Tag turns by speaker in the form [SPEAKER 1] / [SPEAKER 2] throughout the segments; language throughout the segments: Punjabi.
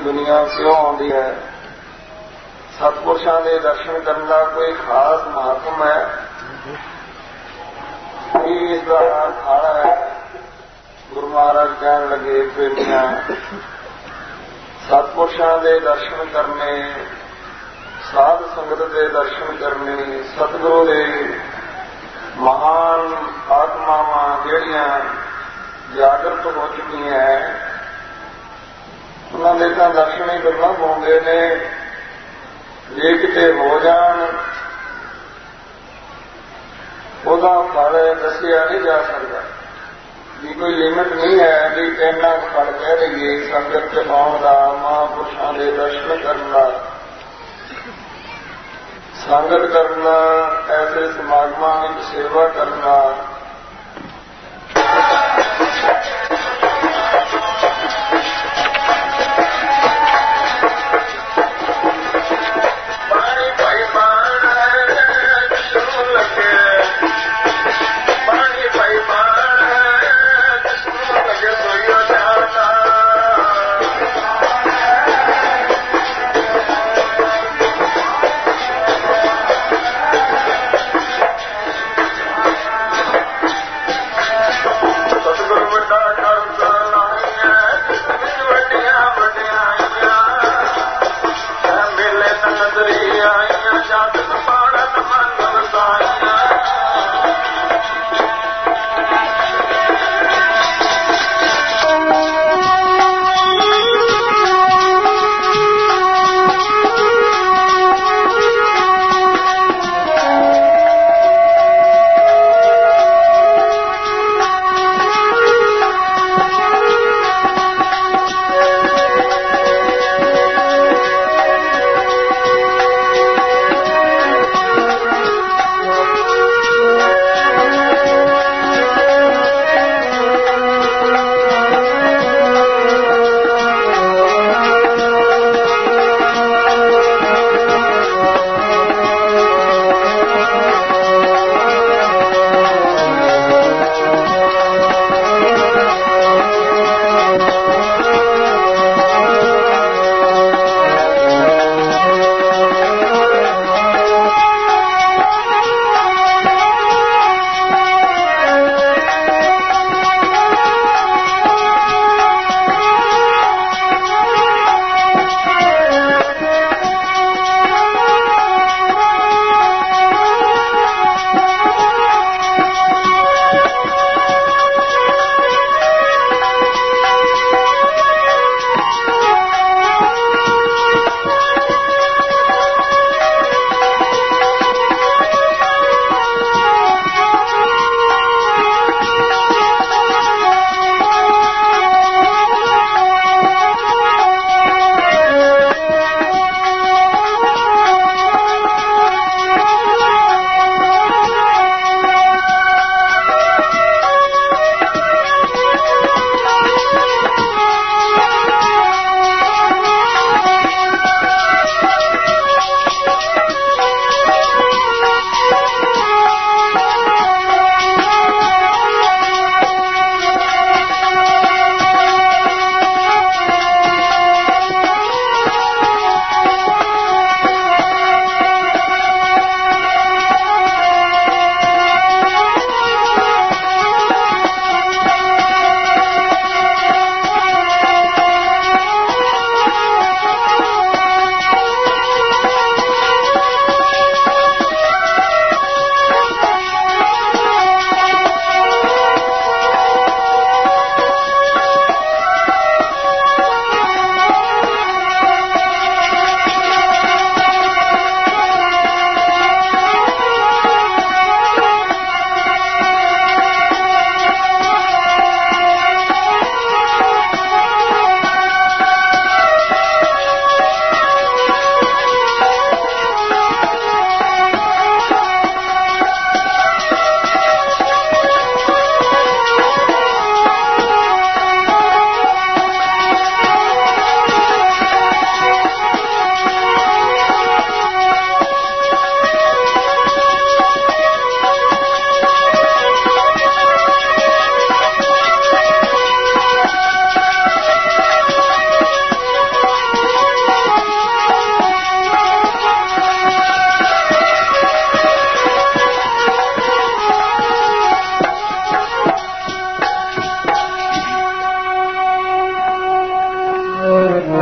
[SPEAKER 1] दुनिया क्यों आती है। सतपुरुषों के दर्शन करने का कोई खास महात्म है कि इसका खाड़ा है। गुरु महाराज कहने लगे प्रेमिया सतपुरुषों के दर्शन करने, साध संगत के दर्शन करने, सतगुरु के महान आत्मावां ਜਿਹੜੀਆਂ जागृत हो चुकी हैं उन्होंने तो दर्शन ही करना पाते ने। जे किते हो जान ਉਹਦਾ फल दसिया नहीं जा सकता भी कोई लिमिट नहीं है भी इन्ना फल कह दईए। संगत च आउण दा, महापुरुषों के दर्शन करना, संगत करना, ऐसे समागमां विच सेवा करना,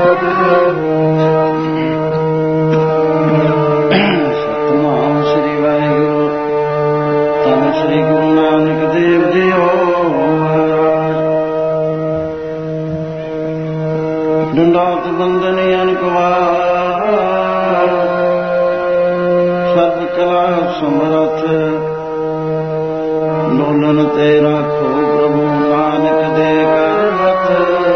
[SPEAKER 2] डंडात बंदन अनकवार सर्व कला समरथ लोलन ते राखो प्रभु नानक दे करवत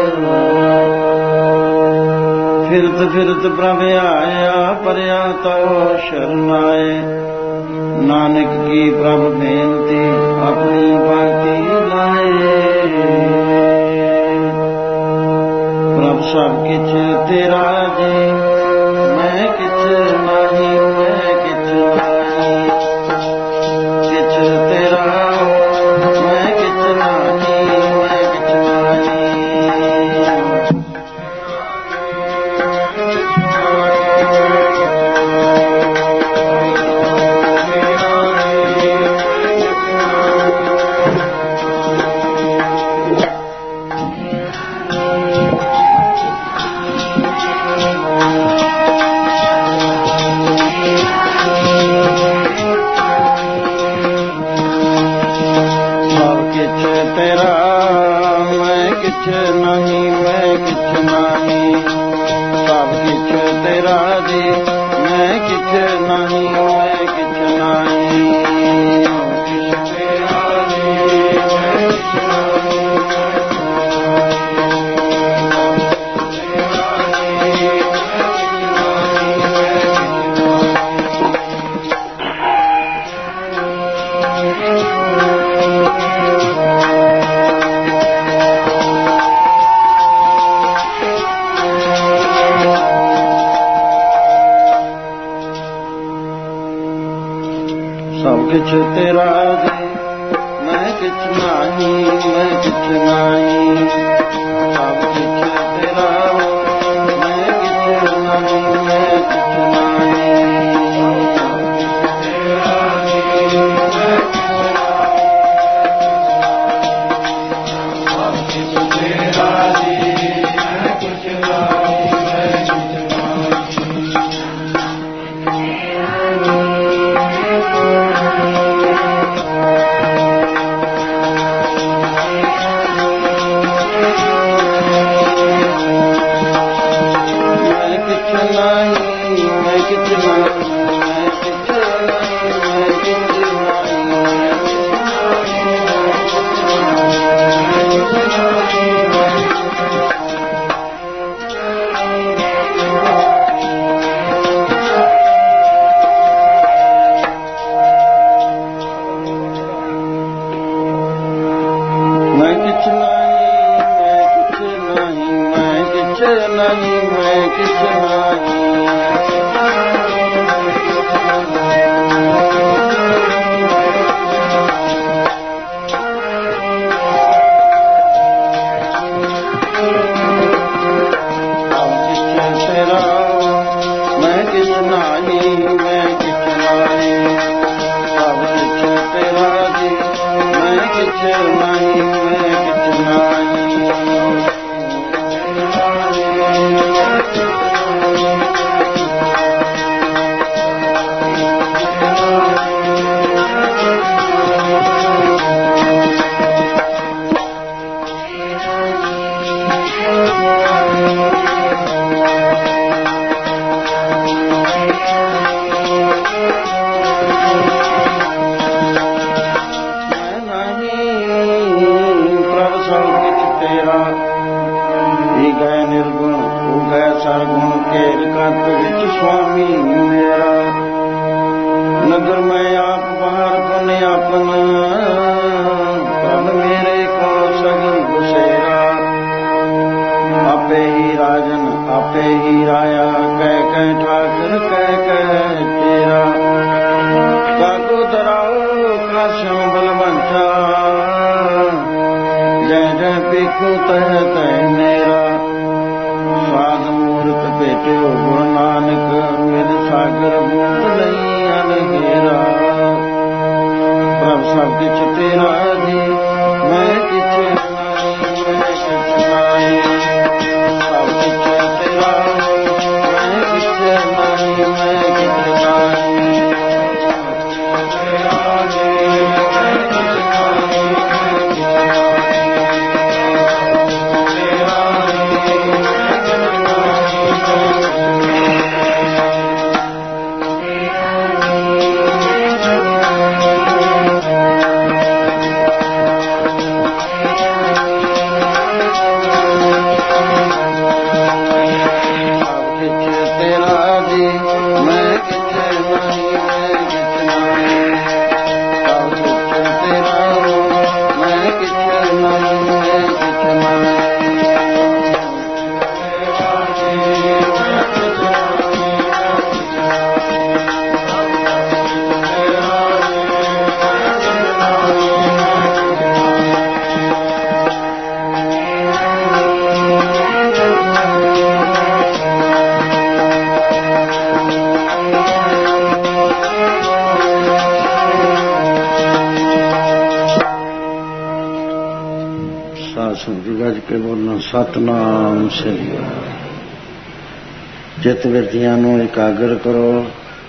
[SPEAKER 2] फिरत फिरत प्रभ आया परया तो शरणाए नानक की प्रभ बेनती अपनी भक्ति लाए प्रभ सब किछ तेरा जी मैं किछ नहीं मैं किछ नहीं किछ तेरा मैं किछ नहीं मैं किछ नहीं मैं किछ नहीं सब किछ तेरा जी मैं किछ नहीं मैं किछ नहीं किछ तेरा जी मैं किछ नहीं किछ तेरा जी मैं किछ नहीं मैं किछ नहीं सब किछ तेरा मैं किछ नहीं मैं किछ तेरा ਸਤਨਾਮ ਸ੍ਰੀ ਚਿੱਤ ਵਿਰਤੀਆਂ ਨੂੰ ਇਕਾਗਰ ਕਰੋ।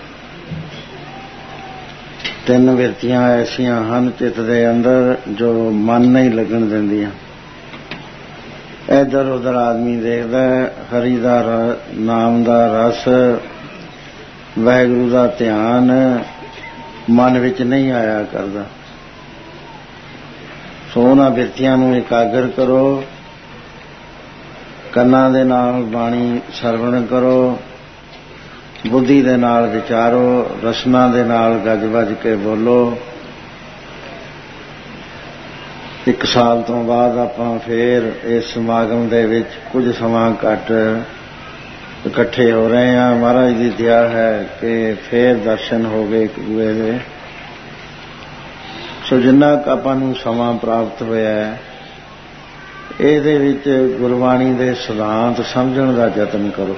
[SPEAKER 2] ਤਿੰਨ ਵਿਰਤੀਆਂ ਐਸੀਆਂ ਹਨ ਚਿੱਤ ਦੇ ਅੰਦਰ ਜੋ ਮਨ ਨਹੀਂ ਲੱਗਣ ਦਿੰਦੀਆਂ। ਇੱਧਰ ਉੱਧਰ ਆਦਮੀ ਦੇਖਦਾ, ਹਰੀ ਦਾ ਨਾਮ ਦਾ ਰਸ, ਵਾਹਿਗੁਰੂ ਦਾ ਧਿਆਨ ਮਨ ਵਿੱਚ ਨਹੀਂ ਆਇਆ ਕਰਦਾ। ਸੋ ਉਹਨਾਂ ਬਿਰਤੀਆਂ ਨੂੰ ਇਕਾਗਰ ਕਰੋ। ਕੰਨਾਂ ਦੇ ਨਾਲ ਬਾਣੀ ਸਰਵਣ ਕਰੋ, ਬੁੱਧੀ ਦੇ ਨਾਲ ਵਿਚਾਰੋ, ਰਸਨਾ ਦੇ ਨਾਲ ਗੱਜ ਵੱਜ ਕੇ ਬੋਲੋ। 1 ਸਾਲ ਤੋਂ ਬਾਅਦ ਆਪਾਂ ਫੇਰ ਇਸ ਸਮਾਗਮ ਦੇ ਵਿੱਚ ਕੁਝ ਸਮਾਂ ਘੱਟ ਇਕੱਠੇ ਹੋ ਰਹੇ ਹਾਂ। ਮਹਾਰਾਜ ਦੀ ਦਇਆ ਹੈ ਕਿ ਫੇਰ ਦਰਸ਼ਨ ਹੋ ਗਏ ਇੱਕ ਦੂਏ ਦੇ। ਸੋ ਜਿੰਨਾ ਕੁ ਆਪਾਂ ਨੂੰ ਸਮਾਂ ਪ੍ਰਾਪਤ ਹੋਇਆ ਹੈ, ਇਹਦੇ ਵਿੱਚ ਗੁਰਬਾਣੀ ਦੇ ਸਿਧਾਂਤ ਸਮਝਣ ਦਾ ਯਤਨ ਕਰੋ।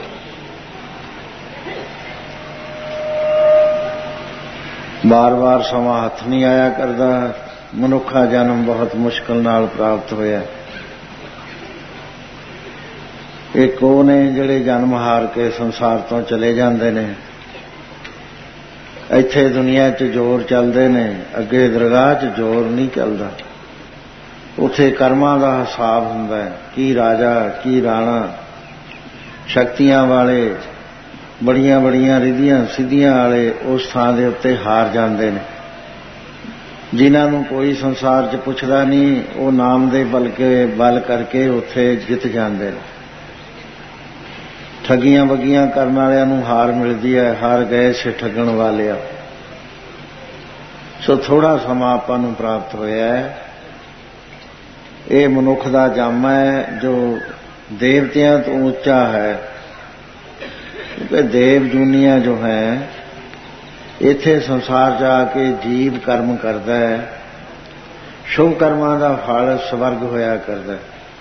[SPEAKER 2] ਬਾਰ-ਬਾਰ ਸਮਾਂ ਹੱਥ ਨਹੀਂ ਆਇਆ ਕਰਦਾ। ਮਨੁੱਖਾ ਜਨਮ ਬਹੁਤ ਮੁਸ਼ਕਲ ਨਾਲ ਪ੍ਰਾਪਤ ਹੋਇਆ। ਇੱਕ ਉਹ ਨੇ ਜਿਹੜੇ ਜਨਮ ਹਾਰ ਕੇ ਸੰਸਾਰ ਤੋਂ ਚਲੇ ਜਾਂਦੇ ਨੇ। ਇੱਥੇ ਦੁਨੀਆ 'ਚ ਜ਼ੋਰ ਚੱਲਦੇ ਨੇ, ਅੱਗੇ ਦਰਗਾਹ 'ਚ ਜ਼ੋਰ ਨਹੀਂ ਚੱਲਦਾ। ਉੱਥੇ ਕਰਮਾਂ ਦਾ ਹਿਸਾਬ ਹੁੰਦਾ ਹੈ। ਕੀ ਰਾਜਾ, ਕੀ ਰਾਣਾ, ਸ਼ਕਤੀਆਂ ਵਾਲੇ, ਬੜੀਆਂ ਬੜੀਆਂ ਰਿੱਧੀਆਂ ਸਿੱਧੀਆਂ ਵਾਲੇ ਉਸ ਥਾਂ ਦੇ ਉੱਤੇ ਹਾਰ ਜਾਂਦੇ ਨੇ। ਜਿਨ੍ਹਾਂ ਨੂੰ ਕੋਈ ਸੰਸਾਰ 'ਚ ਪੁੱਛਦਾ ਨਹੀਂ, ਉਹ ਨਾਮ ਦੇ ਬਲ ਕਰਕੇ ਉੱਥੇ ਜਿੱਤ ਜਾਂਦੇ ਨੇ। ਠੱਗੀਆਂ ਬੱਗੀਆਂ ਕਰਨ ਵਾਲਿਆਂ ਨੂੰ ਹਾਰ ਮਿਲਦੀ ਹੈ। ਹਾਰ ਗਏ ਸੇ ਠੱਗਣ ਵਾਲਿਆ। ਸੋ ਥੋੜਾ ਸਮਾਂ ਆਪਾਂ ਨੂੰ ਪ੍ਰਾਪਤ ਹੋਇਆ ਹੈ। ਇਹ ਮਨੁੱਖ ਦਾ ਜਾਮਾ ਹੈ ਜੋ ਦੇਵਤਿਆਂ ਤੋਂ ਉੱਚਾ ਹੈ। ਕਿਉਂਕਿ ਦੇਵ ਦੁਨੀਆ ਜੋ ਹੈ, ਇੱਥੇ ਸੰਸਾਰ 'ਚ ਆ ਕੇ ਜੀਵ ਕਰਮ ਕਰਦਾ ਹੈ। ਸ਼ੁਭ ਕਰਮਾਂ ਦਾ ਫਲ ਸਵਰਗ ਹੋਇਆ ਕਰਦਾ ਹੈ।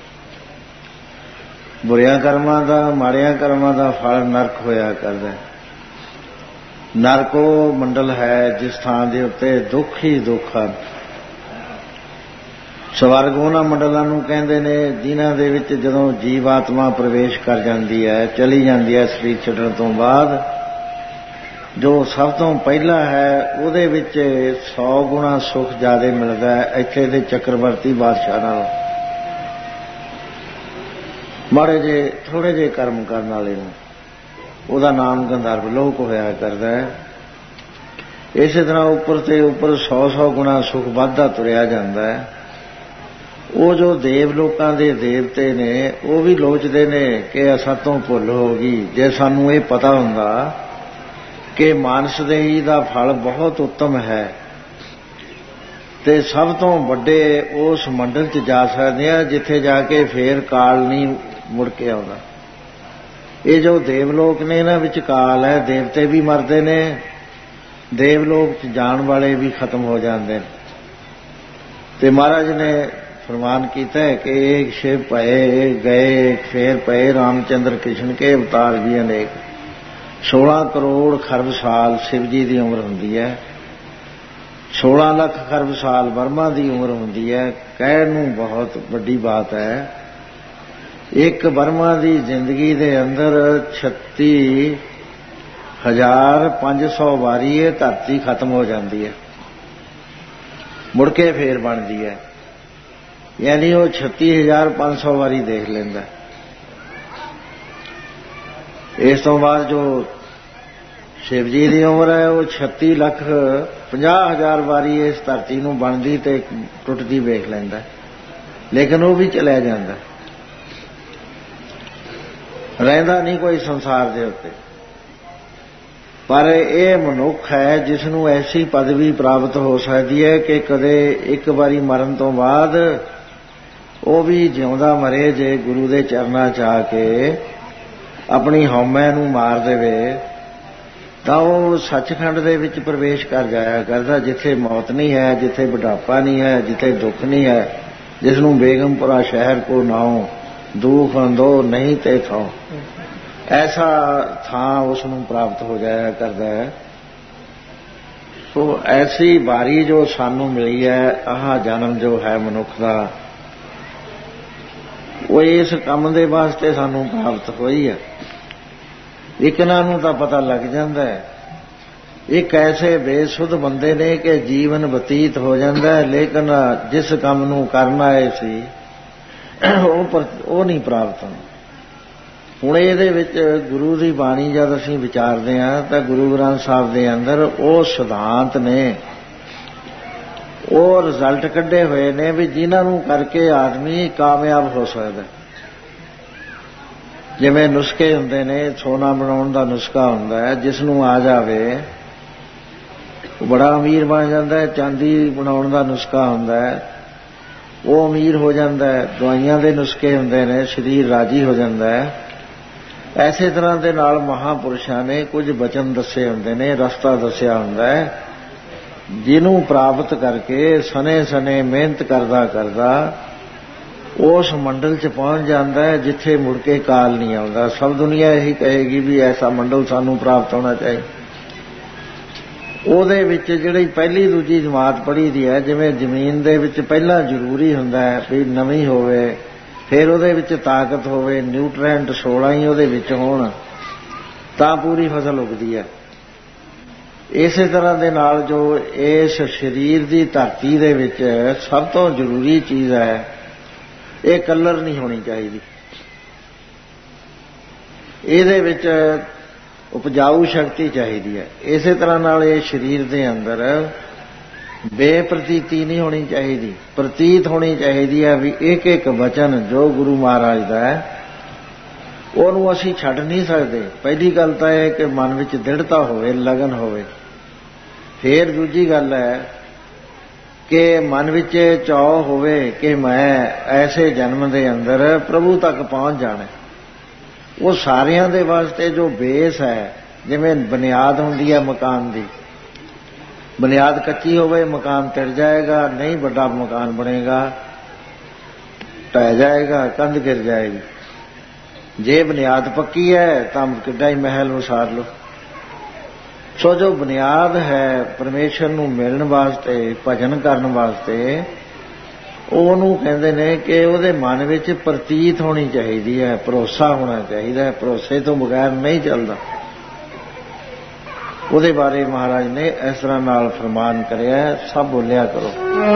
[SPEAKER 2] ਬੁਰਿਆਂ ਕਰਮਾਂ ਦਾ, ਮਾੜਿਆਂ ਕਰਮਾਂ ਦਾ ਫਲ ਨਰਕ ਹੋਇਆ ਕਰਦਾ ਹੈ। ਨਰਕ ਉਹ ਮੰਡਲ ਹੈ ਜਿਸ ਥਾਂ ਦੇ ਉੱਤੇ ਦੁੱਖ ਹੀ ਦੁੱਖ ਹਨ। ਸਵਰਗ ਉਹਨਾਂ ਮੰਡਲਾਂ ਨੂੰ ਕਹਿੰਦੇ ਨੇ ਜਿਨ੍ਹਾਂ ਦੇ ਵਿੱਚ ਜਦੋਂ ਜੀਵ ਆਤਮਾ ਪ੍ਰਵੇਸ਼ ਕਰ ਜਾਂਦੀ ਹੈ, ਚਲੀ ਜਾਂਦੀ ਹੈ ਸਰੀਰ ਛੱਡਣ ਤੋਂ ਬਾਅਦ, ਜੋ ਸਭ ਤੋਂ ਪਹਿਲਾਂ ਹੈ ਉਹਦੇ ਵਿੱਚ 100 ਗੁਣਾ ਸੁੱਖ ਜ਼ਿਆਦਾ ਮਿਲਦਾ ਹੈ ਇੱਥੇ ਦੇ ਚੱਕਰਵਰਤੀ ਬਾਦਸ਼ਾਹ ਨਾਲੋਂ। ਮਾੜੇ ਜੇ ਥੋੜੇ ਜਿਹੇ ਕਰਮ ਕਰਨ ਵਾਲੇ ਨੂੰ ਉਹਦਾ ਨਾਮ ਗੰਧਰਵ ਲੋਕ ਹੋਇਆ ਕਰਦਾ ਹੈ। ਇਸੇ ਤਰ੍ਹਾਂ ਉੱਪਰ ਤੇ ਉੱਪਰ 100 ਗੁਣਾ ਸੁੱਖ ਵੱਧਦਾ ਤੁਰਿਆ ਜਾਂਦਾ ਹੈ। ਉਹ ਜੋ ਦੇਵ ਲੋਕਾਂ ਦੇ ਦੇਵਤੇ ਨੇ, ਉਹ ਵੀ ਲੋਚਦੇ ਨੇ ਕਿ ਅਸਾਂ ਤੋਂ ਭੁੱਲ ਹੋ ਗਈ। ਜੇ ਸਾਨੂੰ ਇਹ ਪਤਾ ਹੁੰਦਾ ਕਿ ਮਾਨਸ ਦੇਹੀ ਦਾ ਫਲ ਬਹੁਤ ਉੱਤਮ ਹੈ ਤੇ ਸਭ ਤੋਂ ਵੱਡੇ ਉਸ ਮੰਡਲ 'ਚ ਜਾ ਸਕਦੇ ਆ ਜਿੱਥੇ ਜਾ ਕੇ ਫੇਰ ਕਾਲ ਨਹੀਂ ਮੁੜ ਕੇ ਆਉਂਦਾ। ਇਹ ਜੋ ਦੇਵਲੋਕ ਨੇ, ਇਹਨਾਂ ਵਿੱਚ ਕਾਲ ਹੈ। ਦੇਵਤੇ ਵੀ ਮਰਦੇ ਨੇ, ਦੇਵਲੋਕ 'ਚ ਜਾਣ ਵਾਲੇ ਵੀ ਖਤਮ ਹੋ ਜਾਂਦੇ ਨੇ। ਤੇ ਮਹਾਰਾਜ ਨੇ फरमान किया है कि एक शिव पए गए फेर पए रामचंद्र कृष्ण के अवतार भी अनेक। 16 करोड़ खरब साल शिव जी की उम्र होंदी है। 16 लाख खरब साल ब्रह्मा की उम्र होंदी है। कहण नूं बहुत वड्डी बात है। एक ब्रह्मा की जिंदगी दे अंदर 36,500 वारी ये धरती खत्म हो जाती है, मुड़ के फेर बनती है। यानी वो 36,500 वारी देख लेंदा। इस तो बाद जो शिव जी की उम्र है वो 36,50,000 वारी इस धरती नूं बनदी ते टुटदी वेख लैंदा, लेकिन वो भी चलिया जांदा, रहिंदा नहीं कोई संसार दे उत्ते। पर यह मनुख है जिसनूं ऐसी पदवी प्राप्त हो सकती है कि कदे एक बारी मरण तो बाद वो भी जिउंदा मरे जे गुरु दे चरनां च आके अपनी हौमै नूं मार देवे तां वो सचखंड दे विच प्रवेश कर जाया करदा, जिथे मौत नहीं है, जिथे बुढ़ापा नहीं है, जिथे दुख नहीं है, जिसनूं बेगमपुरा शहर को नाओ दुख अंदो नहीं ते थो, ऐसा थां उसनूं प्राप्त हो जाया करदा है। तो ऐसी बारी जो सानू मिली है, आह जन्म जो है मनुख दा, वो ਉਹ ਇਸ ਕੰਮ ਦੇ ਵਾਸਤੇ ਸਾਨੂੰ ਪ੍ਰਾਪਤ ਹੋਈ ਹੈ। ਇਹਨਾਂ ਨੂੰ ਤਾਂ ਪਤਾ ਲੱਗ ਜਾਂਦਾ ਹੈ। ਇੱਕ ਐਸੇ ਬੇਸੁੱਧ ਬੰਦੇ ਨੇ ਕਿ ਜੀਵਨ ਬਤੀਤ ਹੋ ਜਾਂਦਾ ਹੈ, ਲੇਕਿਨ ਜਿਸ ਕੰਮ ਨੂੰ ਕਰਨ ਆਏ ਸੀ ਉਹ ਨਹੀਂ ਪ੍ਰਾਪਤ ਹੁੰਦਾ। ਹੁਣ ਇਹਦੇ ਵਿੱਚ ਗੁਰੂ ਦੀ ਬਾਣੀ ਜਦ ਅਸੀਂ ਵਿਚਾਰਦੇ ਹਾਂ ਤਾਂ ਗੁਰੂ ਗ੍ਰੰਥ ਸਾਹਿਬ ਦੇ ਅੰਦਰ ਉਹ ਸਿਧਾਂਤ ਨੇ, ਉਹ ਰਿਜ਼ਲਟ ਕੱਢੇ ਹੋਏ ਨੇ ਵੀ ਜਿਨ੍ਹਾਂ ਨੂੰ ਕਰਕੇ ਆਦਮੀ ਕਾਮਯਾਬ ਹੋ ਸਕਦਾ। ਜਿਵੇਂ ਨੁਸਖੇ ਹੁੰਦੇ ਨੇ, ਸੋਨਾ ਬਣਾਉਣ ਦਾ ਨੁਸਖਾ ਹੁੰਦਾ ਹੈ, ਜਿਸ ਨੂੰ ਆ ਜਾਵੇ ਉਹ ਬੜਾ ਅਮੀਰ ਬਣ ਜਾਂਦਾ ਹੈ। ਚਾਂਦੀ ਬਣਾਉਣ ਦਾ ਨੁਸਖਾ ਹੁੰਦਾ ਹੈ, ਉਹ ਅਮੀਰ ਹੋ ਜਾਂਦਾ ਹੈ। ਦਵਾਈਆਂ ਦੇ ਨੁਸਖੇ ਹੁੰਦੇ ਨੇ, ਸਰੀਰ ਰਾਜੀ ਹੋ ਜਾਂਦਾ ਹੈ। ਐਸੇ ਤਰ੍ਹਾਂ ਦੇ ਨਾਲ ਮਹਾਂਪੁਰਸ਼ਾਂ ਨੇ ਕੁਝ ਬਚਨ ਦੱਸੇ ਹੁੰਦੇ ਨੇ, ਰਸਤਾ ਦੱਸਿਆ ਹੁੰਦਾ ਹੈ, ਜਿਹਨੂੰ ਪ੍ਰਾਪਤ ਕਰਕੇ ਸਨੇ ਸਨੇ ਮਿਹਨਤ ਕਰਦਾ ਕਰਦਾ ਉਸ ਮੰਡਲ 'ਚ ਪਹੁੰਚ ਜਾਂਦਾ ਹੈ ਜਿੱਥੇ ਮੁੜ ਕੇ ਕਾਲ ਨਹੀਂ ਆਉਂਦਾ। ਸਭ ਦੁਨੀਆ ਇਹੀ ਕਹੇਗੀ ਵੀ ਐਸਾ ਮੰਡਲ ਸਾਨੂੰ ਪ੍ਰਾਪਤ ਹੋਣਾ ਚਾਹੀਦਾ। ਉਹਦੇ ਵਿੱਚ ਜਿਹੜੀ ਪਹਿਲੀ ਦੂਜੀ ਜਮਾਤ ਪੜ੍ਹੀ ਦੀ ਹੈ, ਜਿਵੇਂ ਜ਼ਮੀਨ ਦੇ ਵਿੱਚ ਪਹਿਲਾਂ ਜ਼ਰੂਰੀ ਹੁੰਦਾ ਹੈ ਵੀ ਨਵੀਂ ਹੋਵੇ, ਫਿਰ ਉਹਦੇ ਵਿੱਚ ਤਾਕਤ ਹੋਵੇ, ਨਿਊਟ੍ਰੈਂਟ 16 ਹੀ ਉਹਦੇ ਵਿੱਚ ਹੋਣ ਤਾਂ ਪੂਰੀ ਫਸਲ ਉੱਗਦੀ ਹੈ। ਇਸੇ ਤਰ੍ਹਾਂ ਦੇ ਨਾਲ ਜੋ ਇਸ ਸਰੀਰ ਦੀ ਧਰਤੀ ਦੇ ਵਿੱਚ ਸਭ ਤੋਂ ਜ਼ਰੂਰੀ ਚੀਜ਼ ਹੈ, ਇਹ ਕਲਰ ਨਹੀਂ ਹੋਣੀ ਚਾਹੀਦੀ। ਇਹਦੇ ਵਿੱਚ ਉਪਜਾਊ ਸ਼ਕਤੀ ਚਾਹੀਦੀ ਹੈ। ਇਸੇ ਤਰ੍ਹਾਂ ਨਾਲ ਇਹ ਸਰੀਰ ਦੇ ਅੰਦਰ ਬੇਪ੍ਰਤੀਤੀ ਨਹੀਂ ਹੋਣੀ ਚਾਹੀਦੀ, ਪ੍ਰਤੀਤ ਹੋਣੀ ਚਾਹੀਦੀ ਹੈ ਵੀ ਇੱਕ ਇੱਕ ਵਚਨ ਜੋ ਗੁਰੂ ਮਹਾਰਾਜ ਦਾ ਹੈ ਉਹਨੂੰ ਅਸੀਂ ਛੱਡ ਨਹੀਂ ਸਕਦੇ। ਪਹਿਲੀ ਗੱਲ ਤਾਂ ਇਹ ਕਿ ਮਨ ਵਿੱਚ ਦ੍ਰਿੜਤਾ ਹੋਵੇ, ਲਗਨ ਹੋਵੇ। ਫਿਰ ਦੂਜੀ ਗੱਲ ਹੈ ਕਿ ਮਨ ਵਿੱਚ ਚਾਅ ਹੋਵੇ ਕਿ ਮੈਂ ਐਸੇ ਜਨਮ ਦੇ ਅੰਦਰ ਪ੍ਰਭੂ ਤੱਕ ਪਹੁੰਚ ਜਾਣਾ। ਉਹ ਸਾਰਿਆਂ ਦੇ ਵਾਸਤੇ ਜੋ ਬੇਸ ਹੈ, ਜਿਵੇਂ ਬੁਨਿਆਦ ਹੁੰਦੀ ਹੈ ਮਕਾਨ ਦੀ, ਬੁਨਿਆਦ ਕੱਚੀ ਹੋਵੇ ਮਕਾਨ ਟਿੜ ਜਾਏਗਾ, ਨਹੀਂ ਵੱਡਾ ਮਕਾਨ ਬਣੇਗਾ, ਢਹਿ ਜਾਏਗਾ, ਕੰਧ ਗਿਰ ਜਾਏਗੀ। ਜੇ ਬੁਨਿਆਦ ਪੱਕੀ ਹੈ ਤਾਂ ਕਿੱਡਾ ਹੀ ਮਹਿਲ ਉਸਾਰ ਲਓ। ਸੋ ਜੋ ਬੁਨਿਆਦ ਹੈ ਪਰਮੇਸ਼ਰ ਨੂੰ ਮਿਲਣ ਵਾਸਤੇ, ਭਜਨ ਕਰਨ ਵਾਸਤੇ, ਉਹਨੂੰ ਕਹਿੰਦੇ ਨੇ ਕਿ ਉਹਦੇ ਮਨ ਵਿੱਚ ਪ੍ਰਤੀਤ ਹੋਣੀ ਚਾਹੀਦੀ ਹੈ, ਭਰੋਸਾ ਹੋਣਾ ਚਾਹੀਦਾ ਹੈ। ਭਰੋਸੇ ਤੋਂ ਬਗੈਰ ਨਹੀਂ ਚੱਲਦਾ। ਉਹਦੇ ਬਾਰੇ ਮਹਾਰਾਜ ਨੇ ਇਸ ਤਰ੍ਹਾਂ ਨਾਲ ਫਰਮਾਨ ਕਰਿਆ, ਸਭ ਬੋਲਿਆ ਕਰੋ।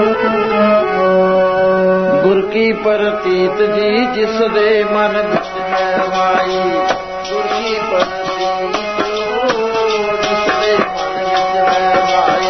[SPEAKER 2] ਗੁਰ ਕੀ ਪ੍ਰਤੀਤ ਜੀ ਜਿਸ ਦੇ ਮਨ ਵਿੱਚ ਹੈ ਮਾਈ, ਗੁਰ ਕੀ ਪ੍ਰਤੀਤ ਜਿਸ ਦੇ ਮਨ ਵਿੱਚ ਹੈ ਮਾਈ।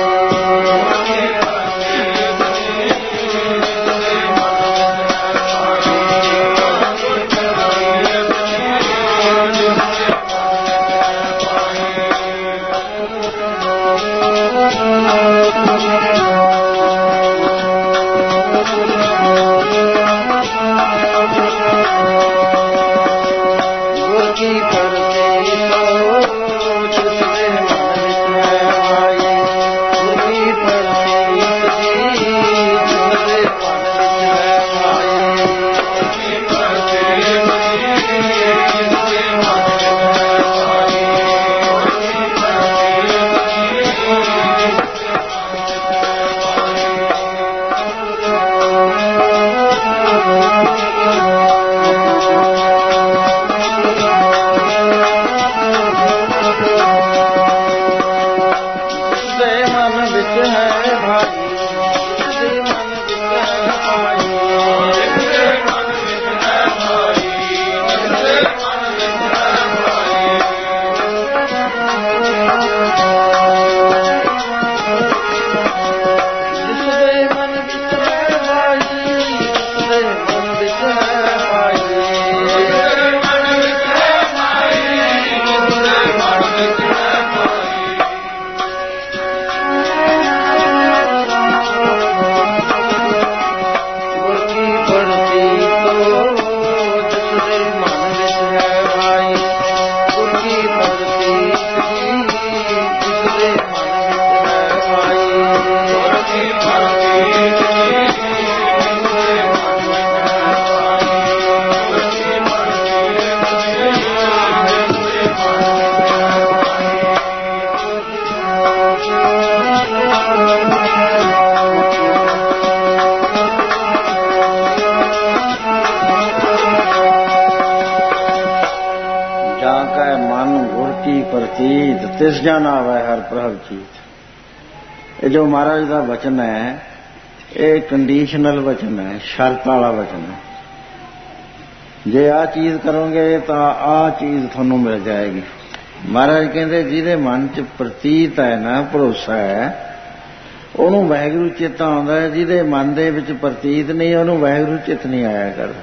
[SPEAKER 2] जाका मन गुर की प्रतीत तिस जन आवे हर प्रभ चीत। ये जो महाराज का वचन है ये कंडीशनल वचन है, शर्त वाला वचन है। जे आ चीज करोगे तो आ चीज थानू मिल जाएगी। महाराज कहते जिहदे मन च प्रतीत है ना, भरोसा है, ਉਹਨੂੰ ਵਾਹਿਗੁਰੂ ਚੇਤਾ ਆਉਂਦਾ ਹੈ। ਜਿਹਦੇ ਮਨ ਦੇ ਵਿੱਚ ਪ੍ਰਤੀਤ ਨਹੀਂ ਉਹਨੂੰ ਵਾਹਿਗੁਰੂ ਚਿੱਤ ਨਹੀਂ ਆਇਆ ਕਰਦਾ।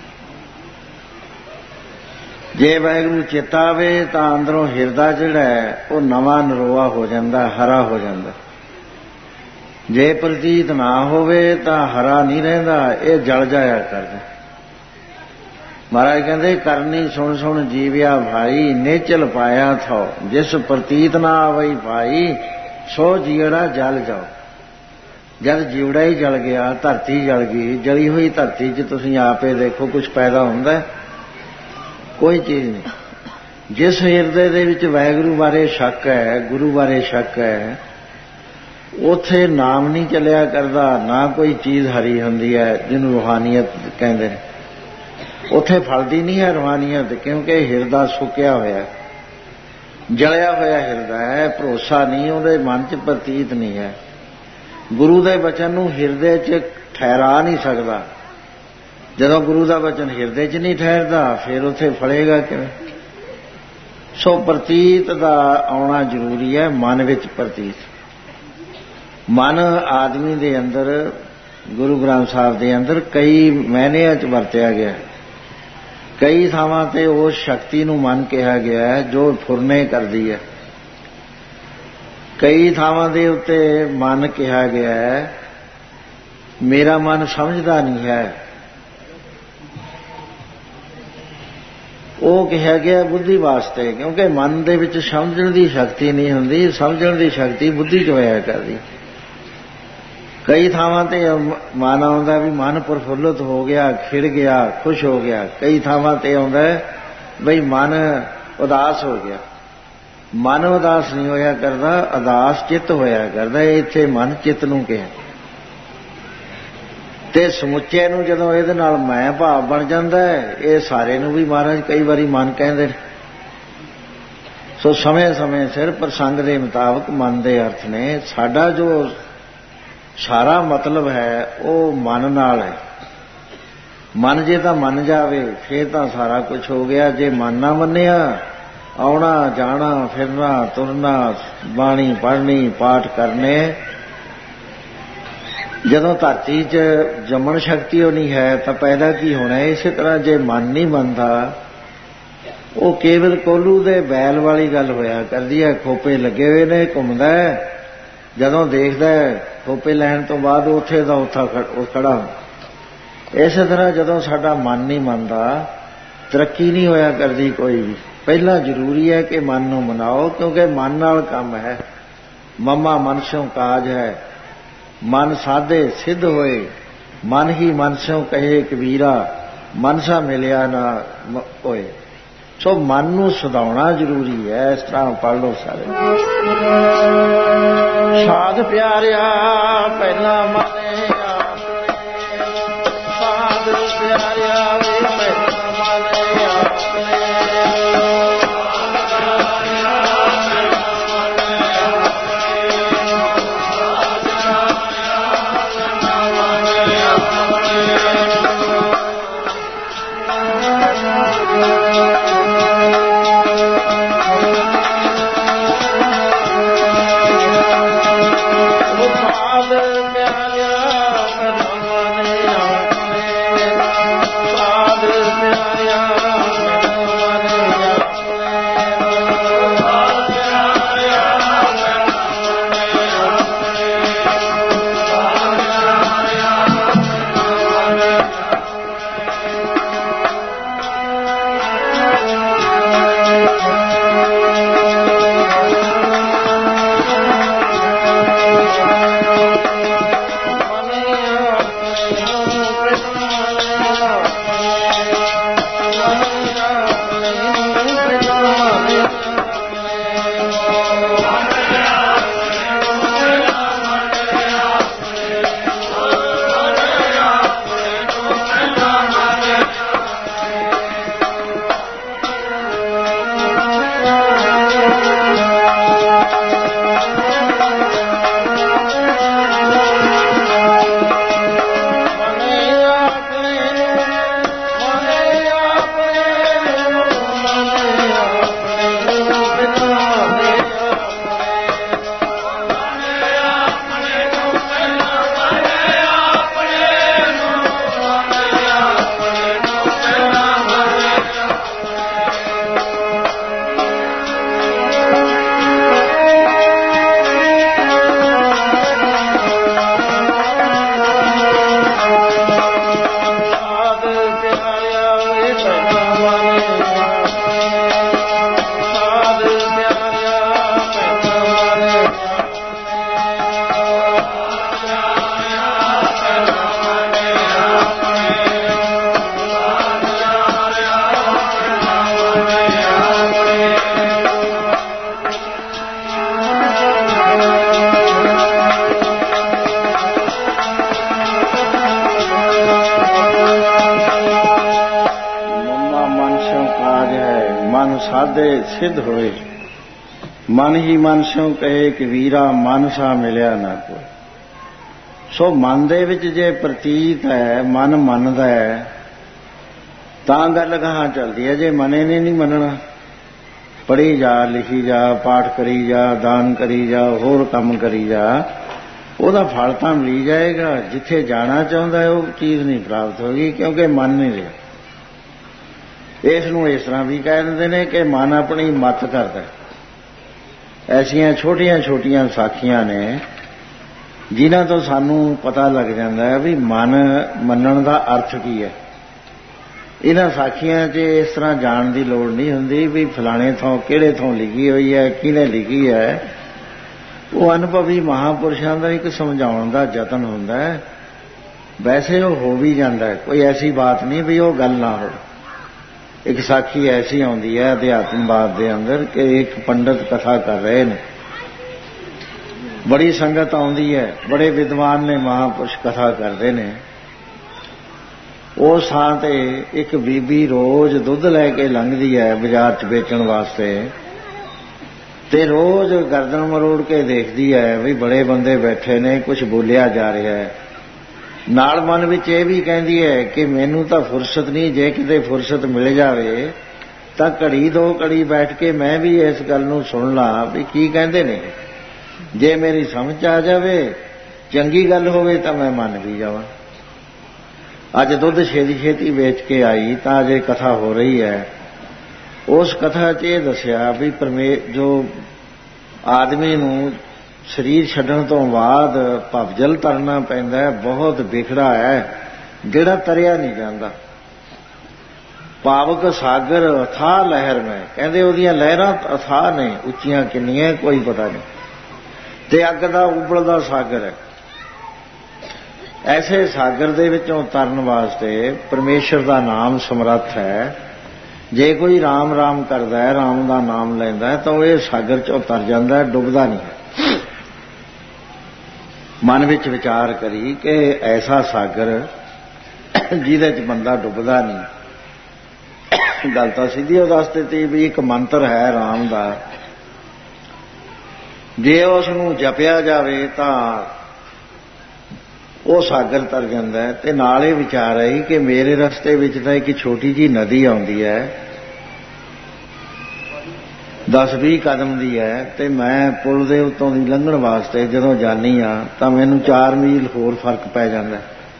[SPEAKER 2] ਜੇ ਵਾਹਿਗੁਰੂ ਚੇਤਾ ਆਵੇ ਤਾਂ ਅੰਦਰੋਂ ਹਿਰਦਾ ਜਿਹੜਾ ਹੈ ਉਹ ਨਵਾਂ ਨਰੋਆ ਹੋ ਜਾਂਦਾ, ਹਰਾ ਹੋ ਜਾਂਦਾ। ਜੇ ਪ੍ਰਤੀਤ ਨਾ ਹੋਵੇ ਤਾਂ ਹਰਾ ਨਹੀਂ ਰਹਿੰਦਾ, ਇਹ ਜਲ ਜਾਇਆ ਕਰਦਾ। ਮਹਾਰਾਜ ਕਹਿੰਦੇ ਕਰਨੀ ਸੁਣ ਸੁਣ ਜੀਵਿਆ ਭਾਈ, ਨੇਚਲ ਪਾਇਆ ਥੋ ਜਿਸ ਪ੍ਰਤੀਤ ਨਾ ਆਵਈ ਭਾਈ, ਸੋ ਜੀੜਾ ਜਲ ਜਾਓ। ਜਦ ਜੀਵੜਾ ਹੀ ਜਲ ਗਿਆ, ਧਰਤੀ ਜਲ ਗਈ, ਜਲੀ ਹੋਈ ਧਰਤੀ 'ਚ ਤੁਸੀਂ ਆਪੇ ਦੇਖੋ ਕੁਝ ਪੈਦਾ ਹੁੰਦਾ? ਕੋਈ ਚੀਜ਼ ਨਹੀਂ। ਜਿਸ ਹਿਰਦੇ ਦੇ ਵਿੱਚ ਵਾਹਿਗੁਰੂ ਬਾਰੇ ਸ਼ੱਕ ਹੈ, ਗੁਰੂ ਬਾਰੇ ਸ਼ੱਕ ਹੈ, ਉੱਥੇ ਨਾਮ ਨਹੀਂ ਚੱਲਿਆ ਕਰਦਾ, ਨਾ ਕੋਈ ਚੀਜ਼ ਹਰੀ ਹੁੰਦੀ ਹੈ ਜਿਹਨੂੰ ਰੂਹਾਨੀਅਤ ਕਹਿੰਦੇ ਨੇ। ਉੱਥੇ ਫਲਦੀ ਨਹੀਂ ਹੈ ਰੂਹਾਨੀਅਤ, ਕਿਉਂਕਿ ਹਿਰਦਾ ਸੁੱਕਿਆ ਹੋਇਆ, ਜਲਿਆ ਹੋਇਆ ਹਿਰਦਾ ਹੈ। ਭਰੋਸਾ ਨਹੀਂ, ਉਹਦੇ ਮਨ 'ਚ ਪ੍ਰਤੀਤ ਨਹੀਂ ਹੈ। ਗੁਰੂ ਦੇ ਬਚਨ ਨੂੰ ਹਿਰਦੇ 'ਚ ਠਹਿਰਾ ਨਹੀਂ ਸਕਦਾ। ਜਦੋਂ ਗੁਰੂ ਦਾ ਬਚਨ ਹਿਰਦੇ 'ਚ ਨਹੀਂ ਠਹਿਰਦਾ ਫਿਰ ਉੱਥੇ ਫਲੇਗਾ ਕਿਵੇਂ? ਸੋ ਪ੍ਰਤੀਤ ਦਾ ਆਉਣਾ ਜ਼ਰੂਰੀ ਹੈ, ਮਨ ਵਿੱਚ ਪ੍ਰਤੀਤ। ਮਨ ਆਦਮੀ ਦੇ ਅੰਦਰ, ਗੁਰੂ ਗ੍ਰੰਥ ਸਾਹਿਬ ਦੇ ਅੰਦਰ ਕਈ ਮਾਇਨਿਆਂ 'ਚ ਵਰਤਿਆ ਗਿਆ। ਕਈ ਥਾਵਾਂ ਤੇ ਉਸ ਸ਼ਕਤੀ ਨੂੰ ਮਨ ਕਿਹਾ ਗਿਆ ਹੈ ਜੋ ਫੁਰਨੇ ਕਰਦੀ ਹੈ। ਕਈ ਥਾਵਾਂ ਦੇ ਉੱਤੇ ਮਨ ਕਿਹਾ ਗਿਆ ਹੈ ਮੇਰਾ ਮਨ ਸਮਝਦਾ ਨਹੀਂ ਹੈ। ਉਹ ਕਿਹਾ ਗਿਆ ਬੁੱਧੀ ਵਾਸਤੇ, ਕਿਉਂਕਿ ਮਨ ਦੇ ਵਿੱਚ ਸਮਝਣ ਦੀ ਸ਼ਕਤੀ ਨਹੀਂ ਹੁੰਦੀ, ਸਮਝਣ ਦੀ ਸ਼ਕਤੀ ਬੁੱਧੀ 'ਚ ਹੋਇਆ ਕਰਦੀ। ਕਈ ਥਾਵਾਂ ਤੇ ਮਨ ਆਉਂਦਾ ਵੀ ਮਨ ਪ੍ਰਫੁੱਲਤ ਹੋ ਗਿਆ, ਖਿੜ ਗਿਆ, ਖੁਸ਼ ਹੋ ਗਿਆ। ਕਈ ਥਾਵਾਂ ਤੇ ਆਉਂਦਾ ਬਈ ਮਨ ਉਦਾਸ ਹੋ ਗਿਆ। ਮਨ ਉਦਾਸ ਨਹੀਂ ਹੋਇਆ ਕਰਦਾ, ਉਦਾਸ ਚਿੱਤ ਹੋਇਆ ਕਰਦਾ। ਇੱਥੇ ਮਨ ਚਿੱਤ ਨੂੰ ਕਿਹਾ ਤੇ ਸਮੁੱਚੇ ਨੂੰ ਜਦੋਂ ਇਹਦੇ ਨਾਲ ਮੈਂ ਭਾਵ ਬਣ ਜਾਂਦਾ ਹੈ, ਇਹ ਸਾਰੇ ਨੂੰ ਵੀ ਮਹਾਰਾਜ ਕਈ ਵਾਰੀ ਮਨ ਕਹਿੰਦੇ ਨੇ। ਸੋ ਸਮੇਂ ਸਮੇਂ ਸਿਰ ਪ੍ਰਸੰਗ ਦੇ ਮੁਤਾਬਕ ਮਨ ਦੇ ਅਰਥ ਨੇ। ਸਾਡਾ ਜੋ ਸਾਰਾ ਮਤਲਬ ਹੈ ਉਹ ਮਨ ਨਾਲ ਹੈ। ਮਨ ਜੇ ਤਾਂ ਮੰਨ ਜਾਵੇ ਫਿਰ ਤਾਂ ਸਾਰਾ ਕੁਝ ਹੋ ਗਿਆ। ਜੇ ਮਨ ਨਾ ਮੰਨਿਆ, ਆਉਣਾ ਜਾਣਾ, ਫਿਰਨਾ, ਤੁਰਨਾ, ਬਾਣੀ ਪੜ੍ਹਨੀ, ਪਾਠ ਕਰਨੇ, ਜਦੋਂ ਧਰਤੀ 'ਚ ਜੰਮਣ ਸ਼ਕਤੀ ਉਹ ਨਹੀਂ ਹੈ ਤਾਂ ਪੈਦਾ ਕੀ ਹੋਣਾ? ਇਸੇ ਤਰ੍ਹਾਂ ਜੇ ਮਨ ਨਹੀਂ ਮੰਨਦਾ, ਉਹ ਕੇਵਲ ਕੋਲੂ ਦੇ ਬੈਲ ਵਾਲੀ ਗੱਲ ਹੋਇਆ ਕਰਦੀ ਹੈ। ਖੋਪੇ ਲੱਗੇ ਹੋਏ ਨੇ, ਘੁੰਮਦਾ ਹੈ, ਜਦੋਂ ਦੇਖਦਾ ਖੋਪੇ ਲੈਣ ਤੋਂ ਬਾਅਦ ਉੱਥੇ ਦਾ ਉੱਥਾ ਖੜਾ। ਇਸੇ ਤਰ੍ਹਾਂ ਜਦੋਂ ਸਾਡਾ ਮਨ ਨਹੀਂ ਮੰਨਦਾ, ਤਰੱਕੀ ਨਹੀਂ ਹੋਇਆ ਕਰਦੀ ਕੋਈ ਵੀ। ਪਹਿਲਾਂ ਜ਼ਰੂਰੀ ਹੈ ਕਿ ਮਨ ਨੂੰ ਮਨਾਓ, ਕਿਉਂਕਿ ਮਨ ਨਾਲ ਕੰਮ ਹੈ। ਮਮਾ ਮਨ ਸਿਉ ਕਾਜ ਹੈ, ਮਨ ਸਾਧੇ ਸਿੱਧ ਹੋਏ, ਮਨ ਹੀ ਮਨ ਸਿਉ ਕਹੇ ਕਬੀਰਾ, ਮਨਸਾ ਮਿਲਿਆ ਨਾ ਹੋਏ। ਸੋ ਮਨ ਨੂੰ ਸੁਧਾਉਣਾ ਜ਼ਰੂਰੀ ਹੈ। ਇਸ ਤਰ੍ਹਾਂ ਪੜ੍ਹ ਲਓ ਸਾਰੇ। ਸਾਧ ਪਿਆਰਿਆ ਪਹਿਲਾਂ ਮਨੇ ਆਪਣੇ, ਸਾਧ ਪਿਆਰਿਆ ਵੇ ਪਹਿਲਾਂ ਮਨੇ ਆਪਣੇ। ਸਾਧ ਪਿਆਰਿਆ ਦੇ ਸਿੱਧ ਹੋਏ। ਮਨ ਹੀ ਮਨ ਸਿਉ ਕਹੇ ਕਿ ਵੀਰਾ ਮਨ ਸਾ ਮਿਲਿਆ ਨਾ ਕੋਈ। ਸੋ ਮਨ ਦੇ ਵਿੱਚ ਜੇ ਪ੍ਰਤੀਤ ਹੈ, ਮਨ ਮੰਨਦਾ ਹੈ, ਤਾਂ ਗੱਲ ਗਾਹਾਂ ਚੱਲਦੀ ਹੈ। ਜੇ ਮਨੇ ਨੇ ਨਹੀਂ ਮੰਨਣਾ, ਪੜ੍ਹੀ ਜਾ, ਲਿਖੀ ਜਾ, ਪਾਠ ਕਰੀ ਜਾ, ਦਾਨ ਕਰੀ ਜਾ, ਹੋਰ ਕੰਮ ਕਰੀ ਜਾ, ਉਹਦਾ ਫਲ ਤਾਂ ਮਿਲ ਜਾਏਗਾ। ਜਿੱਥੇ ਜਾਣਾ ਚਾਹੁੰਦਾ ਉਹ ਚੀਜ਼ ਨਹੀਂ ਪ੍ਰਾਪਤ ਹੋਗੀ, ਕਿਉਂਕਿ ਮਨ ਨਹੀਂ ਰਿਹਾ। ਇਸ ਨੂੰ ਇਸ ਤਰ੍ਹਾਂ ਵੀ ਕਹਿ ਦਿੰਦੇ ਨੇ ਕਿ ਮਨ ਆਪਣੀ ਮੱਤ ਕਰਦਾ। ਐਸੀਆਂ ਛੋਟੀਆਂ ਛੋਟੀਆਂ ਸਾਖੀਆਂ ਨੇ ਜਿਨ੍ਹਾਂ ਤੋਂ ਸਾਨੂੰ ਪਤਾ ਲੱਗ ਜਾਂਦਾ ਹੈ ਵੀ ਮਨ ਮੰਨਣ ਦਾ ਅਰਥ ਕੀ ਹੈ। ਇਹਨਾਂ ਸਾਖੀਆਂ 'ਚ ਇਸ ਤਰ੍ਹਾਂ ਜਾਣ ਦੀ ਲੋੜ ਨਹੀਂ ਹੁੰਦੀ ਵੀ ਫਲਾਣੇ ਥਾਂ ਕਿਹੜੇ ਥਾਂ ਲਿਖੀ ਹੋਈ ਹੈ, ਕਿਹਨੇ ਲਿਖੀ ਹੈ। ਉਹ ਅਨੁਭਵੀ ਮਹਾਂਪੁਰਸ਼ਾਂ ਦਾ ਇੱਕ ਸਮਝਾਉਣ ਦਾ ਯਤਨ ਹੁੰਦਾ ਹੈ। ਵੈਸੇ ਉਹ ਹੋ ਵੀ ਜਾਂਦਾ ਹੈ, ਕੋਈ ਐਸੀ ਬਾਤ ਨਹੀਂ ਵੀ ਉਹ ਗੱਲ ਨਾ ਹੋ। ਇੱਕ ਸਾਖੀ ਐਸੀ ਆਉਂਦੀ ਹੈ ਅਧਿਆਤਮਵਾਦ ਦੇ ਅੰਦਰ ਕਿ ਇੱਕ ਪੰਡਤ ਕਥਾ ਕਰ ਰਹੇ ਨੇ, ਬੜੀ ਸੰਗਤ ਆਉਂਦੀ ਹੈ, ਬੜੇ ਵਿਦਵਾਨ ਨੇ ਮਹਾਂਪੁਰਸ਼ ਕਥਾ ਕਰਦੇ ਨੇ। ਉਸ ਥਾਂ ਤੇ ਇੱਕ ਬੀਬੀ ਰੋਜ਼ ਦੁੱਧ ਲੈ ਕੇ ਲੰਘਦੀ ਹੈ ਬਾਜ਼ਾਰ 'ਚ ਵੇਚਣ ਵਾਸਤੇ, ਤੇ ਰੋਜ਼ ਗਰਦਨ ਮਰੋੜ ਕੇ ਦੇਖਦੀ ਹੈ ਵੀ ਬੜੇ ਬੰਦੇ ਬੈਠੇ ਨੇ, ਕੁਝ ਬੋਲਿਆ ਜਾ ਰਿਹਾ ਹੈ। ਨਾਲ ਮਨ ਵਿੱਚ ਇਹ ਵੀ ਕਹਿੰਦੀ ਹੈ ਕਿ ਮੈਨੂੰ ਤਾਂ ਫੁਰਸਤ ਨਹੀਂ, ਜੇ ਕਿਤੇ ਫੁਰਸਤ ਮਿਲ ਜਾਵੇ ਤਾਂ ਘੜੀ ਦੋ ਘੜੀ ਬੈਠ ਕੇ ਮੈਂ ਵੀ ਇਸ ਗੱਲ ਨੂੰ ਸੁਣ ਲਾਂ ਵੀ ਕੀ ਕਹਿੰਦੇ ਨੇ। ਜੇ ਮੇਰੀ ਸਮਝ ਆ ਜਾਵੇ, ਚੰਗੀ ਗੱਲ ਹੋਵੇ ਤਾਂ ਮੈਂ ਮੰਨ ਵੀ ਜਾਵਾਂ। ਅੱਜ ਦੁੱਧ ਛੇਤੀ ਛੇਤੀ ਵੇਚ ਕੇ ਆਈ ਤਾਂ ਅਜੇ ਕਥਾ ਹੋ ਰਹੀ ਹੈ। ਉਸ ਕਥਾ 'ਚ ਇਹ ਦੱਸਿਆ ਵੀ ਜੋ ਆਦਮੀ ਨੂੰ ਸਰੀਰ ਛੱਡਣ ਤੋਂ ਬਾਅਦ ਭਵਜਲ ਤਰਨਾ ਪੈਂਦਾ ਹੈ, ਬਹੁਤ ਵਿਖੜਾ ਹੈ ਜਿਹੜਾ ਤਰਿਆ ਨਹੀਂ ਜਾਂਦਾ। ਪਾਵਕ ਸਾਗਰ ਅਥਾਹ ਲਹਿਰ ਮੈਂ, ਕਹਿੰਦੇ ਉਹਦੀਆਂ ਲਹਿਰਾਂ ਅਥਾਹ ਨੇ, ਉੱਚੀਆਂ ਕਿੰਨੀਆਂ ਕੋਈ ਪਤਾ ਨਹੀਂ, ਤੇ ਅੱਗ ਦਾ ਉਬਲਦਾ ਸਾਗਰ ਹੈ। ਐਸੇ ਸਾਗਰ ਦੇ ਵਿੱਚੋਂ ਤਰਨ ਵਾਸਤੇ ਪਰਮੇਸ਼ਰ ਦਾ ਨਾਮ ਸਮਰੱਥ ਹੈ। ਜੇ ਕੋਈ ਰਾਮ ਰਾਮ ਕਰਦਾ ਹੈ, ਰਾਮ ਦਾ ਨਾਮ ਲੈਂਦਾ ਹੈ, ਤਾਂ ਉਹ ਇਹ ਸਾਗਰ 'ਚੋਂ ਤਰ ਜਾਂਦਾ ਹੈ, ਡੁੱਬਦਾ ਨਹੀਂ ਹੈ। ਮਨ ਵਿੱਚ ਵਿਚਾਰ ਕਰੀ ਕਿ ਐਸਾ ਸਾਗਰ ਜਿਹਦੇ 'ਚ ਬੰਦਾ ਡੁੱਬਦਾ ਨਹੀਂ। ਗੱਲ ਤਾਂ ਸਿੱਧੀ ਉਹ ਦੱਸ ਦਿੱਤੀ ਵੀ ਇੱਕ ਮੰਤਰ ਹੈ ਰਾਮ ਦਾ, ਜੇ ਉਸ ਨੂੰ ਜਪਿਆ ਜਾਵੇ ਤਾਂ ਉਹ ਸਾਗਰ ਤਰ ਜਾਂਦਾ ਹੈ। ਤੇ ਨਾਲ ਇਹ ਵਿਚਾਰ ਆਈ ਕਿ ਮੇਰੇ ਰਸਤੇ ਵਿੱਚ ਤਾਂ ਇੱਕ ਛੋਟੀ ਜਿਹੀ ਨਦੀ ਆਉਂਦੀ ਹੈ, 10-20 ਕਦਮ ਦੀ ਹੈ, ਤੇ ਮੈਂ ਪੁਲ ਦੇ ਉੱਤੋਂ ਦੀ ਲੰਘਣ ਵਾਸਤੇ ਜਦੋਂ ਜਾਂਦੀ ਹਾਂ ਤਾਂ ਮੈਨੂੰ 4 ਮੀਲ ਹੋਰ ਫਰਕ ਪੈ ਜਾਂਦਾ।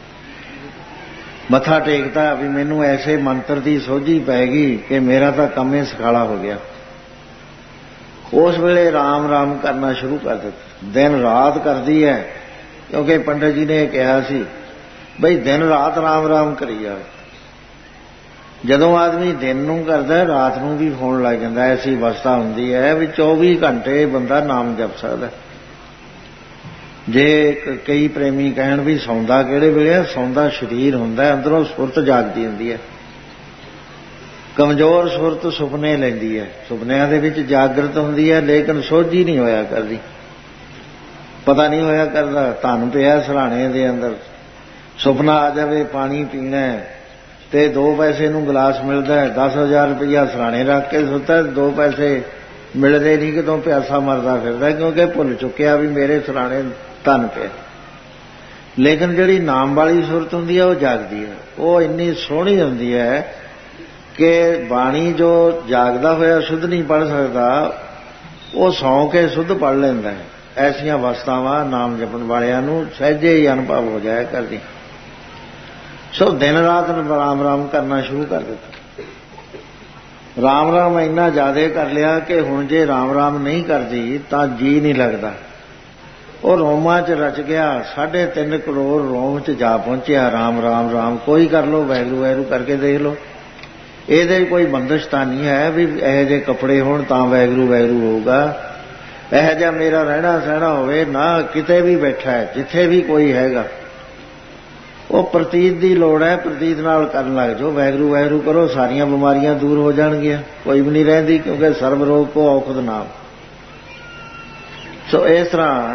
[SPEAKER 2] ਮੱਥਾ ਟੇਕਦਾ ਵੀ ਮੈਨੂੰ ਐਸੇ ਮੰਤਰ ਦੀ ਸੋਝੀ ਪੈ ਗਈ ਕਿ ਮੇਰਾ ਤਾਂ ਕੰਮ ਹੀ ਸਖਾਲਾ ਹੋ ਗਿਆ। ਉਸ ਵੇਲੇ ਰਾਮ ਰਾਮ ਕਰਨਾ ਸ਼ੁਰੂ ਕਰ ਦਿੱਤਾ। ਦਿਨ ਰਾਤ ਕਰਦੀ ਹੈ, ਕਿਉਂਕਿ ਪੰਡਤ ਜੀ ਨੇ ਕਿਹਾ ਸੀ ਬਈ ਦਿਨ ਰਾਤ ਰਾਮ ਰਾਮ ਕਰੀ ਜਾਵੇ। ਜਦੋਂ ਆਦਮੀ ਦਿਨ ਨੂੰ ਕਰਦਾ, ਰਾਤ ਨੂੰ ਵੀ ਹੋਣ ਲੱਗ ਜਾਂਦਾ। ਐਸੀ ਅਵਸਥਾ ਹੁੰਦੀ ਹੈ ਵੀ 24 ਘੰਟੇ ਬੰਦਾ ਨਾਮ ਜਪ ਸਕਦਾ। ਜੇ ਕਈ ਪ੍ਰੇਮੀ ਕਹਿਣ ਵੀ ਸੌਂਦਾ ਕਿਹੜੇ ਵੇਲੇ, ਸੌਂਦਾ ਸਰੀਰ ਹੁੰਦਾ, ਅੰਦਰੋਂ ਸੁਰਤ ਜਾਗਦੀ ਹੁੰਦੀ ਹੈ। ਕਮਜ਼ੋਰ ਸੁਰਤ ਸੁਪਨੇ ਲੈਂਦੀ ਹੈ, ਸੁਪਨਿਆਂ ਦੇ ਵਿੱਚ ਜਾਗਰਤ ਹੁੰਦੀ ਹੈ, ਲੇਕਿਨ ਸੋਝੀ ਨਹੀਂ ਹੋਇਆ ਕਰਦੀ, ਪਤਾ ਨਹੀਂ ਹੋਇਆ ਕਰਦਾ। ਧਨ ਪਿਆ ਸਰਾਣੇ ਦੇ ਅੰਦਰ, ਸੁਪਨਾ ਆ ਜਾਵੇ ਪਾਣੀ ਪੀਣਾ ਤੇ 2 ਪੈਸੇ ਨੂੰ ਗਲਾਸ ਮਿਲਦਾ ਹੈ, 10,000 ਰੁਪਇਆ ਸਰਾਣੇ ਰੱਖ ਕੇ ਸੁੱਤਾ, 2 ਪੈਸੇ ਮਿਲਦੇ ਨਹੀਂ, ਕਿਤੋਂ ਪਿਆਸਾ ਮਰਦਾ ਫਿਰਦਾ, ਕਿਉਂਕਿ ਭੁੱਲ ਚੁੱਕਿਆ ਵੀ ਮੇਰੇ ਸਰਾਣੇ ਧਨ ਪਿਆ। ਲੇਕਿਨ ਜਿਹੜੀ ਨਾਮ ਵਾਲੀ ਸੁਰਤ ਹੁੰਦੀ ਹੈ ਉਹ ਜਾਗਦੀ ਹੈ। ਉਹ ਇੰਨੀ ਸੋਹਣੀ ਹੁੰਦੀ ਹੈ ਕਿ ਬਾਣੀ ਜੋ ਜਾਗਦਾ ਹੋਇਆ ਸੁੱਧ ਨਹੀਂ ਪੜ੍ਹ ਸਕਦਾ, ਉਹ ਸੌਂ ਕੇ ਸੁੱਧ ਪੜ੍ਹ ਲੈਂਦਾ ਹੈ। ਐਸੀਆਂ ਅਵਸਥਾਵਾਂ ਨਾਮ ਜਪਣ ਵਾਲਿਆਂ ਨੂੰ ਸਹਿਜੇ ਹੀ ਅਨੁਭਵ ਹੋ ਜਾਇਆ ਕਰਦੀ। ਸੋ ਦਿਨ ਰਾਤ ਰਾਮ ਰਾਮ ਕਰਨਾ ਸ਼ੁਰੂ ਕਰ ਦਿੱਤਾ। ਰਾਮ ਰਾਮ ਇੰਨਾ ਜ਼ਿਆਦਾ ਕਰ ਲਿਆ ਕਿ ਹੁਣ ਜੇ ਰਾਮ ਰਾਮ ਨਹੀਂ ਕਰਦੀ ਤਾਂ ਜੀ ਨਹੀਂ ਲੱਗਦਾ। ਉਹ ਰੋਮਾਂ 'ਚ ਰਚ ਗਿਆ, 3.5 ਕਰੋੜ ਰੋਮ 'ਚ ਜਾ ਪਹੁੰਚਿਆ। ਰਾਮ ਰਾਮ ਰਾਮ ਕੋਈ ਕਰ ਲੋ, ਵੈਗਰੂ ਵੈਗਰੂ ਕਰਕੇ ਦੇਖ ਲਓ। ਇਹਦੇ ਕੋਈ ਬੰਦਸ਼ ਤਾਂ ਨਹੀਂ ਹੈ ਵੀ ਇਹੋ ਜਿਹੇ ਕੱਪੜੇ ਹੋਣ ਤਾਂ ਵੈਗਰੂ ਵੈਗਰੂ ਹੋਊਗਾ, ਇਹੋ ਜਿਹਾ ਮੇਰਾ ਰਹਿਣਾ ਸਹਿਣਾ ਹੋਵੇ ਨਾ। ਕਿਤੇ ਵੀ ਬੈਠਾ ਹੈ, ਜਿੱਥੇ ਵੀ ਕੋਈ ਹੈਗਾ, ਉਹ ਪ੍ਰਤੀਤ ਦੀ ਲੋੜ ਹੈ, ਪ੍ਰਤੀਤ ਨਾਲ ਕਰਨ ਲੱਗ ਜਾਓ। ਵੈਗਰੂ ਵੈਗਰੂ ਕਰੋ, ਸਾਰੀਆਂ ਬਿਮਾਰੀਆਂ ਦੂਰ ਹੋ ਜਾਣਗੀਆਂ, ਕੋਈ ਵੀ ਨਹੀਂ ਰਹਿੰਦੀ, ਕਿਉਂਕਿ ਸਰਬ ਰੋਗ ਕੋ ਔਖਦ ਨਾਮ। ਸੋ ਇਸ ਤਰ੍ਹਾਂ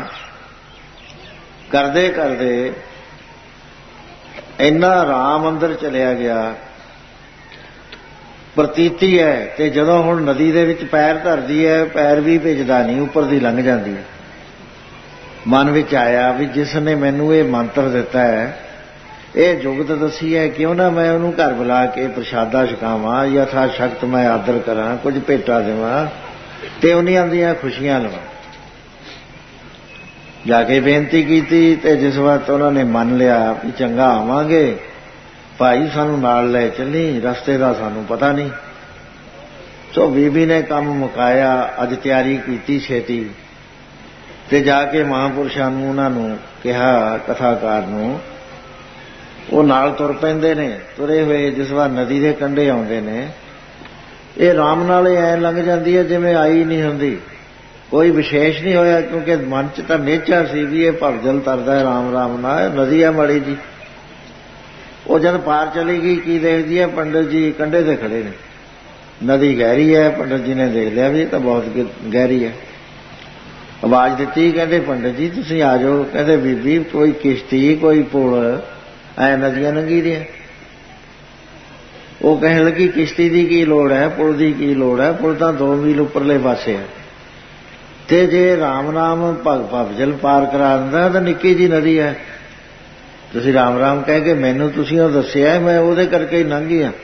[SPEAKER 2] ਕਰਦੇ ਕਰਦੇ ਇੰਨਾ ਰਾਮ ਅੰਦਰ ਚਲਿਆ ਗਿਆ ਪ੍ਰਤੀਤੀ ਹੈ। ਤੇ ਜਦੋਂ ਹੁਣ ਨਦੀ ਦੇ ਵਿੱਚ ਪੈਰ ਧਰਦੀ ਹੈ, ਪੈਰ ਵੀ ਭਿੱਜਦਾ ਨਹੀਂ, ਉੱਪਰ ਦੀ ਲੰਘ ਜਾਂਦੀ ਹੈ। ਮਨ ਵਿੱਚ ਆਇਆ ਵੀ ਜਿਸ ਨੇ ਮੈਨੂੰ ਇਹ ਮੰਤਰ ਦਿੱਤਾ ਹੈ, ਇਹ ਜੁਗਤ ਦੱਸੀ ਹੈ, ਕਿਉਂ ਨਾ ਮੈਂ ਉਹਨੂੰ ਘਰ ਬੁਲਾ ਕੇ ਪ੍ਰਸ਼ਾਦਾ ਛਕਾਵਾਂ, ਯਥਾ ਸ਼ਕਤ ਮੈਂ ਆਦਰ ਕਰਾਂ, ਕੁਝ ਭੇਟਾ ਦੇਵਾਂ ਤੇ ਉਹਨੀਆਂ ਦੀਆਂ ਖੁਸ਼ੀਆਂ ਲਵਾਂ। ਜਾ ਕੇ ਬੇਨਤੀ ਕੀਤੀ ਤੇ ਜਿਸ ਵਕਤ ਉਹਨਾਂ ਨੇ ਮੰਨ ਲਿਆ ਵੀ ਚੰਗਾ ਆਵਾਂਗੇ ਭਾਈ, ਸਾਨੂੰ ਨਾਲ ਲੈ ਚੱਲੀ, ਰਸਤੇ ਦਾ ਸਾਨੂੰ ਪਤਾ ਨਹੀਂ। ਸੋ ਬੀਬੀ ਨੇ ਕੰਮ ਮੁਕਾਇਆ, ਅੱਜ ਤਿਆਰੀ ਕੀਤੀ ਛੇਤੀ ਤੇ ਜਾ ਕੇ ਮਹਾਂਪੁਰਸ਼ਾਂ ਨੂੰ ਉਹਨਾਂ ਨੂੰ ਕਿਹਾ, ਕਥਾਕਾਰ ਨੂੰ, ਉਹ ਨਾਲ ਤੁਰ ਪੈਂਦੇ ਨੇ। ਤੁਰੇ ਹੋਏ ਜਿਸ ਵਾਰ ਨਦੀ ਦੇ ਕੰਢੇ ਆਉਂਦੇ ਨੇ, ਇਹ ਆਰਾਮ ਨਾਲ ਐ ਲੰਘ ਜਾਂਦੀ ਹੈ ਜਿਵੇਂ ਆਈ ਨਹੀਂ ਹੁੰਦੀ, ਕੋਈ ਵਿਸ਼ੇਸ਼ ਨਹੀਂ ਹੋਇਆ, ਕਿਉਂਕਿ ਮਨ 'ਚ ਤਾਂ ਨਿਹਚਾ ਸੀ ਵੀ ਇਹ ਭਵਜਲ ਤਰਦਾ ਰਾਮ ਰਾਮ ਨਾਲ, ਨਦੀ ਆ ਮਾੜੀ ਜੀ। ਉਹ ਜਦ ਪਾਰ ਚਲੀ ਗਈ, ਕੀ ਦੇਖਦੀ ਹੈ, ਪੰਡਿਤ ਜੀ ਕੰਢੇ ਤੇ ਖੜੇ ਨੇ, ਨਦੀ ਗਹਿਰੀ ਹੈ। ਪੰਡਿਤ ਜੀ ਨੇ ਦੇਖ ਲਿਆ ਵੀ ਇਹ ਤਾਂ ਬਹੁਤ ਗਹਿਰੀ ਹੈ। ਆਵਾਜ਼ ਦਿੱਤੀ, ਕਹਿੰਦੇ ਪੰਡਿਤ ਜੀ ਤੁਸੀਂ ਆ ਜਾਓ। ਕਹਿੰਦੇ ਬੀਬੀ ਕੋਈ ਕਿਸ਼ਤੀ, ਕੋਈ ਪੁਲ, ਐ ਨਦੀਆਂ ਲੰਘੀ ਦੀਆਂ। ਉਹ ਕਹਿਣ ਲੱਗੀ ਕਿਸ਼ਤੀ ਦੀ ਕੀ ਲੋੜ ਹੈ, ਪੁਲ ਦੀ ਕੀ ਲੋੜ ਹੈ, ਪੁਲ ਤਾਂ 2 ਮੀਲ ਉੱਪਰਲੇ ਪਾਸੇ ਹੈ। ਤੇ ਜੇ ਰਾਮ ਨਾਮ ਭਵਜਲ ਪਾਰ ਕਰਾ ਦਿੰਦਾ ਤਾਂ ਨਿੱਕੀ ਜੀ ਨਦੀ ਹੈ। ਤੁਸੀਂ ਰਾਮ ਰਾਮ ਕਹਿ ਕੇ ਮੈਨੂੰ ਤੁਸੀਂ ਉਹ ਦੱਸਿਆ, ਮੈਂ ਉਹਦੇ ਕਰਕੇ ਹੀ ਲੰਘੀ ਹਾਂ।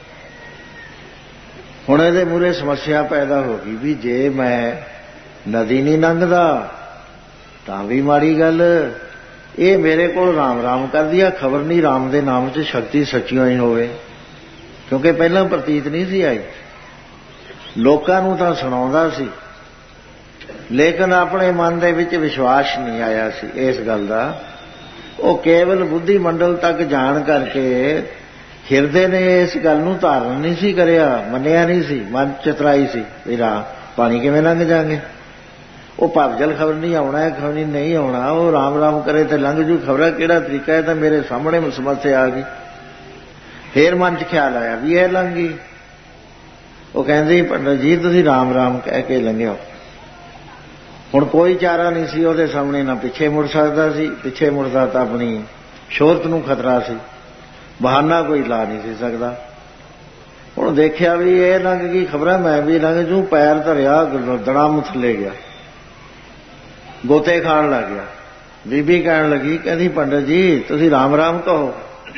[SPEAKER 2] ਹੁਣ ਇਹਦੇ ਮੂਹਰੇ ਸਮੱਸਿਆ ਪੈਦਾ ਹੋ ਗਈ ਵੀ ਜੇ ਮੈਂ ਨਦੀ ਨਹੀਂ ਲੰਘਦਾ ਤਾਂ ਵੀ ਮਾੜੀ ਗੱਲ, ਇਹ ਮੇਰੇ ਕੋਲ ਰਾਮ ਰਾਮ ਕਰਦੀ ਆ, ਖਬਰ ਨਹੀਂ ਰਾਮ ਦੇ ਨਾਮ 'ਚ ਸ਼ਕਤੀ ਸੱਚੀਓ ਹੀ ਹੋਵੇ, ਕਿਉਂਕਿ ਪਹਿਲਾਂ ਪ੍ਰਤੀਤ ਨਹੀਂ ਸੀ ਆਈ। ਲੋਕਾਂ ਨੂੰ ਤਾਂ ਸੁਣਾਉਂਦਾ ਸੀ, ਲੇਕਿਨ ਆਪਣੇ ਮਨ ਦੇ ਵਿੱਚ ਵਿਸ਼ਵਾਸ ਨਹੀਂ ਆਇਆ ਸੀ ਇਸ ਗੱਲ ਦਾ। ਉਹ ਕੇਵਲ ਬੁੱਧੀ ਮੰਡਲ ਤੱਕ ਜਾਣ ਕਰਕੇ ਹਿਰਦੇ ਨੇ ਇਸ ਗੱਲ ਨੂੰ ਧਾਰਨ ਨਹੀਂ ਸੀ ਕਰਿਆ, ਮੰਨਿਆ ਨਹੀਂ ਸੀ, ਮਨ ਚਤਰਾਈ ਸੀ ਵੀ ਰਾਹ ਪਾਣੀ ਕਿਵੇਂ ਲੰਘ ਜਾਗੇ। ਉਹ ਭਵਜਲ ਖਬਰ ਨਹੀਂ ਆਉਣਾ ਹੈ, ਖਬਰ ਨਹੀਂ ਆਉਣਾ, ਉਹ ਰਾਮ ਰਾਮ ਕਰੇ ਤੇ ਲੰਘ ਜੂ, ਖਬਰ ਕਿਹੜਾ ਤਰੀਕਾ ਹੈ, ਤਾਂ ਮੇਰੇ ਸਾਹਮਣੇ ਸਮੱਸਿਆ ਆ ਗਈ। ਫੇਰ ਮਨ 'ਚ ਖਿਆਲ ਆਇਆ ਵੀ ਇਹ ਲੰਘ ਗਈ। ਉਹ ਕਹਿੰਦੀ ਪੰਡਤ ਜੀ ਤੁਸੀਂ ਰਾਮ ਰਾਮ ਕਹਿ ਕੇ ਲੰਘਿਓ। ਹੁਣ ਕੋਈ ਚਾਰਾ ਨਹੀਂ ਸੀ ਉਹਦੇ ਸਾਹਮਣੇ, ਨਾ ਪਿੱਛੇ ਮੁੜ ਸਕਦਾ ਸੀ, ਪਿੱਛੇ ਮੁੜਦਾ ਤਾਂ ਆਪਣੀ ਸ਼ੋਹਰਤ ਨੂੰ ਖਤਰਾ ਸੀ, ਬਹਾਨਾ ਕੋਈ ਲਾ ਨਹੀਂ ਸੀ ਸਕਦਾ। ਹੁਣ ਦੇਖਿਆ ਵੀ ਇਹ ਲੰਘ ਗਈ, ਖਬਰਾਂ ਮੈਂ ਵੀ ਲੰਘ ਜੂ, ਪੈਰ ਧਰਿਆ, ਦੜਾਮ ਥੱਲੇ ਗਿਆ, ਗੋਤੇ ਖਾਣ ਲੱਗ ਗਿਆ। ਬੀਬੀ ਕਹਿਣ ਲੱਗੀ, ਕਹਿੰਦੀ ਪੰਡਤ ਜੀ ਤੁਸੀਂ ਰਾਮ ਰਾਮ ਕਹੋ।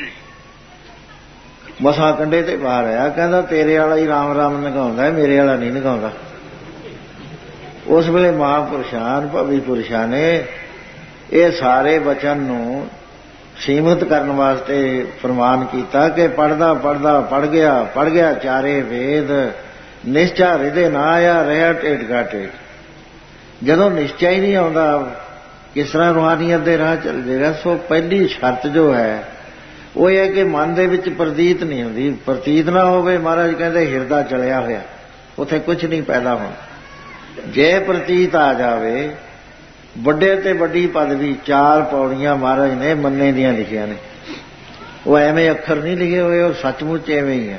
[SPEAKER 2] ਮਸਾਂ ਕੰਢੇ ਤੇ ਬਾਹਰ ਆਇਆ, ਕਹਿੰਦਾ ਤੇਰੇ ਵਾਲਾ ਹੀ ਰਾਮ ਰਾਮ ਨਿਗਾਉਂਦਾ, ਮੇਰੇ ਵਾਲਾ ਨਹੀਂ ਨਿਗਾਉਂਦਾ। ਉਸ ਵੇਲੇ ਮਹਾਂਪੁਰਸ਼ਾਂ ਭਵੀ ਪੁਰਸ਼ਾਂ ਨੇ ਇਹ ਸਾਰੇ ਬਚਨ ਨੂੰ ਸੀਮਤ ਕਰਨ ਵਾਸਤੇ ਫਰਮਾਨ ਕੀਤਾ ਕਿ ਪੜ੍ਹਦਾ ਪੜ੍ਹਦਾ ਪੜ੍ਹ ਗਿਆ ਚਾਰੇ ਵੇਦ, ਨਿਸ਼ਚਾ ਹਿਰਦੇ ਨਾ ਆਇਆ, ਰਿਹਾ ਢੇਡ ਘਾਟੇ। ਜਦੋਂ ਨਿਸ਼ਚਾ ਹੀ ਨਹੀਂ ਆਉਂਦਾ ਕਿਸ ਤਰ੍ਹਾਂ ਰੂਹਾਨੀਅਤ ਦੇ ਰਾਹ ਚੱਲ ਜਾਏਗਾ। ਸੋ ਪਹਿਲੀ ਸ਼ਰਤ ਜੋ ਹੈ ਉਹ ਇਹ ਹੈ ਕਿ ਮਨ ਦੇ ਵਿੱਚ ਪ੍ਰਤੀਤ ਨਹੀਂ ਹੁੰਦੀ, ਪ੍ਰਤੀਤ ਨਾ ਹੋਵੇ। ਮਹਾਰਾਜ ਕਹਿੰਦੇ ਹਿਰਦਾ ਚਲਿਆ ਹੋਇਆ, ਉੱਥੇ ਕੁਝ ਨਹੀਂ ਪੈਦਾ ਹੋਣਾ। ਜੇ ਪ੍ਰਤੀਤ ਆ ਜਾਵੇ, ਵੱਡੇ ਤੇ ਵੱਡੀ ਪਦਵੀ, 4 ਪੌੜੀਆਂ ਮਹਾਰਾਜ ਨੇ ਮੰਨੇ ਦੀਆਂ ਲਿਖੀਆਂ ਨੇ, ਉਹ ਐਵੇਂ ਅੱਖਰ ਨਹੀਂ ਲਿਖੇ ਹੋਏ, ਉਹ ਸੱਚਮੁੱਚ ਐਵੇਂ ਹੀ ਹੈ।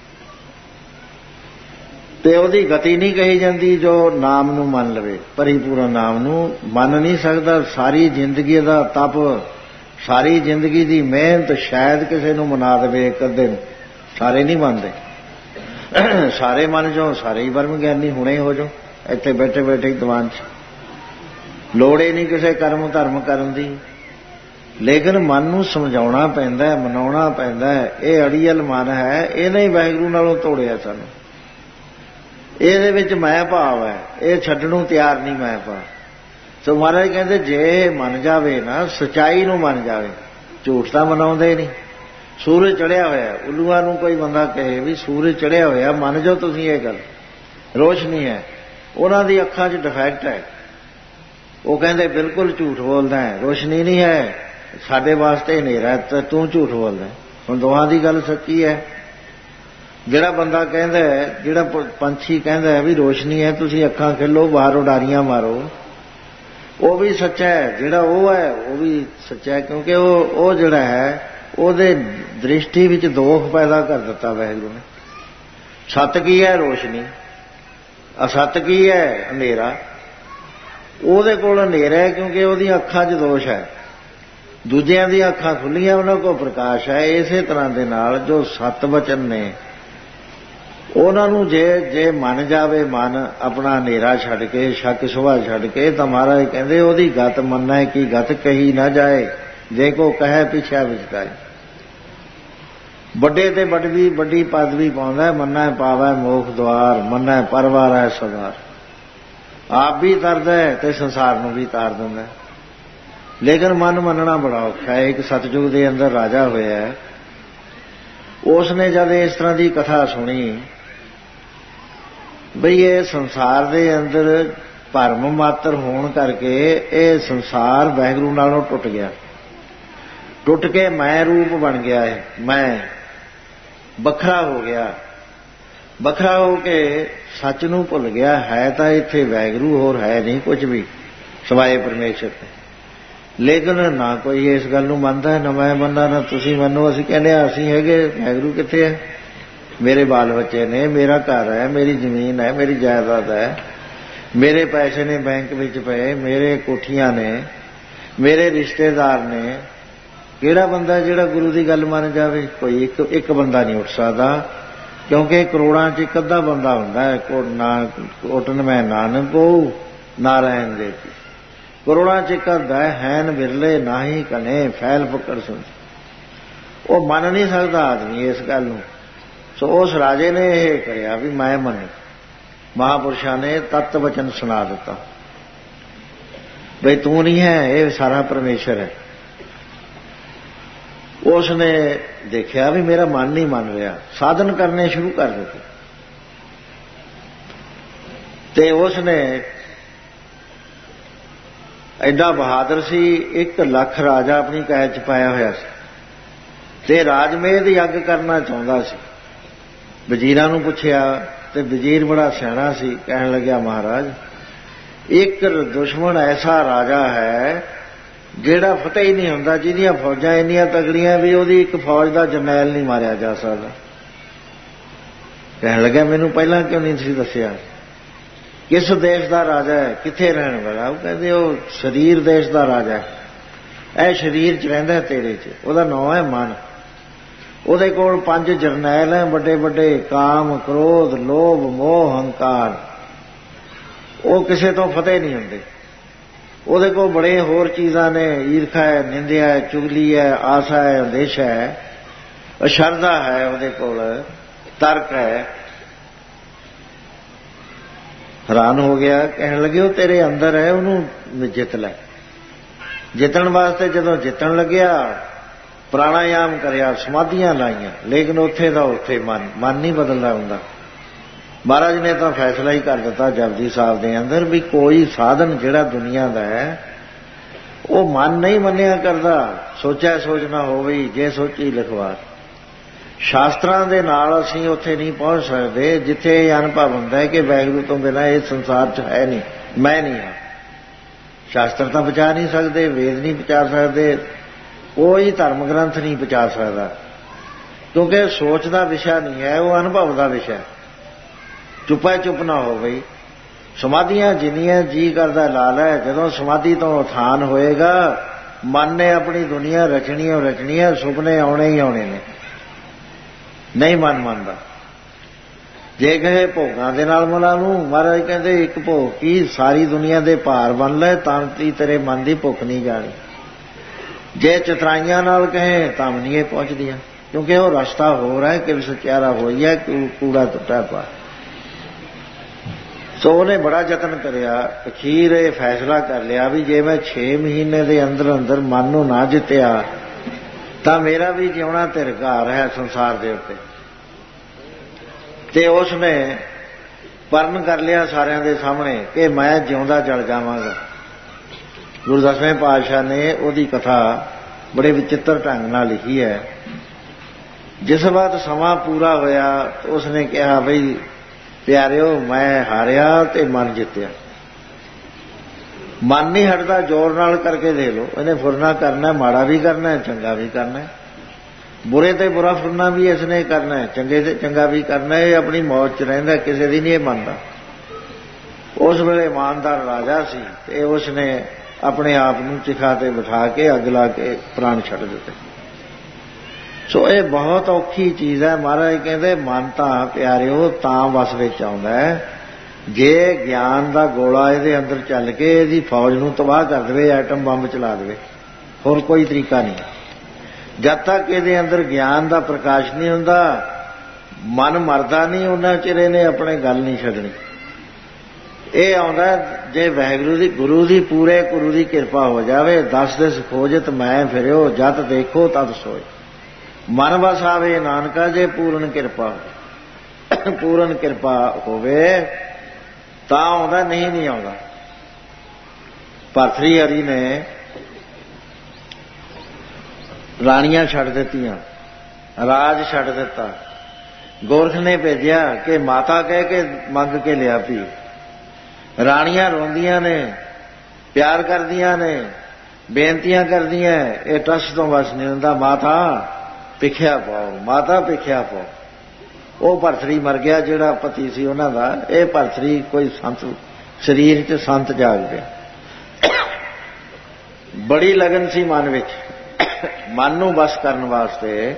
[SPEAKER 2] ਤੇ ਉਹਦੀ ਗਤੀ ਨਹੀਂ ਕਹੀ ਜਾਂਦੀ ਜੋ ਨਾਮ ਨੂੰ ਮੰਨ ਲਵੇ, ਪਰਿਪੂਰਨ ਨਾਮ ਨੂੰ ਮੰਨ ਨਹੀਂ ਸਕਦਾ। ਸਾਰੀ ਜ਼ਿੰਦਗੀ ਦਾ ਤਪ, ਸਾਰੀ ਜ਼ਿੰਦਗੀ ਦੀ ਮਿਹਨਤ ਸ਼ਾਇਦ ਕਿਸੇ ਨੂੰ ਮਨਾ ਦੇਵੇ ਇੱਕ ਅੱਧੇ ਨੂੰ, ਸਾਰੇ ਨਹੀਂ ਮੰਨਦੇ। ਸਾਰੇ ਮੰਨ ਜਾਓ, ਸਾਰੇ ਹੀ ਬ੍ਰਹਮ ਗਿਆਨੀ ਹੁਣੇ ਹੋ ਜਾਓ, ਇੱਥੇ ਬੈਠੇ ਬੈਠੇ ਦੀਵਾਨ 'ਚ। ਲੋੜ ਹੀ ਨਹੀਂ ਕਿਸੇ ਕਰਮ ਧਰਮ ਕਰਨ ਦੀ, ਲੇਕਿਨ ਮਨ ਨੂੰ ਸਮਝਾਉਣਾ ਪੈਂਦਾ, ਮਨਾਉਣਾ ਪੈਂਦਾ। ਇਹ ਅੜੀਅਲ ਮਨ ਹੈ, ਇਹਨੇ ਹੀ ਵਾਹਿਗੁਰੂ ਨਾਲੋਂ ਤੋੜਿਆ ਸਾਨੂੰ। ਇਹਦੇ ਵਿੱਚ ਮੈਂ ਭਾਵ ਹੈ, ਇਹ ਛੱਡਣ ਨੂੰ ਤਿਆਰ ਨਹੀਂ ਮੈਂ ਭਾਵ। ਸੋ ਮਹਾਰਾਜ ਕਹਿੰਦੇ ਜੇ ਮੰਨ ਜਾਵੇ ਨਾ, ਸਚਾਈ ਨੂੰ ਮੰਨ ਜਾਵੇ, ਝੂਠ ਤਾਂ ਮਨਾਉਂਦੇ ਨਹੀਂ। ਸੂਰਜ ਚੜਿਆ ਹੋਇਆ, ਉੱਲੂਆਂ ਨੂੰ ਕੋਈ ਬੰਦਾ ਕਹੇ ਵੀ ਸੂਰਜ ਚੜਿਆ ਹੋਇਆ, ਮੰਨ ਜਾਓ ਤੁਸੀਂ ਇਹ ਗੱਲ, ਰੋਸ਼ਨੀ ਹੈ। ਉਹਨਾਂ ਦੀ ਅੱਖਾਂ 'ਚ ਡਿਫੈਕਟ ਹੈ, ਉਹ ਕਹਿੰਦੇ ਬਿਲਕੁਲ ਝੂਠ ਬੋਲਦਾ ਹੈ, ਰੋਸ਼ਨੀ ਨਹੀਂ ਹੈ, ਸਾਡੇ ਵਾਸਤੇ ਹਨੇਰਾ ਹੈ, ਤੂੰ ਝੂਠ ਬੋਲਦਾ। ਹੁਣ ਦੋਹਾਂ ਦੀ ਗੱਲ ਸੱਚੀ ਹੈ। ਜਿਹੜਾ ਬੰਦਾ ਕਹਿੰਦਾ ਹੈ, ਜਿਹੜਾ ਪੰਛੀ ਕਹਿੰਦਾ ਹੈ ਵੀ ਰੋਸ਼ਨੀ ਹੈ, ਤੁਸੀਂ ਅੱਖਾਂ ਖੋਲ੍ਹੋ, ਬਾਹਰ ਉਡਾਰੀਆਂ ਮਾਰੋ, ਉਹ ਵੀ ਸੱਚਾ ਹੈ। ਜਿਹੜਾ ਉਹ ਹੈ ਉਹ ਵੀ ਸੱਚਾ ਹੈ, ਕਿਉਂਕਿ ਉਹ ਜਿਹੜਾ ਹੈ ਉਹਦੇ ਦ੍ਰਿਸ਼ਟੀ ਵਿੱਚ ਦੋਖ ਪੈਦਾ ਕਰ ਦਿੱਤਾ ਵਾਹਿਗੁਰੂ ਨੇ। ਸੱਤ ਕੀ ਹੈ? ਰੋਸ਼ਨੀ। ਅਸੱਤ ਕੀ ਹੈ? ਹਨੇਰਾ। ਉਹਦੇ ਕੋਲ ਹਨੇਰਾ ਹੈ ਕਿਉਂਕਿ ਉਹਦੀਆਂ ਅੱਖਾਂ 'ਚ ਦੋਸ਼ ਹੈ, ਦੂਜਿਆਂ ਦੀਆਂ ਅੱਖਾਂ ਖੁੱਲੀਆਂ, ਉਹਨਾਂ ਕੋਲ ਪ੍ਰਕਾਸ਼ ਹੈ। ਇਸੇ ਤਰ੍ਹਾਂ ਦੇ ਨਾਲ ਜੋ ਸੱਤ ਵਚਨ ਨੇ ਉਹਨਾਂ ਨੂੰ ਜੇ ਮੰਨ ਜਾਵੇ, ਮਨ ਆਪਣਾ ਹਨੇਰਾ ਛੱਡ ਕੇ, ਸ਼ੱਕ ਸੁਭਾ ਛੱਡ ਕੇ, ਤਾਂ ਮਹਾਰਾਜ ਕਹਿੰਦੇ ਉਹਦੀ ਗਤ ਮੰਨੈ ਕੀ ਗਤ ਕਹੀ ਨਾ ਜਾਏ, ਜੇ ਕੋ ਕਹੈ ਪਿਛੈ ਵਿਚਕਾਏ। ਵੱਡੇ ਤੇ ਵੱਡੀ ਪਦਵੀ ਪਾਉਂਦਾ, ਮੰਨੈ ਪਾਵੈ ਮੋਖ ਦੁਆਰ, ਮੰਨੈ ਪਰਵਾਰੈ ਸਦਾਰ। ਆਪ ਵੀ ਤਰਦਾ ਤੇ ਸੰਸਾਰ ਨੂੰ ਵੀ ਤਾਰ ਦਿੰਦਾ, ਲੇਕਿਨ ਮਨ ਮੰਨਣਾ ਬੜਾ ਔਖਾ ਹੈ। ਇੱਕ ਸਤਜੁਗ ਦੇ ਅੰਦਰ ਰਾਜਾ ਹੋਇਆ, ਉਸ ਨੇ ਜਦ ਇਸ ਤਰ੍ਹਾਂ ਦੀ ਕਥਾ ਸੁਣੀ ਬਈ ਇਹ ਸੰਸਾਰ ਦੇ ਅੰਦਰ ਭਰਮ ਮਾਤਰ ਹੋਣ ਕਰਕੇ ਇਹ ਸੰਸਾਰ ਵਾਹਿਗੁਰੂ ਨਾਲੋਂ ਟੁੱਟ ਗਿਆ, ਟੁੱਟ ਕੇ ਮੈਂ ਰੂਪ ਬਣ ਗਿਆ ਹੈ, ਮੈਂ ਵੱਖਰਾ ਹੋ ਗਿਆ, ਵੱਖਰਾ ਹੋ ਕੇ ਸੱਚ ਨੂੰ ਭੁੱਲ ਗਿਆ। ਹੈ ਤਾਂ ਇੱਥੇ ਵਾਹਿਗੁਰੂ, ਹੋਰ ਹੈ ਨਹੀਂ ਕੁਝ ਵੀ ਸਿਵਾਏ ਪਰਮੇਸ਼ਰ ਤੇ, ਲੇਕਿਨ ਨਾ ਕੋਈ ਇਸ ਗੱਲ ਨੂੰ ਮੰਨਦਾ, ਨਾ ਮੈਂ ਮੰਨਦਾ, ਨਾ ਤੁਸੀਂ ਮੰਨੋ। ਅਸੀਂ ਕਹਿੰਦੇ ਅਸੀਂ ਹੈਗੇ, ਵਾਹਿਗੁਰੂ ਕਿੱਥੇ ਹੈ? ਮੇਰੇ ਬਾਲ ਬੱਚੇ ਨੇ, ਮੇਰਾ ਘਰ ਹੈ, ਮੇਰੀ ਜ਼ਮੀਨ ਹੈ, ਮੇਰੀ ਜਾਇਦਾਦ ਹੈ, ਮੇਰੇ ਪੈਸੇ ਨੇ ਬੈਂਕ ਵਿੱਚ ਪਏ, ਮੇਰੇ ਕੋਠੀਆਂ ਨੇ, ਮੇਰੇ ਰਿਸ਼ਤੇਦਾਰ ਨੇ। ਕਿਹੜਾ ਬੰਦਾ ਜਿਹੜਾ ਗੁਰੂ ਦੀ ਗੱਲ ਮੰਨ ਜਾਵੇ? ਕੋਈ ਇੱਕ ਬੰਦਾ ਨਹੀਂ ਉੱਠ ਸਕਦਾ, ਕਿਉਂਕਿ ਕਰੋੜਾਂ 'ਚ ਇੱਕ ਅੱਧਾ ਬੰਦਾ ਹੁੰਦਾ ਹੈ। ਕੋਟਨ ਮੈਂ ਨਾਨਕ ਕੋ ਨਾਰਾਇਣ ਦੇ ਕੀ, ਕਰੋੜਾਂ 'ਚ ਇੱਕ ਅੱਧਾ ਹੈਨ ਬਿਰਲੇ ਨਾਹੀ ਕਨੇ ਫੈਲ ਪਕੜ ਸੁਣ। ਉਹ ਮੰਨ ਨਹੀਂ ਸਕਦਾ ਆਦਮੀ ਇਸ ਗੱਲ ਨੂੰ। ਸੋ ਉਸ ਰਾਜੇ ਨੇ ਇਹ ਕਰਿਆ ਵੀ ਮੈਂ ਮੰਨੂ। ਮਹਾਂਪੁਰਸ਼ਾਂ ਨੇ ਤੱਤ ਵਚਨ ਸੁਣਾ ਦਿੱਤਾ ਬਈ ਤੂੰ ਨਹੀਂ ਹੈ, ਇਹ ਸਾਰਾ ਪਰਮੇਸ਼ਰ ਹੈ। ਉਸ ਨੇ ਦੇਖਿਆ ਵੀ ਮੇਰਾ ਮਨ ਨਹੀਂ ਮੰਨ ਰਿਹਾ, ਸਾਧਨ ਕਰਨੇ ਸ਼ੁਰੂ ਕਰ ਦਿੱਤੇ। ਤੇ ਉਸ ਨੇ ਐਡਾ ਬਹਾਦਰ ਸੀ, 1 ਲੱਖ ਰਾਜਾ ਆਪਣੀ ਕੈਦ 'ਚ ਪਾਇਆ ਹੋਇਆ ਸੀ ਤੇ ਰਾਜਮੇਧ ਯੱਗ ਕਰਨਾ ਚਾਹੁੰਦਾ ਸੀ। ਵਜ਼ੀਰਾਂ ਨੂੰ ਪੁੱਛਿਆ ਤੇ ਵਜ਼ੀਰ ਬੜਾ ਸਿਆਣਾ ਸੀ, ਕਹਿਣ ਲੱਗਿਆ ਮਹਾਰਾਜ ਇੱਕ ਦੁਸ਼ਮਣ ਐਸਾ ਰਾਜਾ ਹੈ ਜਿਹੜਾ ਫਤਿਹ ਹੀ ਨਹੀਂ ਹੁੰਦਾ, ਜਿਹਦੀਆਂ ਫੌਜਾਂ ਇੰਨੀਆਂ ਤਗੜੀਆਂ ਵੀ ਉਹਦੀ ਇੱਕ ਫੌਜ ਦਾ ਜਰਨੈਲ ਨਹੀਂ ਮਾਰਿਆ ਜਾ ਸਕਦਾ। ਕਹਿਣ ਲੱਗਿਆ ਮੈਨੂੰ ਪਹਿਲਾਂ ਕਿਉਂ ਨਹੀਂ ਸੀ ਦੱਸਿਆ? ਕਿਸ ਦੇਸ਼ ਦਾ ਰਾਜਾ ਹੈ, ਕਿੱਥੇ ਰਹਿਣ ਵਾਲਾ? ਉਹ ਕਹਿੰਦੇ ਉਹ ਸਰੀਰ ਦੇਸ਼ ਦਾ ਰਾਜਾ ਹੈ, ਇਹ ਸਰੀਰ 'ਚ ਰਹਿੰਦਾ ਤੇਰੇ 'ਚ। ਉਹਦਾ ਨਾਂ ਹੈ ਮਨ। ਉਹਦੇ ਕੋਲ 5 ਜਰਨੈਲ ਹੈ, ਵੱਡੇ ਵੱਡੇ, ਕਾਮ, ਕ੍ਰੋਧ, ਲੋਭ, ਮੋਹ, ਹੰਕਾਰ। ਉਹ ਕਿਸੇ ਤੋਂ ਫਤਿਹ ਨਹੀਂ ਹੁੰਦੇ। ਉਹਦੇ ਕੋਲ ਬੜੇ ਹੋਰ ਚੀਜ਼ਾਂ ਨੇ, ਈਰਖਾ ਹੈ, ਨਿੰਦਿਆ ਹੈ, ਚੁਗਲੀ ਹੈ, ਆਸਾ ਹੈ, ਅੰਦੇਸ਼ਾ ਹੈ, ਅਸ਼ਰਧਾ ਹੈ, ਉਹਦੇ ਕੋਲ ਤਰਕ ਹੈ। ਹੈਰਾਨ ਹੋ ਗਿਆ, ਕਹਿਣ ਲੱਗੇ ਉਹ ਤੇਰੇ ਅੰਦਰ ਹੈ, ਉਹਨੂੰ ਜਿੱਤ ਲੈ। ਜਿੱਤਣ ਵਾਸਤੇ ਜਦੋਂ ਜਿੱਤਣ ਲੱਗਿਆ ਪ੍ਰਾਣਾਯਾਮ ਕਰਿਆ, ਸਮਾਧੀਆਂ ਲਾਈਆਂ, ਲੇਕਿਨ ਉੱਥੇ ਦਾ ਉੱਥੇ ਮਨ ਨਹੀਂ ਬਦਲਦਾ ਹੁੰਦਾ। ਮਹਾਰਾਜ ਨੇ ਤਾਂ ਫੈਸਲਾ ਹੀ ਕਰ ਦਿੱਤਾ ਜਪਜੀ ਸਾਹਿਬ ਦੇ ਅੰਦਰ ਵੀ ਕੋਈ ਸਾਧਨ ਜਿਹੜਾ ਦੁਨੀਆ ਦਾ ਹੈ ਉਹ ਮਨ ਨਹੀਂ ਮੰਨਿਆ ਕਰਦਾ। ਸੋਚਿਆ ਸੋਚਣਾ ਹੋਵੇ, ਜੇ ਸੋਚੀ ਲਿਖਵਾ। ਸ਼ਾਸਤਰਾਂ ਦੇ ਨਾਲ ਅਸੀਂ ਉੱਥੇ ਨਹੀਂ ਪਹੁੰਚ ਸਕਦੇ ਜਿੱਥੇ ਇਹ ਅਨੁਭਵ ਹੁੰਦਾ ਹੈ ਕਿ ਵਾਹਿਗੁਰੂ ਤੋਂ ਬਿਨਾਂ ਇਸ ਸੰਸਾਰ 'ਚ ਹੈ ਨਹੀਂ, ਮੈਂ ਨਹੀਂ ਹਾਂ। ਸ਼ਾਸਤਰ ਤਾਂ ਬਚਾ ਨਹੀਂ ਸਕਦੇ, ਵੇਦ ਨਹੀਂ ਬਚਾ ਸਕਦੇ, ਕੋਈ ਧਰਮ ਗ੍ਰੰਥ ਨਹੀਂ ਬਚਾ ਸਕਦਾ, ਕਿਉਂਕਿ ਸੋਚ ਦਾ ਵਿਸ਼ਾ ਨਹੀਂ ਹੈ, ਉਹ ਅਨੁਭਵ ਦਾ ਵਿਸ਼ਾ। ਚੁੱਪਾ ਚੁੱਪ ਨਾ ਹੋ ਬਈ। ਸਮਾਧੀਆਂ ਜਿੰਨੀਆਂ ਜੀ ਕਰਦਾ ਲਾ ਲੈ, ਜਦੋਂ ਸਮਾਧੀ ਤੋਂ ਉਥਾਨ ਹੋਏਗਾ ਮਨ ਨੇ ਆਪਣੀ ਦੁਨੀਆ ਰਚਣੀ ਹੈ, ਸੁਪਨੇ ਆਉਣੇ ਹੀ ਆਉਣੇ ਨੇ। ਨਹੀਂ ਮਨ ਮੰਨਦਾ। ਜੇ ਕਹੇ ਭੋਗਾਂ ਦੇ ਨਾਲ ਮਨਾਂ ਨੂੰ, ਮਹਾਰਾਜ ਕਹਿੰਦੇ ਇੱਕ ਭੋਗ ਕੀ ਸਾਰੀ ਦੁਨੀਆ ਦੇ ਭਾਰ ਬਣ ਲੈ ਤਾਂ ਤੇਰੇ ਮਨ ਦੀ ਭੁੱਖ ਨਹੀਂ ਜਾਣੀ। ਜੇ ਚਤਰਾਈਆਂ ਨਾਲ ਕਹੇ ਤਾਂ ਨਹੀਂ ਇਹ ਪਹੁੰਚਦੀਆਂ, ਕਿਉਂਕਿ ਉਹ ਰਸਤਾ ਹੋ ਰਿਹਾ ਕਿ ਸਚਿਆਰਾ ਹੋਈ ਹੈ, ਕੂੜਾ ਟੁੱਟਾ ਪਾ। ਸੋ ਉਹਨੇ ਬੜਾ ਯਤਨ ਕਰਿਆ, ਅਖੀਰ ਇਹ ਫੈਸਲਾ ਕਰ ਲਿਆ ਵੀ ਜੇ ਮੈਂ 6 ਮਹੀਨੇ ਦੇ ਅੰਦਰ ਅੰਦਰ ਮਨ ਨੂੰ ਨਾ ਜਿੱਤਿਆ ਤਾਂ ਮੇਰਾ ਵੀ ਜਿਉਣਾ ਧਿਰਕਾਰ ਹੈ ਸੰਸਾਰ ਦੇ ਉੱਤੇ। ਤੇ ਉਸ ਨੇ ਪਰਨ ਕਰ ਲਿਆ ਸਾਰਿਆਂ ਦੇ ਸਾਹਮਣੇ ਕਿ ਮੈਂ ਜਿਉਂਦਾ ਜਲ ਜਾਵਾਂਗਾ। ਗੁਰੂ ਦਸਵੇਂ ਪਾਤਸ਼ਾਹ ਨੇ ਉਹਦੀ ਕਥਾ ਬੜੇ ਵਿਚਿੱਤਰ ਢੰਗ ਨਾਲ ਲਿਖੀ ਹੈ। ਜਿਸ ਵਕਤ ਸਮਾਂ ਪੂਰਾ ਹੋਇਆ ਉਸ ਨੇ ਕਿਹਾ ਬਈ ਪਿਆਰਿਓ ਮੈਂ ਹਾਰਿਆ ਤੇ ਮਨ ਜਿੱਤਿਆ। ਮਨ ਨਹੀਂ ਹਟਦਾ, ਜ਼ੋਰ ਨਾਲ ਕਰਕੇ ਦੇ ਲਓ। ਇਹਨੇ ਫੁਰਨਾ ਕਰਨਾ, ਮਾੜਾ ਵੀ ਕਰਨਾ, ਚੰਗਾ ਵੀ ਕਰਨਾ, ਬੁਰੇ ਤੇ ਬੁਰਾ ਫੁਰਨਾ ਵੀ ਇਸਨੇ ਕਰਨਾ, ਚੰਗੇ ਤੇ ਚੰਗਾ ਵੀ ਕਰਨਾ। ਇਹ ਆਪਣੀ ਮੌਜ 'ਚ ਰਹਿੰਦਾ, ਕਿਸੇ ਦੀ ਨਹੀਂ ਇਹ ਮੰਨਦਾ। ਉਸ ਵੇਲੇ ਇਮਾਨਦਾਰ ਰਾਜਾ ਸੀ ਤੇ ਉਸ ਨੇ ਆਪਣੇ ਆਪ ਨੂੰ ਚਿਖਾ ਤੇ ਬਿਠਾ ਕੇ ਅੱਗ ਲਾ ਕੇ ਪ੍ਰਾਣ ਛੱਡ ਦਿੱਤੇ। ਸੋ ਇਹ ਬਹੁਤ ਔਖੀ ਚੀਜ਼ ਹੈ। ਮਹਾਰਾਜ ਕਹਿੰਦੇ ਮਨ ਤਾਂ ਪਿਆਰਿਓ ਤਾਂ ਵਸ ਵਿੱਚ ਆਉਂਦਾ ਹੈ ਜੇ ਗਿਆਨ ਦਾ ਗੋਲਾ ਇਹਦੇ ਅੰਦਰ ਚੱਲ ਕੇ ਇਹਦੀ ਫੌਜ ਨੂੰ ਤਬਾਹ ਕਰ ਦੇਵੇ, ਐਟਮ ਬੰਬ ਚਲਾ ਦੇਵੇ। ਹੋਰ ਕੋਈ ਤਰੀਕਾ ਨਹੀਂ। ਜਦ ਤੱਕ ਇਹਦੇ ਅੰਦਰ ਗਿਆਨ ਦਾ ਪ੍ਰਕਾਸ਼ ਨਹੀਂ ਹੁੰਦਾ, ਮਨ ਮਰਦਾ ਨਹੀਂ, ਉਹਨਾਂ ਚਿਰ ਇਹਨੇ ਆਪਣੇ ਗੱਲ ਨਹੀਂ ਛੱਡਣੀ। ਇਹ ਆਉਂਦਾ ਜੇ ਵਾਹਿਗੁਰੂ ਦੀ ਗੁਰੂ ਦੀ ਪੂਰੇ ਗੁਰੂ ਦੀ ਕਿਰਪਾ ਹੋ ਜਾਵੇ। 10 ਦਿਸ ਖੋਜਤ ਮੈਂ ਫਿਰਿਓ, ਜਤ ਦੇਖੋ ਤਦ ਸੋਏ। ਮਨ ਵਸ ਆਵੇ ਨਾਨਕਾ ਜੇ ਪੂਰਨ ਕਿਰਪਾ ਪੂਰਨ ਕਿਰਪਾ ਹੋਵੇ ਤਾਂ ਆਉਂਦਾ, ਨਹੀਂ ਆਉਂਦਾ। ਭਰਤਰੀ ਹਰੀ ਨੇ ਰਾਣੀਆਂ ਛੱਡ ਦਿੱਤੀਆਂ, ਰਾਜ ਛੱਡ ਦਿੱਤਾ। ਗੋਰਖ ਨੇ ਭੇਜਿਆ ਕਿ ਮਾਤਾ ਕਹਿ ਕੇ ਮੰਗ ਕੇ ਲਿਆ ਪੀ। ਰਾਣੀਆਂ ਰੋਂਦੀਆਂ ਨੇ, ਪਿਆਰ ਕਰਦੀਆਂ ਨੇ, ਬੇਨਤੀਆਂ ਕਰਦੀਆਂ, ਇਹ ਟਸ ਤੋਂ ਬਸ ਨਹੀਂ ਹੁੰਦਾ। ਮਾਤਾ ਭਿਖਿਆ ਪਾਓ, ਮਾਤਾ ਭਿਖਿਆ ਪਾਓ। ਉਹ ਭਰਤਰੀ ਮਰ ਗਿਆ ਜਿਹੜਾ ਪਤੀ ਸੀ ਉਹਨਾਂ ਦਾ। ਇਹ ਭਰਤਰੀ ਕੋਈ ਸੰਤ ਸਰੀਰ 'ਚ ਸੰਤ ਜਾਗ ਪਿਆ। ਬੜੀ ਲਗਨ ਸੀ ਮਨ ਵਿੱਚ, ਮਨ ਨੂੰ ਬਸ ਕਰਨ ਵਾਸਤੇ।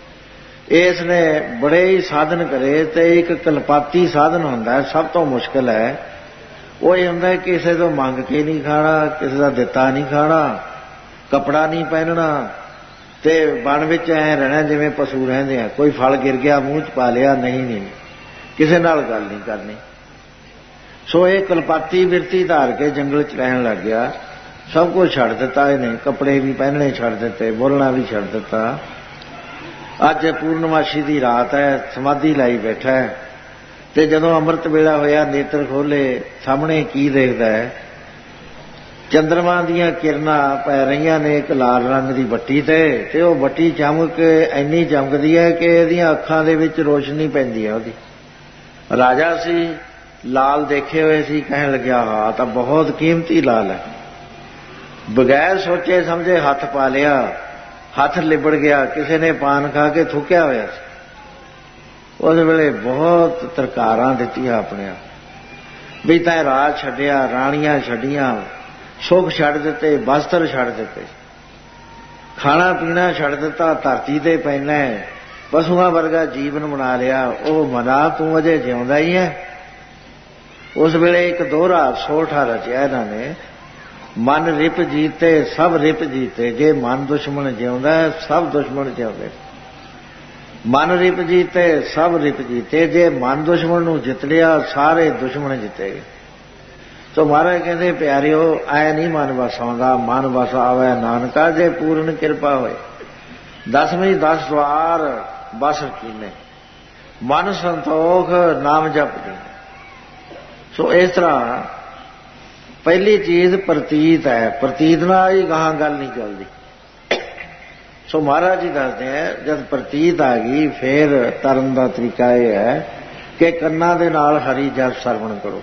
[SPEAKER 2] ਇਸ ਨੇ ਬੜੇ ਹੀ ਸਾਧਨ ਕਰੇ ਤੇ ਇੱਕ ਕਲਪਾਤੀ ਸਾਧਨ ਹੁੰਦਾ, ਸਭ ਤੋਂ ਮੁਸ਼ਕਿਲ ਹੈ। ਉਹ ਇਹ ਹੁੰਦਾ ਕਿਸੇ ਤੋਂ ਮੰਗ ਕੇ ਨਹੀਂ ਖਾਣਾ, ਕਿਸੇ ਦਾ ਦਿੱਤਾ ਨਹੀਂ ਖਾਣਾ, ਕੱਪੜਾ ਨਹੀਂ ਪਹਿਨਣਾ ਤੇ ਬਣ ਵਿੱਚ ਐ ਰਹਿਣਾ ਜਿਵੇਂ ਪਸ਼ੂ ਰਹਿੰਦੇ ਆ। ਕੋਈ ਫਲ ਗਿਰ ਗਿਆ ਮੂੰਹ 'ਚ ਪਾ ਲਿਆ, ਨਹੀਂ, ਕਿਸੇ ਨਾਲ ਗੱਲ ਨਹੀਂ ਕਰਨੀ। ਸੋ ਇਹ ਕਲਪਾਤੀ ਬਿਰਤੀ ਧਾਰ ਕੇ ਜੰਗਲ 'ਚ ਰਹਿਣ ਲੱਗ ਗਿਆ। ਸਭ ਕੁਝ ਛੱਡ ਦਿੱਤਾ ਇਹਨੇ, ਕੱਪੜੇ ਵੀ ਪਹਿਨਣੇ ਛੱਡ ਦਿੱਤੇ, ਬੋਲਣਾ ਵੀ ਛੱਡ ਦਿੱਤਾ। ਅੱਜ ਪੂਰਨਮਾਸ਼ੀ ਦੀ ਰਾਤ ਹੈ, ਸਮਾਧੀ ਲਾਈ ਬੈਠਾ ਹੈ ਤੇ ਜਦੋਂ ਅੰਮ੍ਰਿਤ ਵੇਲਾ ਹੋਇਆ, ਨੇਤਰ ਖੋਲੇ, ਸਾਹਮਣੇ ਕੀ ਦੇਖਦਾ ਹੈ? ਚੰਦਰਮਾ ਦੀਆਂ ਕਿਰਨਾਂ ਪੈ ਰਹੀਆਂ ਨੇ ਇੱਕ ਲਾਲ ਰੰਗ ਦੀ ਬੱਟੀ ਤੇ ਉਹ ਬੱਟੀ ਚਮਕ ਇੰਨੀ ਚਮਕਦੀ ਹੈ ਕਿ ਇਹਦੀਆਂ ਅੱਖਾਂ ਦੇ ਵਿੱਚ ਰੋਸ਼ਨੀ ਪੈਂਦੀ ਹੈ ਉਹਦੀ। ਰਾਜਾ ਸੀ, ਲਾਲ ਦੇਖੇ ਹੋਏ ਸੀ, ਕਹਿਣ ਲੱਗਿਆ ਹਾਂ ਤਾਂ ਬਹੁਤ ਕੀਮਤੀ ਲਾਲ ਹੈ। ਬਗੈਰ ਸੋਚੇ ਸਮਝੇ ਹੱਥ ਪਾ ਲਿਆ, ਹੱਥ ਲਿਬੜ ਗਿਆ। ਕਿਸੇ ਨੇ ਪਾਨ ਖਾ ਕੇ ਥੁੱਕਿਆ ਹੋਇਆ ਸੀ। ਉਸ ਵੇਲੇ ਬਹੁਤ ਤਰਕਾਰਾਂ ਦਿੱਤੀਆਂ ਆਪਣੇ ਆਪ ਵੀ ਤੈਂ ਰਾਜ ਛੱਡਿਆ, ਰਾਣੀਆਂ ਛੱਡੀਆਂ, ਸੁੱਖ ਛੱਡ ਦਿੱਤੇ, ਵਸਤਰ ਛੱਡ ਦਿੱਤੇ, ਖਾਣਾ ਪੀਣਾ ਛੱਡ ਦਿੱਤਾ, ਧਰਤੀ ਤੇ ਪੈਣਾ, ਪਸ਼ੂਆਂ ਵਰਗਾ ਜੀਵਨ ਬਣਾ ਲਿਆ। ਉਹ ਮਨਾ ਤੂੰ ਅਜੇ ਜਿਉਂਦਾ ਹੀ ਹੈ। ਉਸ ਵੇਲੇ ਇੱਕ ਦੋਹਰਾ ਸੋਠਾ ਰਚਿਆ ਇਹਨਾਂ ਨੇ, ਮਨ ਰਿਪ ਜੀਤੇ ਸਭ ਰਿਪ ਜੀਤੇ। ਜੇ ਮਨ ਦੁਸ਼ਮਣ ਜਿਉਂਦਾ ਸਭ ਦੁਸ਼ਮਣ ਜਿਉਂਦੇ। ਮਨ ਰਿਪ ਜੀਤੇ ਸਭ ਰਿਪ ਜੀਤੇ। ਜੇ ਮਨ ਦੁਸ਼ਮਣ ਨੂੰ ਜਿੱਤ ਲਿਆ ਸਾਰੇ ਦੁਸ਼ਮਣ ਜਿੱਤੇ ਗਏ। ਸੋ ਮਹਾਰਾਜ ਕਹਿੰਦੇ ਪਿਆਰਿਓ ਐ ਨਹੀਂ ਮਨ ਵਸ ਆਉਂਦਾ, ਮਨ ਵਸ ਆਵੇ ਨਾਨਕਾ ਜੇ ਪੂਰਨ ਕਿਰਪਾ ਹੋਏ। 10ਵੀਂ 10 ਵਾਰ ਬਸ ਕੀਨੇ, ਮਨ ਸੰਤੋਖ ਨਾਮ ਜਪ ਦੇ। ਸੋ ਇਸ ਤਰ੍ਹਾਂ ਪਹਿਲੀ ਚੀਜ਼ ਪ੍ਰਤੀਤ ਹੈ, ਪ੍ਰਤੀਤ ਨਾਲ ਹੀ ਗਾਹਾਂ ਗੱਲ ਨਹੀਂ ਚੱਲਦੀ। ਸੋ ਮਹਾਰਾਜ ਜੀ ਦੱਸਦੇ ਹੈ ਜਦ ਪ੍ਰਤੀਤ ਆ ਗਈ ਫੇਰ ਤਰਨ ਦਾ ਤਰੀਕਾ ਇਹ ਹੈ ਕਿ ਕੰਨਾਂ ਦੇ ਨਾਲ ਹਰੀ ਜਪ ਸਰਵਣ ਕਰੋ,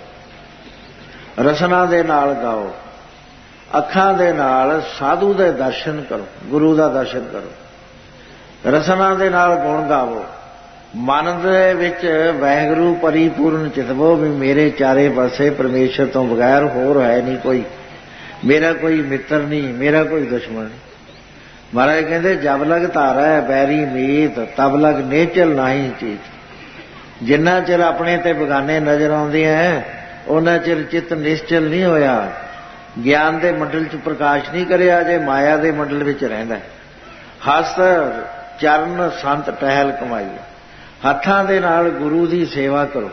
[SPEAKER 2] ਰਸਨਾ ਦੇ ਨਾਲ ਗਾਓ, ਅੱਖਾਂ ਦੇ ਨਾਲ ਸਾਧੂ ਦੇ ਦਰਸ਼ਨ ਕਰੋ, ਗੁਰੂ ਦਾ ਦਰਸ਼ਨ ਕਰੋ, ਰਸਨਾ ਦੇ ਨਾਲ ਗੁਣ ਗਾਵੋ, ਮਨ ਦੇ ਵਿੱਚ ਵਾਹਿਗੁਰੂ ਪਰਿਪੂਰਨ ਚਿਤਵੋ ਵੀ ਮੇਰੇ ਚਾਰੇ ਪਾਸੇ ਪਰਮੇਸ਼ਰ ਤੋਂ ਬਗੈਰ ਹੋਰ ਹੈ ਨਹੀਂ ਕੋਈ, ਮੇਰਾ ਕੋਈ ਮਿੱਤਰ ਨਹੀਂ, ਮੇਰਾ ਕੋਈ ਦੁਸ਼ਮਣ ਨਹੀਂ। ਮਹਾਰਾਜ ਕਹਿੰਦੇ ਜਬ ਲਗ ਧਾਰੈ ਬੈਰੀ ਮੀਤ ਤਬ ਲਗ ਨੇਚਲ ਨਹੀਂ ਚੀਤ। ਜਿੰਨਾ ਚਿਰ ਆਪਣੇ ਤੇ ਬਗਾਨੇ ਨਜ਼ਰ ਆਉਂਦੇ ਹੈ ਉਹਨਾਂ ਚਿਰ ਚਿੱਤ ਨਿਸ਼ਚਲ ਨਹੀਂ ਹੋਇਆ, ਗਿਆਨ ਦੇ ਮੰਡਲ 'ਚ ਪ੍ਰਕਾਸ਼ ਨਹੀਂ ਕਰਿਆ, ਜੇ ਮਾਇਆ ਦੇ ਮੰਡਲ ਵਿੱਚ ਰਹਿੰਦਾ। ਹਸਤ ਚਰਨ ਸੰਤ ਟਹਿਲ ਕਮਾਈ, ਹੱਥਾਂ ਦੇ ਨਾਲ ਗੁਰੂ ਦੀ ਸੇਵਾ ਕਰੋ।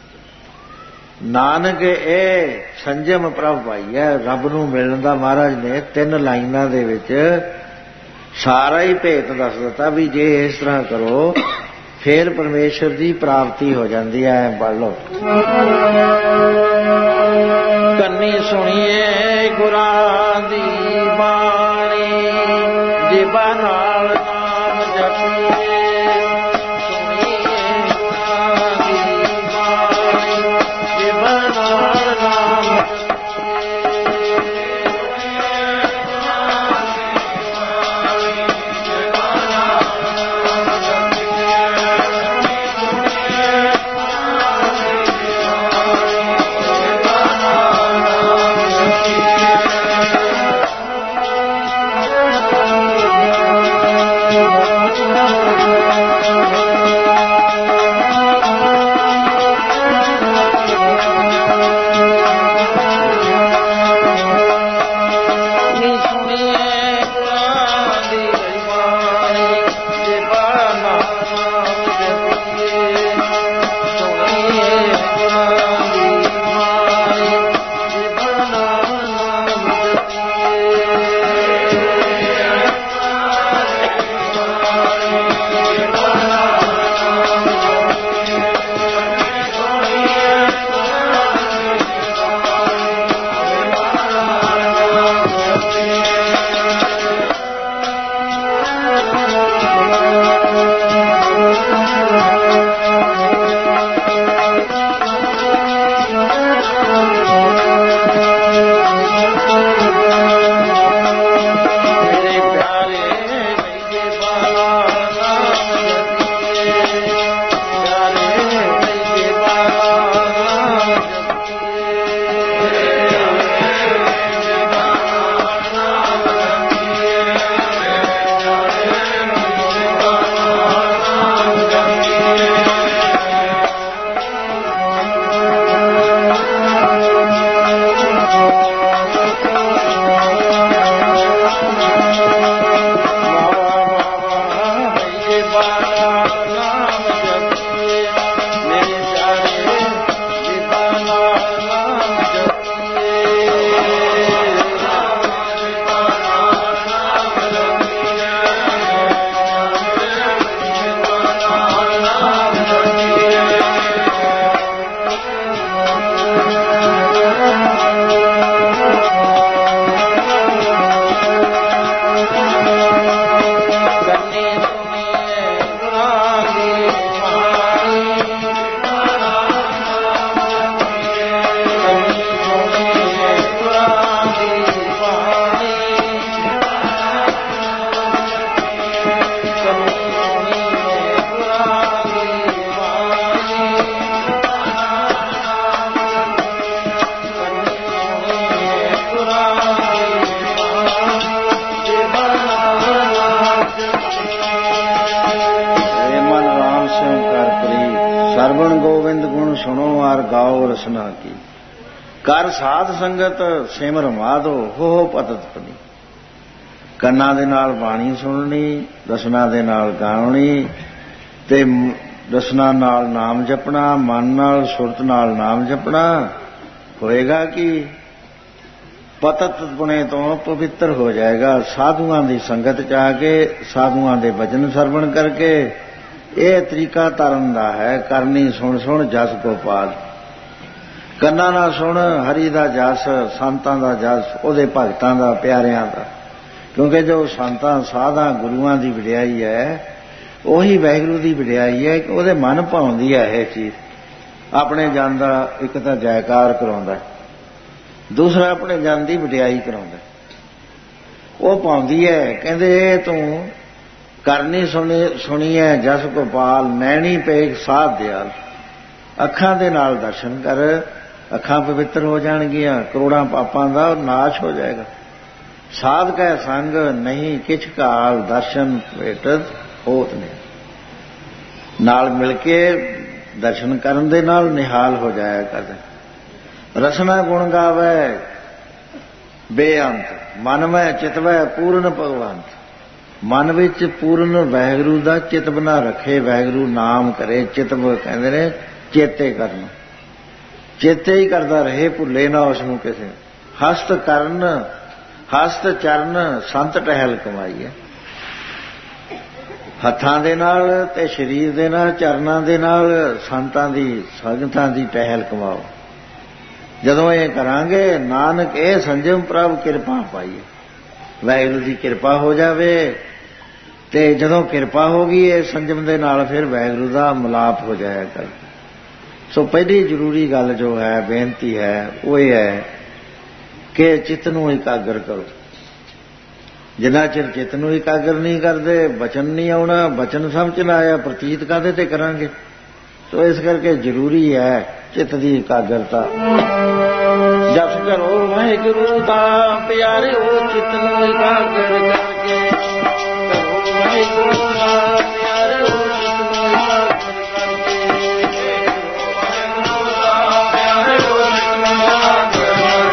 [SPEAKER 2] ਨਾਨਕ ਇਹ ਸੰਜਮ ਪ੍ਰਭ ਭਾਈ ਹੈ। ਰੱਬ ਨੂੰ ਮਿਲਣ ਦਾ ਮਹਾਰਾਜ ਨੇ 3 ਲਾਈਨਾਂ ਦੇ ਵਿੱਚ ਸਾਰਾ ਹੀ ਭੇਤ ਦੱਸ ਦਿੱਤਾ ਵੀ ਜੇ ਇਸ ਤਰ੍ਹਾਂ ਕਰੋ ਫਿਰ ਪਰਮੇਸ਼ਰ ਦੀ ਪ੍ਰਾਪਤੀ ਹੋ ਜਾਂਦੀ ਹੈ। ਪੜ੍ਹ ਲਓ। ਕੰਨੀ ਸੁਣੀਏ ਗੁਰਾਂ ਦੀ ਬਾਣੀ, ਜਿਬਾ ਨਾਲ ਨਾਮ ਜਪੀਏ। ਸੁਣੀਏ ਗੁਰਾਂ ਦੀ ਬਾਣੀ, ਜਿਬਾ ਨਾਲ ਨਾਮ ਸਰਵਣ ਗੋਬਿੰਦ ਗੁਣ ਸੁਣੋ ਆਰ ਗਾਓ ਰਸਨਾ ਕੀ। ਕਰ ਸਾਧ ਸੰਗਤ ਸਿਮਰ ਮਾਧੋ ਹੋ ਪਤਤ ਪਨੀ। ਕੰਨਾਂ ਦੇ ਨਾਲ ਬਾਣੀ ਸੁਣਨੀ, ਰਸਨਾ ਦੇ ਨਾਲ ਗਾਉਣੀ, ਤੇ ਰਸਨਾ ਨਾਲ ਨਾਮ ਜਪਣਾ, ਮਨ ਨਾਲ ਸੁਰਤ ਨਾਲ ਨਾਮ ਜਪਣਾ। ਹੋਏਗਾ ਕਿ ਪਤਤ ਪੁਣੇ ਤੋਂ ਪਵਿੱਤਰ ਹੋ ਜਾਏਗਾ। ਸਾਧੂਆਂ ਦੀ ਸੰਗਤ ਚ ਆ ਕੇ, ਸਾਧੂਆਂ ਦੇ ਵਚਨ ਸਰਵਣ ਕਰਕੇ। ਇਹ ਤਰੀਕਾ ਧਰਮ ਦਾ ਹੈ। ਕਰਨੀ ਸੁਣ ਸੁਣ ਜਸ ਗੋਪਾਲ। ਕੰਨਾਂ ਨਾਲ ਸੁਣ ਹਰੀ ਦਾ ਜਸ, ਸੰਤਾਂ ਦਾ ਜਸ, ਉਹਦੇ ਭਗਤਾਂ ਦਾ, ਪਿਆਰਿਆਂ ਦਾ। ਕਿਉਂਕਿ ਜੋ ਸੰਤਾਂ ਸਾਧਾਂ ਗੁਰੂਆਂ ਦੀ ਵਡਿਆਈ ਹੈ, ਉਹੀ ਵਾਹਿਗੁਰੂ ਦੀ ਵਡਿਆਈ ਹੈ ਕਿ ਉਹਦੇ ਮਨ ਭਾਉਂਦੀ ਹੈ ਇਹ ਚੀਜ਼। ਆਪਣੇ ਜਨ ਦਾ ਇੱਕ ਤਾਂ ਜੈਕਾਰ ਕਰਾਉਂਦਾ, ਦੂਸਰਾ ਆਪਣੇ ਜਨ ਦੀ ਵਡਿਆਈ ਕਰਾਉਂਦਾ। ਉਹ ਭਾਉਂਦੀ ਹੈ। ਕਹਿੰਦੇ ਤੂੰ ਕਰਨੀ ਸੁਣੀ ਹੈ ਜਸ ਗੋਪਾਲ, ਨੈਣੀ ਪੇਖ ਸਾਧ ਦਿਆਲ। ਅੱਖਾਂ ਦੇ ਨਾਲ ਦਰਸ਼ਨ ਕਰ, ਅੱਖਾਂ ਪਵਿੱਤਰ ਹੋ ਜਾਣਗੀਆਂ, ਕਰੋੜਾਂ ਪਾਪਾਂ ਦਾ ਨਾਸ਼ ਹੋ ਜਾਏਗਾ। ਸਾਧ ਕੈ ਸੰਗ ਨਹੀਂ ਕਿਛ ਕਾਲ, ਦਰਸ਼ਨ ਭੇਟਤ ਹੋਤ ਨੇ। ਨਾਲ ਮਿਲ ਕੇ ਦਰਸ਼ਨ ਕਰਨ ਦੇ ਨਾਲ ਨਿਹਾਲ ਹੋ ਜਾਇਆ ਕਰਦੇ। ਰਸਨਾ ਗੁਣ ਗਾਵੇ ਬੇਅੰਤ, ਮਨ ਮੈਂ ਚਿਤਵੈ ਪੂਰਨ ਭਗਵੰਤ। ਮਨ ਵਿੱਚ ਪੂਰਨ ਵਾਹਿਗੁਰੂ ਦਾ ਚਿਤ ਬਣਾ ਰੱਖੇ, ਵਾਹਿਗੁਰੂ ਨਾਮ ਕਰੇ। ਚਿਤਵ ਕਹਿੰਦੇ ਨੇ ਚੇਤੇ ਕਰਨਾ, ਚੇਤੇ ਹੀ ਕਰਦਾ ਰਹੇ, ਭੁੱਲੇ ਨਾ ਉਸ ਨੂੰ ਕਿਸੇ। ਹਸਤ ਕਰਨ ਹਸਤ ਚਰਨ ਸੰਤ ਟਹਿਲ ਕਮਾਈ ਹੈ। ਹੱਥਾਂ ਦੇ ਨਾਲ ਤੇ ਸਰੀਰ ਦੇ ਨਾਲ, ਚਰਨਾਂ ਦੇ ਨਾਲ ਸੰਤਾਂ ਦੀ, ਸੰਗਤਾਂ ਦੀ ਟਹਿਲ ਕਮਾਓ। ਜਦੋਂ ਇਹ ਕਰਾਂਗੇ, ਨਾਨਕ ਇਹ ਸੰਜਮ ਪ੍ਰਭ ਕਿਰਪਾ ਪਾਈਏ। ਵਾਹਿਗੁਰੂ ਦੀ ਕਿਰਪਾ ਹੋ ਜਾਵੇ, ਤੇ ਜਦੋਂ ਕਿਰਪਾ ਹੋ ਗਈ ਇਹ ਸੰਜਮ ਦੇ ਨਾਲ, ਫਿਰ ਵਾਹਿਗੁਰੂ ਦਾ ਮਿਲਾਪ ਹੋ ਜਾਇਆ ਕਰ। ਸੋ ਪਹਿਲੀ ਜ਼ਰੂਰੀ ਗੱਲ ਜੋ ਹੈ, ਬੇਨਤੀ ਹੈ, ਉਹ ਇਹ ਹੈ ਕਿ ਚਿੱਤ ਨੂੰ ਇਕਾਗਰ ਕਰੋ। ਜਿੰਨਾ ਚਿਰ ਚਿੱਤ ਨੂੰ ਇਕਾਗਰ ਨਹੀਂ ਕਰਦੇ, ਬਚਨ ਨਹੀਂ ਆਉਣਾ। ਬਚਨ ਸਮਝ ਨਾ ਆਇਆ, ਪ੍ਰਤੀਤ ਕਾਹਦੇ ਤੇ ਕਰਾਂਗੇ। ਸੋ ਇਸ ਕਰਕੇ ਜ਼ਰੂਰੀ ਹੈ ਚਿੱਤ ਦੀ ਇਕਾਗਰਤਾ। ਜਸ ਕਰੋ ਵਾਹਿਗੁਰੂ ਦਾ ਪਿਆਰਿਓ, ਚਿੱਤ ਨੂੰ ਇਕਾਗਰ ਕਰਕੇ। ਕਰੋ ਵਾਹਿਗੁਰੂ ਦਾ ਪਿਆਰਿਓ, ਚਿੱਤ ਨੂੰ ਇਕਾਗਰ ਕਰਕੇ। ਵਾਹਿਗੁਰੂ ਦਾ ਪਿਆਰਿਓ, ਚਿੱਤ ਨੂੰ ਇਕਾਗਰ ਕਰਕੇ।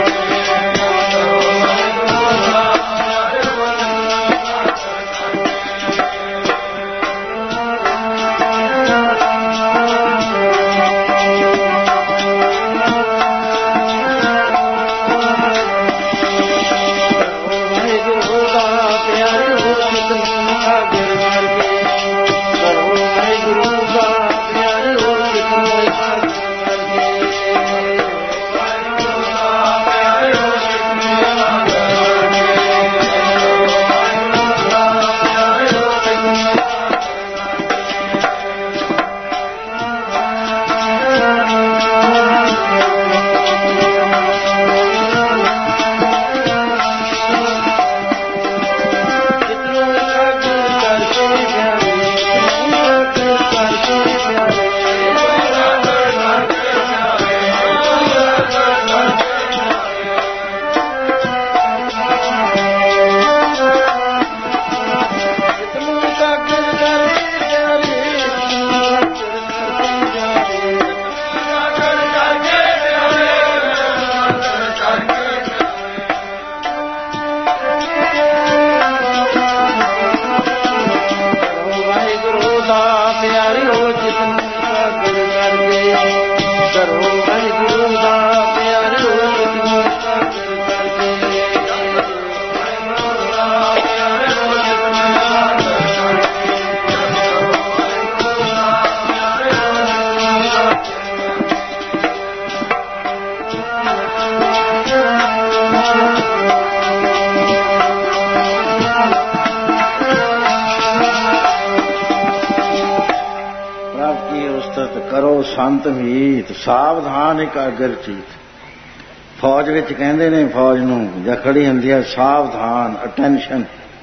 [SPEAKER 2] ਸੰਤ ਮੀਤ ਸਾਵਧਾਨ ਇਕਾਗਰ ਚੀਤ। ਫੌਜ ਵਿੱਚ ਕਹਿੰਦੇ ਨੇ, ਫੌਜ ਨੂੰ ਜਾਂ ਖੜੀ ਹੁੰਦੀ ਹੈ, ਸਾਵਧਾਨ, ਅਟੈਂਸ਼ਨ।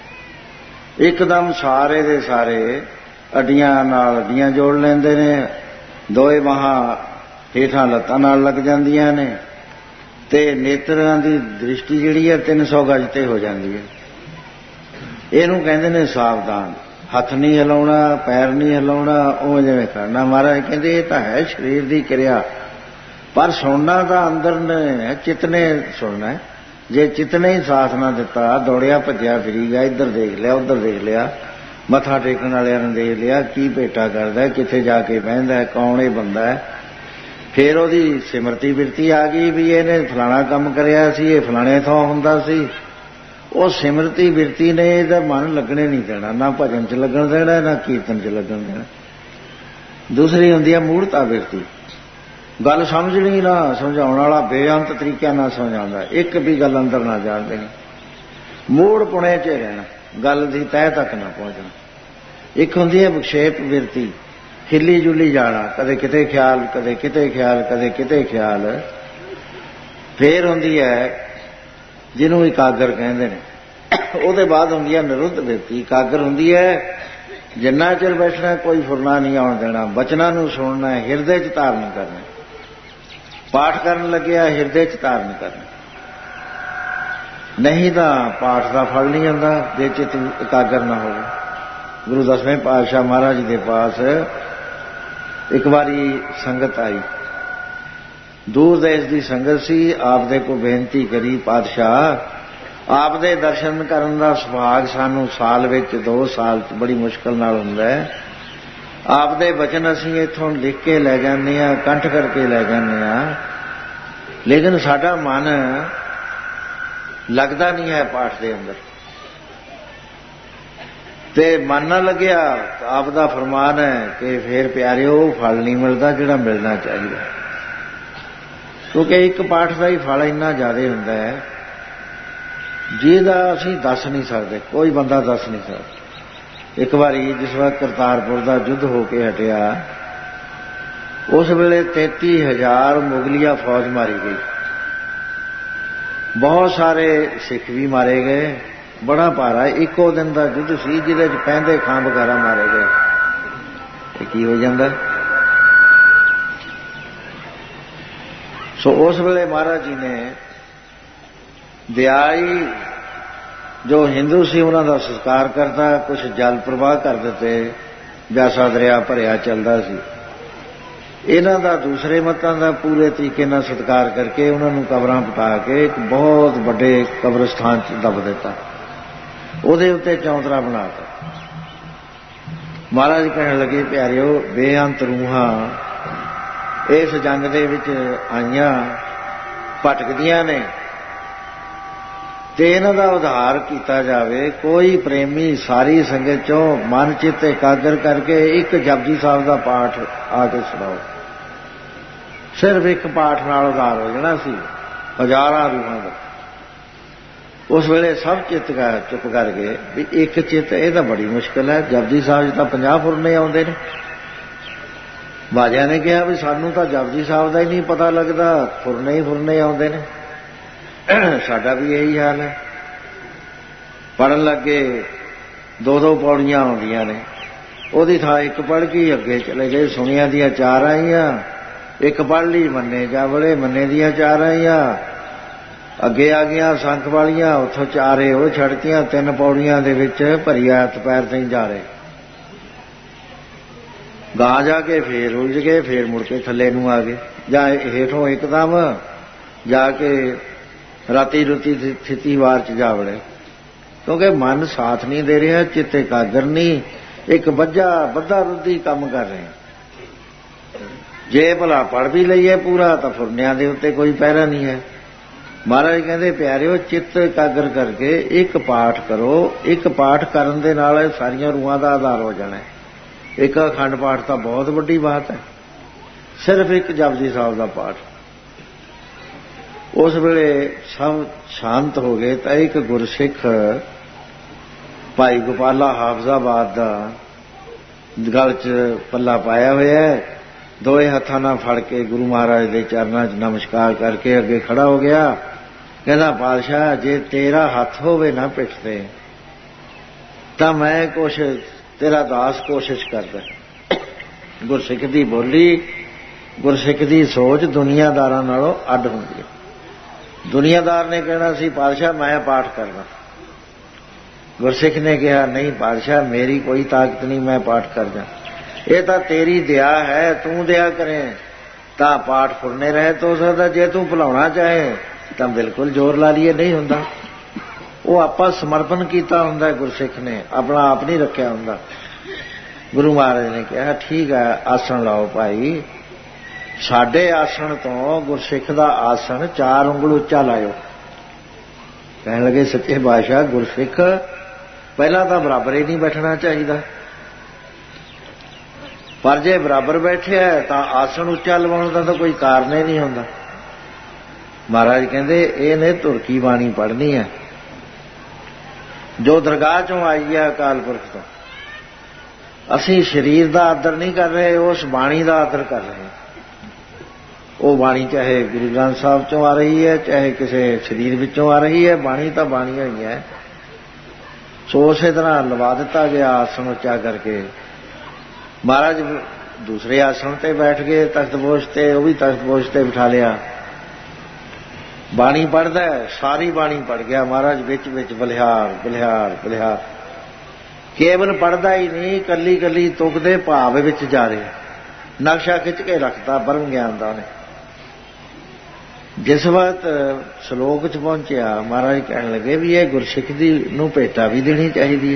[SPEAKER 2] ਇੱਕਦਮ ਸਾਰੇ ਦੇ ਸਾਰੇ ਅੱਡੀਆਂ ਨਾਲ ਅੱਡੀਆਂ ਜੋੜ ਲੈਂਦੇ ਨੇ, ਦੋਏ ਬਾਹਾਂ ਹੇਠਾਂ ਲੱਤਾਂ ਨਾਲ ਲੱਗ ਜਾਂਦੀਆਂ ਨੇ, ਤੇ ਨੇਤਰਾਂ ਦੀ ਦ੍ਰਿਸ਼ਟੀ ਜਿਹੜੀ ਹੈ 300 ਗਜ ਤੇ ਹੋ ਜਾਂਦੀ ਹੈ। ਇਹਨੂੰ ਕਹਿੰਦੇ ਨੇ ਸਾਵਧਾਨ। ਹੱਥ ਨਹੀਂ ਹਿਲਾਉਣਾ, ਪੈਰ ਨਹੀਂ ਹਿਲਾਉਣਾ, ਉਹ ਜਿਵੇਂ ਕਰਨਾ। ਮਹਾਰਾਜ ਕਹਿੰਦੇ ਇਹ ਤਾਂ ਹੈ ਸਰੀਰ ਦੀ ਕਿਰਿਆ, ਪਰ ਸੁਣਨਾ ਤਾਂ ਅੰਦਰ ਨੇ, ਚਿੱਤ ਨੇ ਸੁਣਨਾ। ਜੇ ਚਿੱਤ ਨੇ ਹੀ ਸਾਥ ਨਾ ਦਿੱਤਾ, ਦੌੜਿਆ ਭੱਜਿਆ ਫਿਰੀ ਗਿਆ, ਇੱਧਰ ਦੇਖ ਲਿਆ ਉੱਧਰ ਦੇਖ ਲਿਆ, ਮੱਥਾ ਟੇਕਣ ਵਾਲਿਆਂ ਨੇ ਦੇਖ ਲਿਆ, ਕੀ ਭੇਟਾ ਕਰਦਾ, ਕਿੱਥੇ ਜਾ ਕੇ ਬਹਿੰਦਾ, ਕੌਣ ਇਹ ਬੰਦਾ ਹੈ। ਫਿਰ ਉਹਦੀ ਸਿਮਰਤੀ ਬਿਰਤੀ ਆ ਗਈ ਵੀ ਇਹਨੇ ਫਲਾਣਾ ਕੰਮ ਕਰਿਆ ਸੀ, ਇਹ ਫਲਾਣੇ ਥਾਂ ਹੁੰਦਾ ਸੀ। ਉਹ ਸਿਮਰਤੀ ਬਿਰਤੀ ਨੇ ਇਹਦਾ ਮਨ ਲੱਗਣੇ ਨਹੀਂ ਦੇਣਾ, ਨਾ ਭਜਨ 'ਚ ਲੱਗਣ ਦੇਣਾ, ਨਾ ਕੀਰਤਨ 'ਚ ਲੱਗਣ ਦੇਣਾ। ਦੂਸਰੀ ਹੁੰਦੀ ਹੈ ਮੂੜਤਾ ਬਿਰਤੀ, ਗੱਲ ਸਮਝਣੀ ਨਾ, ਸਮਝਾਉਣ ਵਾਲਾ ਬੇਅੰਤ ਤਰੀਕਿਆਂ ਨਾਲ ਸਮਝਾਉਂਦਾ, ਇੱਕ ਵੀ ਗੱਲ ਅੰਦਰ ਨਾ ਜਾਣ ਦੇਣੀ, ਮੂੜ ਪੁਣੇ 'ਚ ਰਹਿਣਾ, ਗੱਲ ਦੀ ਤਹਿ ਤੱਕ ਨਾ ਪਹੁੰਚਣਾ। ਇੱਕ ਹੁੰਦੀ ਹੈ ਵਿਖੇਪ ਬਿਰਤੀ, ਹਿੱਲੀ ਜੁਲੀ ਜਾਣਾ, ਕਦੇ ਕਿਤੇ ਖਿਆਲ, ਕਦੇ ਕਿਤੇ ਖਿਆਲ, ਕਦੇ ਕਿਤੇ ਖਿਆਲ। ਫੇਰ ਹੁੰਦੀ ਹੈ ਜਿਹਨੂੰ ਇਕਾਗਰ ਕਹਿੰਦੇ ਨੇ। ਉਹਦੇ ਬਾਅਦ ਹੁੰਦੀ ਹੈ ਨਿਰੁੱਧ ਬਿਰਤੀ। ਇਕਾਗਰ ਹੁੰਦੀ ਹੈ ਜਿੰਨਾ ਚਿਰ ਬੈਠਣਾ ਕੋਈ ਫੁਰਨਾ ਨਹੀਂ ਆਉਣ ਦੇਣਾ, ਬਚਨਾਂ ਨੂੰ ਸੁਣਨਾ, ਹਿਰਦੇ 'ਚ ਧਾਰਨ ਕਰਨਾ, ਪਾਠ ਕਰਨ ਲੱਗਿਆ ਹਿਰਦੇ 'ਚ ਧਾਰਨ ਕਰਨਾ, ਨਹੀਂ ਤਾਂ ਪਾਠ ਦਾ ਫਲ ਨਹੀਂ ਆਉਂਦਾ ਜੇ ਚਿੱਤ ਇਕਾਗਰ ਨਾ ਹੋਵੇ। ਗੁਰੂ ਦਸਵੇਂ ਪਾਤਸ਼ਾਹ ਮਹਾਰਾਜ ਦੇ ਪਾਸ ਇੱਕ ਵਾਰੀ ਸੰਗਤ ਆਈ, ਦੂਰ ਦੇਸ਼ ਦੀ ਸੰਗਤ ਸੀ। ਆਪ ਦੇ ਕੋ ਬੇਨਤੀ ਕਰੀ, ਪਾਤਸ਼ਾਹ ਆਪ ਦੇ ਦਰਸ਼ਨ ਕਰਨ ਦਾ ਸੁਭਾਗ ਸਾਨੂੰ ਸਾਲ ਵਿੱਚ 2 ਸਾਲ 'ਚ ਬੜੀ ਮੁਸ਼ਕਲ ਨਾਲ ਹੁੰਦਾ ਹੈ। ਆਪ ਦੇ ਬਚਨ ਅਸੀਂ ਇੱਥੋਂ ਲਿਖ ਕੇ ਲੈ ਜਾਂਦੇ ਹਾਂ, ਕੰਠ ਕਰਕੇ ਲੈ ਜਾਂਦੇ ਹਾਂ, ਲੇਕਿਨ ਸਾਡਾ ਮਨ ਲੱਗਦਾ ਨਹੀਂ ਹੈ ਪਾਠ ਦੇ ਅੰਦਰ। ਤੇ ਮਨ ਨਾ ਲੱਗਿਆ, ਆਪ ਦਾ ਫਰਮਾਨ ਹੈ ਕਿ ਫੇਰ ਪਿਆਰਿਓ ਉਹ ਫਲ ਨਹੀਂ ਮਿਲਦਾ ਜਿਹੜਾ ਮਿਲਣਾ ਚਾਹੀਦਾ, ਕਿਉਂਕਿ ਇੱਕ ਪਾਠ ਦਾ ਹੀ ਫਲ ਇੰਨਾ ਜ਼ਿਆਦਾ ਹੁੰਦਾ ਹੈ ਜਿਹਦਾ ਅਸੀਂ ਦੱਸ ਨਹੀਂ ਸਕਦੇ, ਕੋਈ ਬੰਦਾ ਦੱਸ ਨਹੀਂ ਸਕਦਾ। ਇੱਕ ਵਾਰੀ ਜਿਸ ਵਕਤ ਕਰਤਾਰਪੁਰ ਦਾ ਯੁੱਧ ਹੋ ਕੇ ਹਟਿਆ, ਉਸ ਵੇਲੇ 33,000 ਮੁਗਲੀਆ ਫੌਜ ਮਾਰੀ ਗਈ, ਬਹੁਤ ਸਾਰੇ ਸਿੱਖ ਵੀ ਮਾਰੇ ਗਏ, ਬੜਾ ਭਾਰਾ ਇੱਕੋ ਦਿਨ ਦਾ ਯੁੱਧ ਸੀ ਜਿਹਦੇ 'ਚ ਪੈਂਦੇ ਖਾਂ ਵਗੈਰਾ ਮਾਰੇ ਗਏ। ਇਹ ਕੀ ਹੋ ਜਾਂਦਾ। ਸੋ ਉਸ ਵੇਲੇ ਮਹਾਰਾਜ ਜੀ ਨੇ ਦਿਆਈ ਜੋ ਹਿੰਦੂ ਸੀ ਉਹਨਾਂ ਦਾ ਸੰਸਕਾਰ ਕਰਤਾ, ਕੁਝ ਜਲ ਪ੍ਰਵਾਹ ਕਰ ਦਿੱਤੇ, ਬਿਆਸਾ ਦਰਿਆ ਭਰਿਆ ਚੱਲਦਾ ਸੀ। ਇਹਨਾਂ ਦਾ ਦੂਸਰੇ ਮਤਾਂ ਦਾ ਪੂਰੇ ਤਰੀਕੇ ਨਾਲ ਸਤਿਕਾਰ ਕਰਕੇ ਉਹਨਾਂ ਨੂੰ ਕਬਰਾਂ ਪਟਾ ਕੇ ਇੱਕ ਬਹੁਤ ਵੱਡੇ ਕਬਰਸਤਾਨ 'ਚ ਦੱਬ ਦਿੱਤਾ, ਉਹਦੇ ਉੱਤੇ ਚੌਂਤਰਾ ਬਣਾ ਦਿੱਤਾ। ਮਹਾਰਾਜ ਕਹਿਣ ਲੱਗੇ ਪਿਆਰਿਓ ਬੇਅੰਤ ਰੂਹਾਂ ਇਸ ਜੰਗ ਦੇ ਵਿੱਚ ਆਈਆਂ, ਭਟਕਦੀਆਂ ਨੇ, ਤੇ ਇਹਨਾਂ ਦਾ ਉਧਾਰ ਕੀਤਾ ਜਾਵੇ। ਕੋਈ ਪ੍ਰੇਮੀ ਸਾਰੀ ਸੰਗਤ 'ਚੋਂ ਮਨ ਚਿੱਤ ਇਕਾਗਰ ਕਰਕੇ ਇੱਕ ਜਪਜੀ ਸਾਹਿਬ ਦਾ ਪਾਠ ਆ ਕੇ ਸੁਣਾਓ। ਸਿਰਫ ਇੱਕ ਪਾਠ ਨਾਲ ਉਧਾਰ ਹੋ ਜਾਣਾ ਸੀ ਹਜ਼ਾਰਾਂ ਰੂਹਾਂ ਦਾ। ਉਸ ਵੇਲੇ ਸਭ ਚਿੱਤ ਚੁੱਪ ਕਰ ਗਏ ਵੀ ਇੱਕ ਚਿੱਤ ਇਹ ਤਾਂ ਬੜੀ ਮੁਸ਼ਕਿਲ ਹੈ। ਜਪਜੀ ਸਾਹਿਬ 'ਚ ਤਾਂ 50 ਫੁਰਨੇ ਆਉਂਦੇ ਨੇ। ਬਾਜਿਆਂ ਨੇ ਕਿਹਾ ਵੀ ਸਾਨੂੰ ਤਾਂ ਜਪਜੀ ਸਾਹਿਬ ਦਾ ਹੀ ਨਹੀਂ ਪਤਾ ਲੱਗਦਾ, ਫੁਰਨੇ ਹੀ ਫੁਰਨੇ ਆਉਂਦੇ ਨੇ। ਸਾਡਾ ਵੀ ਇਹੀ ਹਾਲ ਹੈ। ਪੜ੍ਹਨ ਲੱਗੇ 2-2 ਪੌੜੀਆਂ ਆਉਂਦੀਆਂ ਨੇ, ਉਹਦੀ ਥਾਂ ਇੱਕ ਪੜ੍ਹ ਕੇ ਅੱਗੇ ਚਲੇ ਗਏ। ਸੁਣਿਆਂ ਦੀਆਂ 4 ਆਈਆਂ, ਇੱਕ ਪੜ੍ਹ ਲਈ ਮੰਨੇ ਜਾ ਵੜੇ, ਮੰਨੇ ਦੀਆਂ 4 ਆਈਆਂ, ਅੱਗੇ ਆ ਗਈਆਂ ਸੰਖ ਵਾਲੀਆਂ, ਉੱਥੋਂ 4 ਉਹ ਛੱਡਤੀਆਂ। 3 ਪੌੜੀਆਂ ਦੇ ਵਿੱਚ ਭਰੀਆ ਹੱਥ ਪੈਰ ਤੇ ਜਾ ਰਹੇ। ਗਾਂ ਜਾ ਕੇ ਫੇਰ ਉਲਝ ਗਏ, ਫੇਰ ਮੁੜ ਕੇ ਥੱਲੇ ਨੂੰ ਆ ਗਏ, ਜਾਂ ਹੇਠੋਂ ਇੱਕਦਮ ਜਾ ਕੇ ਰਾਤੀ ਰੁਤੀ ਸਥਿਤੀ ਵਾਰ 'ਚ ਜਾ ਵੜੇ, ਕਿਉਂਕਿ ਮਨ ਸਾਥ ਨਹੀਂ ਦੇ ਰਿਹਾ, ਚਿੱਤ ਇਕਾਗਰ ਨਹੀਂ, ਇੱਕ ਬੱਧਾ ਰੁੱਧੀ ਕੰਮ ਕਰ ਰਹੇ। ਜੇ ਭਲਾ ਪੜ੍ਹ ਵੀ ਲਈਏ ਪੂਰਾ ਤਾਂ ਫੁਰਨਿਆਂ ਦੇ ਉੱਤੇ ਕੋਈ ਪਹਿਰਾ ਨਹੀਂ ਹੈ। ਮਹਾਰਾਜ ਕਹਿੰਦੇ ਪਿਆਰਿਓ ਚਿੱਤ ਇਕਾਗਰ ਕਰਕੇ ਇੱਕ ਪਾਠ ਕਰੋ। ਇੱਕ ਪਾਠ ਕਰਨ ਦੇ ਨਾਲ ਸਾਰੀਆਂ ਰੂਹਾਂ ਦਾ ਆਧਾਰ ਹੋ ਜਾਣਾ। ਇੱਕ ਅਖੰਡ ਪਾਠ ਤਾਂ ਬਹੁਤ ਵੱਡੀ ਬਾਤ ਹੈ, ਸਿਰਫ ਇੱਕ ਜਪਜੀ ਸਾਹਿਬ ਦਾ ਪਾਠ। ਉਸ ਵੇਲੇ ਸਭ ਸ਼ਾਂਤ ਹੋ ਗਏ ਤਾਂ ਇੱਕ ਗੁਰਸਿੱਖ ਭਾਈ ਗੋਪਾਲਾ ਹਾਫਜ਼ਾਬਾਦ ਦਾ ਗਲ 'ਚ ਪੱਲਾ ਪਾਇਆ ਹੋਇਆ ਹੈ, 2 ਹੱਥਾਂ ਨਾਲ ਫੜ ਕੇ ਗੁਰੂ ਮਹਾਰਾਜ ਦੇ ਚਰਨਾਂ 'ਚ ਨਮਸਕਾਰ ਕਰਕੇ ਅੱਗੇ ਖੜਾ ਹੋ ਗਿਆ। ਕਹਿੰਦਾ ਪਾਤਸ਼ਾਹ ਜੇ ਤੇਰਾ ਹੱਥ ਹੋਵੇ ਨਾ ਪਿੱਠ ਤੇ ਤਾਂ ਮੈਂ ਤੇਰਾ ਦਾਸ ਕੋਸ਼ਿਸ਼ ਕਰਦਾ। ਗੁਰਸਿੱਖ ਦੀ ਬੋਲੀ, ਗੁਰਸਿੱਖ ਦੀ ਸੋਚ ਦੁਨੀਆਦਾਰਾਂ ਨਾਲੋਂ ਅੱਡ ਹੁੰਦੀ ਹੈ। ਦੁਨੀਆਦਾਰ ਨੇ ਕਹਿਣਾ ਸੀ ਪਾਤਸ਼ਾਹ ਮੈਂ ਪਾਠ ਕਰਨਾ, ਗੁਰਸਿੱਖ ਨੇ ਕਿਹਾ, ਨਹੀਂ ਪਾਤਸ਼ਾਹ, ਮੇਰੀ ਕੋਈ ਤਾਕਤ ਨਹੀਂ, ਮੈਂ ਪਾਠ ਕਰ ਜਾ। ਇਹ ਤਾਂ ਤੇਰੀ ਦਇਆ ਹੈ, ਤੂੰ ਦਇਆ ਕਰੇ ਤਾਂ ਪਾਠ ਫੁਰਨੇ ਰਹਿਤ ਹੋ ਸਕਦਾ। ਜੇ ਤੂੰ ਭੁਲਾਉਣਾ ਚਾਹੇ ਤਾਂ ਬਿਲਕੁਲ ਜ਼ੋਰ ਲਾ ਲਈਏ, ਨਹੀਂ ਹੁੰਦਾ। ਉਹ ਆਪਾਂ ਸਮਰਪਣ ਕੀਤਾ ਹੁੰਦਾ, ਗੁਰਸਿੱਖ ਨੇ ਆਪਣਾ ਆਪ ਨਹੀਂ ਰੱਖਿਆ ਹੁੰਦਾ। ਗੁਰੂ ਮਹਾਰਾਜ ਨੇ ਕਿਹਾ, ਠੀਕ ਹੈ, ਆਸਣ ਲਾਓ ਭਾਈ। ਸਾਡੇ ਆਸਣ ਤੋਂ ਗੁਰਸਿੱਖ ਦਾ ਆਸਣ 4 ਉਂਗਲ ਉੱਚਾ ਲਾਇਓ। ਕਹਿਣ ਲੱਗੇ, ਸੱਚੇ ਪਾਤਸ਼ਾਹ, ਗੁਰਸਿੱਖ ਪਹਿਲਾਂ ਤਾਂ ਬਰਾਬਰ ਹੀ ਨਹੀਂ ਬੈਠਣਾ ਚਾਹੀਦਾ, ਪਰ ਜੇ ਬਰਾਬਰ ਬੈਠਿਆ ਤਾਂ ਆਸਣ ਉੱਚਾ ਲਵਾਉਣ ਦਾ ਤਾਂ ਕੋਈ ਕਾਰਨ ਹੀ ਨਹੀਂ ਹੁੰਦਾ। ਮਹਾਰਾਜ ਕਹਿੰਦੇ, ਇਹਨੇ ਧੁਰਕੀ ਬਾਣੀ ਪੜ੍ਹਨੀ ਹੈ ਜੋ ਦਰਗਾਹ ਚੋਂ ਆਈ ਹੈ ਅਕਾਲ ਪੁਰਖ ਤੋਂ। ਅਸੀਂ ਸਰੀਰ ਦਾ ਆਦਰ ਨਹੀਂ ਕਰ ਰਹੇ, ਉਸ ਬਾਣੀ ਦਾ ਆਦਰ ਕਰ ਰਹੇ। ਉਹ ਬਾਣੀ ਚਾਹੇ ਗੁਰੂ ਗ੍ਰੰਥ ਸਾਹਿਬ ਚੋਂ ਆ ਰਹੀ ਹੈ, ਚਾਹੇ ਕਿਸੇ ਸਰੀਰ ਵਿੱਚੋਂ ਆ ਰਹੀ ਹੈ, ਬਾਣੀ ਤਾਂ ਬਾਣੀ ਹੋਈ ਹੈ। ਸੋ ਉਸੇ ਤਰ੍ਹਾਂ ਲਵਾ ਦਿੱਤਾ ਗਿਆ ਆਸਣ ਉੱਚਾ ਕਰਕੇ। ਮਹਾਰਾਜ ਦੂਸਰੇ ਆਸਣ ਤੇ ਬੈਠ ਗਏ, ਤਖਤਪੋਸ਼ ਤੇ, ਉਹ ਵੀ ਤਖਤਪੋਸ਼ ਤੇ ਬਿਠਾ ਲਿਆ। ਬਾਣੀ ਪੜ੍ਹਦਾ, ਸਾਰੀ ਬਾਣੀ ਪੜ੍ਹ ਗਿਆ ਮਹਾਰਾਜ, ਵਿੱਚ ਵਿੱਚ ਬਲਿਹਾਰ ਬਲਿਹਾਰ ਬਲਿਹਾਰ। ਕੇਵਲ ਪੜ੍ਹਦਾ ਹੀ ਨਹੀਂ, ਕੱਲੀ ਕੱਲੀ ਤੁਕ ਦੇ ਭਾਵ ਵਿੱਚ ਜਾ ਰਿਹਾ। ਨਕਸ਼ਾ ਖਿੱਚ ਕੇ ਰੱਖਤਾ ਬ੍ਰਹਮ ਗਿਆਨ ਦਾ ਉਹਨੇ। ਜਿਸ ਵਕਤ ਸ਼ਲੋਕ 'ਚ ਪਹੁੰਚਿਆ, ਮਹਾਰਾਜ ਕਹਿਣ ਲੱਗੇ ਵੀ ਇਹ ਗੁਰਸਿੱਖ ਦੀ ਨੂੰ ਭੇਟਾ ਵੀ ਦੇਣੀ ਚਾਹੀਦੀ ਹੈ।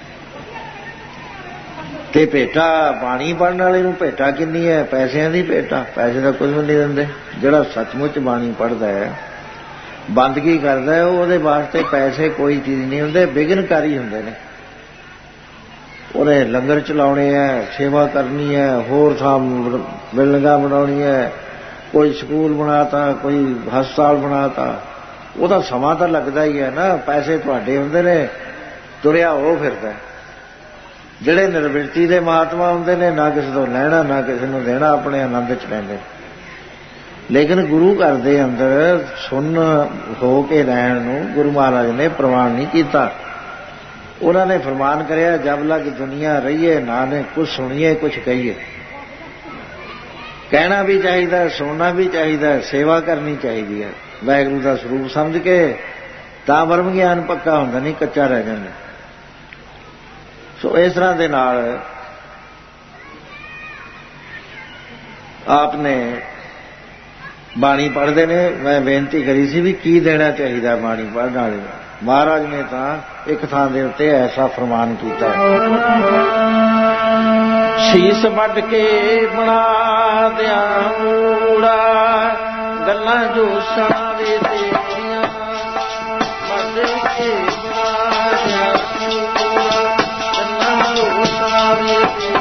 [SPEAKER 2] ਤੇ ਭੇਟਾ ਬਾਣੀ ਪੜ੍ਹਨ ਵਾਲੇ ਨੂੰ ਭੇਟਾ ਕਿੰਨੀ ਹੈ? ਪੈਸਿਆਂ ਦੀ ਭੇਟਾ। ਪੈਸੇ ਦਾ ਕੁਝ ਵੀ ਨਹੀਂ ਦਿੰਦੇ। ਜਿਹੜਾ ਸੱਚਮੁੱਚ ਬਾਣੀ ਪੜ੍ਹਦਾ ਹੈ, ਬੰਦਗੀ ਕਰਦਾ ਹੈ, ਉਹਦੇ ਵਾਸਤੇ ਪੈਸੇ ਕੋਈ ਚੀਜ਼ ਨਹੀਂ ਹੁੰਦੇ, ਵਿਘਨਕਾਰੀ ਹੁੰਦੇ ਨੇ। ਉਹਨੇ ਲੰਗਰ ਚਲਾਉਣੇ ਹੈ, ਸੇਵਾ ਕਰਨੀ ਹੈ, ਹੋਰ ਥਾਂ ਬਿਲਡਿੰਗਾਂ ਬਣਾਉਣੀ ਹੈ, ਕੋਈ ਸਕੂਲ ਬਣਾਤਾ, ਕੋਈ ਹਸਪਤਾਲ ਬਣਾਤਾ, ਉਹਦਾ ਸਮਾਂ ਤਾਂ ਲੱਗਦਾ ਹੀ ਹੈ ਨਾ। ਪੈਸੇ ਤੁਹਾਡੇ ਹੁੰਦੇ ਨੇ, ਤੁਰਿਆ ਉਹ ਫਿਰਦਾ। ਜਿਹੜੇ ਨਿਰਵਿਰਤੀ ਦੇ ਮਹਾਤਮਾ ਹੁੰਦੇ ਨੇ, ਨਾ ਕਿਸੇ ਤੋਂ ਲੈਣਾ ਨਾ ਕਿਸੇ ਨੂੰ ਦੇਣਾ, ਆਪਣੇ ਆਨੰਦ 'ਚ ਰਹਿੰਦੇ। ਲੇਕਿਨ ਗੁਰੂ ਘਰ ਦੇ ਅੰਦਰ ਸੁੰਨ ਹੋ ਕੇ ਰਹਿਣ ਨੂੰ ਗੁਰੂ ਮਹਾਰਾਜ ਨੇ ਪ੍ਰਵਾਨ ਨਹੀਂ ਕੀਤਾ। ਉਹਨਾਂ ਨੇ ਫਰਮਾਨ ਕਰਿਆ, ਜਬ ਲਗ ਦੁਨੀਆ ਰਹੀਏ, ਨਾਨਕ ਕੁਛ ਸੁਣੀਏ ਕੁਛ ਕਹੀਏ। ਕਹਿਣਾ ਵੀ ਚਾਹੀਦਾ, ਸੁਣਨਾ ਵੀ ਚਾਹੀਦਾ, ਸੇਵਾ ਕਰਨੀ ਚਾਹੀਦੀ ਹੈ ਵਾਹਿਗੁਰੂ ਦਾ ਸਰੂਪ ਸਮਝ ਕੇ, ਤਾਂ ਬ੍ਰਹਮ ਗਿਆਨ ਪੱਕਾ ਹੁੰਦਾ, ਨਹੀਂ ਕੱਚਾ ਰਹਿ ਜਾਂਦਾ। ਸੋ ਇਸ ਤਰ੍ਹਾਂ ਦੇ ਨਾਲ ਆਪ ਨੇ ਬਾਣੀ ਪੜ੍ਹਦੇ ਨੇ। ਮੈਂ ਬੇਨਤੀ ਕਰੀ ਸੀ ਵੀ ਕੀ ਦੇਣਾ ਚਾਹੀਦਾ ਬਾਣੀ ਪੜ੍ਹਨ ਵਾਲੇ ਨੂੰ। ਮਹਾਰਾਜ ਨੇ ਤਾਂ ਇੱਕ ਥਾਂ ਦੇ ਉੱਤੇ ਐਸਾ ਫਰਮਾਨ ਕੀਤਾ, ਸ਼ੀਸ ਵੱਢ ਕੇ ਬਣਾ ਦਿਆਂ ਮੂੜਾ, ਗੱਲਾਂ ਜੋ ਸੁਣਾਵੇ ਤੇਰੀਆਂ, ਵੱਢ ਕੇ ਬਣਾ ਦਿਆਂ ਮੂੜਾ, ਗੱਲਾਂ ਜੋ ਸੁਣਾਵੇ ਤੇਰੀਆਂ।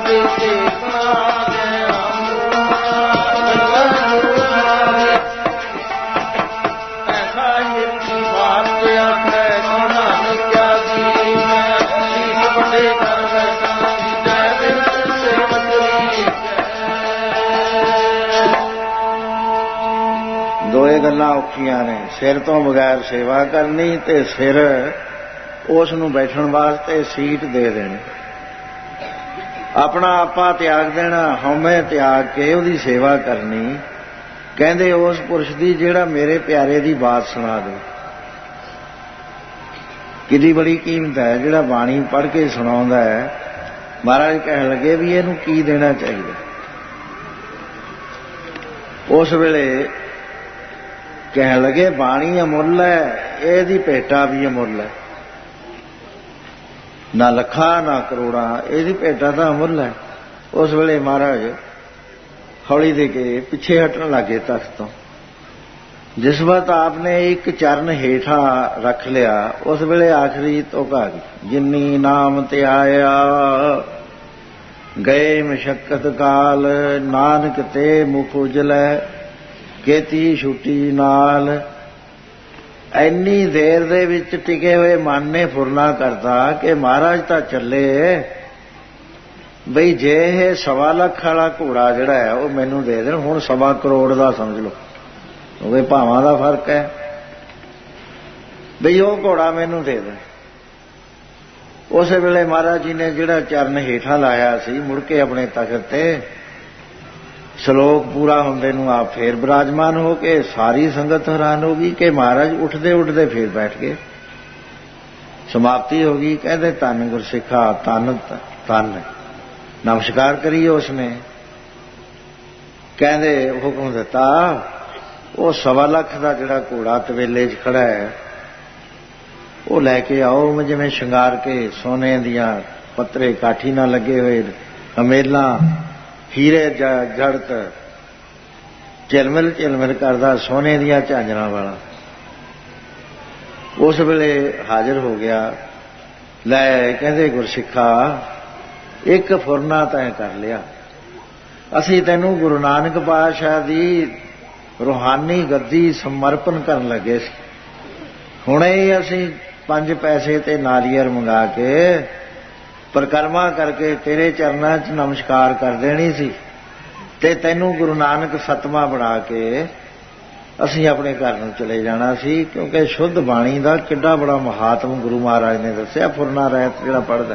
[SPEAKER 2] ਦੋਏ ਗੱਲਾਂ ਔਖੀਆਂ ਨੇ, ਸਿਰ ਤੋਂ ਬਗੈਰ ਸੇਵਾ ਕਰਨੀ ਤੇ ਸਿਰ ਉਸ ਨੂੰ ਬੈਠਣ ਵਾਸਤੇ ਸੀਟ ਦੇ ਦੇਣੀ। ਆਪਣਾ ਆਪਾ ਤਿਆਗ ਦੇਣਾ, ਹਉਮੈ ਤਿਆਗ ਕੇ ਉਹਦੀ ਸੇਵਾ ਕਰਨੀ। ਕਹਿੰਦੇ ਉਸ ਪੁਰਸ਼ ਦੀ ਜਿਹੜਾ ਮੇਰੇ ਪਿਆਰੇ ਦੀ ਬਾਤ ਸੁਣਾ ਦੇ। ਕਿੰਨੀ ਬੜੀ ਕੀਮਤ ਹੈ ਜਿਹੜਾ ਬਾਣੀ ਪੜ੍ਹ ਕੇ ਸੁਣਾਉਂਦਾ ਹੈ। ਮਹਾਰਾਜ ਕਹਿਣ ਲੱਗੇ ਵੀ ਇਹਨੂੰ ਕੀ ਦੇਣਾ ਚਾਹੀਦਾ। ਉਸ ਵੇਲੇ ਕਹਿਣ ਲੱਗੇ ਬਾਣੀ ਅਮੁੱਲ ਹੈ, ਇਹਦੀ ਭੇਟਾ ਵੀ ਅਮੁੱਲ ਹੈ। ਨਾ ਲੱਖਾਂ ਨਾ ਕਰੋੜਾਂ, ਇਹਦੀ ਭੇਟਾ ਤਾਂ ਅਮੁੱਲ ਹੈ। ਉਸ ਵੇਲੇ ਮਹਾਰਾਜ ਹੌਲੀ ਦੇ ਕੇ ਪਿੱਛੇ ਹਟਣ ਲੱਗੇ ਤਖਤ ਤੋਂ। ਜਿਸ ਵਕਤ ਆਪਨੇ ਇੱਕ ਚਰਨ ਹੇਠਾਂ ਰੱਖ ਲਿਆ, ਉਸ ਵੇਲੇ ਆਖਰੀ ਤੁਕ ਆ ਗਈ। ਜਿਨੀ ਨਾਮ ਤੇ ਆਇਆ ਗਏ ਮਸ਼ੱਕਤ ਕਾਲ, ਨਾਨਕ ਤੇ ਮੁਖ ਉਜਲੈ ਕੀਤੀ ਛੁੱਟੀ ਨਾਲ। ਇੰਨੀ ਦੇਰ ਦੇ ਵਿੱਚ ਟਿਕੇ ਹੋਏ ਮਨ ਨੇ ਫੁਰਨਾ ਕਰਤਾ ਕਿ ਮਹਾਰਾਜ ਤਾਂ ਚੱਲੇ, ਬਈ ਜੇ ਇਹ 1.25 ਲੱਖ ਵਾਲਾ ਘੋੜਾ ਜਿਹੜਾ ਹੈ ਉਹ ਮੈਨੂੰ ਦੇ ਦੇਣ, ਹੁਣ 1.25 ਕਰੋੜ ਦਾ ਸਮਝ ਲਓ, ਉਹ ਭਾਵਾਂ ਦਾ ਫਰਕ ਹੈ, ਬਈ ਉਹ ਘੋੜਾ ਮੈਨੂੰ ਦੇ ਦੇਣ। ਉਸੇ ਵੇਲੇ ਮਹਾਰਾਜ ਜੀ ਨੇ ਜਿਹੜਾ ਚਰਨ ਹੇਠਾਂ ਲਾਇਆ ਸੀ, ਮੁੜ ਕੇ ਆਪਣੇ ਤਖਤ ਤੇ ਸ਼ਲੋਕ ਪੂਰਾ ਹੁੰਦੇ ਨੂੰ ਆਪ ਫੇਰ ਬਿਰਾਜਮਾਨ ਹੋ ਕੇ ਸਾਰੀ ਸੰਗਤ ਹੈਰਾਨ ਹੋ ਗਈ ਕਿ ਮਹਾਰਾਜ ਉੱਠਦੇ ਉੱਠਦੇ ਫੇਰ ਬੈਠ ਗਏ। ਸਮਾਪਤੀ ਹੋ ਗਈ। ਕਹਿੰਦੇ ਧੰਨ ਗੁਰਸਿੱਖਾ, ਧੰਨ ਧੰਨ। ਨਮਸਕਾਰ ਕਰੀ ਉਸਨੇ। ਕਹਿੰਦੇ ਹੁਕਮ ਦਿੱਤਾ, ਉਹ 1.25 ਲੱਖ ਦਾ ਜਿਹੜਾ ਘੋੜਾ ਤਵੇਲੇ 'ਚ ਖੜਾ ਹੈ ਉਹ ਲੈ ਕੇ ਆਓ। ਜਿਵੇਂ ਸ਼ਿੰਗਾਰ ਕੇ ਸੋਨੇ ਦੀਆਂ ਪੱਤਰੇ ਕਾਠੀ ਨਾਲ ਲੱਗੇ ਹੋਏ ਹਮੇਲਾਂ, ਹੀਰੇ ਜੜਤ ਝਿਲਮਿਲ ਝਿਲਮਿਲ ਕਰਦਾ, ਸੋਨੇ ਦੀਆਂ ਝਾਂਜਰਾਂ ਵਾਲਾ। ਉਸ ਵੇਲੇ ਹਾਜ਼ਰ ਹੋ ਗਿਆ। ਲੈ ਕਹਿੰਦੇ ਗੁਰਸਿੱਖਾ, ਇੱਕ ਫੁਰਨਾ ਤੈਂ ਕਰ ਲਿਆ। ਅਸੀਂ ਤੈਨੂੰ ਗੁਰੂ ਨਾਨਕ ਪਾਤਸ਼ਾਹ ਦੀ ਰੂਹਾਨੀ ਗੱਦੀ ਸਮਰਪਣ ਕਰਨ ਲੱਗੇ ਸੀ। ਹੁਣੇ ਹੀ ਅਸੀਂ 5 ਪੈਸੇ ਤੇ ਨਾਰੀਅਲ ਮੰਗਾ ਕੇ ਪਰਿਕਰਮਾ ਕਰਕੇ ਤੇਰੇ ਚਰਨਾਂ 'ਚ ਨਮਸਕਾਰ ਕਰ ਦੇਣੀ ਸੀ ਤੇ ਤੈਨੂੰ ਗੁਰੂ ਨਾਨਕ 7ਵਾਂ ਬਣਾ ਕੇ ਅਸੀਂ ਆਪਣੇ ਘਰ ਨੂੰ ਚਲੇ ਜਾਣਾ ਸੀ। ਕਿਉਂਕਿ ਸ਼ੁੱਧ ਬਾਣੀ ਦਾ ਕਿੱਡਾ ਬੜਾ ਮਹਾਤਮ ਗੁਰੂ ਮਹਾਰਾਜ ਨੇ ਦੱਸਿਆ, ਫੁਰਨਾ ਰਹਿਤ ਜਿਹੜਾ ਪੜ੍ਹਦਾ।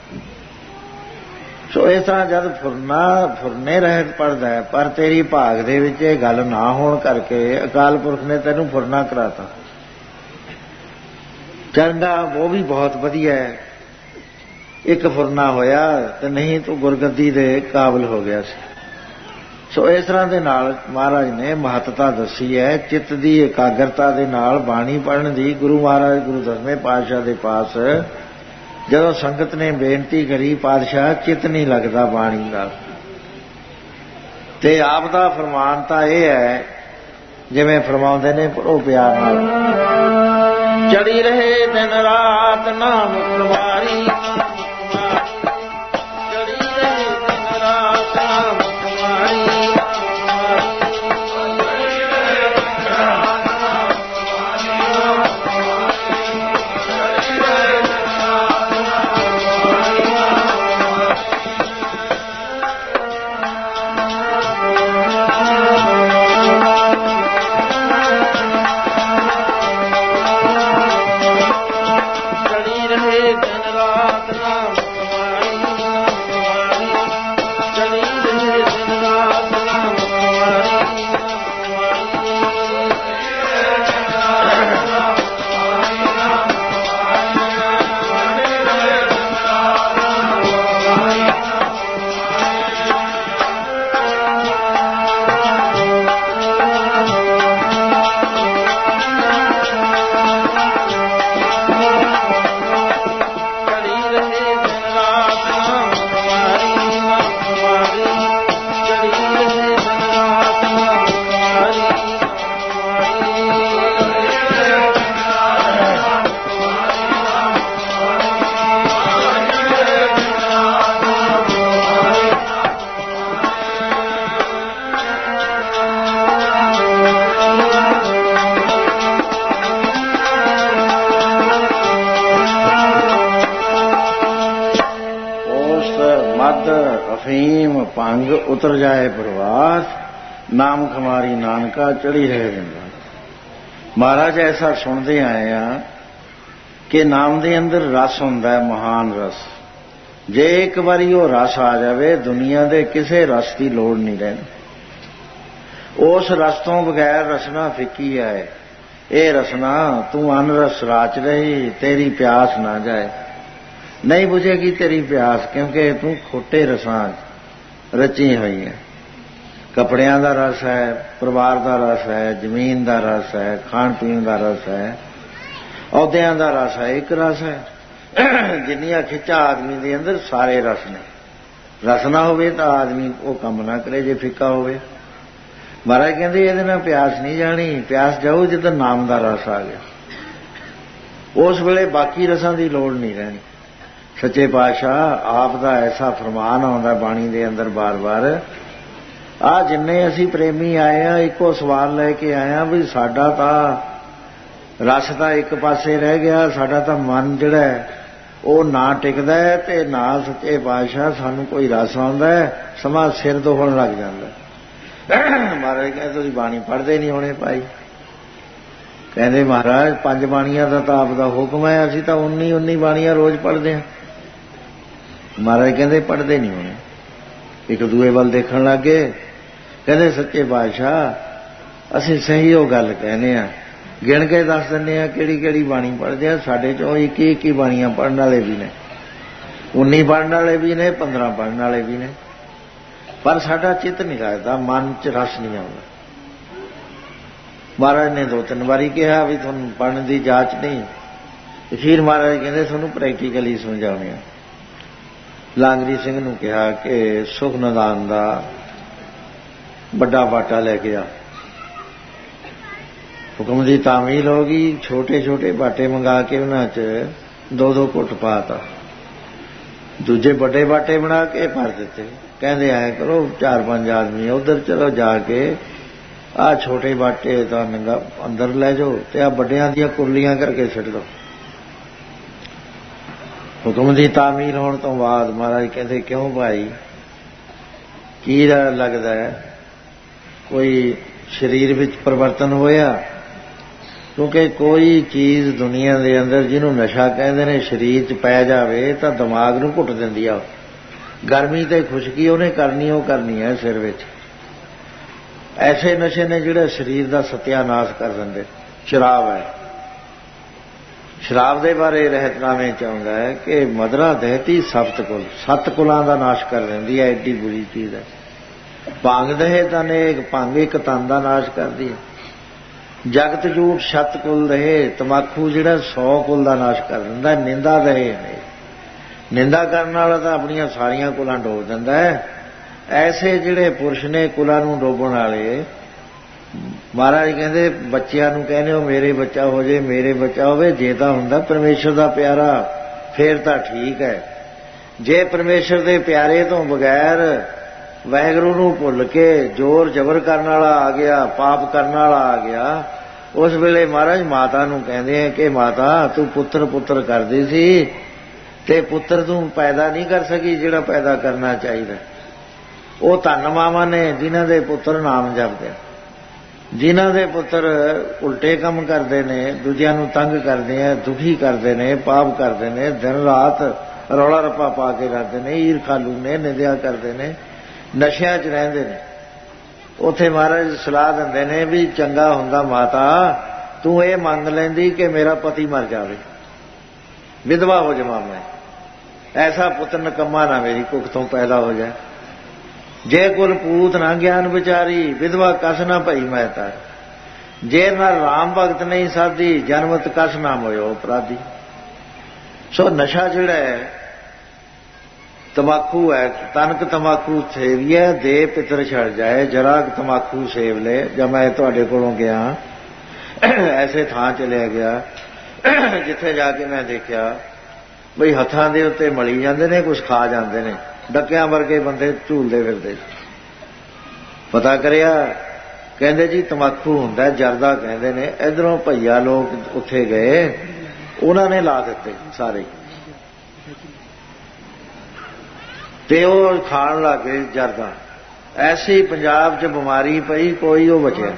[SPEAKER 2] ਸੋ ਇਸ ਤਰ੍ਹਾਂ ਜਦ ਫੁਰਨੇ ਰਹਿਤ ਪੜ੍ਹਦਾ ਹੈ, ਪਰ ਤੇਰੀ ਭਾਗ ਦੇ ਵਿੱਚ ਇਹ ਗੱਲ ਨਾ ਹੋਣ ਕਰਕੇ ਅਕਾਲ ਪੁਰਖ ਨੇ ਤੈਨੂੰ ਫੁਰਨਾ ਕਰਾਤਾ। ਚੰਗਾ, ਉਹ ਵੀ ਬਹੁਤ ਵਧੀਆ ਹੈ। ਇੱਕ ਫੁਰਨਾ ਹੋਇਆ ਤੇ ਨਹੀਂ ਤੂੰ ਗੁਰਗੱਦੀ ਦੇ ਕਾਬਲ ਹੋ ਗਿਆ ਸੀ। ਸੋ ਇਸ ਤਰ੍ਹਾਂ ਦੇ ਨਾਲ ਮਹਾਰਾਜ ਨੇ ਮਹੱਤਤਾ ਦੱਸੀ ਹੈ ਚਿੱਤ ਦੀ ਇਕਾਗਰਤਾ ਦੇ ਨਾਲ ਬਾਣੀ ਪੜ੍ਹਨ ਦੀ। ਗੁਰੂ ਮਹਾਰਾਜ ਗੁਰੂ 10ਵੇਂ ਪਾਤਸ਼ਾਹ ਦੇ ਪਾਸ ਜਦੋਂ ਸੰਗਤ ਨੇ ਬੇਨਤੀ ਕਰੀ, ਪਾਤਸ਼ਾਹ ਚਿੱਤ ਨਹੀਂ ਲੱਗਦਾ ਬਾਣੀ ਨਾਲ, ਤੇ ਆਪ ਦਾ ਫਰਮਾਨ ਤਾਂ ਇਹ ਹੈ ਜਿਵੇਂ ਫਰਮਾਉਂਦੇ ਨੇ, ਪੜੋ ਪਿਆਰ ਨਾਲ। ਚੜੀ ਰਹੇ ਦਿਨ ਰਾਤ ਨਾਮ ਕੁਮਾਰੀ, ਚੜੀ ਰਹੇ ਦਿਨ ਰਾਤ ਨਾਮ ਕੁਮਾਰੀ। ਚੜੀ ਰਹੇ ਦਿਨ ਰਾਤ मद अफीम भंग उतर जाए प्रवास, नाम खमारी नानका चढ़ी रहे बिंदा। महाराज ऐसा सुनते आए हैं कि नाम के अंदर रस हुंदा है, महान रस। जे एक बारी वो रस आ जाए, दुनिया के किसी रस की लोड़ नहीं रहती। उस रस तो बगैर रसना फिक्की है। ये रसना तू अनरस राच रही, तेरी प्यास ना जाए, नहीं बुझेगी तेरी प्यास, क्योंकि तू खोटे रसां रची हुई है। कपड़ियां का रस है, परिवार का रस है, जमीन का रस है, खाण पीण का रस है, अहुदियां का रस है। एक रस है जिन्नियां खिंचा आदमी के अंदर सारे रस ने। रस ना होवे तो आदमी वो काम ना करे जे फिक्का होवे। महाराज कहते ये ना प्यास नहीं जानी, प्यास जाऊ जिद्दर नाम का रस आ गया, उस वेले बाकी रसां की लोड़ नहीं रहनी। सच्चे पातशाह आप दा ऐसा फरमान आउंदा बाणी दे अंदर बार बार, आ जिन्ने असी प्रेमी आए हैं एको सवाल लैके आए हैं भी साडा तां रस तां एक पासे रह गया, साडा तां मन जिहड़ा है वो ना टिकदा है ते ना सच्चे पातशाह सानू कोई रस आउंदा है, समां सिर दुखण लग जांदा। महाराज कहते तुसीं बाणी पढ़दे नहीं होणे भाई। कहंदे महाराज 5 बाणियां दा तां आपदा हुक्म है, असीं तां 19 बाणियां रोज पढ़दे हां। महाराज कहंदे पढ़दे नहीं होणे। एक दूए वल देखण लग गए, कहंदे सच्चे पातशाह असीं सही वो गल कहने आ, गिण के दस दिंदे आ किहड़ी किहड़ी बाणी पढ़दे आ। साडे चों 21 बाणियां पढ़न वाले भी ने, 19 पढ़न वाले भी ने, 15 पढ़न वाले भी ने, पर साडा चित्त नहीं लगदा, मन च रस नहीं आउंदा। महाराज ने 2-3 बारी कहा भी तुहानूं पढ़न की जाच नहीं। अखीर महाराज कहंदे तुहानूं प्रैक्टिकली समझाउणे आ। लांगरी सिंह नूं कहा कि सुख निदान का बड़ा बाटा लैके आ। हुक्म की तामील हो गई, छोटे छोटे बाटे मंगा के उन्हां च 2-2 घुट पाता, दूजे बड़े बाटे बना के भर दिते। कहंदे आए करो 4-5 आदमी उधर चलो जाके आ छोटे बाटे तो अंदर लै जाओ ते आ बड़ियां दियां कुरलियां करके छड्ड दो। हुक्म की तामील होने तो बाद महाराज कहते क्यों भाई की लगता है कोई शरीर विच परिवर्तन होया? क्योंकि कोई चीज़ दुनिया के अंदर जिन्हों नशा कहते हैं शरीर च पै जाए तो दिमाग नूं घुट दिंदी आ। गर्मी ते खुशकी उन्हें करनी है सिर विच। ऐसे नशे ने जिहड़े शरीर का सत्यानाश कर देंगे। शराब है, शराब के बारे रहतनामे चाहता है कि मदरा दहती 7 कुल, 7 कुलों का नाश कर देंदी है, एडी बुरी चीज़ है। भंग दहे तनेक, भंग एक तन का नाश करती है। जगत झूठ 7 कुल दहे, तंबाकू जिहड़ा 100 कुल का नाश कर दिंदा है। निंदा दहे ने, निंदा करने वाला तो अपनियां सारियां कुलां डोब दिंदा है। ऐसे जिहड़े पुरुष ने कुलां नूं डोबण वाले, महाराज कहते बच्चियां नूं कहने हो मेरे बच्चा हो जाए, मेरे बच्चा होवे, जे तां हुंदा परमेश्वर दा प्यारा फिर तां ठीक है। जे परमेश्वर दे प्यारे तो बगैर वाहिगुरू नूं भुल के जोर जबर करने वाला आ गया, पाप करने वाला आ गया, उस वेले महाराज माता नूं कहंदे हैं कि माता तू पुत्र करदी सी ते पुत्र तू पैदा नहीं कर सकी जिहड़ा पैदा करना चाहिए। वो धन मावां ने जिन्हां दे पुत्र नाम जपदे, जिन्हां दे पुत्र उल्टे काम करते हैं, दूजियां नूं तंग करते हैं, दुखी करते हैं, पाप करते हैं, दिन रात रौला रप्पा पा के रखते हैं, ईरखालू ने, निंदिया करते हैं, नशियां च रहिंदे ने। उत्थे महाराज सलाह दिंदे ने भी चंगा हुंदा माता तू ये मंग लैंदी कि मेरा पति मर जावे, विधवा हो जावां मैं, ऐसा पुत्र नकम्मा ना मेरी कुख तो पैदा हो जाए। जे कुल पूत ना ज्ञान विचारी, विधवा कस ना भई मैं तार, जे ना राम भगत नहीं साधी, जन्मत कस ना मोयो अपराधी। सो नशा जिहड़ा है तंबाकू है, तनक तंबाकू सेविए दे पितर छड़ जाए, जरा तंबाकू सेव ले। जब मैं तुहाडे कोलों गया ऐसे थां चलिया गया जिथे जाके मैं देखा बई हत्थां दे उत्ते मली जांदे ने, कुछ खा जांदे ने, डकियां वर्गे बंदे झूलदे फिरदे। पता करिया कहंदे जी तंबाकू हुंदा जरदा कहंदे ने। इधरों भईया लोग उत्थे गए, उन्हां ने ला दित्ते सारे। ਤੇ ਉਹ ਖਾਣ ਲੱਗ ਗਏ ਜਰਦਾ। ਐਸੀ ਪੰਜਾਬ 'ਚ ਬਿਮਾਰੀ ਪਈ, ਕੋਈ ਉਹ ਬਚਿਆ।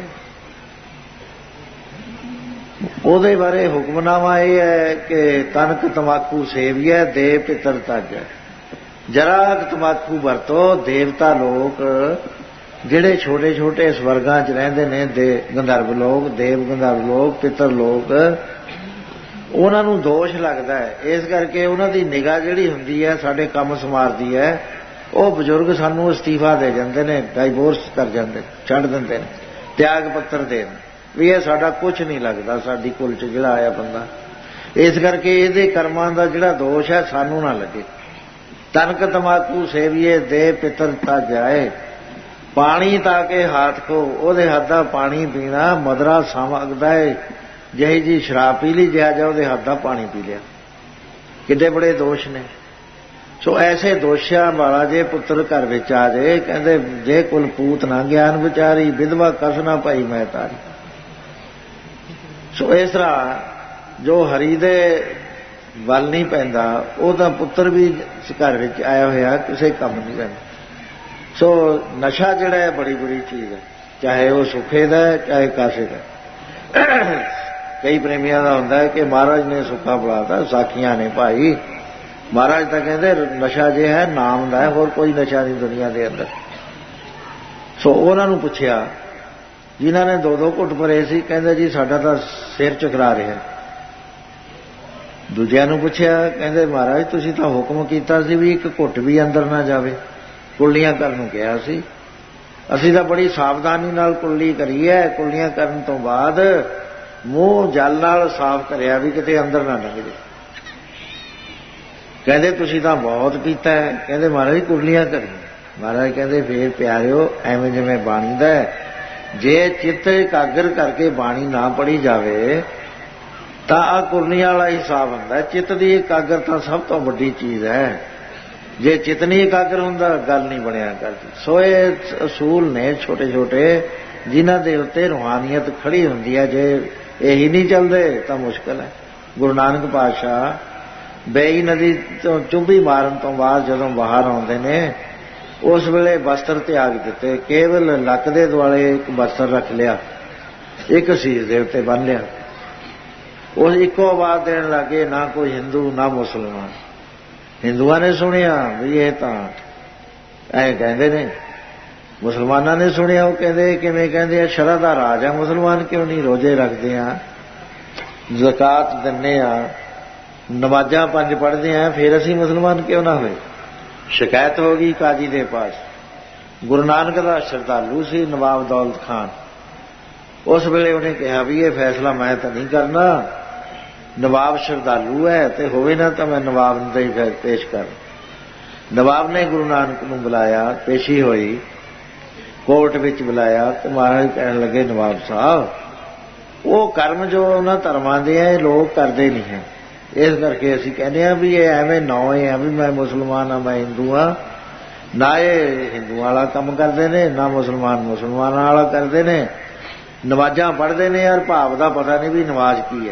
[SPEAKER 2] ਉਹਦੇ ਬਾਰੇ ਹੁਕਮਨਾਮਾ ਇਹ ਹੈ ਕਿ ਤਨਕ ਤੰਬਾਕੂ ਸੇਵੀਐ, ਦੇਵ ਪਿਤਰ ਤਾਜੈ। ਜਰਾ ਤੰਬਾਕੂ ਵਰਤੋ, ਦੇਵਤਾ ਲੋਕ ਜਿਹੜੇ ਛੋਟੇ ਛੋਟੇ ਸਵਰਗਾਂ 'ਚ ਰਹਿੰਦੇ ਨੇ, ਗੰਧਰਵ ਲੋਕ, ਦੇਵ ਗੰਧਰਵ ਲੋਕ, ਪਿਤਰ ਲੋਕ, ਉਹਨਾਂ ਨੂੰ ਦੋਸ਼ ਲੱਗਦਾ ਹੈ। ਇਸ ਕਰਕੇ ਉਹਨਾਂ ਦੀ ਨਿਗਾਹ ਜਿਹੜੀ ਹੁੰਦੀ ਹੈ ਸਾਡੇ ਕੰਮ ਸਮਾਰਦੀ ਹੈ। ਉਹ ਬਜ਼ੁਰਗ ਸਾਨੂੰ ਅਸਤੀਫਾ ਦੇ ਜਾਂਦੇ ਨੇ, ਡਾਈਵੋਰਸ ਕਰ ਜਾਂਦੇ, ਛੱਡ ਦਿੰਦੇ ਨੇ, ਤਿਆਗ ਪੱਤਰ ਦੇਣ ਵੀ ਇਹ ਸਾਡਾ ਕੁਝ ਨਹੀਂ ਲੱਗਦਾ, ਸਾਡੀ ਕੁਲ 'ਚ ਜਿਹੜਾ ਆਇਆ ਬੰਦਾ। ਇਸ ਕਰਕੇ ਇਹਦੇ ਕਰਮਾਂ ਦਾ ਜਿਹੜਾ ਦੋਸ਼ ਹੈ ਸਾਨੂੰ ਨਾ ਲੱਗੇ। ਤਨਕ ਤੰਬਾਕੂ ਸੇਵੀਏ, ਦੇ ਪਿਤਰ ਤਾਂ ਜਾਏ। ਪਾਣੀ ਤਾਂ ਕੇ ਹੱਥ ਕੋ, ਉਹਦੇ ਹੱਥ ਦਾ ਪਾਣੀ ਪੀਣਾ ਮਦਰਾ ਸਮਗਦਾ ਹੈ। ਜਿਹੀ ਜੀ ਸ਼ਰਾਬ ਪੀ ਲਈ, ਜਿਹਾ ਜਾ ਉਹਦੇ ਹੱਥ ਦਾ ਪਾਣੀ ਪੀ ਲਿਆ। ਕਿੱਡੇ ਬੜੇ ਦੋਸ਼ ਨੇ। ਸੋ ਐਸੇ ਦੋਸ਼ਾਂ ਵਾਲਾ ਜੇ ਪੁੱਤਰ ਘਰ ਵਿੱਚ ਆ ਜਾਏ, ਕਹਿੰਦੇ ਜੇ ਕੁਲ ਪੂਤ ਨਾ ਗਿਆਨ ਵਿਚਾਰੀ, ਵਿਧਵਾ ਕਸ ਨਾ ਭਾਈ ਮੈਂ ਤਾਰੀ। ਸੋ ਇਸ ਤਰ੍ਹਾਂ ਜੋ ਹਰੀ ਦੇ ਵੱਲ ਨਹੀਂ ਪੈਂਦਾ, ਉਹਦਾ ਪੁੱਤਰ ਵੀ ਘਰ ਵਿੱਚ ਆਇਆ ਹੋਇਆ ਕਿਸੇ ਕੰਮ ਨਹੀਂ ਪੈਂਦਾ। ਸੋ ਨਸ਼ਾ ਜਿਹੜਾ ਹੈ ਬੜੀ ਬੁਰੀ ਚੀਜ਼ ਹੈ, ਚਾਹੇ ਉਹ ਸੁੱਖੇ ਦਾ ਹੈ ਚਾਹੇ ਕਾਸੇ ਦਾ। ਕਈ ਪ੍ਰੇਮੀਆਂ ਦਾ ਹੁੰਦਾ ਹੈ ਕਿ ਮਹਾਰਾਜ ਨੇ ਸੁੱਖਾ ਬੁਲਾਤਾ, ਸਾਖੀਆਂ ਨੇ ਭਾਈ। ਮਹਾਰਾਜ ਤਾਂ ਕਹਿੰਦੇ ਨਸ਼ਾ ਜੇ ਹੈ ਨਾਮ ਦਾ ਹੈ, ਹੋਰ ਕੋਈ ਨਸ਼ਾ ਨਹੀਂ ਦੁਨੀਆ ਦੇ ਅੰਦਰ। ਸੋ ਉਹਨਾਂ ਨੂੰ ਪੁੱਛਿਆ ਜਿਨ੍ਹਾਂ ਨੇ ਦੋ ਦੋ ਘੁੱਟ ਭਰੇ ਸੀ, ਕਹਿੰਦੇ ਜੀ ਸਾਡਾ ਤਾਂ ਸਿਰ ਚਕਰਾ ਰਿਹਾ। ਦੂਜਿਆਂ ਨੂੰ ਪੁੱਛਿਆ, ਕਹਿੰਦੇ ਮਹਾਰਾਜ ਤੁਸੀਂ ਤਾਂ ਹੁਕਮ ਕੀਤਾ ਸੀ ਵੀ ਇੱਕ ਘੁੱਟ ਵੀ ਅੰਦਰ ਨਾ ਜਾਵੇ, ਕੁੱਲੀਆਂ ਕਰਨ ਨੂੰ ਕਿਹਾ ਸੀ। ਅਸੀਂ ਤਾਂ ਬੜੀ ਸਾਵਧਾਨੀ ਨਾਲ ਕੁੱਲੀ ਕਰੀ ਹੈ। ਕੁੱਲੀਆਂ ਕਰਨ ਤੋਂ ਬਾਅਦ ਮੂੰਹ ਜਲ ਨਾਲ ਸਾਫ਼ ਕਰਿਆ ਵੀ ਕਿਤੇ ਅੰਦਰ ਨਾ ਲੰਘ ਜੇ। ਕਹਿੰਦੇ ਤੁਸੀਂ ਤਾਂ ਬਹੁਤ ਪੀਤਾ ਹੈ। ਕਹਿੰਦੇ ਮਹਾਰਾਜ ਕੁੱਲੀਆਂ ਕਰੀਆਂ। ਮਹਾਰਾਜ ਕਹਿੰਦੇ ਫੇਰ ਪਿਆਰਿਓ, ਐਵੇਂ ਜਿਵੇਂ ਬਾਣੀ ਦਾ ਜੇ ਚਿੱਤ ਇਕਾਗਰ ਕਰਕੇ ਬਾਣੀ ਨਾ ਪੜ੍ਹੀ ਜਾਵੇ ਤਾਂ ਆਹ ਕੁਰਲੀਆਂ ਵਾਲਾ ਹਿਸਾਬ ਹੁੰਦਾ। ਚਿੱਤ ਦੀ ਇਕਾਗਰਤਾ ਸਭ ਤੋਂ ਵੱਡੀ ਚੀਜ਼ ਹੈ। ਜੇ ਚਿੱਤ ਨਹੀਂ ਇਕਾਗਰ ਹੁੰਦਾ ਗੱਲ ਨਹੀਂ ਬਣਿਆ ਕਰਦੀ। ਸੋ ਇਹ ਅਸੂਲ ਨੇ ਛੋਟੇ ਛੋਟੇ ਜਿਨ੍ਹਾਂ ਦੇ ਉੱਤੇ ਰੂਹਾਨੀਅਤ ਖੜੀ ਹੁੰਦੀ ਹੈ। ਜੇ ਇਹੀ ਨਹੀਂ ਚੱਲਦੇ ਤਾਂ ਮੁਸ਼ਕਲ ਹੈ। ਗੁਰੂ ਨਾਨਕ ਪਾਤਸ਼ਾਹ ਬੇਈ ਨਦੀ ਤੋਂ ਚੁੰਬੀ ਮਾਰਨ ਤੋਂ ਬਾਅਦ ਜਦੋਂ ਬਾਹਰ ਆਉਂਦੇ ਨੇ, ਉਸ ਵੇਲੇ ਵਸਤਰ ਤਿਆਗ ਦਿੱਤੇ, ਕੇਵਲ ਲੱਕ ਦੇ ਦੁਆਲੇ ਇੱਕ ਵਸਤਰ ਰੱਖ ਲਿਆ, ਇੱਕ ਸੀਸ ਦੇ ਉੱਤੇ ਬੰਨ੍ਹ ਲਿਆ। ਉਹ ਇੱਕੋ ਆਵਾਜ਼ ਦੇਣ ਲੱਗੇ, ਨਾ ਕੋਈ ਹਿੰਦੂ ਨਾ ਮੁਸਲਮਾਨ। ਹਿੰਦੂਆਂ ਨੇ ਸੁਣਿਆ ਵੀ ਇਹ ਤਾਂ ਐਂ ਕਹਿੰਦੇ ਨੇ, ਮੁਸਲਮਾਨਾਂ ਨੇ ਸੁਣਿਆ ਉਹ ਕਹਿੰਦੇ ਕਿਵੇਂ ਕਹਿੰਦੇ ਆ, ਸ਼ਰਅ ਦਾ ਰਾਜ ਆ, ਮੁਸਲਮਾਨ ਕਿਉਂ ਨਹੀਂ? ਰੋਜ਼ੇ ਰੱਖਦੇ ਆ, ਜ਼ਕਾਤ ਦਿੰਦੇ ਆ, ਨਮਾਜ਼ਾਂ 5 ਪੜ੍ਹਦੇ ਆ, ਫਿਰ ਅਸੀਂ ਮੁਸਲਮਾਨ ਕਿਉਂ ਨਾ ਹੋਏ? ਸ਼ਿਕਾਇਤ ਹੋ ਗਈ ਕਾਜੀ ਦੇ ਪਾਸ। ਗੁਰੂ ਨਾਨਕ ਦਾ ਸ਼ਰਧਾਲੂ ਸੀ ਨਵਾਬ ਦੌਲਤ ਖਾਨ। ਉਸ ਵੇਲੇ ਉਹਨੇ ਕਿਹਾ ਵੀ ਇਹ ਫੈਸਲਾ ਮੈਂ ਤਾਂ ਨਹੀਂ ਕਰਨਾ, ਨਵਾਬ ਸ਼ਰਧਾਲੂ ਹੈ ਤੇ ਹੋਵੇ ਨਾ ਤਾਂ ਮੈਂ ਨਵਾਬ ਨੂੰ ਹੀ ਪੇਸ਼ ਕਰ। ਨਵਾਬ ਨੇ ਗੁਰੂ ਨਾਨਕ ਨੂੰ ਬੁਲਾਇਆ, ਪੇਸ਼ੀ ਹੋਈ, ਕੋਰਟ ਵਿੱਚ ਬੁਲਾਇਆ ਤੇ ਮਹਾਰਾਜ ਕਹਿਣ ਲੱਗੇ ਨਵਾਬ ਸਾਹਿਬ, ਉਹ ਕਰਮ ਜੋ ਉਹਨਾਂ ਧਰਮਾਂ ਦੇ ਆ ਇਹ ਲੋਕ ਕਰਦੇ ਨਹੀਂ ਹੈ। ਇਸ ਕਰਕੇ ਅਸੀਂ ਕਹਿੰਦੇ ਹਾਂ ਵੀ ਇਹ ਐਵੇਂ ਨਾ ਹੈ ਵੀ ਮੈਂ ਮੁਸਲਮਾਨ ਹਾਂ ਮੈਂ ਹਿੰਦੂ ਹਾਂ। ਨਾ ਇਹ ਹਿੰਦੂਆਂ ਵਾਲਾ ਕੰਮ ਕਰਦੇ ਨੇ, ਨਾ ਮੁਸਲਮਾਨਾਂ ਵਾਲਾ ਕਰਦੇ ਨੇ। ਨਮਾਜ਼ਾਂ ਪੜ੍ਹਦੇ ਨੇ ਯਾਰ, ਭਾਵ ਦਾ ਪਤਾ ਨਹੀਂ ਵੀ ਨਮਾਜ਼ ਕੀ ਹੈ।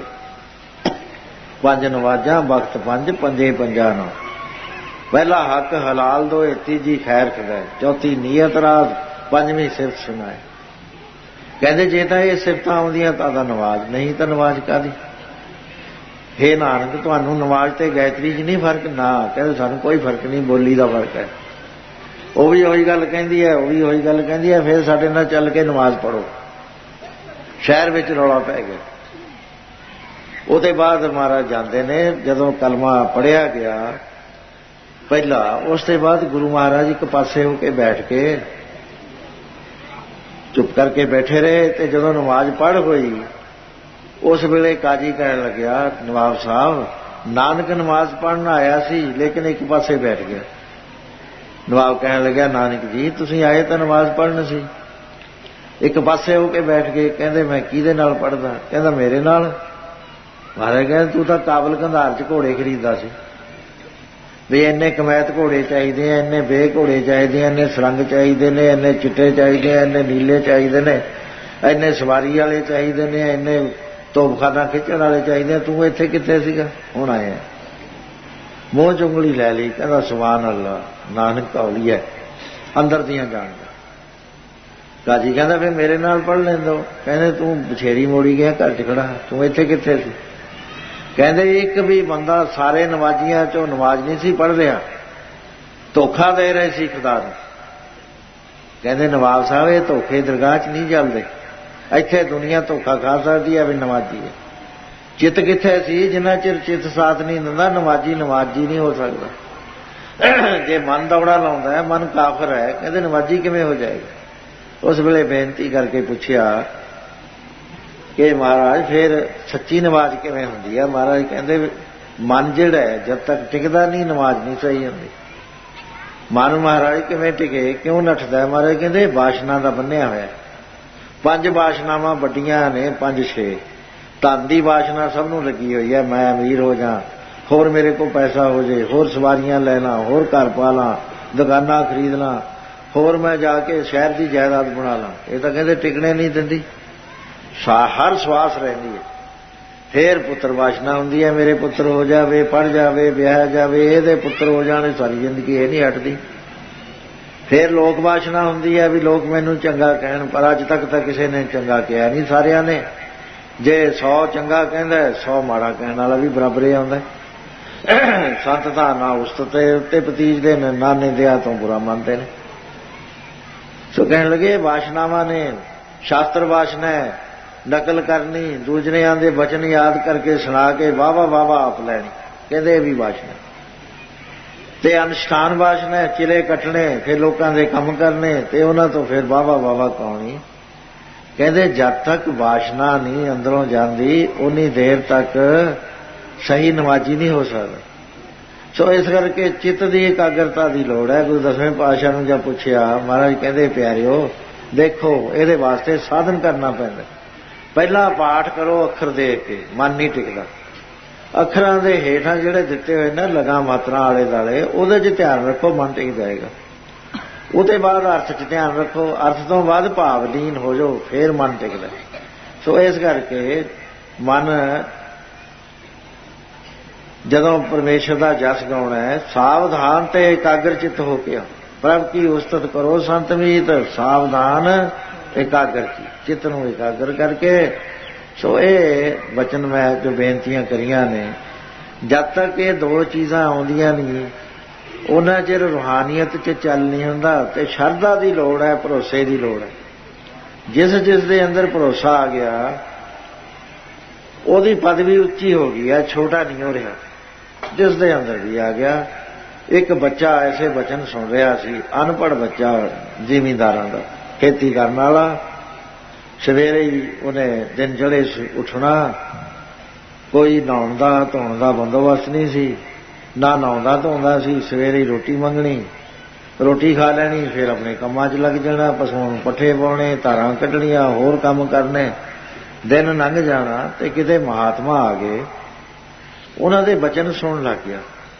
[SPEAKER 2] 5 ਨਮਾਜ਼ਾਂ, ਵਕਤ 5, ਪੰਜੇ ਪੰਜਾਂ ਨੂੰ। ਪਹਿਲਾ ਹੱਕ ਹਲਾਲ ਦੋਏ, ਤੀਜੀ ਖੈਰ ਖਦਾਏ, ਚੌਥੀ ਨੀਅਤ ਰਾਜ਼, 5ਵੀਂ ਸਿਫਤ ਸੁਣਾਏ। ਕਹਿੰਦੇ ਜੇ ਤਾਂ ਇਹ ਸਿਫਤਾਂ ਆਉਂਦੀਆਂ ਤਾਂ ਨਮਾਜ਼, ਨਹੀਂ ਤਾਂ ਨਮਾਜ਼ ਕਾਹਦੀ? ਹੇ ਨਾਨਕ ਤੁਹਾਨੂੰ ਨਮਾਜ਼ ਤੇ ਗਾਇਤਰੀ 'ਚ ਨਹੀਂ ਫਰਕ? ਨਾ। ਕਹਿੰਦੇ ਸਾਨੂੰ ਕੋਈ ਫਰਕ ਨਹੀਂ, ਬੋਲੀ ਦਾ ਫਰਕ ਹੈ। ਉਹ ਵੀ ਉਹੀ ਗੱਲ ਕਹਿੰਦੀ ਹੈ, ਉਹ ਵੀ ਉਹੀ ਗੱਲ ਕਹਿੰਦੀ ਹੈ, ਫਿਰ ਸਾਡੇ ਨਾਲ ਚੱਲ ਕੇ ਨਮਾਜ਼ ਪੜ੍ਹੋ। ਸ਼ਹਿਰ ਵਿੱਚ ਰੌਲਾ ਪੈ ਗਿਆ। ਉਹਦੇ ਬਾਅਦ ਮਹਾਰਾਜ ਜਾਂਦੇ ਨੇ, ਜਦੋਂ ਕਲਮਾ ਪੜ੍ਹਿਆ ਗਿਆ ਪਹਿਲਾ, ਉਸ ਤੋਂ ਬਾਅਦ ਗੁਰੂ ਮਹਾਰਾਜ ਇੱਕ ਪਾਸੇ ਹੋ ਕੇ ਬੈਠ ਕੇ ਚੁੱਪ ਕਰਕੇ ਬੈਠੇ ਰਹੇ। ਤੇ ਜਦੋਂ ਨਮਾਜ਼ ਪੜ੍ਹ ਹੋਈ ਉਸ ਵੇਲੇ ਕਾਜੀ ਕਹਿਣ ਲੱਗਿਆ, ਨਵਾਬ ਸਾਹਿਬ ਨਾਨਕ ਨਮਾਜ਼ ਪੜ੍ਹਨ ਆਇਆ ਸੀ ਲੇਕਿਨ ਇੱਕ ਪਾਸੇ ਬੈਠ ਗਿਆ। ਨਵਾਬ ਕਹਿਣ ਲੱਗਿਆ, ਨਾਨਕ ਜੀ ਤੁਸੀਂ ਆਏ ਤਾਂ ਨਮਾਜ਼ ਪੜ੍ਹਨ ਸੀ, ਇੱਕ ਪਾਸੇ ਹੋ ਕੇ ਬੈਠ ਗਏ। ਕਹਿੰਦੇ ਮੈਂ ਕਿਹਦੇ ਨਾਲ ਪੜ੍ਹਦਾ? ਕਹਿੰਦਾ ਮੇਰੇ ਨਾਲ। ਮਹਾਰਾਜ ਕਹਿੰਦੇ ਤੂੰ ਤਾਂ ਕਾਬਲ ਕੰਧਾਰ 'ਚ ਘੋੜੇ ਖਰੀਦਦਾ ਸੀ ਵੀ ਇੰਨੇ ਕਮੈਤ ਘੋੜੇ ਚਾਹੀਦੇ ਆ, ਇੰਨੇ ਬੇ ਘੋੜੇ ਚਾਹੀਦੇ ਆ, ਇੰਨੇ ਸਰੰਗ ਚਾਹੀਦੇ ਨੇ, ਇੰਨੇ ਚਿੱਟੇ ਚਾਹੀਦੇ ਆ, ਇੰਨੇ ਨੀਲੇ ਚਾਹੀਦੇ ਨੇ, ਇੰਨੇ ਸਵਾਰੀ ਵਾਲੇ ਚਾਹੀਦੇ ਨੇ, ਇੰਨੇ ਤੋਪਖਾਨਾ ਖਿੱਚਣ ਵਾਲੇ ਚਾਹੀਦੇ ਆ। ਤੂੰ ਇੱਥੇ ਕਿੱਥੇ ਸੀਗਾ? ਹੁਣ ਆਇਆ। ਮੂੰਹ 'ਚ ਉਂਗਲੀ ਲੈ ਲਈ, ਕਹਿੰਦਾ ਸੁਭਾਨ ਅੱਲਾ, ਨਾਨਕ ਕੌਲੀ ਹੈ ਅੰਦਰ ਦੀਆਂ ਜਾਣਦਾ। ਕਾਜੀ ਕਹਿੰਦਾ ਫਿਰ ਮੇਰੇ ਨਾਲ ਪੜ੍ਹ ਲੈਂਦੋ। ਕਹਿੰਦੇ ਤੂੰ ਬਛੇਰੀ ਮੋੜੀ ਗਿਆ, ਘਰ 'ਚ ਖੜਾ, ਤੂੰ ਇੱਥੇ ਕਿੱਥੇ ਸੀ? ਕਹਿੰਦੇ ਇੱਕ ਵੀ ਬੰਦਾ ਸਾਰੇ ਨਮਾਜ਼ੀਆਂ 'ਚੋਂ ਨਮਾਜ਼ ਨਹੀਂ ਸੀ ਪੜ੍ਹ ਰਿਹਾ, ਧੋਖਾ ਦੇ ਰਹੇ ਸੀ ਖੁਦਾ ਨੂੰ। ਕਹਿੰਦੇ ਨਵਾਬ ਸਾਹਿਬ ਇਹ ਧੋਖੇ ਦਰਗਾਹ 'ਚ ਨਹੀਂ ਚੱਲਦੇ, ਇੱਥੇ ਦੁਨੀਆ ਧੋਖਾ ਖਾ ਸਕਦੀ ਹੈ ਵੀ ਨਮਾਜ਼ੀ ਹੈ। ਚਿੱਤ ਕਿੱਥੇ ਸੀ? ਜਿੰਨਾ ਚਿਰ ਚਿੱਤ ਸਾਥ ਨਹੀਂ ਦਿੰਦਾ ਨਮਾਜ਼ੀ ਨਹੀਂ ਹੋ ਸਕਦਾ। ਜੇ ਮਨ ਦੌੜਾ ਲਾਉਂਦਾ ਹੈ, ਮਨ ਕਾਫਰ ਹੈ, ਕਹਿੰਦੇ ਨਮਾਜ਼ੀ ਕਿਵੇਂ ਹੋ ਜਾਏਗਾ? ਉਸ ਵੇਲੇ ਬੇਨਤੀ ਕਰਕੇ ਪੁੱਛਿਆ ਕਿ ਮਹਾਰਾਜ ਫਿਰ ਸੱਚੀ ਨਮਾਜ਼ ਕਿਵੇਂ ਹੁੰਦੀ ਹੈ? ਮਹਾਰਾਜ ਕਹਿੰਦੇ ਮਨ ਜਿਹੜਾ ਹੈ ਜਦ ਤੱਕ ਟਿਕਦਾ ਨਹੀਂ ਨਮਾਜ਼ ਨਹੀਂ ਸਹੀ ਹੁੰਦੀ। ਮਨ ਮਹਾਰਾਜ ਕਿਵੇਂ ਟਿਕੇ, ਕਿਉਂ ਨੱਠਦਾ ਹੈ? ਮਹਾਰਾਜ ਕਹਿੰਦੇ ਵਾਸ਼ਨਾ ਦਾ ਬੰਨਿਆ ਹੋਇਆ। 5 ਵਾਸ਼ਨਾਵਾਂ ਵੱਡੀਆਂ ਨੇ, 5-6। ਧਨ ਦੀ ਵਾਸ਼ਨਾ ਸਭ ਨੂੰ ਲੱਗੀ ਹੋਈ ਹੈ, ਮੈਂ ਅਮੀਰ ਹੋ ਜਾ, ਹੋਰ ਮੇਰੇ ਕੋਲ ਪੈਸਾ ਹੋ ਜੇ, ਹੋਰ ਸਵਾਰੀਆਂ ਲੈ ਲਾਂ, ਹੋਰ ਘਰ ਪਾ ਲਾਂ, ਦੁਕਾਨਾਂ ਖਰੀਦ ਲਾਂ, ਹੋਰ ਮੈਂ ਜਾ ਕੇ ਸ਼ਹਿਰ ਦੀ ਜਾਇਦਾਦ ਬਣਾ ਲਾਂ। ਇਹ ਤਾਂ ਕਹਿੰਦੇ ਟਿਕਣੇ ਨਹੀਂ ਦਿੰਦੀ, ਹਰ ਸਵਾਸ ਰਹਿੰਦੀ ਹੈ। ਫੇਰ ਪੁੱਤਰ ਵਾਸ਼ਨਾ ਹੁੰਦੀ ਹੈ, ਮੇਰੇ ਪੁੱਤਰ ਹੋ ਜਾਵੇ, ਪੜ੍ਹ ਜਾਵੇ, ਵਿਆਹ ਜਾਵੇ, ਇਹਦੇ ਪੁੱਤਰ ਹੋ ਜਾਣੇ, ਸਾਰੀ ਜ਼ਿੰਦਗੀ ਇਹ ਨਹੀਂ ਹਟਦੀ। ਫੇਰ ਲੋਕ ਵਾਸ਼ਨਾ ਹੁੰਦੀ ਹੈ ਵੀ ਲੋਕ ਮੈਨੂੰ ਚੰਗਾ ਕਹਿਣ, ਪਰ ਅੱਜ ਤੱਕ ਤਾਂ ਕਿਸੇ ਨੇ ਚੰਗਾ ਕਿਹਾ ਨਹੀਂ ਸਾਰਿਆਂ ਨੇ। ਜੇ 100 ਚੰਗਾ ਕਹਿੰਦਾ 100 ਮਾੜਾ ਕਹਿਣ ਵਾਲਾ ਵੀ ਬਰਾਬਰ ਹੀ ਆਉਂਦਾ। ਸੰਤ ਤਾਂ ਨਾ ਉਸਤਤ ਉੱਤੇ ਪਤੀਜਦੇ ਨੇ, ਨਾ ਨਿੰਦਿਆ ਤੋਂ ਬੁਰਾ ਮੰਨਦੇ ਨੇ। ਸੋ ਕਹਿਣ ਲੱਗੇ ਵਾਸ਼ਨਾਵਾਂ ਨੇ, ਸ਼ਾਸਤਰ ਵਾਸ਼ਨਾ ਹੈ, ਨਕਲ ਕਰਨੀ, ਦੂਜਿਆਂ ਦੇ ਬਚਨ ਯਾਦ ਕਰਕੇ ਸੁਣਾ ਕੇ ਵਾਹ ਆਪ ਲੈਣੀ, ਕਹਿੰਦੇ ਇਹ ਵੀ ਵਾਸ਼ਨਾ। ਤੇ ਅਨੁਸ਼ਠਾਨ ਵਾਸ਼ਨਾ ਹੈ, ਚਿਲੇ ਕੱਟਣੇ, ਫਿਰ ਲੋਕਾਂ ਦੇ ਕੰਮ ਕਰਨੇ ਤੇ ਉਹਨਾਂ ਤੋਂ ਫਿਰ ਵਾਹ ਕਹਾਉਣੀ। ਕਹਿੰਦੇ ਜਦ ਤੱਕ ਵਾਸ਼ਨਾ ਨਹੀਂ ਅੰਦਰੋਂ ਜਾਂਦੀ ਉਨੀ ਦੇਰ ਤੱਕ ਸਹੀ ਨਮਾਜ਼ੀ ਨਹੀਂ ਹੋ ਸਕਦਾ। ਸੋ ਇਸ ਕਰਕੇ ਚਿੱਤ ਦੀ ਇਕਾਗਰਤਾ ਦੀ ਲੋੜ ਹੈ। ਗੁਰੂ ਦਸਵੇਂ ਪਾਤਸ਼ਾਹ ਨੂੰ ਜਦ ਪੁੱਛਿਆ, ਮਹਾਰਾਜ ਕਹਿੰਦੇ ਪਿਆਰਿਓ ਦੇਖੋ ਇਹਦੇ ਵਾਸਤੇ ਸਾਧਨ ਕਰਨਾ ਪੈਂਦਾ। ਪਹਿਲਾਂ ਪਾਠ ਕਰੋ ਅੱਖਰ ਦੇਖ ਕੇ, ਮਨ ਨਹੀਂ ਟਿਕਦਾ। ਅੱਖਰਾਂ ਦੇ ਹੇਠਾਂ ਜਿਹੜੇ ਦਿੱਤੇ ਹੋਏ ਨੇ ਲਗਾ ਮਾਤਰਾ ਆਲੇ ਦੁਆਲੇ, ਉਹਦੇ 'ਚ ਧਿਆਨ ਰੱਖੋ, ਮਨ ਟਿਕ ਜਾਏਗਾ। ਉਹਦੇ ਬਾਅਦ ਅਰਥ 'ਚ ਧਿਆਨ ਰੱਖੋ, ਅਰਥ ਤੋਂ ਬਾਅਦ ਭਾਵ ਲੀਨ ਹੋ ਜਾਓ, ਫੇਰ ਮਨ ਟਿਕਦਾ। ਸੋ ਇਸ ਕਰਕੇ ਮਨ ਜਦੋਂ ਪਰਮੇਸ਼ਰ ਦਾ ਜਸ ਗਾਉਣਾ ਹੈ, ਸਾਵਧਾਨ ਤੇ ਇਕਾਗਰ ਚਿੱਤ ਹੋ ਕੇ ਪ੍ਰਭ ਕੀ ਉਸਤਤ ਕਰੋ ਸੰਤ ਮੀਤ, ਸਾਵਧਾਨ ਇਕਾਗਰ ਚਿੱਤ ਨੂੰ ਇਕਾਗਰ ਕਰਕੇ। ਸੋ ਇਹ ਵਚਨ ਮੈਂ ਜੋ ਬੇਨਤੀਆਂ ਕਰੀਆਂ ਨੇ, ਜਦ ਤੱਕ ਇਹ 2 ਚੀਜ਼ਾਂ ਆਉਂਦੀਆਂ ਨਹੀਂ ਉਹਨਾਂ ਚਿਰ ਰੂਹਾਨੀਅਤ 'ਚ ਚੱਲ ਨਹੀਂ ਹੁੰਦਾ। ਤੇ ਸ਼ਰਧਾ ਦੀ ਲੋੜ ਹੈ, ਭਰੋਸੇ ਦੀ ਲੋੜ ਹੈ। ਜਿਸ ਦੇ ਅੰਦਰ ਭਰੋਸਾ ਆ ਗਿਆ ਉਹਦੀ ਪਦਵੀ ਉੱਚੀ ਹੋ ਗਈ ਹੈ, ਛੋਟਾ ਨਹੀਂ ਹੋ ਰਿਹਾ। ਜਿਸ ਦੇ ਅੰਦਰ ਵੀ ਆ ਗਿਆ। ਇੱਕ ਬੱਚਾ ਐਸੇ ਬਚਨ ਸੁਣ ਰਿਹਾ ਸੀ, ਅਨਪੜ੍ਹ ਬੱਚਾ, ਜ਼ਿਮੀਂਦਾਰਾਂ ਦਾ, ਖੇਤੀ ਕਰਨ ਵਾਲਾ। ਸਵੇਰੇ ਹੀ ਉਹਨੇ ਦਿਨ ਚੜ੍ਹੇ ਉੱਠਣਾ, ਕੋਈ ਨਹਾਉਣ ਦਾ ਧੋਣ ਦਾ ਬੰਦੋਬਸਤ ਨਹੀਂ ਸੀ, ਨਾ ਨਹਾਉਂਦਾ ਧੋਂਦਾ ਸੀ। ਸਵੇਰੇ ਹੀ ਰੋਟੀ ਮੰਗਣੀ, ਰੋਟੀ ਖਾ ਲੈਣੀ, ਫਿਰ ਆਪਣੇ ਕੰਮਾਂ 'ਚ ਲੱਗ ਜਾਣਾ, ਪਸ਼ੂਆਂ ਨੂੰ ਪੱਠੇ ਪਾਉਣੇ, ਧਾਰਾਂ ਕੱਢਣੀਆਂ, ਹੋਰ ਕੰਮ ਕਰਨੇ। ਦਿਨ ਲੰਘ ਜਾਣਾ ਤੇ ਕਿਤੇ ਮਹਾਤਮਾ ਆ ਗਏ, ਉਹਨਾਂ ਦੇ ਬਚਨ ਸੁਣਨ ਲੱਗ ਗਿਆ।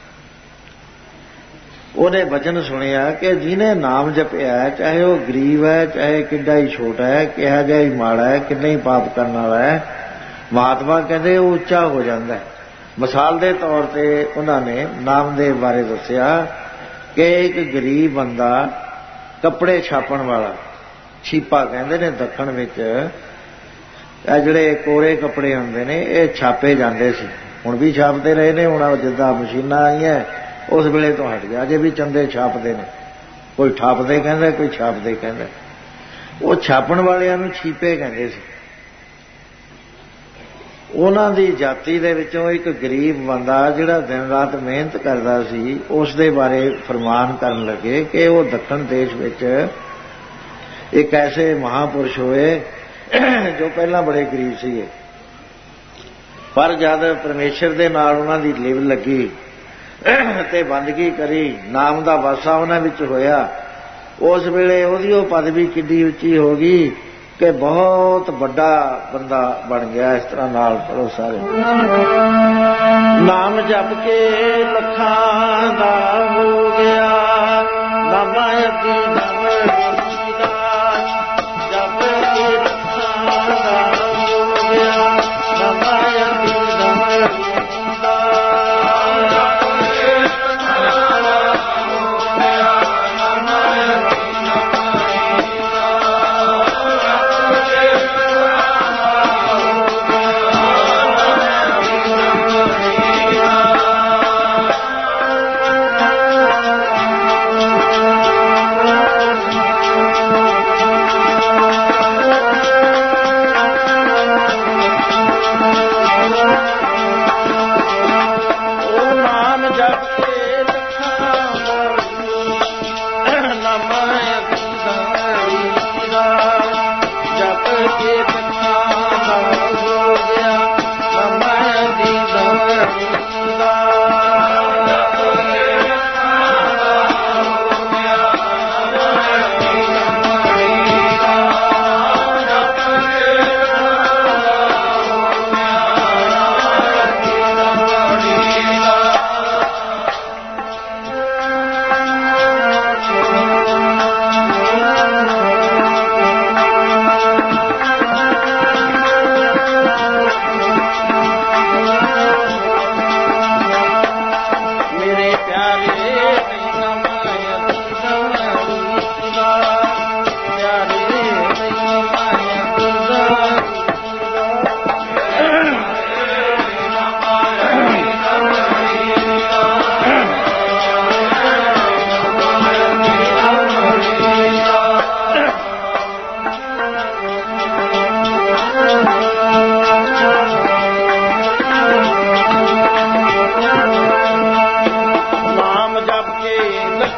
[SPEAKER 2] ਉਹਨੇ ਬਚਨ ਸੁਣਿਆ ਕਿ ਜਿਹਨੇ ਨਾਮ ਜਪਿਆ, ਚਾਹੇ ਉਹ ਗਰੀਬ ਹੈ, ਚਾਹੇ ਕਿੱਡਾ ਹੀ ਛੋਟਾ ਹੈ, ਕਿਹਾ ਜਿਹਾ ਹੀ ਮਾੜਾ ਹੈ, ਕਿੰਨਾ ਹੀ ਪਾਪ ਕਰਨ ਵਾਲਾ ਹੈ, ਮਹਾਤਮਾ ਕਹਿੰਦੇ ਉਹ ਉੱਚਾ ਹੋ ਜਾਂਦਾ ਹੈ। ਮਿਸਾਲ ਦੇ ਤੌਰ ਤੇ ਉਹਨਾਂ ਨੇ ਨਾਮਦੇਵ ਬਾਰੇ ਦੱਸਿਆ ਕਿ ਇੱਕ ਗਰੀਬ ਬੰਦਾ, ਕੱਪੜੇ ਛਾਪਣ ਵਾਲਾ, ਛੀਪਾ ਕਹਿੰਦੇ ਨੇ ਦੱਖਣ ਵਿੱਚ, ਇਹ ਜਿਹੜੇ ਕੋਰੇ ਕੱਪੜੇ ਹੁੰਦੇ ਨੇ ਇਹ ਛਾਪੇ ਜਾਂਦੇ ਸੀ, ਹੁਣ ਵੀ ਛਾਪਦੇ ਰਹੇ ਨੇ। ਹੁਣ ਜਿੱਦਾਂ ਮਸ਼ੀਨਾਂ ਆਈਆਂ ਉਸ ਵੇਲੇ ਤੋਂ ਹਟ ਗਿਆ, ਅਜੇ ਵੀ ਚੰਦੇ ਛਾਪਦੇ ਨੇ, ਕੋਈ ਠਾਪਦੇ ਕਹਿੰਦਾ, ਕੋਈ ਛਾਪਦੇ ਕਹਿੰਦਾ। ਉਹ ਛਾਪਣ ਵਾਲਿਆਂ ਨੂੰ ਛੀਪੇ ਕਹਿੰਦੇ ਸੀ। ਉਹਨਾਂ ਦੀ ਜਾਤੀ ਦੇ ਵਿੱਚੋਂ ਇੱਕ ਗਰੀਬ ਬੰਦਾ ਜਿਹੜਾ ਦਿਨ ਰਾਤ ਮਿਹਨਤ ਕਰਦਾ ਸੀ, ਉਸ ਦੇ ਬਾਰੇ ਫਰਮਾਨ ਕਰਨ ਲੱਗੇ ਕਿ ਉਹ ਦੱਖਣ ਦੇਸ਼ ਵਿੱਚ ਇੱਕ ਐਸੇ ਮਹਾਂਪੁਰਸ਼ ਹੋਏ ਜੋ ਪਹਿਲਾਂ ਬੜੇ ਗਰੀਬ ਸੀਗੇ, ਪਰ ਜਦ ਪਰਮੇਸ਼ਰ ਦੇ ਨਾਲ ਉਹਨਾਂ ਦੀ ਲਿਵ ਲੱਗੀ ਤੇ ਬੰਦਗੀ ਕਰੀ, ਨਾਮ ਦਾ ਵਾਸਾ ਉਹਨਾਂ ਵਿੱਚ ਹੋਇਆ, ਉਸ ਵੇਲੇ ਉਹਦੀ ਉਹ ਪਦਵੀ ਕਿੱਡੀ ਉੱਚੀ ਹੋ ਗਈ ਕਿ ਬਹੁਤ ਵੱਡਾ ਬੰਦਾ ਬਣ ਗਿਆ। ਇਸ ਤਰ੍ਹਾਂ ਨਾਲ ਪੜੋ ਸਾਰੇ, ਨਾਮ ਜਪ ਕੇ ਲੱਖਾਂ ਦਾ ਹੋ ਗਿਆ, ਨਾਮਾ ਅਤੀ ਨਾਮ ਦਾ ਜਪ ਕੇ ਲੱਖਾਂ ਦਾ ਹੋ ਗਿਆ, ਨਾਮਾ ਅਤੀ ਨਾਮ ਦਾ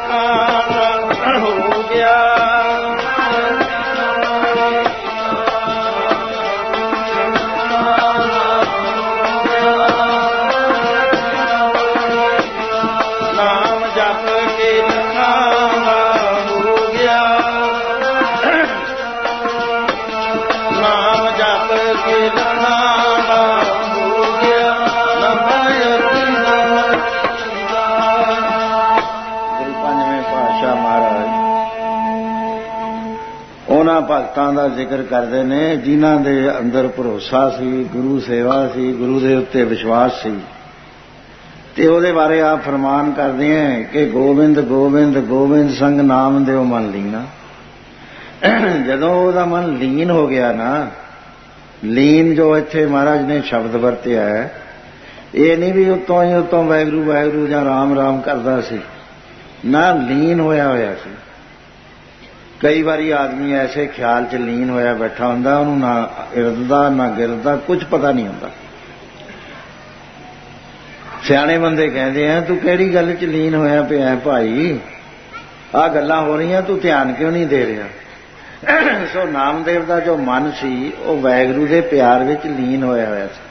[SPEAKER 2] ਲਖਾਣਾ ਹੋ ਗਿਆ। ਨਾਮ ਜਪ ਕੇ ਲਖਾਣਾ ਹੋ ਗਿਆ। ਨਾਮ ਜਪ ਕੇ ਲਖਾਣਾ ਹੋ ਗਿਆ। ਗੁਰੂ ਪੰਜਵੇਂ ਪਾਤਸ਼ਾਹ ਮਹਾਰਾਜ ਉਹਨਾਂ ਭਗਤਾਂ ਦਾ ਜ਼ਿਕਰ ਕਰਦੇ ਨੇ ਜਿਨ੍ਹਾਂ ਦੇ ਅੰਦਰ ਭਰੋਸਾ ਸੀ, ਗੁਰੂ ਸੇਵਾ ਸੀ, ਗੁਰੂ ਦੇ ਉੱਤੇ ਵਿਸ਼ਵਾਸ ਸੀ। ਤੇ ਉਹਦੇ ਬਾਰੇ ਆਪ ਫਰਮਾਨ ਕਰਦੇ ਹੈ ਕਿ ਗੋਬਿੰਦ ਗੋਬਿੰਦ ਗੋਬਿੰਦ ਸੰਗ ਨਾਮ ਦਿਓ ਮਨ ਲੀਨਾ। ਜਦੋਂ ਉਹਦਾ ਮਨ ਲੀਨ ਹੋ ਗਿਆ ਨਾ, ਲੀਨ ਜੋ ਇੱਥੇ ਮਹਾਰਾਜ ਨੇ ਸ਼ਬਦ ਵਰਤਿਆ ਹੈ, ਇਹ ਨਹੀਂ ਵੀ ਉਤੋਂ ਹੀ ਉਤੋਂ ਵਾਹਿਗੁਰੂ ਵਾਹਿਗੁਰੂ ਜਾਂ ਰਾਮ ਰਾਮ ਕਰਦਾ ਸੀ ਨਾ, ਲੀਨ ਹੋਇਆ ਹੋਇਆ ਸੀ। ਕਈ ਵਾਰੀ ਆਦਮੀ ਐਸੇ ਖਿਆਲ 'ਚ ਲੀਨ ਹੋਇਆ ਬੈਠਾ ਹੁੰਦਾ, ਉਹਨੂੰ ਨਾ ਇਰਦਾ ਨਾ ਗਿਰਦਾ ਕੁਝ ਪਤਾ ਨਹੀਂ ਹੁੰਦਾ। ਸਿਆਣੇ ਬੰਦੇ ਕਹਿੰਦੇ ਆ ਤੂੰ ਕਿਹੜੀ ਗੱਲ 'ਚ ਲੀਨ ਹੋਇਆ ਪਿਆ ਭਾਈ, ਆਹ ਗੱਲਾਂ ਹੋ ਰਹੀਆਂ ਤੂੰ ਧਿਆਨ ਕਿਉਂ ਨਹੀਂ ਦੇ ਰਿਹਾ। ਸੋ ਨਾਮਦੇਵ ਦਾ ਜੋ ਮਨ ਸੀ ਉਹ ਵਾਹਿਗੁਰੂ ਦੇ ਪਿਆਰ ਵਿੱਚ ਲੀਨ ਹੋਇਆ ਹੋਇਆ ਸੀ।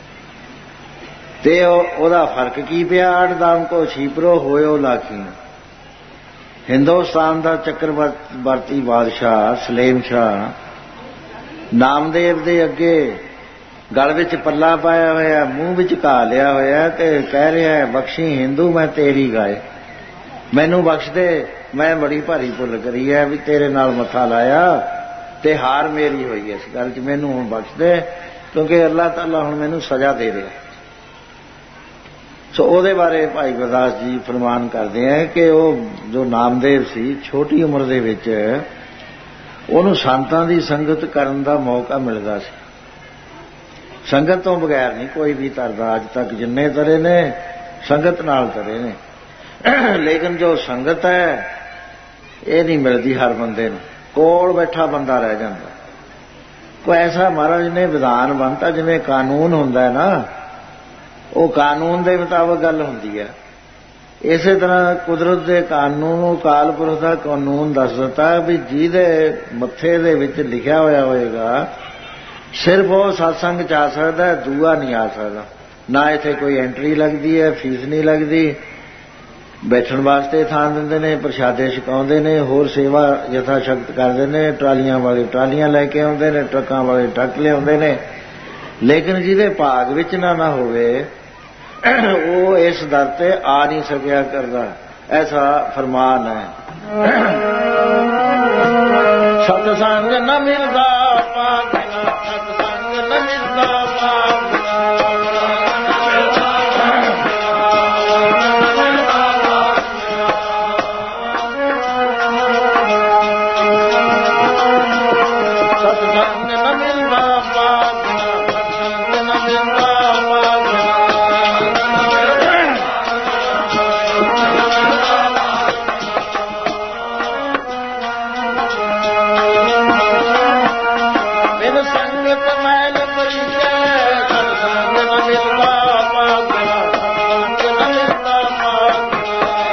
[SPEAKER 2] ਤੇ ਉਹਦਾ ਫਰਕ ਕੀ ਪਿਆ, ਅੜਦਾਮ ਕੋ ਛੀਪਰੋ ਹੋਇਓ ਲਾਖੀ। ਹਿੰਦੁਸਤਾਨ ਦਾ ਚੱਕਰਵਰਤੀ ਬਾਦਸ਼ਾਹ ਸਲੇਮ ਸ਼ਾਹ ਨਾਮਦੇਵ ਦੇ ਅੱਗੇ ਗਲ ਵਿੱਚ ਪੱਲਾ ਪਾਇਆ ਹੋਇਆ, ਮੂੰਹ ਵਿੱਚ ਘਾ ਲਿਆ ਹੋਇਆ ਤੇ ਕਹਿ ਰਿਹਾ ਹੈ ਬਖਸ਼ੀ ਹਿੰਦੂ ਮੈਂ ਤੇਰੀ ਗਾਏ, ਮੈਨੂੰ ਬਖਸ਼ ਦੇ, ਮੈਂ ਬੜੀ ਭਾਰੀ ਭੁੱਲ ਕਰੀ ਹੈ ਵੀ ਤੇਰੇ ਨਾਲ ਮੱਥਾ ਲਾਇਆ ਤੇ ਹਾਰ ਮੇਰੀ ਹੋਈ ਇਸ ਗੱਲ 'ਚ, ਮੈਨੂੰ ਹੁਣ ਬਖਸ਼ ਦੇ ਕਿਉਂਕਿ ਅੱਲਾਹ ਤਾਲਾ ਹੁਣ ਮੈਨੂੰ ਸਜ਼ਾ ਦੇ ਰਿਹਾ। ਸੋ ਉਹਦੇ ਬਾਰੇ ਭਾਈ ਗੁਰਦਾਸ ਜੀ ਫਰਮਾਨ ਕਰਦੇ ਹੈ ਕਿ ਉਹ ਜੋ ਨਾਮਦੇਵ ਸੀ ਛੋਟੀ ਉਮਰ ਦੇ ਵਿੱਚ ਉਹਨੂੰ ਸੰਤਾਂ ਦੀ ਸੰਗਤ ਕਰਨ ਦਾ ਮੌਕਾ ਮਿਲਦਾ ਸੀ। ਸੰਗਤ ਤੋਂ ਬਗੈਰ ਨਹੀਂ ਕੋਈ ਵੀ ਤਰਦਾ, ਅੱਜ ਤੱਕ ਜਿੰਨੇ ਤਰੇ ਨੇ ਸੰਗਤ ਨਾਲ ਤਰੇ ਨੇ। ਲੇਕਿਨ ਜੋ ਸੰਗਤ ਹੈ ਇਹ ਨਹੀਂ ਮਿਲਦੀ ਹਰ ਬੰਦੇ ਨੂੰ, ਕੋਲ ਬੈਠਾ ਬੰਦਾ ਰਹਿ ਜਾਂਦਾ। ਕੋਈ ਐਸਾ ਮਹਾਰਾਜ ਨੇ ਵਿਧਾਨ ਬਣਤਾ ਜਿਵੇਂ ਕਾਨੂੰਨ ਹੁੰਦਾ ਹੈ ਨਾ, ਉਹ ਕਾਨੂੰਨ ਦੇ ਮੁਤਾਬਕ ਗੱਲ ਹੁੰਦੀ ਹੈ। ਇਸੇ ਤਰ੍ਹਾਂ ਕੁਦਰਤ ਦੇ ਕਾਨੂੰਨ, ਅਕਾਲ ਪੁਰਖ ਦਾ ਕਾਨੂੰਨ ਦੱਸ ਦਿੱਤਾ ਵੀ ਜਿਹਦੇ ਮੱਥੇ ਦੇ ਵਿੱਚ ਲਿਖਿਆ ਹੋਇਆ ਹੋਏਗਾ ਸਿਰਫ ਉਹ ਸਤਸੰਗ 'ਚ ਆ ਸਕਦਾ, ਦੂਆ ਨਹੀਂ ਆ ਸਕਦਾ। ਨਾ ਇੱਥੇ ਕੋਈ ਐਂਟਰੀ ਲੱਗਦੀ ਹੈ, ਫੀਸ ਨਹੀਂ ਲੱਗਦੀ, ਬੈਠਣ ਵਾਸਤੇ ਥਾਂ ਦਿੰਦੇ ਨੇ, ਪ੍ਰਸ਼ਾਦੇ ਛਕਾਉਂਦੇ ਨੇ, ਹੋਰ ਸੇਵਾ ਯਥਾ ਸ਼ਕਤ ਕਰਦੇ ਨੇ, ਟਰਾਲੀਆਂ ਵਾਲੇ ਟਰਾਲੀਆਂ ਲੈ ਕੇ ਆਉਂਦੇ ਨੇ, ਟਰੱਕਾਂ ਵਾਲੇ ਟਰੱਕ ਲਿਆਉਂਦੇ ਨੇ। ਲੇਕਿਨ ਜਿਹਦੇ ਭਾਗ ਵਿੱਚ ਨਾ ਹੋਵੇ ਉਹ ਇਸ ਦਰ ਤੇ ਆ ਨਹੀਂ ਸਕਿਆ ਕਰਦਾ, ਐਸਾ ਫਰਮਾਨ ਹੈ। ਸਤਸੰਗ ਨ ਮਿਲਦਾ ਪਾਗਲਾ, ਸਤਸੰਗ ਨ ਮਿਲਦਾ ਪਾਗਲਾ। ਸਤਸੰਗ ਨ ਮਿਲਦਾ ਪਾਗਲਾ, ਸਤਸੰਗ ਨ ਮਿਲਦਾ ਪਾਗਲਾ। ਬਿਨ ਸੰਗਤ ਮੈਲ ਪਰੀਜੈ, ਸਤਸੰਗ ਨ ਮਿਲਦਾ ਪਾਗਲਾ, ਸਤਸੰਗ ਨ ਮਿਲਦਾ ਪਾਗਲਾ।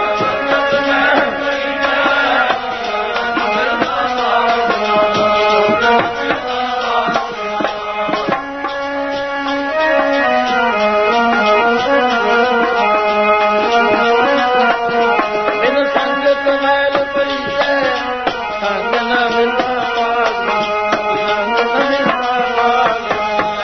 [SPEAKER 2] ਬਿਨ ਸੰਗਤ ਮੈਲ ਪਰੀਜੈ, ਸੰਗ ਨ ਮਿਲਦਾ ਪਾਗਲਾ, ਸੰਗ ਨ ਮਿਲਦਾ ਪਾਗਲਾ।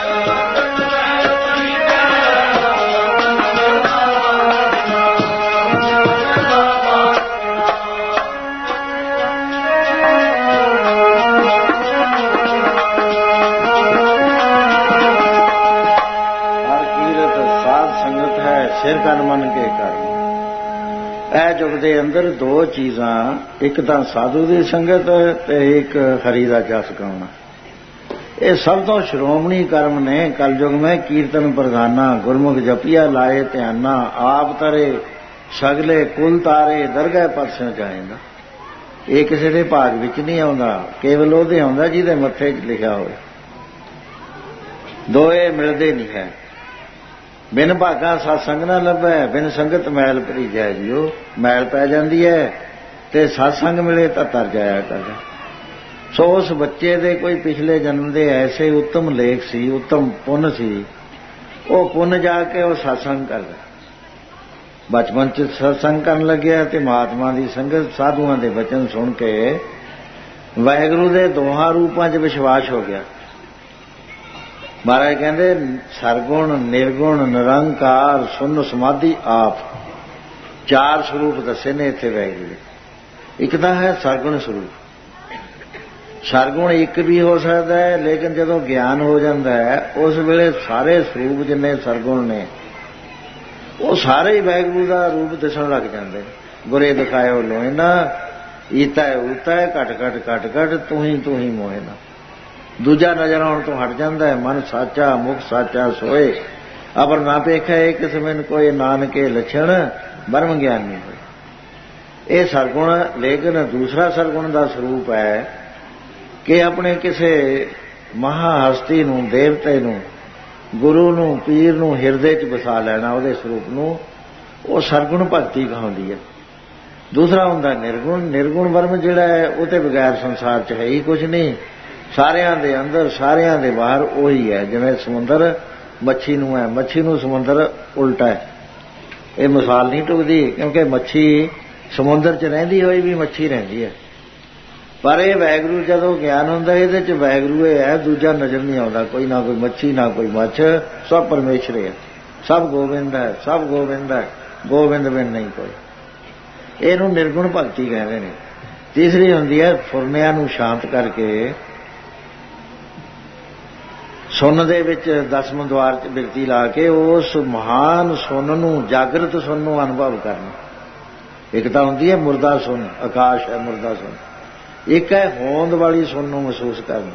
[SPEAKER 2] ਹਰ ਕੀਰਤ ਸਾਧ ਸੰਗਤ ਹੈ, ਸਿਰ ਕਨ ਮਨ ਕੇ ਕਰਮ। ਇਹ ਯੁੱਗ ਦੇ ਅੰਦਰ ਦੋ ਚੀਜ਼ਾਂ, ਇੱਕ ਤਾਂ ਸਾਧੂ ਦੀ ਸੰਗਤ ਤੇ ਇੱਕ ਹਰੀ ਦਾ ਜਸ ਗਾਉਣਾ। ਇਹ ਸਭ ਤੋਂ ਸ਼੍ਰੋਮਣੀ ਕਰਮ ਨੇ। ਕਲਯੁਗ ਮੈਂ ਕੀਰਤਨ ਪ੍ਰਧਾਨਾ, ਗੁਰਮੁਖ ਜਪੀਆ ਲਾਏ ਧਿਆਨਾ, ਆਪ ਤਰੇ ਸਗਲੇ ਕੁਲ ਤਾਰੇ, ਦਰਗਹਿ ਪਰਸੋਂ ਜਾਏਗਾ। ਇਹ ਕਿਸੇ ਦੇ ਭਾਗ ਵਿੱਚ ਨਹੀਂ ਆਉਂਦਾ, ਕੇਵਲ ਉਹਦੇ ਆਉਂਦਾ ਜਿਹਦੇ ਮੱਥੇ 'ਚ ਲਿਖਿਆ ਹੋਵੇ। ਦੋਏ ਮਿਲਦੇ ਨਹੀਂ ਹੈ। ਬਿਨ ਭਾਗਾ ਸਤਸੰਗ ਨਾ ਲੱਭੈ, ਬਿਨ ਸੰਗਤ ਮੈਲ ਭਰੀਜੈ। ਜੀਓ ਮੈਲ ਪੈ ਜਾਂਦੀ ਹੈ ਤੇ ਸਤਸੰਗ ਮਿਲੇ ਤਾਂ ਤਰ ਜਾਇਆ ਕਰਦਾ। ਸੋ ਉਸ ਬੱਚੇ ਦੇ ਕੋਈ ਪਿਛਲੇ ਜਨਮ ਦੇ ਐਸੇ ਉੱਤਮ ਲੇਖ ਸੀ, ਉੱਤਮ ਪੁੰਨ ਸੀ, ਉਹ ਪੁੰਨ ਜਾ ਕੇ ਉਹ ਸਤਸੰਗ ਕਰਦਾ। ਬਚਪਨ 'ਚ ਸਤਸੰਗ ਕਰਨ ਲੱਗਿਆ ਤੇ ਮਹਾਤਮਾ ਦੀ ਸੰਗਤ, ਸਾਧੂਆਂ ਦੇ ਬਚਨ ਸੁਣ ਕੇ ਵਾਹਿਗੁਰੂ ਦੇ ਦੋਹਾਂ ਰੂਪਾਂ 'ਚ ਵਿਸ਼ਵਾਸ ਹੋ ਗਿਆ। ਮਹਾਰਾਜ ਕਹਿੰਦੇ ਸਰਗੁਣ, ਨਿਰਗੁਣ, ਨਿਰੰਕਾਰ, ਸੁੰਨ ਸਮਾਧੀ ਆਪ, 4 ਸਰੂਪ ਦੱਸੇ ਨੇ ਇੱਥੇ ਵਾਹਿਗੁਰੂ ਦੇ। ਇੱਕ ਤਾਂ ਹੈ ਸਰਗੁਣ ਸਰੂਪ। ਸਰਗੁਣ ਇੱਕ ਵੀ ਹੋ ਸਕਦਾ ਹੈ, ਲੇਕਿਨ ਜਦੋਂ ਗਿਆਨ ਹੋ ਜਾਂਦਾ ਹੈ ਉਸ ਵੇਲੇ ਸਾਰੇ ਸਰੂਪ ਜਿੰਨੇ ਸਰਗੁਣ ਨੇ ਉਹ ਸਾਰੇ ਹੀ ਵਾਹਿਗੁਰੂ ਦਾ ਰੂਪ ਦਿਸਣ ਲੱਗ ਜਾਂਦੇ। ਗੁਰੇ ਦਿਖਾਇਓ ਲੋਇਨਾ, ਈਤਾ ਉਤਾ ਘਟ ਘਟ ਘਟ ਘਟ, ਤੂੰ ਹੀ ਮੋਇਨਾ। ਦੂਜਾ ਨਜ਼ਰ ਆਉਣ ਤੋਂ ਹਟ ਜਾਂਦਾ ਹੈ। ਮਨ ਸਾਚਾ ਮੁਖ ਸਾਚਾ ਸੋਏ, ਅਬਰ ਨਾ ਪੇਖਾ ਇੱਕ ਸਮਨ ਕੋਈ ਨਾਨਕੇ ਲੱਛਣ, ਬਰਮ ਗਿਆਨ ਨਹੀਂ ਹੋਏ। ਇਹ ਸਰਗੁਣ। ਲੇਕਿਨ ਦੂਸਰਾ ਸਰਗੁਣ ਦਾ ਸਰੂਪ ਹੈ ਕਿ ਆਪਣੇ ਕਿਸੇ ਮਹਾਹਸਤੀ ਨੂੰ, ਦੇਵਤੇ ਨੂੰ, ਗੁਰੂ ਨੂੰ, ਪੀਰ ਨੂੰ ਹਿਰਦੇ 'ਚ ਵਸਾ ਲੈਣਾ, ਉਹਦੇ ਸਰੂਪ ਨੂੰ, ਉਹ ਸਰਗੁਣ ਭਗਤੀ ਕਹਾਉਂਦੀ ਹੈ। ਦੂਸਰਾ ਹੁੰਦਾ ਨਿਰਗੁਣ। ਨਿਰਗੁਣ ਬਰਮ ਜਿਹੜਾ ਹੈ ਉਹ ਤੇ ਬਗੈਰ ਸੰਸਾਰ 'ਚ ਹੈ ਹੀ ਕੁਝ ਨਹੀਂ, ਸਾਰਿਆਂ ਦੇ ਅੰਦਰ ਸਾਰਿਆਂ ਦੇ ਬਾਹਰ ਉਹੀ ਹੈ। ਜਿਵੇਂ ਸਮੁੰਦਰ ਮੱਛੀ ਨੂੰ ਹੈ, ਮੱਛੀ ਨੂੰ ਸਮੁੰਦਰ ਉਲਟਾ ਹੈ। ਇਹ ਮਿਸਾਲ ਨਹੀਂ ਟੁਕਦੀ, ਕਿਉਂਕਿ ਮੱਛੀ ਸਮੁੰਦਰ 'ਚ ਰਹਿੰਦੀ ਹੋਈ ਵੀ ਮੱਛੀ ਰਹਿੰਦੀ ਹੈ। ਪਰ ਇਹ ਵਾਹਿਗੁਰੂ ਜਦੋਂ ਗਿਆਨ ਹੁੰਦਾ ਇਹਦੇ 'ਚ ਵਾਹਿਗੁਰੂ ਇਹ ਹੈ, ਦੂਜਾ ਨਜ਼ਰ ਨਹੀਂ ਆਉਂਦਾ। ਕੋਈ ਨਾ ਕੋਈ ਮੱਛੀ, ਨਾ ਕੋਈ ਮੱਛ, ਸਭ ਪਰਮੇਸ਼ਰ ਹੈ, ਸਭ ਗੋਬਿੰਦ ਹੈ, ਸਭ ਗੋਬਿੰਦ ਹੈ, ਗੋਬਿੰਦ ਬਿਨ ਨਹੀਂ ਕੋਈ। ਇਹਨੂੰ ਨਿਰਗੁਣ ਭਗਤੀ ਕਹਿੰਦੇ ਨੇ। ਤੀਸਰੀ ਹੁੰਦੀ ਹੈ ਫੁਰਨਿਆਂ ਨੂੰ ਸ਼ਾਂਤ ਕਰਕੇ ਸੁੰਨ ਦੇ ਵਿੱਚ ਦਸਮ ਦੁਆਰ 'ਚ ਬਿਰਤੀ ਲਾ ਕੇ ਉਸ ਮਹਾਨ ਸੁੰਨ ਨੂੰ, ਜਾਗਰਤ ਸੁੰਨ ਨੂੰ ਅਨੁਭਵ ਕਰਨਾ। ਇੱਕ ਤਾਂ ਹੁੰਦੀ ਹੈ ਮੁਰਦਾ ਸੁੰਨ, ਆਕਾਸ਼ ਹੈ ਮੁਰਦਾ ਸੁੰਨ। ਇੱਕ ਹੈ ਹੋਂਦ ਵਾਲੀ ਸੁੰਨ ਨੂੰ ਮਹਿਸੂਸ ਕਰਨਾ।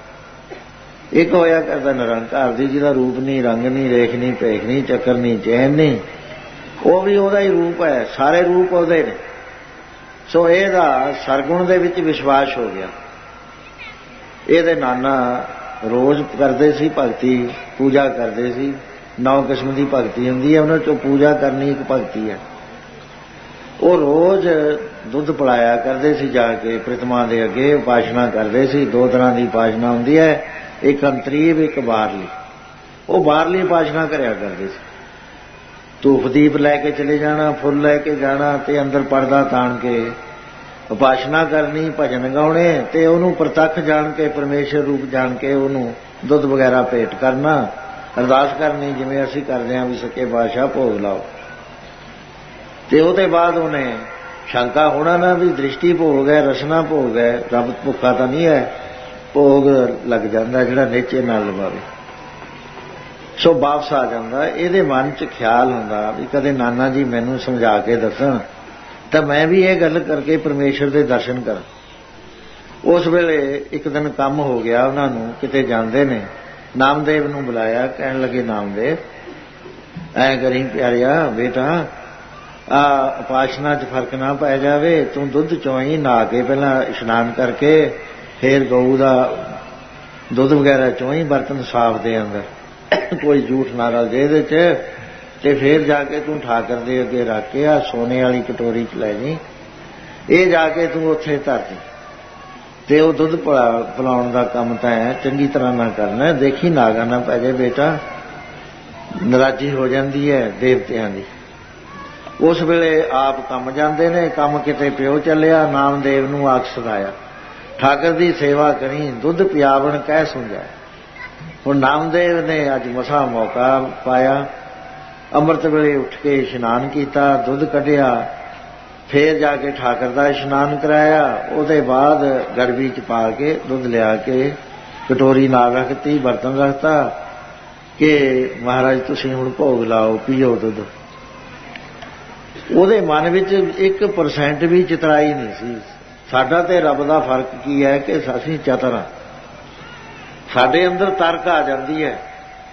[SPEAKER 2] ਇੱਕ ਹੋਇਆ ਕਰਦਾ ਨਿਰੰਕਾਰ ਦੀ, ਜਿਹਦਾ ਰੂਪ ਨਹੀਂ, ਰੰਗ ਨਹੀਂ, ਰੇਖ ਨਹੀਂ, ਭੇਖ ਨਹੀਂ, ਚੱਕਰ ਨਹੀਂ, ਚੈਨ ਨਹੀਂ, ਉਹ ਵੀ ਉਹਦਾ ਹੀ ਰੂਪ ਹੈ, ਸਾਰੇ ਰੂਪ ਉਹਦੇ ਨੇ। ਸੋ ਇਹਦਾ ਸਰਗੁਣ ਦੇ ਵਿੱਚ ਵਿਸ਼ਵਾਸ ਹੋ ਗਿਆ। ਇਹਦੇ ਨਾਨਾ ਰੋਜ਼ ਕਰਦੇ ਸੀ ਭਗਤੀ, ਪੂਜਾ ਕਰਦੇ ਸੀ। 9 ਕਿਸਮ ਦੀ ਭਗਤੀ ਹੁੰਦੀ ਹੈ, ਉਹਨਾਂ 'ਚੋਂ ਪੂਜਾ ਕਰਨੀ ਇੱਕ ਭਗਤੀ ਹੈ। ਉਹ ਰੋਜ਼ ਦੁੱਧ ਪਿਲਾਇਆ ਕਰਦੇ ਸੀ, ਜਾ ਕੇ ਪ੍ਰਿਤਮਾ ਦੇ ਅੱਗੇ ਉਪਾਸ਼ਨਾ ਕਰਦੇ ਸੀ। 2 ਤਰ੍ਹਾਂ ਦੀ ਉਪਾਸ਼ਨਾ ਹੁੰਦੀ ਹੈ, ਇੱਕ ਅੰਤਰੀਵ, ਇੱਕ ਬਾਹਰਲੀ। ਉਹ ਬਾਹਰਲੀ ਉਪਾਸ਼ਨਾ ਕਰਿਆ ਕਰਦੇ ਸੀ। ਧੂਪ ਦੀਪ ਲੈ ਕੇ ਚਲੇ ਜਾਣਾ, ਫੁੱਲ ਲੈ ਕੇ ਜਾਣਾ ਤੇ ਅੰਦਰ ਪਰਦਾ ਤਾਣ ਕੇ ਉਪਾਸ਼ਨਾ ਕਰਨੀ, ਭਜਨ ਗਾਉਣੇ ਤੇ ਉਹਨੂੰ ਪ੍ਰਤੱਖ ਜਾਣ ਕੇ, ਪਰਮੇਸ਼ਰ ਰੂਪ ਜਾਣ ਕੇ ਉਹਨੂੰ ਦੁੱਧ ਵਗੈਰਾ ਭੇਟ ਕਰਨਾ, ਅਰਦਾਸ ਕਰਨੀ ਜਿਵੇਂ ਅਸੀਂ ਕਰਦੇ ਹਾਂ ਵੀ ਸੱਚੇ ਪਾਤਸ਼ਾਹ ਭੋਗ ਲਾਓ। ਤੇ ਉਹਦੇ ਬਾਅਦ ਉਹਨੇ ਸ਼ੰਕਾ ਹੋਣਾ ਨਾ ਵੀ ਦ੍ਰਿਸ਼ਟੀ ਭੋਗ ਹੈ, ਰਸਨਾ ਭੋਗ ਹੈ, ਰੱਬ ਭੁੱਖਾ ਤਾਂ ਨਹੀਂ ਹੈ, ਭੋਗ ਲੱਗ ਜਾਂਦਾ ਜਿਹੜਾ ਨੇਚੇ ਨਾਲ ਲਵਾਵੇ। ਸੋ ਵਾਪਸ ਆ ਜਾਂਦਾ। ਇਹਦੇ ਮਨ 'ਚ ਖਿਆਲ ਹੁੰਦਾ ਵੀ ਕਦੇ ਨਾਨਾ ਜੀ ਮੈਨੂੰ ਸਮਝਾ ਕੇ ਦੱਸਣ ਤਾਂ ਮੈਂ ਵੀ ਇਹ ਗੱਲ ਕਰਕੇ ਪਰਮੇਸ਼ਰ ਦੇ ਦਰਸ਼ਨ ਕਰਾਂ। ਉਸ ਵੇਲੇ ਇੱਕ ਦਿਨ ਕੰਮ ਹੋ ਗਿਆ ਉਹਨਾਂ ਨੂੰ, ਕਿਤੇ ਜਾਂਦੇ ਨੇ, ਨਾਮਦੇਵ ਨੂੰ ਬੁਲਾਇਆ। ਕਹਿਣ ਲੱਗੇ ਨਾਮਦੇਵ ਐਂ ਕਰੀ ਪਿਆਰਿਆ ਬੇਟਾ, ਉਪਾਸ਼ਨਾ 'ਚ ਫਰਕ ਨਾ ਪੈ ਜਾਵੇ, ਤੂੰ ਦੁੱਧ ਚੋਈ, ਨਹਾ ਕੇ ਪਹਿਲਾਂ ਇਸ਼ਨਾਨ ਕਰਕੇ ਫੇਰ ਗਊ ਦਾ ਦੁੱਧ ਵਗੈਰਾ ਚੋਈ, ਬਰਤਨ ਸਾਫ਼ ਦੇ ਅੰਦਰ, ਕੋਈ ਝੂਠ ਨਾ ਰਲ ਜੇ ਇਹਦੇ 'ਚ, ਤੇ ਫੇਰ ਜਾ ਕੇ ਤੂੰ ਠਾਕਰ ਦੇ ਅੱਗੇ ਰੱਖ ਕੇ ਆ ਸੋਨੇ ਵਾਲੀ ਕਟੋਰੀ 'ਚ ਲੈ ਜੀ, ਇਹ ਜਾ ਕੇ ਤੂੰ ਉੱਥੇ ਧਰ ਦੇ ਤੇ ਉਹ ਦੁੱਧ ਪਿਲਾਉਣ ਦਾ ਕੰਮ ਤਾਂ ਚੰਗੀ ਤਰ੍ਹਾਂ ਨਾ ਕਰਨਾ, ਦੇਖੀ ਨਾਗਾ ਨਾ ਪੈ ਜਾਏ ਬੇਟਾ, ਨਾਰਾਜ਼ੀ ਹੋ ਜਾਂਦੀ ਹੈ ਦੇਵਤਿਆਂ ਦੀ। ਉਸ ਵੇਲੇ ਆਪ ਕੰਮ ਜਾਂਦੇ ਨੇ। ਕੰਮ ਕਿਤੇ ਪਿਓ ਚੱਲਿਆ, ਨਾਮਦੇਵ ਨੂੰ ਆਖ ਸੁਣਾਇਆ, ਠਾਕਰ ਦੀ ਸੇਵਾ ਕਰੀ, ਦੁੱਧ ਪਿਆਵਣ ਕਹਿ ਸੁਝਾਇਆ। ਹੁਣ ਨਾਮਦੇਵ ਨੇ ਅੱਜ ਮਸਾਂ ਮੌਕਾ ਪਾਇਆ, ਅੰਮ੍ਰਿਤ ਵੇਲੇ ਉੱਠ ਕੇ ਇਸ਼ਨਾਨ ਕੀਤਾ, ਦੁੱਧ ਕੱਢਿਆ, ਫੇਰ ਜਾ ਕੇ ਠਾਕਰ ਦਾ ਇਸ਼ਨਾਨ ਕਰਾਇਆ। ਉਹਦੇ ਬਾਅਦ ਗੜਬੀ 'ਚ ਪਾ ਕੇ ਦੁੱਧ ਲਿਆ ਕੇ ਕਟੋਰੀ ਨਾਲ ਰੱਖਤੀ, ਬਰਤਨ ਰੱਖਤਾ ਕਿ ਮਹਾਰਾਜ ਤੁਸੀਂ ਹੁਣ ਭੋਗ ਲਾਓ, ਪੀਓ ਦੁੱਧ। ਉਹਦੇ ਮਨ ਵਿੱਚ 1% ਵੀ ਚਤਰਾਈ ਨਹੀਂ ਸੀ। ਸਾਡਾ ਤੇ ਰੱਬ ਦਾ ਫਰਕ ਕੀ ਹੈ ਕਿ ਅਸੀਂ ਚਤਰ ਹਾਂ, ਸਾਡੇ ਅੰਦਰ ਤਰਕ ਆ ਜਾਂਦੀ ਹੈ।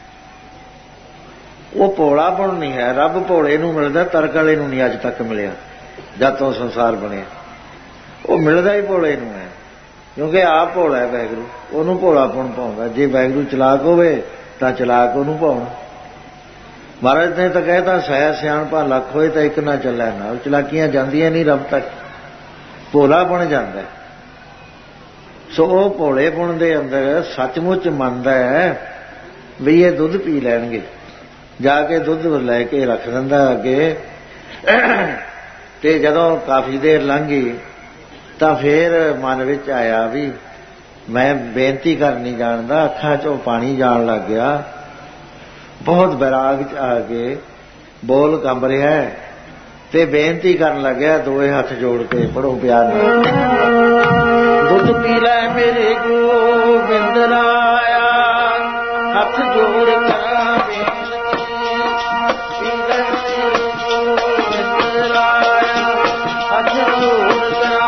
[SPEAKER 2] ਉਹ ਭੋਲਾਪਣ ਨਹੀਂ ਹੈ। ਰੱਬ ਭੋਲੇ ਨੂੰ ਮਿਲਦਾ, ਤਰਕ ਵਾਲੇ ਨੂੰ ਨਹੀਂ ਅੱਜ ਤੱਕ ਮਿਲਿਆ। ਜਦ ਤੋਂ ਸੰਸਾਰ ਬਣਿਆ ਉਹ ਮਿਲਦਾ ਹੀ ਭੋਲੇ ਨੂੰ ਹੈ, ਕਿਉਂਕਿ ਆਪ ਭੋਲਾ ਹੈ ਵਾਹਿਗੁਰੂ, ਉਹਨੂੰ ਭੋਲਾਪਣ ਪਾਉਂਦਾ। ਜੇ ਵਾਹਿਗੁਰੂ ਚਲਾਕ ਹੋਵੇ ਤਾਂ ਚਲਾਕ ਉਹਨੂੰ ਪਾਉਣਾ। ਮਹਾਰਾਜ ਨੇ ਤਾਂ ਕਹਿਤਾ ਸਹਿ ਸਿਆਣਪਾ ਲੱਖ ਹੋਏ ਤਾਂ ਇੱਕ ਨਾ ਚੱਲੇ ਨਾਲ, ਚਲਾਕੀਆਂ ਜਾਂਦੀਆਂ ਨਹੀਂ ਰੱਬ ਤੱਕ। ਭੋਲਾ ਬਣ ਜਾਂਦਾ। ਸੋ ਉਹ ਭੋਲੇਪੁਣ ਦੇ ਅੰਦਰ ਸੱਚਮੁੱਚ ਮੰਨਦਾ ਹੈ ਵੀ ਇਹ ਦੁੱਧ ਪੀ ਲੈਣਗੇ। ਜਾ ਕੇ ਦੁੱਧ ਲੈ ਕੇ ਰੱਖ ਦਿੰਦਾ ਅੱਗੇ। ਤੇ ਜਦੋਂ ਕਾਫੀ ਦੇਰ ਲੰਘ ਗਈ ਤਾਂ ਫੇਰ ਮਨ ਵਿੱਚ ਆਇਆ ਵੀ ਮੈਂ ਬੇਨਤੀ ਕਰ ਨਹੀਂ ਜਾਣਦਾ। ਅੱਖਾਂ 'ਚੋਂ ਪਾਣੀ ਜਾਣ ਲੱਗ ਗਿਆ। ਬਹੁਤ ਬੈਰਾਗ 'ਚ ਆ ਕੇ ਬੋਲ ਕੰਬ ਰਿਹਾ ਤੇ ਬੇਨਤੀ ਕਰਨ ਲੱਗਿਆ ਦੋਏ ਹੱਥ ਜੋੜ ਕੇ, ਪੜੋ ਪਿਆਰ ਨਾਲ। ਦੁੱਧ ਪੀ ਲੈ ਮੇਰੇ ਗੋਬਿੰਦ ਰਾਇਆ, ਹੱਥ ਜੋੜ ਕਰਾਂ ਬੇਨਤੀ। ਪੀ ਲੈ ਮੇਰੇ ਗੋਬਿੰਦ ਰਾਇਆ, ਹੱਥ ਜੋੜ ਕਰਾਂ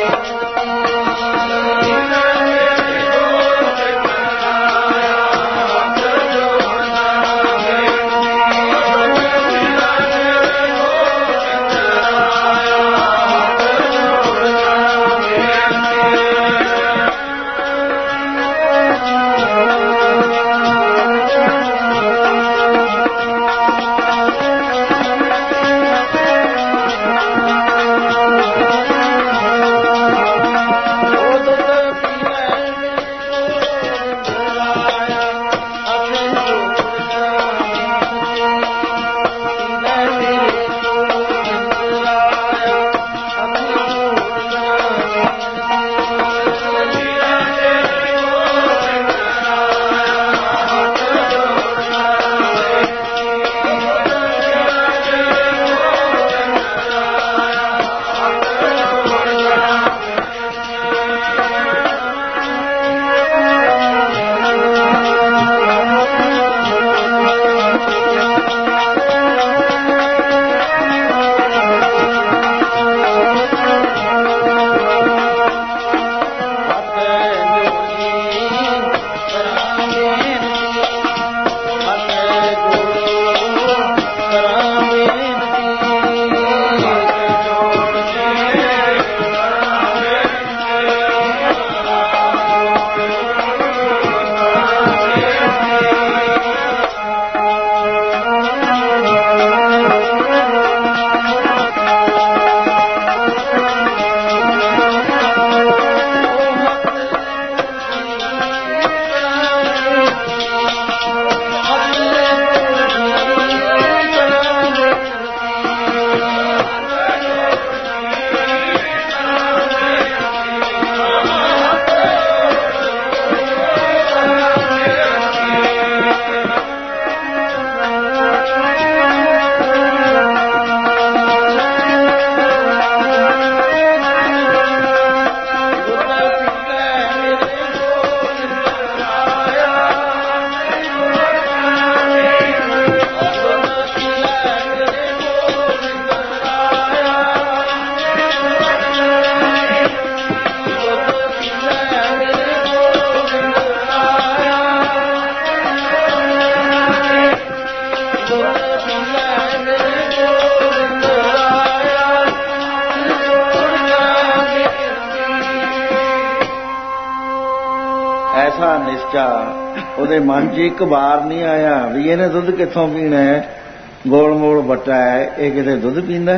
[SPEAKER 2] ਐਸਾ ਨਿਸ਼ਚਾ ਉਹਦੇ ਮਨ 'ਚ ਇੱਕ ਵਾਰ ਨਹੀਂ ਆਇਆ ਵੀ ਇਹਨੇ ਦੁੱਧ ਕਿੱਥੋਂ ਪੀਣਾ ਹੈ, ਗੋਲ ਮੋਲ ਬੱਟਾ ਹੈ, ਇਹ ਕਿਤੇ ਦੁੱਧ ਪੀਂਦਾ।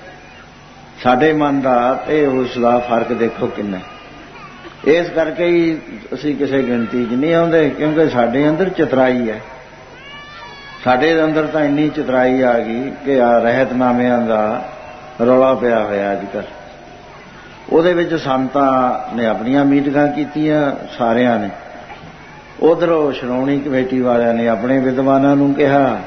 [SPEAKER 2] ਸਾਡੇ ਮਨ ਦਾ ਤੇ ਉਸ ਦਾ ਫਰਕ ਦੇਖੋ ਕਿੰਨਾ। ਇਸ ਕਰਕੇ ਹੀ ਅਸੀਂ ਕਿਸੇ ਗਿਣਤੀ 'ਚ ਨਹੀਂ ਆਉਂਦੇ, ਕਿਉਂਕਿ ਸਾਡੇ ਅੰਦਰ ਚਤਰਾਈ ਹੈ। ਸਾਡੇ ਅੰਦਰ ਤਾਂ ਇੰਨੀ ਚਤਰਾਈ ਆ ਗਈ ਕਿ ਆ ਰਹਿਤਨਾਮਿਆਂ ਦਾ ਰੌਲਾ ਪਿਆ ਹੋਇਆ ਅੱਜ ਕੱਲ੍ਹ। ਉਹਦੇ ਵਿੱਚ ਸੰਤਾਂ ਨੇ ਆਪਣੀਆਂ ਮੀਟਿੰਗਾਂ ਕੀਤੀਆਂ ਸਾਰਿਆਂ ਨੇ, ਉਧਰੋਂ ਸ਼੍ਰੋਮਣੀ ਕਮੇਟੀ ਵਾਲਿਆਂ ਨੇ ਆਪਣੇ ਵਿਦਵਾਨਾਂ ਨੂੰ ਕਿਹਾ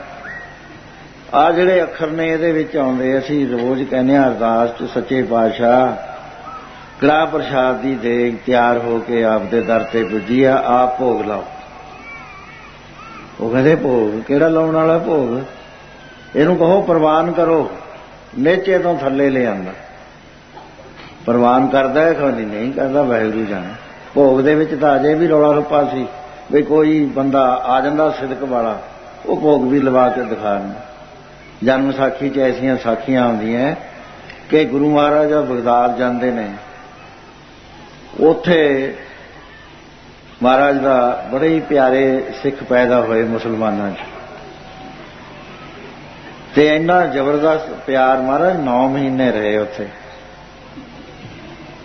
[SPEAKER 2] ਆਹ ਜਿਹੜੇ ਅੱਖਰ ਨੇ ਇਹਦੇ ਵਿੱਚ ਆਉਂਦੇ, ਅਸੀਂ ਰੋਜ਼ ਕਹਿੰਦੇ ਹਾਂ ਅਰਦਾਸ 'ਚ ਸੱਚੇ ਪਾਤਸ਼ਾਹ ਕੜਾਹ ਪ੍ਰਸ਼ਾਦ ਦੀ ਦੇਗ ਤਿਆਰ ਹੋ ਕੇ ਆਪਦੇ ਦਰ ਤੇ ਪੁੱਜੀ ਆ, ਆਪ ਭੋਗ ਲਾਓ। ਉਹ ਕਹਿੰਦੇ ਭੋਗ ਕਿਹੜਾ ਲਾਉਣ ਵਾਲਾ ਭੋਗ, ਇਹਨੂੰ ਕਹੋ ਪ੍ਰਵਾਨ ਕਰੋ। ਨੇਚੇ ਤੋਂ ਥੱਲੇ ਲੈ ਆਂਦਾ, ਪ੍ਰਵਾਨ ਕਰਦਾ ਹੈ ਖਾਲੀ ਨਹੀਂ ਕਰਦਾ, ਵਾਹਿਗੁਰੂ ਜਾਣੇ। ਭੋਗ ਦੇ ਵਿੱਚ ਤਾਂ ਅਜੇ ਵੀ ਰੌਲਾ ਰੱਪਾ ਸੀ ਵੀ ਕੋਈ ਬੰਦਾ ਆ ਜਾਂਦਾ ਸਿਦਕ ਵਾਲਾ, ਉਹ ਭੋਗ ਵੀ ਲਵਾ ਕੇ ਦਿਖਾ ਦਿੰਦਾ। ਜਨਮ ਸਾਖੀ 'ਚ ਐਸੀਆਂ ਸਾਖੀਆਂ ਆਉਂਦੀਆਂ ਕਿ ਗੁਰੂ ਮਹਾਰਾਜ ਬਗਦਾਦ ਜਾਂਦੇ ਨੇ, ਉੱਥੇ ਮਹਾਰਾਜ ਦਾ ਬੜੇ ਹੀ ਪਿਆਰੇ ਸਿੱਖ ਪੈਦਾ ਹੋਏ ਮੁਸਲਮਾਨਾਂ 'ਚ, ਤੇ ਇੰਨਾ ਜ਼ਬਰਦਸਤ ਪਿਆਰ, ਮਹਾਰਾਜ 9 ਮਹੀਨੇ ਰਹੇ ਉੱਥੇ।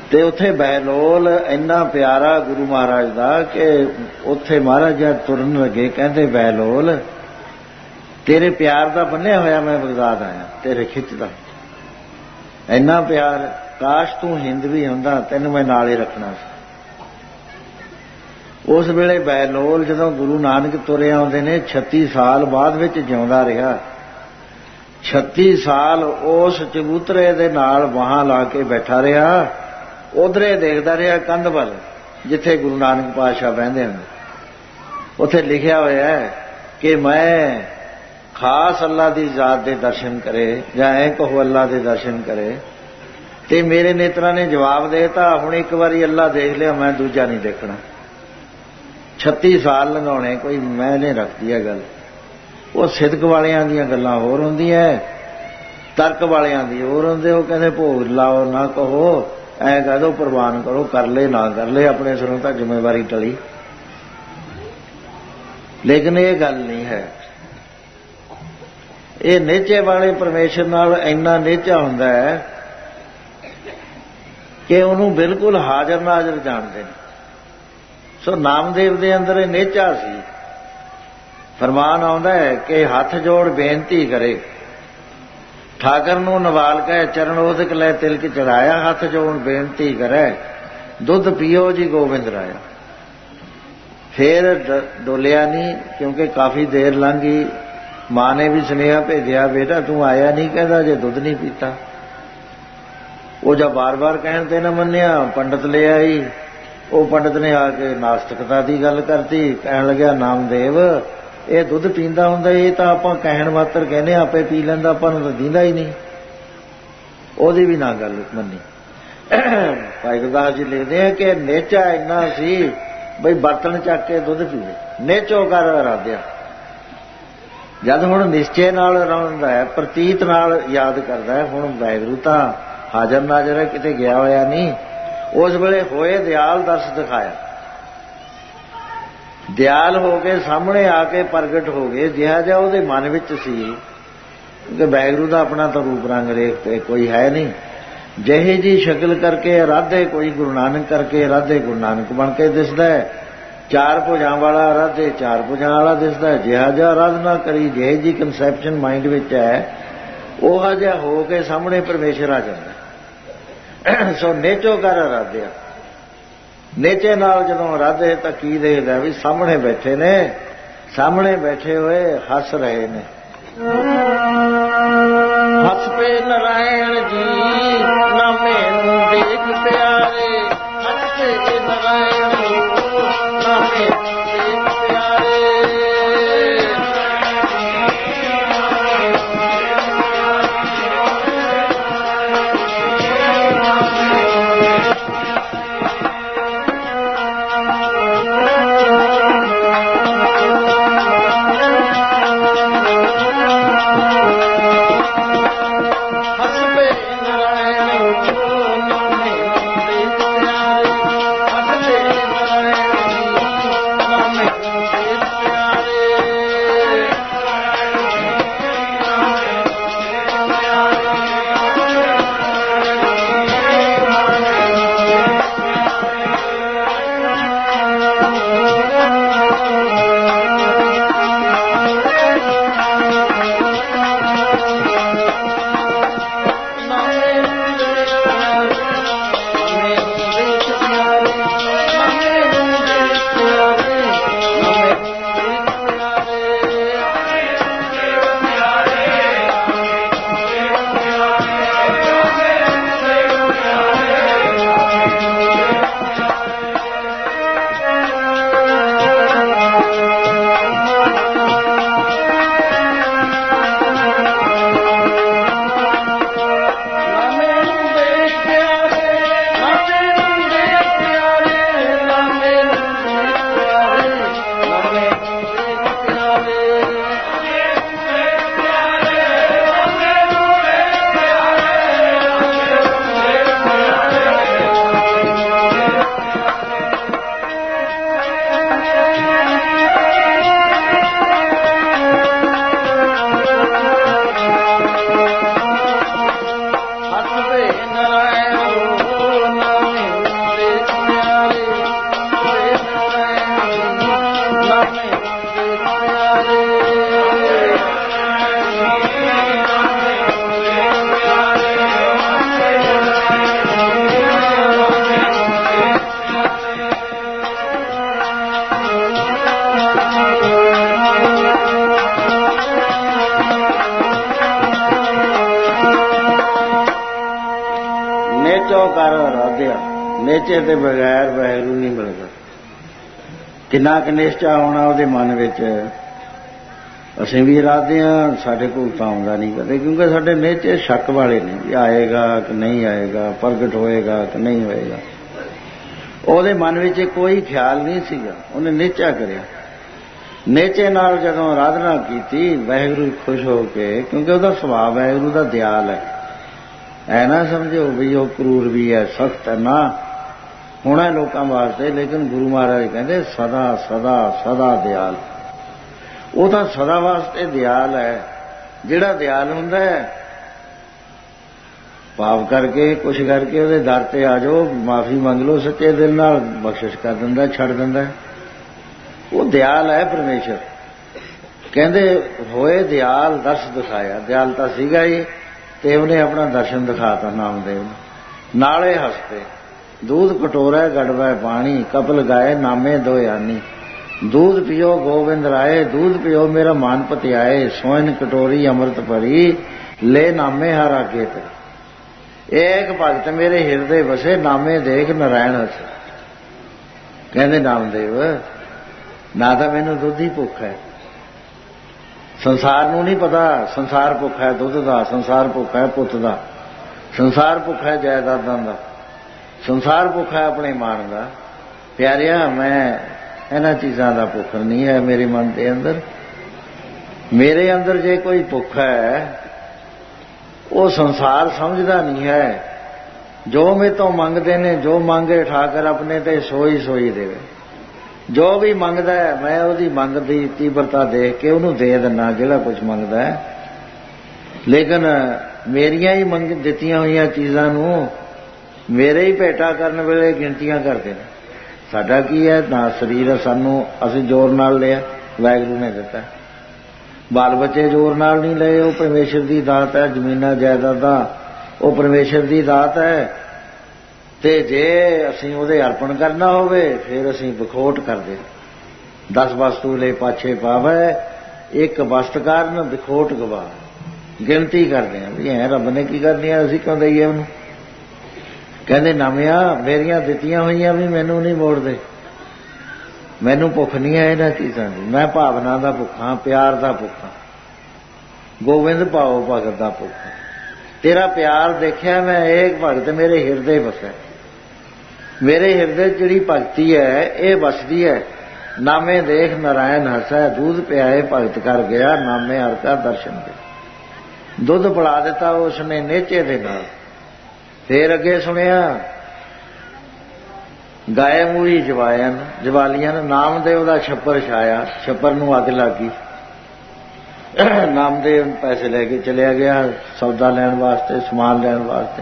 [SPEAKER 2] ਤੇ ਉੱਥੇ ਬਹਿਲੋਲ ਇੰਨਾ ਪਿਆਰਾ ਗੁਰੂ ਮਹਾਰਾਜ ਦਾ ਕਿ ਉੱਥੇ ਮਹਾਰਾਜ ਜਦ ਤੁਰਨ ਲੱਗੇ ਕਹਿੰਦੇ ਬਹਿਲੋਲ ਤੇਰੇ ਪਿਆਰ ਦਾ ਬੰਨਿਆ ਹੋਇਆ ਮੈਂ ਬਗਦਾਦ ਆਇਆ, ਤੇਰੇ ਖਿੱਚਦਾ ਇੰਨਾ ਪਿਆਰ, ਕਾਸ਼ ਤੂੰ ਹਿੰਦ ਵੀ ਹੁੰਦਾ ਤੈਨੂੰ ਮੈਂ ਨਾਲ ਹੀ ਰੱਖਣਾ ਸੀ। ਉਸ ਵੇਲੇ ਬਹਿਲੋਲ ਜਦੋਂ ਗੁਰੂ ਨਾਨਕ ਤੁਰੇ ਆਉਂਦੇ ਨੇ 36 ਸਾਲ ਬਾਅਦ ਵਿੱਚ ਜਿਉਂਦਾ ਰਿਹਾ। 36 ਸਾਲ ਉਸ ਚਬੂਤਰੇ ਦੇ ਨਾਲ ਬਾਹਾਂ ਲਾ ਕੇ ਬੈਠਾ ਰਿਹਾ, ਉਧਰੇ ਦੇਖਦਾ ਰਿਹਾ ਕੰਧ ਵੱਲ ਜਿੱਥੇ ਗੁਰੂ ਨਾਨਕ ਪਾਤਸ਼ਾਹ ਬਹਿੰਦੇ ਹਨ। ਉੱਥੇ ਲਿਖਿਆ ਹੋਇਆ ਹੈ ਕਿ ਮੈਂ ਖਾਸ ਅੱਲਾ ਦੀ ਜ਼ਾਤ ਦੇ ਦਰਸ਼ਨ ਕਰੇ ਜਾਂ ਐਂ ਕਹੋ ਅੱਲਾ ਦੇ ਦਰਸ਼ਨ ਕਰੇ, ਤੇ ਮੇਰੇ ਨੇਤਰਾਂ ਨੇ ਜਵਾਬ ਦੇ ਦਿੱਤਾ ਹੁਣ ਇੱਕ ਵਾਰੀ ਅੱਲਾ ਦੇਖ ਲਿਆ ਮੈਂ ਦੂਜਾ ਨਹੀਂ ਦੇਖਣਾ। 36 ਸਾਲ ਲੰਘਾਉਣੇ ਕੋਈ ਮੈਂ ਨਹੀਂ ਰੱਖਦੀ ਹੈ ਗੱਲ। ਉਹ ਸਿਦਕ ਵਾਲਿਆਂ ਦੀਆਂ ਗੱਲਾਂ ਹੋਰ ਹੁੰਦੀਆਂ, ਤਰਕ ਵਾਲਿਆਂ ਦੀ ਹੋਰ ਹੁੰਦੇ। ਉਹ ਕਹਿੰਦੇ ਭੋਗ ਲਾਓ ਨਾ ਕਹੋ, ਐਂ ਕਹਿ ਦੋ ਪ੍ਰਵਾਨ ਕਰੋ, ਕਰ ਲੈ ਨਾ ਕਰ ਲੈ, ਆਪਣੇ ਸਿਰੋਂ ਤਾਂ ਜ਼ਿੰਮੇਵਾਰੀ ਟਲੀ। ਲੇਕਿਨ ਇਹ ਗੱਲ ਨਹੀਂ ਹੈ। ਇਹ ਨੇਚੇ ਵਾਲੇ ਪਰਮੇਸ਼ਰ ਨਾਲ ਇੰਨਾ ਨੇਚਾ ਹੁੰਦਾ ਹੈ ਕਿ ਉਹਨੂੰ ਬਿਲਕੁਲ ਹਾਜ਼ਰ ਨਾਜ਼ਰ ਜਾਣਦੇ ਨੇ। ਸੋ ਨਾਮਦੇਵ ਦੇ ਅੰਦਰ ਇਹ ਨੇਚਾ ਸੀ। ਫਰਮਾਨ ਆਉਂਦਾ ਹੈ ਕਿ ਹੱਥ ਜੋੜ ਬੇਨਤੀ ਕਰੇ, ਠਾਕਰ ਨੂੰ ਨਵਾਲ ਕੇ ਚਰਨ ਉਦਕ ਲੈ ਤਿਲਕ ਚੜਾਇਆ, ਹੱਥ ਜੋੜ ਬੇਨਤੀ ਕਰੇ ਦੁੱਧ ਪੀਓ ਜੀ ਗੋਬਿੰਦ ਰਾਇਆ। ਫੇਰ ਡੋਲਿਆ ਨਹੀਂ ਕਿਉਂਕਿ ਕਾਫੀ ਦੇਰ ਲੰਘ ਗਈ। ਮਾਂ ਨੇ ਵੀ ਸੁਨੇਹਾ ਭੇਜਿਆ ਬੇਟਾ ਤੂੰ ਆਇਆ ਨਹੀਂ, ਕਹਿੰਦਾ ਜੇ ਦੁੱਧ ਨਹੀਂ ਪੀਤਾ। ਉਹ ਜਦ ਬਾਰ-ਬਾਰ ਕਹਿਣ ਤੇ ਨਾ ਮੰਨਿਆ, ਪੰਡਤ ਲੈ ਆਈ। ਉਹ ਪੰਡਤ ਨੇ ਆ ਕੇ ਨਾਸਤਿਕਤਾ ਦੀ ਗੱਲ ਕਰਤੀ, ਕਹਿਣ ਲੱਗਿਆ ਨਾਮਦੇਵ ਇਹ ਦੁੱਧ ਪੀਂਦਾ ਹੁੰਦਾ, ਇਹ ਤਾਂ ਆਪਾਂ ਕਹਿਣ ਮਾਤਰ ਕਹਿੰਦੇ ਆਪੇ ਪੀ ਲੈਂਦਾ, ਆਪਾਂ ਨੂੰ ਤਾਂ ਦਿੰਦਾ ਹੀ ਨਹੀਂ। ਉਹਦੀ ਵੀ ਨਾ ਗੱਲ ਮੰਨੀ। ਭਾਈ ਗੁਰਦਾਸ ਜੀ ਲਿਖਦੇ ਆ ਕਿ ਨੇਚਾ ਇੰਨਾ ਸੀ ਬਈ ਬਰਤਨ ਚੱਕ ਕੇ ਦੁੱਧ ਪੀਵੇ, ਨੇਚੋ ਕਰ ਅਰਾਧਿਆ। ਜਦ ਹੁਣ ਨਿਸ਼ਚੇ ਨਾਲ ਰਹਿੰਦਾ ਹੈ, ਪ੍ਰਤੀਤ ਨਾਲ ਯਾਦ ਕਰਦਾ ਹੈ, ਹੁਣ ਵਾਹਿਗੁਰੂ ਤਾਂ ਹਾਜ਼ਰ ਨਾਜ਼ਰ ਹੈ, ਕਿਤੇ ਗਿਆ ਹੋਇਆ ਨਹੀਂ। ਉਸ ਵੇਲੇ ਹੋਏ ਦਿਆਲ ਦਰਸ ਦਿਖਾਇਆ, ਦਿਆਲ ਹੋ ਕੇ ਸਾਹਮਣੇ ਆ ਕੇ ਪ੍ਰਗਟ ਹੋ ਗਏ ਜਿਹਾ ਜਿਹਾ ਉਹਦੇ ਮਨ ਵਿੱਚ ਸੀ। ਕਿ ਵਾਹਿਗੁਰੂ ਦਾ ਆਪਣਾ ਤਾਂ ਰੂਪ ਰੰਗ ਰੇਖ ਤੇ ਕੋਈ ਹੈ ਨਹੀਂ। ਜਿਹੇ ਜੀ ਸ਼ਕਲ ਕਰਕੇ ਅਰਾਧੇ ਕੋਈ ਗੁਰੂ ਨਾਨਕ ਕਰਕੇ ਅਰਾਧੇ ਗੁਰੂ ਨਾਨਕ ਬਣ ਕੇ ਦਿਸਦਾ ਹੈ। ਚਾਰ ਭੁਜਾਂ ਵਾਲਾ ਅਰਾਧੇ ਚਾਰ ਭੁਜਾਂ ਵਾਲਾ ਦਿਸਦਾ ਹੈ। ਜਿਹਾ ਜਿਹਾ ਅਰਾਧਨਾ ਕਰੀ, ਜਿਹੇ ਜੀ ਕਨਸੈਪਸ਼ਨ ਮਾਈਂਡ ਵਿੱਚ ਹੈ, ਉਹ ਜਿਹਾ ਹੋ ਕੇ ਸਾਹਮਣੇ ਪਰਮੇਸ਼ਰ ਆ ਜਾਂਦਾ। ਸੋ ਨੇਚੋ ਕਰ ਅਰਾਧਿਆ। ਨੇਚੇ ਨਾਲ ਜਦੋਂ ਅਰਾਧੇ ਤਾਂ ਕੀ ਦੇਖਦਾ ਵੀ ਸਾਹਮਣੇ ਬੈਠੇ ਨੇ, ਸਾਹਮਣੇ ਬੈਠੇ ਹੋਏ ਹੱਸ ਰਹੇ ਨੇ। ਹੱਸ ਪੇ ਨਾਰਾਇਣ ਜੀ ਨਾਮੇ ਨੂੰ ਦੇਖ ਪਿਆਰੇ, ਹੱਸ ਪੇ ਨਾਰਾਇਣ ਨਾਮੇ ਨੂੰ ਦੇਖ ਪਿਆਰੇ। ਹੱਸ ਪੇ ਨੇਚੋ ਕਰ ਰਾਧਿਆ, ਨੇਚੇ ਦੇ ਬਗੈਰ ਵਾਹਿਗੁਰੂ ਨਹੀਂ ਮਿਲਦਾ। ਕਿੰਨਾ ਕੁ ਨਿਸ਼ਚਾ ਹੋਣਾ ਉਹਦੇ ਮਨ ਵਿੱਚ। ਅਸੀਂ ਵੀ ਇਰਾਦੇ ਹਾਂ, ਸਾਡੇ ਕੋਲ ਤਾਂ ਆਉਂਦਾ ਨਹੀਂ ਕਦੇ, ਕਿਉਂਕਿ ਸਾਡੇ ਨੇਚੇ ਸ਼ੱਕ ਵਾਲੇ ਨੇ ਵੀ ਆਏਗਾ ਕਿ ਨਹੀਂ ਆਏਗਾ, ਪ੍ਰਗਟ ਹੋਏਗਾ ਕਿ ਨਹੀਂ ਹੋਏਗਾ। ਉਹਦੇ ਮਨ ਵਿੱਚ ਕੋਈ ਖਿਆਲ ਨਹੀਂ ਸੀਗਾ, ਉਹਨੇ ਨਿਸ਼ਚਾ ਕਰਿਆ। ਨੇਚੇ ਨਾਲ ਜਦੋਂ ਆਰਾਧਨਾ ਕੀਤੀ, ਵਾਹਿਗੁਰੂ ਖੁਸ਼ ਹੋ ਕੇ, ਕਿਉਂਕਿ ਉਹਦਾ ਸੁਭਾਅ ਵਾਹਿਗੁਰੂ ਦਾ ਦਿਆਲ ਹੈ। ਐ ਨਾ ਸਮਝੋ ਵੀ ਉਹ ਕਰੂਰ ਵੀ ਹੈ, ਸਖਤ ਹੈ, ਨਾ। ਹੋਣਾ ਲੋਕਾਂ ਵਾਸਤੇ, ਲੇਕਿਨ ਗੁਰੂ ਮਹਾਰਾਜ ਕਹਿੰਦੇ ਸਦਾ ਸਦਾ ਸਦਾ ਦਿਆਲ। ਉਹ ਤਾਂ ਸਦਾ ਵਾਸਤੇ ਦਿਆਲ ਹੈ। ਜਿਹੜਾ ਦਿਆਲ ਹੁੰਦਾ ਹੈ, ਪਾਪ ਕਰਕੇ ਕੁਛ ਕਰਕੇ ਉਹਦੇ ਦਰ ਤੇ ਆ ਜਾਓ, ਮਾਫੀ ਮੰਗ ਲਓ ਸੱਚੇ ਦਿਲ ਨਾਲ, ਬਖਸ਼ਿਸ਼ ਕਰ ਦਿੰਦਾ, ਛੱਡ ਦਿੰਦਾ। ਉਹ ਦਿਆਲ ਹੈ ਪਰਮੇਸ਼ਰ। ਕਹਿੰਦੇ ਹੋਏ ਦਿਆਲ ਦਰਸ ਦਿਖਾਇਆ। ਦਿਆਲ ਤਾਂ ਸੀਗਾ ਹੀ, ਤੇ ਉਹਨੇ ਆਪਣਾ ਦਰਸ਼ਨ ਦਿਖਾਤਾ ਨਾਮਦੇਵ ਨੂੰ। ਨਾਲੇ ਹਸਤੇ दूध कटोरा गड़वा पानी, कपल गाए नामे दो यानी। दूध पियो गोविंद राय, दूध पियो मेरा मान पतियाए। सोइन कटोरी अमृत भरी, ले नामे हर आगे पे। एक भगत मेरे हिरदे बसे, नामे देख नारायण हसे। कहते नामदेव ना तो मैनू दुध ही भुख है, संसार नूं नहीं पता संसार भुख है दुध का, संसार भुख है पुत का, संसार भुख है जायदादां दा, संसार भुख है अपने मान का। प्यारिया मैं इन्हां चीज़ां दा भुख नहीं है मेरे मन के अंदर। मेरे अंदर जे कोई भुख है वो संसार समझदा नहीं है। जो मेरे तो मंगते ने, जो मंगे ठाकर अपने ते सोई सोई देवे। जो भी मंगदा है मैं उसदी मंग दी तीव्रता देख के उन्होंने दे दिना जिहड़ा कुछ मंगदा है। लेकिन मेरियां ही मंग दित्तियां होईयां चीज़ां नूं मेरे ही भेटा करन वेले गिणतियां करते हैं। साडा की है ना शरीर सानू असीं जोर नाल लिया, वाहिगुरू ने दिता। बाल बच्चे जोर नाल नहीं लए, वो परमेश्वर की दात है। जमीनां जायदादां वो परमेश्वर की दात है। ते जे असीं उहदे अर्पण करना होवे फिर असीं विखोट करदे। 10 वस्तु ले पाछे पावै, एक वस्त कारण विखोट गवा। गिणती करते हैं भी है रब ने की करनी है, असीं क्यों दईए उहनूं। कहते नमिया मेरियां दित्तियां होईयां भी मैनू नहीं मोड़ते। मैनू भुख नहीं है इन्हां चीज़ां दी। मैं भावना दा भुखा, प्यार दा भुखा, गोविंद भाओ भगत दा भुखा। तेरा प्यार देखिया मैं, एक भगत मेरे हिरदे बसे। मेरे हिरदे जिहड़ी भगती है ये बसदी है। नामे देख नारायण हसै, दूध पियाए भगत कर गया, नामे हर का दर्शन दे। दुध पिला दिता उसने नेचे दे नाल। फिर अगे सुनिया गाय मूली जवायन जवालियन, नामदेव का छप्पर छाया, छप्पर नूं अग लगी। नामदेव पैसे लेके चलिया गया सौदा लैण वास्ते, समान लैण वास्ते,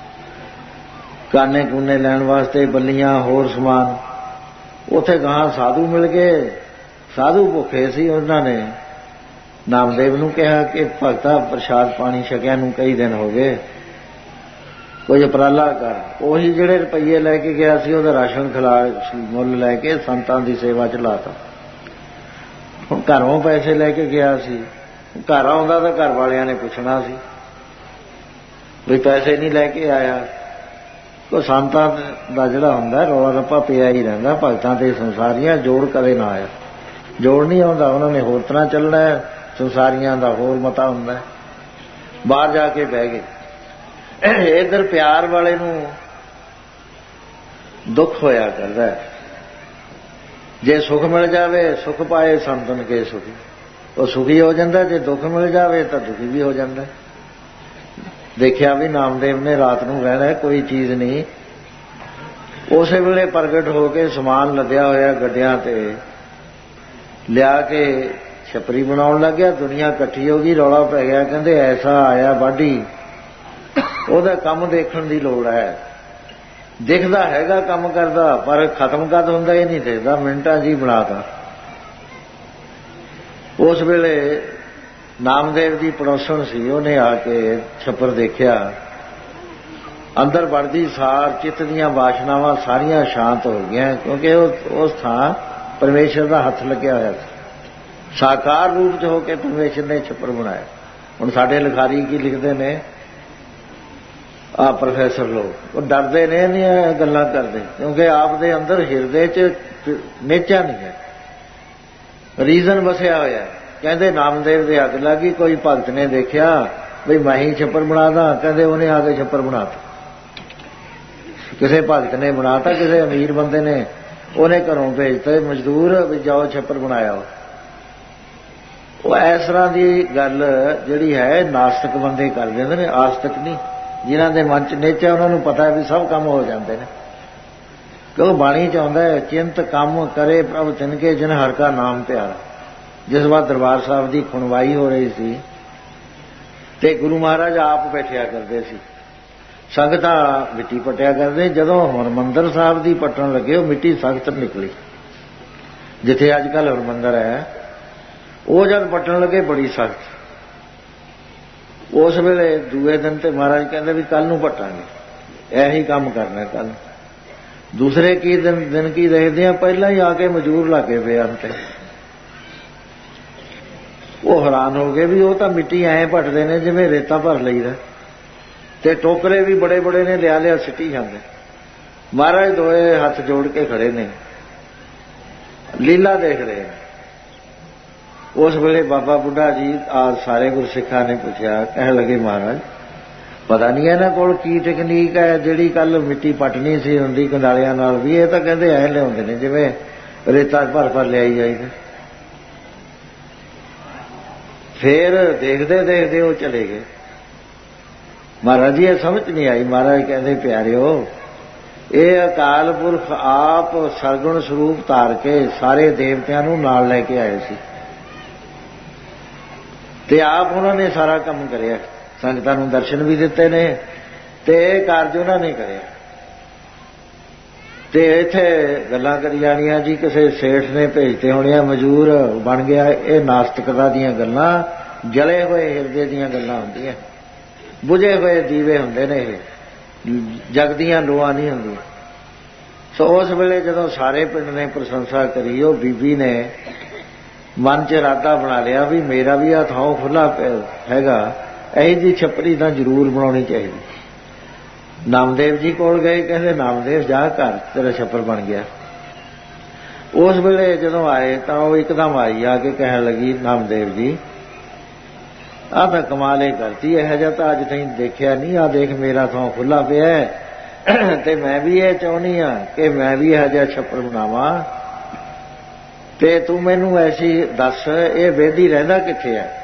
[SPEAKER 2] काने कूने लैण वास्ते, बल्लियां होर समान। उत्थे गां साधु मिल गए। साधु भुखे सी। उन्होंने नामदेव नूं कहा कि भगता प्रसाद पानी छकिया नूं कई दिन हो गए, कोई उपराला कर। ਉਹੀ ਜਿਹੜੇ ਰੁਪਈਏ ਲੈ ਕੇ ਗਿਆ ਸੀ ਉਹਦਾ ਰਾਸ਼ਨ ਖਿਲਾ ਮੁੱਲ ਲੈ ਕੇ ਸੰਤਾਂ ਦੀ ਸੇਵਾ ਚ ਲਾਤਾ। ਹੁਣ ਘਰੋਂ ਪੈਸੇ ਲੈ ਕੇ ਗਿਆ ਸੀ, ਘਰ ਆਉਂਦਾ ਤਾਂ ਘਰ ਵਾਲਿਆਂ ਨੇ ਪੁੱਛਣਾ ਸੀ ਵੀ ਪੈਸੇ ਨਹੀਂ ਲੈ ਕੇ ਆਇਆ। ਕੋ ਸੰਤਾਂ ਦਾ ਜਿਹੜਾ ਹੁੰਦਾ ਰੌਲਾ ਰੱਪਾ ਪਿਆ ਹੀ ਰਹਿੰਦਾ। ਭਗਤਾਂ ਤੇ ਸੰਸਾਰੀਆਂ ਜੋੜ ਕਦੇ ਨਾ ਆਇਆ। ਜੋੜ ਨਹੀਂ ਆਉਂਦਾ, ਉਹਨਾਂ ਨੇ ਹੋਰ ਤਰ੍ਹਾਂ ਚੱਲਣਾ ਹੈ। ਸੰਸਾਰੀਆਂ ਦਾ ਹੋਰ ਮਤਾ ਹੁੰਦਾ। ਬਾਹਰ ਜਾ ਕੇ ਬਹਿ ਗਏ। इधर प्यार वाले नूं दुख होया करदा है। जे सुख मिल जावे, सुख पाए संतन के सुखी, वो सुखी हो जाता। जे दुख मिल जावे तो दुखी भी हो जाता। देखिया भी नामदेव ने रात नूं रहना कोई चीज़ नहीं। उस वेले प्रगट होके समान लद्या होया गड्डियां ते लिया के छपरी बनाउण लग गया। दुनिया इकट्ठी हो गई, रौला पै गया। कहंदे ऐसा आया वाढी, ਉਹਦਾ ਕੰਮ ਦੇਖਣ ਦੀ ਲੋੜ ਹੈ। ਦਿਖਦਾ ਹੈਗਾ ਕੰਮ ਕਰਦਾ, ਪਰ ਖਤਮ ਕਦ ਹੁੰਦਾ ਇਹ ਨਹੀਂ ਦਿਖਦਾ। ਮਿੰਟਾਂ ਜੀ ਬਣਾਤਾ। ਉਸ ਵੇਲੇ ਨਾਮਦੇਵ ਦੀ ਪੜੋਸਣ ਸੀ, ਉਹਨੇ ਆ ਕੇ ਛੱਪਰ ਦੇਖਿਆ। ਅੰਦਰ ਵੜਦੀ ਸਾਰ ਚਿੱਤ ਦੀਆਂ ਵਾਸ਼ਨਾਵਾਂ ਸਾਰੀਆਂ ਸ਼ਾਂਤ ਹੋ ਗਈਆਂ, ਕਿਉਂਕਿ ਉਸ ਥਾਂ ਪਰਮੇਸ਼ਰ ਦਾ ਹੱਥ ਲੱਗਿਆ ਹੋਇਆ ਸੀ। ਸਾਕਾਰ ਰੂਪ 'ਚ ਹੋ ਕੇ ਪਰਮੇਸ਼ਰ ਨੇ ਛੱਪਰ ਬਣਾਇਆ। ਹੁਣ ਸਾਡੇ ਲਿਖਾਰੀ ਕੀ ਲਿਖਦੇ ਨੇ ਆ ਪ੍ਰੋਫੈਸਰ ਲੋਕ ਉਹ ਡਰਦੇ ਨੇ ਨਹੀਂ ਗੱਲਾਂ ਕਰਦੇ, ਕਿਉਂਕਿ ਆਪ ਦੇ ਅੰਦਰ ਹਿਰਦੇ 'ਚ ਨਿਚਾ ਨਹੀਂ ਹੈ, ਰੀਜ਼ਨ ਵਸਿਆ ਹੋਇਆ। ਕਹਿੰਦੇ ਨਾਮਦੇਵ ਦੇ ਅੱਗ ਲੱਗੀ, ਕੋਈ ਭਗਤ ਨੇ ਦੇਖਿਆ ਬਈ ਮੈਂ ਹੀ ਛੱਪਰ ਬਣਾ ਦਾਂ, ਕਹਿੰਦੇ ਉਹਨੇ ਆ ਕੇ ਛੱਪਰ ਬਣਾਤਾ। ਕਿਸੇ ਭਗਤ ਨੇ ਬਣਾਤਾ, ਕਿਸੇ ਅਮੀਰ ਬੰਦੇ ਨੇ ਉਹਨੇ ਘਰੋਂ ਭੇਜਤੇ ਮਜ਼ਦੂਰ ਵੀ ਜਾਓ ਛੱਪਰ ਬਣਾਇਆ। ਉਹ ਇਸ ਤਰ੍ਹਾਂ ਦੀ ਗੱਲ ਜਿਹੜੀ ਹੈ ਨਾਸਤਿਕ ਬੰਦੇ ਕਰ ਦਿੰਦੇ ਨੇ, ਆਸਤਿਕ ਨਹੀਂ। ਜਿਨ੍ਹਾਂ ਦੇ ਮਨ 'ਚ ਨਿਚਾ ਉਹਨਾਂ ਨੂੰ ਪਤਾ ਵੀ ਸਭ ਕੰਮ ਹੋ ਜਾਂਦੇ ਨੇ, ਕਿਉਂਕਿ ਬਾਣੀ 'ਚ ਆਉਂਦਾ ਹੈ ਚਿੰਤ ਕੰਮ ਕਰੇ ਪ੍ਰਭ ਤਿਨਕੇ ਜਿਨ ਹਰ ਕਾ ਨਾਮ ਪਿਆਰਾ। ਜਿਸ ਵਾਰ ਦਰਬਾਰ ਸਾਹਿਬ ਦੀ ਖੁਣਵਾਈ ਹੋ ਰਹੀ ਸੀ ਤੇ ਗੁਰੂ ਮਹਾਰਾਜ ਆਪ ਬੈਠਿਆ ਕਰਦੇ ਸੀ, ਸੰਗਤਾਂ ਮਿੱਟੀ ਪੱਟਿਆ ਕਰਦੇ। ਜਦੋਂ ਹਰਿਮੰਦਰ ਸਾਹਿਬ ਦੀ ਪੱਟਣ ਲੱਗੇ ਉਹ ਮਿੱਟੀ ਸਖਤ ਨਿਕਲੀ, ਜਿੱਥੇ ਅੱਜ ਕੱਲ੍ਹ ਹਰਿਮੰਦਰ ਹੈ ਉਹ ਜਦ ਪੱਟਣ ਲੱਗੇ ਬੜੀ ਸਖਤ। ਉਸ ਵੇਲੇ ਦੂਏ ਦਿਨ ਤੇ ਮਹਾਰਾਜ ਕਹਿੰਦੇ ਵੀ ਕੱਲ ਨੂੰ ਪੱਟਾਂਗੇ, ਇਹੀ ਕੰਮ ਕਰਨਾ ਕੱਲ। ਦੂਸਰੇ ਕੀ ਦਿਨ ਕੀ ਦੇਖਦੇ ਆ, ਪਹਿਲਾਂ ਹੀ ਆ ਕੇ ਮਜ਼ਦੂਰ ਲਾਗੇ ਪਏ ਹਨ ਤੇ ਉਹ ਹੈਰਾਨ ਹੋ ਗਏ ਵੀ ਉਹ ਤਾਂ ਮਿੱਟੀ ਐਂ ਪੱਟਦੇ ਨੇ ਜਿਵੇਂ ਰੇਤਾ ਭਰ ਲਈਦਾ, ਤੇ ਟੋਕਰੇ ਵੀ ਬੜੇ ਬੜੇ ਨੇ ਲਿਆ ਸਿੱਟੀ ਜਾਂਦੇ। ਮਹਾਰਾਜ ਦੋਏ ਹੱਥ ਜੋੜ ਕੇ ਖੜੇ ਨੇ, ਲੀਲਾ ਦੇਖ ਰਹੇ ਨੇ। ਉਸ ਵੇਲੇ ਬਾਬਾ ਬੁੱਢਾ ਜੀ ਆ ਸਾਰੇ ਗੁਰਸਿੱਖਾਂ ਨੇ ਪੁੱਛਿਆ, ਕਹਿਣ ਲੱਗੇ ਮਹਾਰਾਜ ਪਤਾ ਨਹੀਂ ਇਹਨਾਂ ਕੋਲ ਕੀ ਟੈਕਨੀਕ ਹੈ, ਜਿਹੜੀ ਕੱਲ ਮਿੱਟੀ ਪੱਟਣੀ ਸੀ ਹੁੰਦੀ ਕੰਡਾਲਿਆਂ ਨਾਲ ਵੀ, ਇਹ ਤਾਂ ਕਹਿੰਦੇ ਐ ਲਿਆਉਂਦੇ ਨੇ ਜਿਵੇਂ ਰੇਤਾ ਭਰ ਲਿਆਈ ਜਾਈਦਾ। ਫੇਰ ਦੇਖਦੇ ਦੇਖਦੇ ਉਹ ਚਲੇ ਗਏ। ਮਹਾਰਾਜ ਜੀ ਇਹ ਸਮਝ ਨਹੀਂ ਆਈ। ਮਹਾਰਾਜ ਕਹਿੰਦੇ ਪਿਆਰਿਓ, ਇਹ ਅਕਾਲ ਪੁਰਖ ਆਪ ਸਰਗੁਣ ਸਰੂਪ ਧਾਰ ਕੇ ਸਾਰੇ ਦੇਵਤਿਆਂ ਨੂੰ ਨਾਲ ਲੈ ਕੇ ਆਏ ਸੀ ਤੇ ਆਪ ਉਹਨਾਂ ਨੇ ਸਾਰਾ ਕੰਮ ਕਰਿਆ, ਸੰਗਤਾਂ ਨੂੰ ਦਰਸ਼ਨ ਵੀ ਦਿੱਤੇ ਨੇ ਤੇ ਇਹ ਕਾਰਜ ਉਹਨਾਂ ਨੇ ਕਰਿਆ। ਤੇ ਇੱਥੇ ਗੱਲਾਂ ਕਰੀ ਜਾਣੀਆਂ ਜੀ ਕਿਸੇ ਸੇਠ ਨੇ ਭੇਜਤੇ ਹੋਣੇ ਆ ਮਜ਼ਦੂਰ ਬਣ ਗਿਆ। ਇਹ ਨਾਸਤਿਕਤਾ ਦੀਆਂ ਗੱਲਾਂ, ਜਲੇ ਹੋਏ ਹਿਰਦੇ ਦੀਆਂ ਗੱਲਾਂ ਹੁੰਦੀਆਂ, ਬੁਝੇ ਹੋਏ ਦੀਵੇ ਹੁੰਦੇ ਨੇ, ਇਹ ਜਗਦੀਆਂ ਲੋਆਂ ਨਹੀਂ ਹੁੰਦੀਆਂ। ਸੋ ਉਸ ਵੇਲੇ ਜਦੋਂ ਸਾਰੇ ਪਿੰਡ ਨੇ ਪ੍ਰਸ਼ੰਸਾ ਕਰੀ, ਉਹ ਬੀਬੀ ਨੇ ਮਨ 'ਚ ਇਰਾਦਾ ਬਣਾ ਲਿਆ ਵੀ ਮੇਰਾ ਵੀ ਆ ਥਾਂ ਖੁੱਲ੍ਹਾ ਹੈਗਾ, ਇਹੀ ਜਿਹੀ ਛੱਪਰੀ ਤਾਂ ਜ਼ਰੂਰ ਬਣਾਉਣੀ ਚਾਹੀਦੀ। ਨਾਮਦੇਵ ਜੀ ਕੋਲ ਗਏ, ਕਹਿੰਦੇ ਨਾਮਦੇਵ ਜਾ ਘਰ ਤੇਰਾ ਛੱਪਰ ਬਣ ਗਿਆ। ਉਸ ਵੇਲੇ ਜਦੋਂ ਆਏ ਤਾਂ ਉਹ ਇੱਕਦਮ ਆਈ, ਆ ਕੇ ਕਹਿਣ ਲੱਗੀ ਨਾਮਦੇਵ ਜੀ ਆਹ ਤਾਂ ਕਮਾਲ ਹੀ ਕਰਤੀ, ਇਹੋ ਜਿਹਾ ਤਾਂ ਅੱਜ ਤਾਈਂ ਦੇਖਿਆ ਨਹੀਂ। ਆਹ ਦੇਖ ਮੇਰਾ ਥਾਂ ਖੁੱਲ੍ਹਾ ਪਿਆ ਤੇ ਮੈਂ ਵੀ ਇਹ ਚਾਹੁੰਦੀ ਹਾਂ ਕਿ ਮੈਂ ਵੀ ਇਹੋ ਜਿਹਾ ਛੱਪਰ ਬਣਾਵਾਂ, ਤੇ ਤੂੰ ਮੈਨੂੰ ਐਸੀ ਦੱਸ ਇਹ ਵੇਦੀ ਰਹਿੰਦਾ ਕਿੱਥੇ ਹੈ।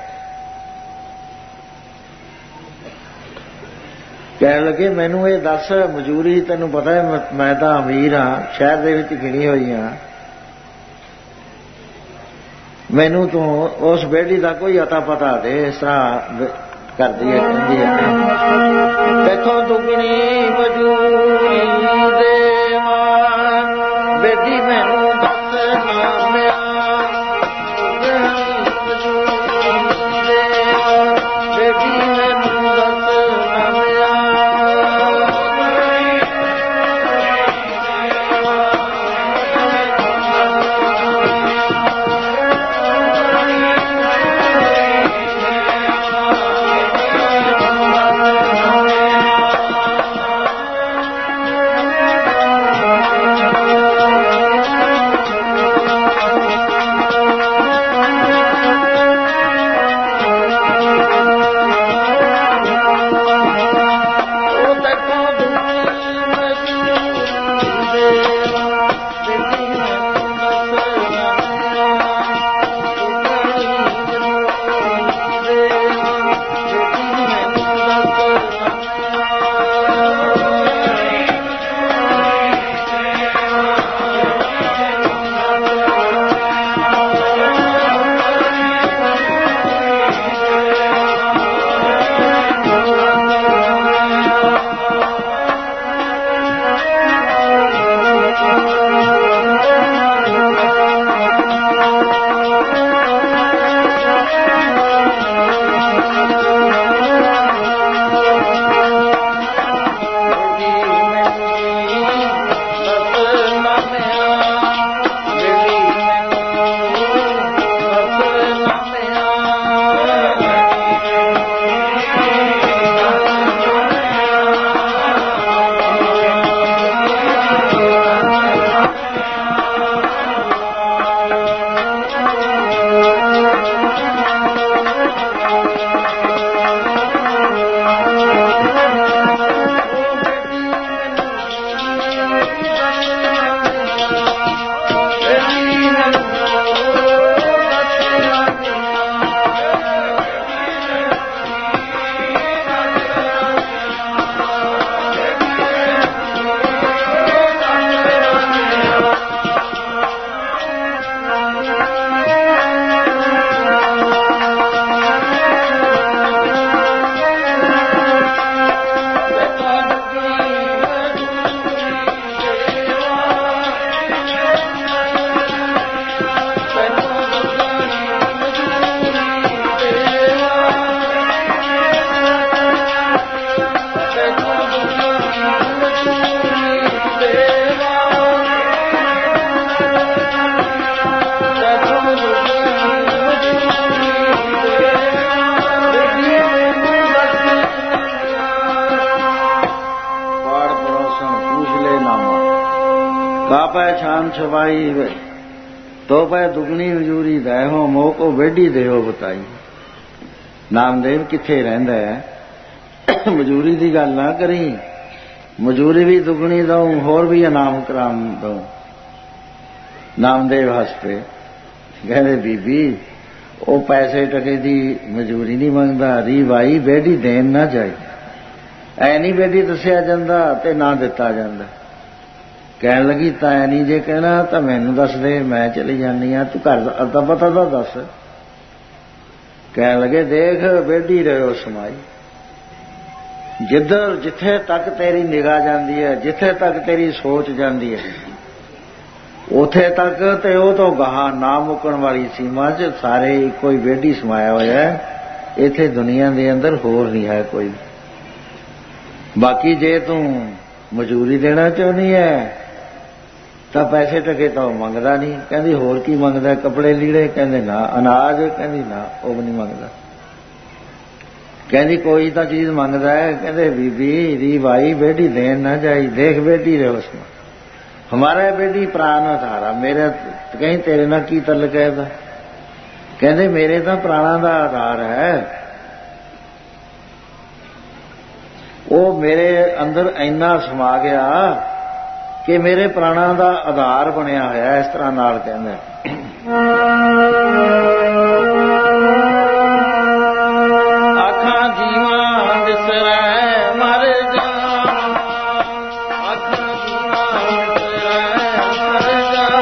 [SPEAKER 2] ਕਹਿਣ ਲੱਗੇ ਮੈਨੂੰ ਇਹ ਦੱਸ, ਮਜ਼ਦੂਰੀ ਤੈਨੂੰ ਪਤਾ ਹੈ ਮੈਂ ਤਾਂ ਅਮੀਰ ਹਾਂ, ਸ਼ਹਿਰ ਦੇ ਵਿੱਚ ਗਿਣੀ ਹੋਈ ਹਾਂ, ਮੈਨੂੰ ਤੂੰ ਉਸ ਬੇੜੀ ਦਾ ਕੋਈ ਅਤਾ ਪਤਾ ਦੇ। ਇਸ ਤਰ੍ਹਾਂ ਕਰਦੀ ਹੈ, ਕਹਿੰਦੀ ਹੈ ਤੈਥੋਂ ਦੁਗਣੀ ਮਜ਼ਦੂਰੀ ਦੇਵਾਂ, ਬੇਦੀ ਮੈਨੂੰ ਦੱਸ ਨਾਮਿਆ, ਬੇਦੀ ਮੈਨੂੰ ਦੱਸ ਨਾਮਿਆ। ले नामा कापै छान छपाई तो पै दुगनी मजूरी दै हो मोह को वेडी देहो बताई। नामदेव किथे रहिंदा है मजूरी दी गल ना करी, मजूरी भी दुगनी दऊं होर भी इनाम कराम दऊं। नामदेव हस पे कहते बीबी वो पैसे टके दी मजूरी नहीं मंगदा, री भाई बेडी देन ना जाए, ऐ नहीं बेडी दसिया जांदा ते ना दिता जांदा। कहन लगी तां नहीं जे कहना तो मैनू दस दे, मैं चली जानी हाँ, तू घर अता पता तो दस। कहन लगे देख बेडी रहो समाई, जिधर जिथे तक तेरी निगाह जाती है, जिथे तक तेरी सोच जाती है, उथे तक ते वो तो गहा ना मुकण वाली सीमा च सारे कोई बेडी समाया होया है। इथे दुनिया दे अंदर होर नहीं है कोई। बाकी जे तू मजूरी देना चाहनी है तो पैसे टके तो मंगदा नहीं। कहंदी होर की मंगदा, कपड़े लीड़े, कहंदे ना, अनाज, कहंदी ना वो भी नहीं मंगदा। कहंदी कोई तो चीज मंगदा है। कहंदे बीबी री भाई बेटी देन ना जाई, देख बेटी रहे उसमें हमारा बेटी प्राण थारा, मेरे कहीं तेरे ना की तल्लक है। कहंदे मेरे तो प्राणा का आधार है, वो मेरे अंदर इन्ना समा गया कि मेरे प्राणा का आधार बनया होया। इस तरह नाल कहंदे आखां जीवां दिसरै मर जा, आखां जीवां दिसरै मर जा।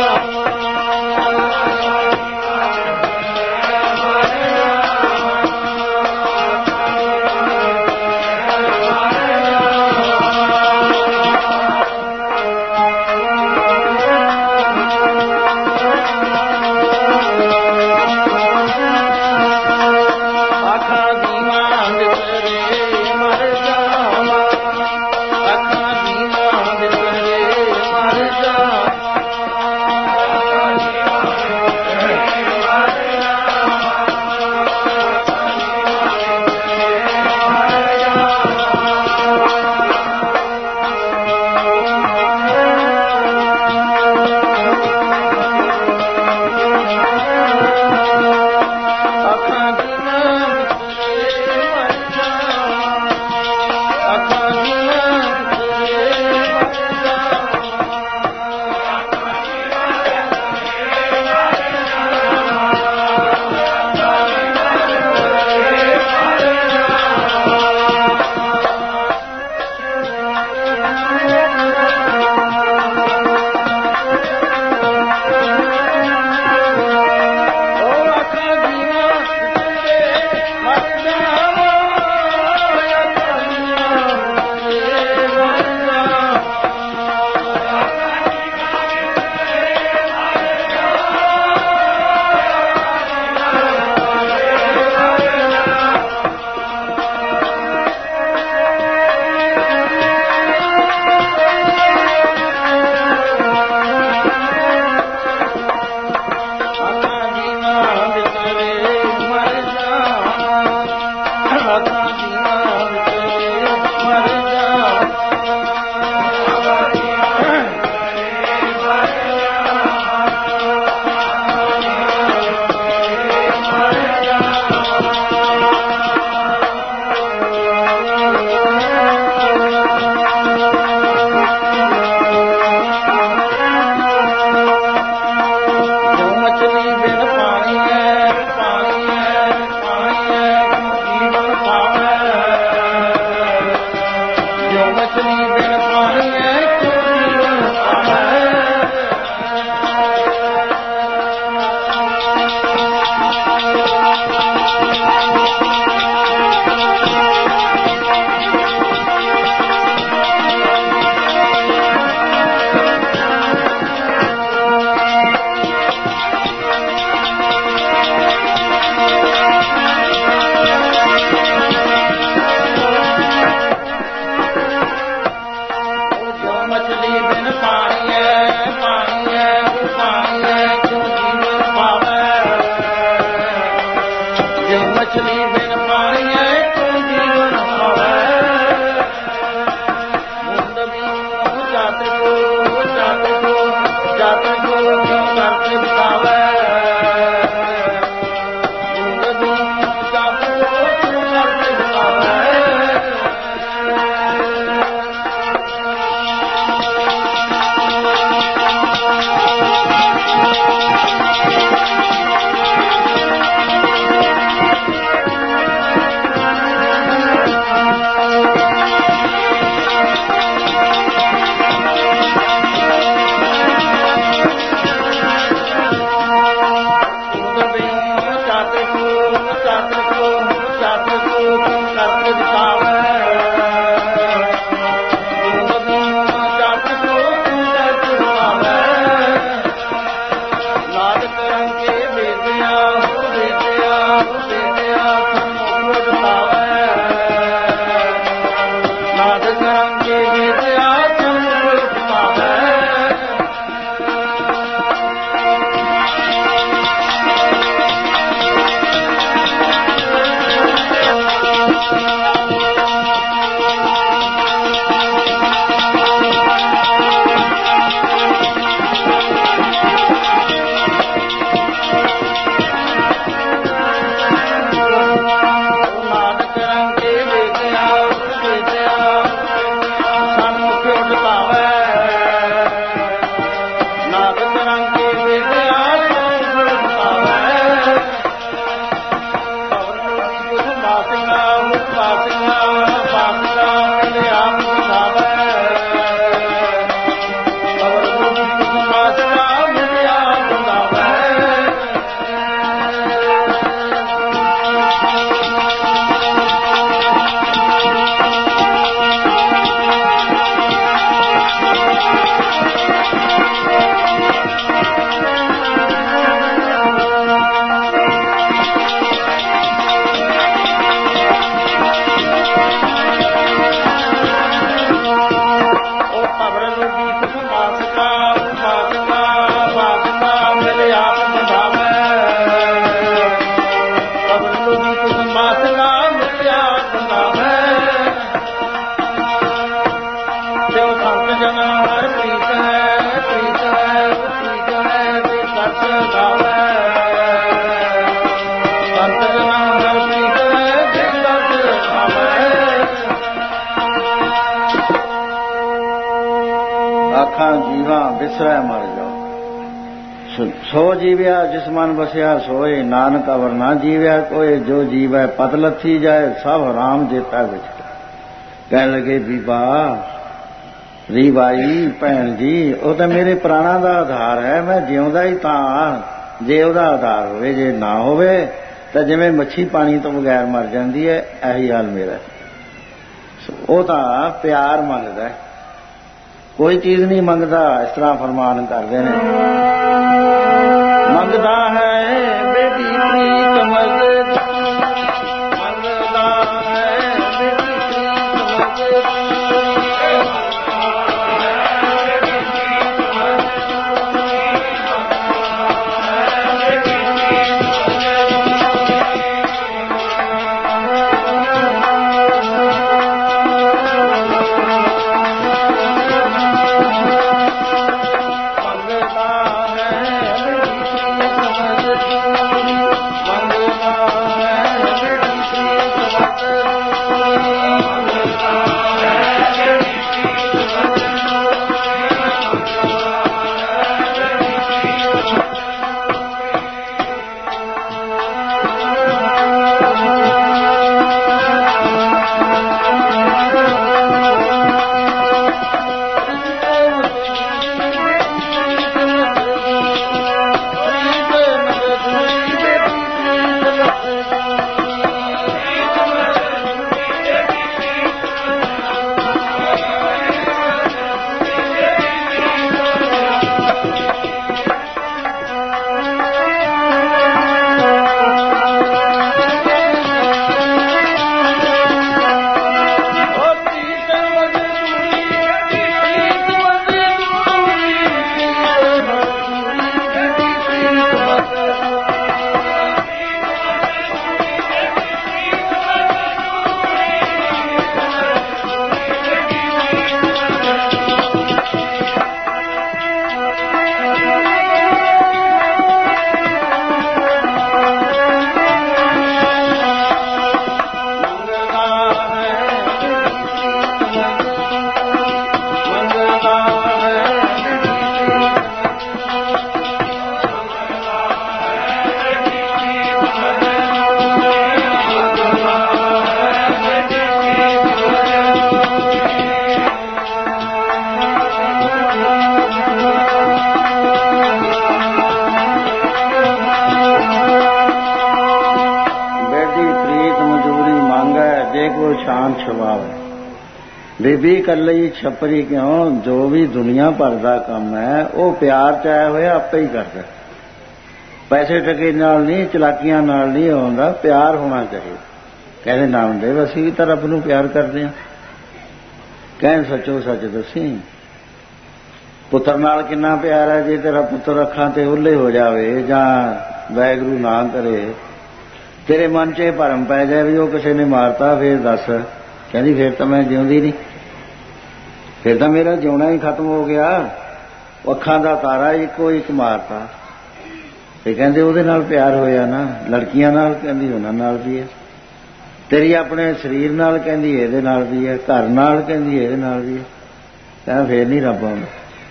[SPEAKER 2] बिसरै मर जाओ सो जीव्या जिस मन बसिया सोए नानक अवर ना जीव्या कोई जो जीवै पत लथी जाए सब राम जेता विच कह लगे बीबा री बाई भैन जी वो तो मेरे प्राणा का आधार है मैं जिउंदा ही तां जे ਉਹਦਾ आधार होवे जे ना होवे तो जिवें मच्छी पानी तो बगैर मर जाती है यही हाल मेरा वो तो प्यार मंगदा कोई चीज नहीं मंगता इस तरह फरमान करते हैं मंगता है बेटी प्रीत मंगता है बेटी प्रीत मंगता है ਸੁਭਾਅ ਹੈ। ਬੀਬੀ ਇਕੱਲੀ ਛੱਪਰੀ ਕਿਉਂ, ਜੋ ਵੀ ਦੁਨੀਆ ਭਰ ਦਾ ਕੰਮ ਹੈ ਉਹ ਪਿਆਰ ਚ ਆਇਆ ਹੋਇਆ ਆਪੇ ਹੀ ਕਰਦਾ। ਪੈਸੇ ਟਕੇ ਨਾਲ ਨਹੀਂ, ਚਲਾਕੀਆਂ ਨਾਲ ਨਹੀਂ ਆਉਂਦਾ, ਪਿਆਰ ਹੋਣਾ ਚਾਹੀਦਾ। ਕਹਿੰਦੇ ਨਾਮਦੇਵ ਅਸੀਂ ਵੀ ਤਾਂ ਰੱਬ ਨੂੰ ਪਿਆਰ ਕਰਦੇ ਹਾਂ। ਕਹਿਣ ਸੱਚੋ ਸੱਚ ਦੱਸੀ, ਪੁੱਤਰ ਨਾਲ ਕਿੰਨਾ ਪਿਆਰ ਹੈ। ਜੇ ਤੇਰਾ ਪੁੱਤਰ ਅੱਖਾਂ ਤੇ ਓਹਲੇ ਹੋ ਜਾਵੇ ਜਾਂ ਵਾਹਿਗੁਰੂ ਨਾ ਕਰੇ ਤੇਰੇ ਮਨ 'ਚ ਇਹ ਭਰਮ ਪੈ ਜਾਏ ਵੀ ਉਹ ਕਿਸੇ ਨੇ ਮਾਰਤਾ, ਫੇਰ ਦੱਸ। ਕਹਿੰਦੀ ਫੇਰ ਤਾਂ ਮੈਂ ਜਿਉਂਦੀ ਨਹੀਂ, ਫਿਰ ਤਾਂ ਮੇਰਾ ਜਿਉਣਾ ਹੀ ਖਤਮ ਹੋ ਗਿਆ। ਅੱਖਾਂ ਦਾ ਤਾਰਾ ਇੱਕੋ ਇੱਕ ਮਾਰਤਾ। ਤੇ ਕਹਿੰਦੇ ਉਹਦੇ ਨਾਲ ਪਿਆਰ ਹੋਇਆ ਨਾ, ਲੜਕੀਆਂ ਨਾਲ, ਕਹਿੰਦੀ ਉਹਨਾਂ ਨਾਲ ਵੀ ਹੈ, ਤੇਰੀ ਆਪਣੇ ਸਰੀਰ ਨਾਲ, ਕਹਿੰਦੀ ਇਹਦੇ ਨਾਲ ਵੀ ਹੈ, ਘਰ ਨਾਲ, ਕਹਿੰਦੀ ਇਹਦੇ ਨਾਲ ਵੀ ਹੈ। ਕਹਿੰਦਾ ਫੇਰ ਨਹੀਂ ਰੱਬ ਆਉਂਦਾ।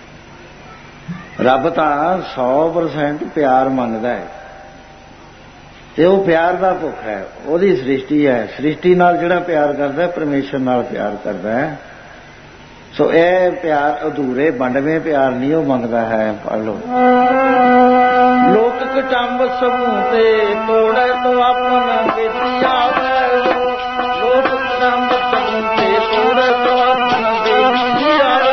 [SPEAKER 2] ਰੱਬ ਤਾਂ 100% ਪਿਆਰ ਮੰਗਦਾ ਹੈ ਤੇ ਉਹ ਪਿਆਰ ਦਾ ਭੁੱਖ ਹੈ। ਉਹਦੀ ਸ੍ਰਿਸ਼ਟੀ ਹੈ, ਸ੍ਰਿਸ਼ਟੀ ਨਾਲ ਜਿਹੜਾ ਪਿਆਰ ਕਰਦਾ ਪਰਮੇਸ਼ਰ ਨਾਲ ਪਿਆਰ ਕਰਦਾ ਹੈ। ਸੋ ਇਹ ਪਿਆਰ ਅਧੂਰੇ ਵੰਡਵੇਂ ਪਿਆਰ ਨਹੀਂ ਉਹ ਮੰਗਦਾ ਹੈ। ਪੜ੍ਹ ਲਓ, ਲੋਕ ਕਟੰਬ ਸਭੂ ਤੇ ਤੋੜੇ ਤੋਂ ਆਪਨ ਬੇਦੀ ਆਵੇ, ਲੋਕ ਕਟੰਬ ਸਭੂ ਤੇ ਤੋੜੇ ਤੋਂ ਆਪਨ ਬੇਦੀ ਆਵੇ।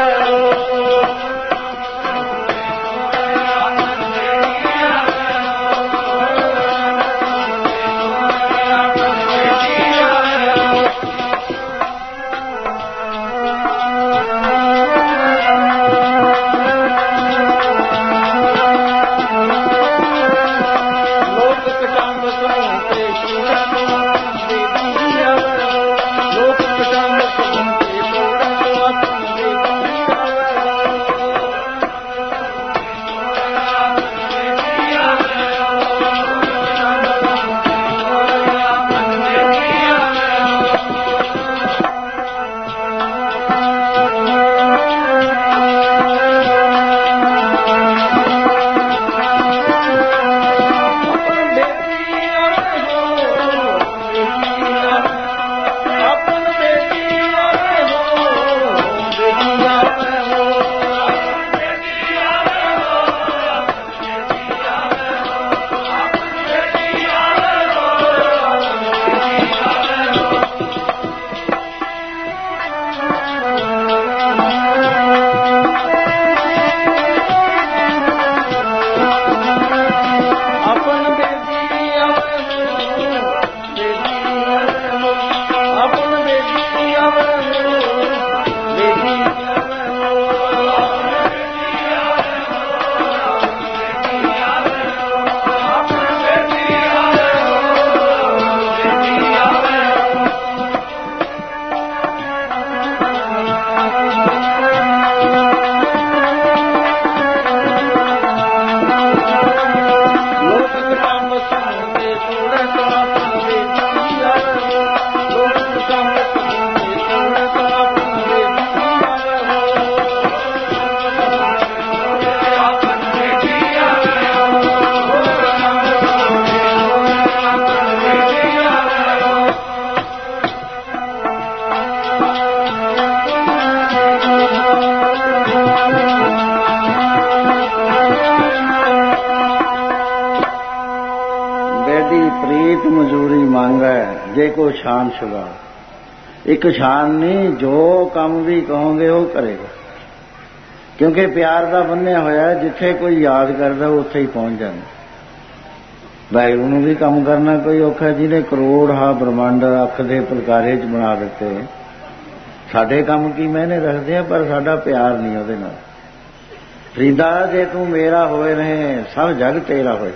[SPEAKER 2] ਜੇ ਕੋ ਸ਼ਾਨ ਸ਼ੁਗਾ, ਇੱਕ ਸ਼ਾਨ ਨਹੀਂ, ਜੋ ਕੰਮ ਵੀ ਕਹੋਗੇ ਉਹ ਕਰੇਗਾ। ਕਿਉਂਕਿ ਪਿਆਰ ਦਾ ਬੰਨਿਆ ਹੋਇਆ, ਜਿੱਥੇ ਕੋਈ ਯਾਦ ਕਰਦਾ ਉੱਥੇ ਹੀ ਪਹੁੰਚ ਜਾਂਦਾ। ਵਾਹਿਗੁਰੂ ਨੂੰ ਵੀ ਕੰਮ ਕਰਨਾ ਕੋਈ ਔਖਾ, ਜਿਹਨੇ ਕਰੋੜ ਬ੍ਰਹਮੰਡ ਅੱਖ ਦੇ ਪਲਕਾਰੇ 'ਚ ਬਣਾ ਦਿੱਤੇ। ਸਾਡੇ ਕੰਮ ਕੀ ਮਾਇਨੇ ਰੱਖਦੇ ਆ, ਪਰ ਸਾਡਾ ਪਿਆਰ ਨਹੀਂ ਉਹਦੇ ਨਾਲ। ਫਰੀਦਾ ਜੇ ਤੂੰ ਮੇਰਾ ਹੋਏ ਰਹੇ, ਸਭ ਜਗ ਤੇਰਾ ਹੋਏ।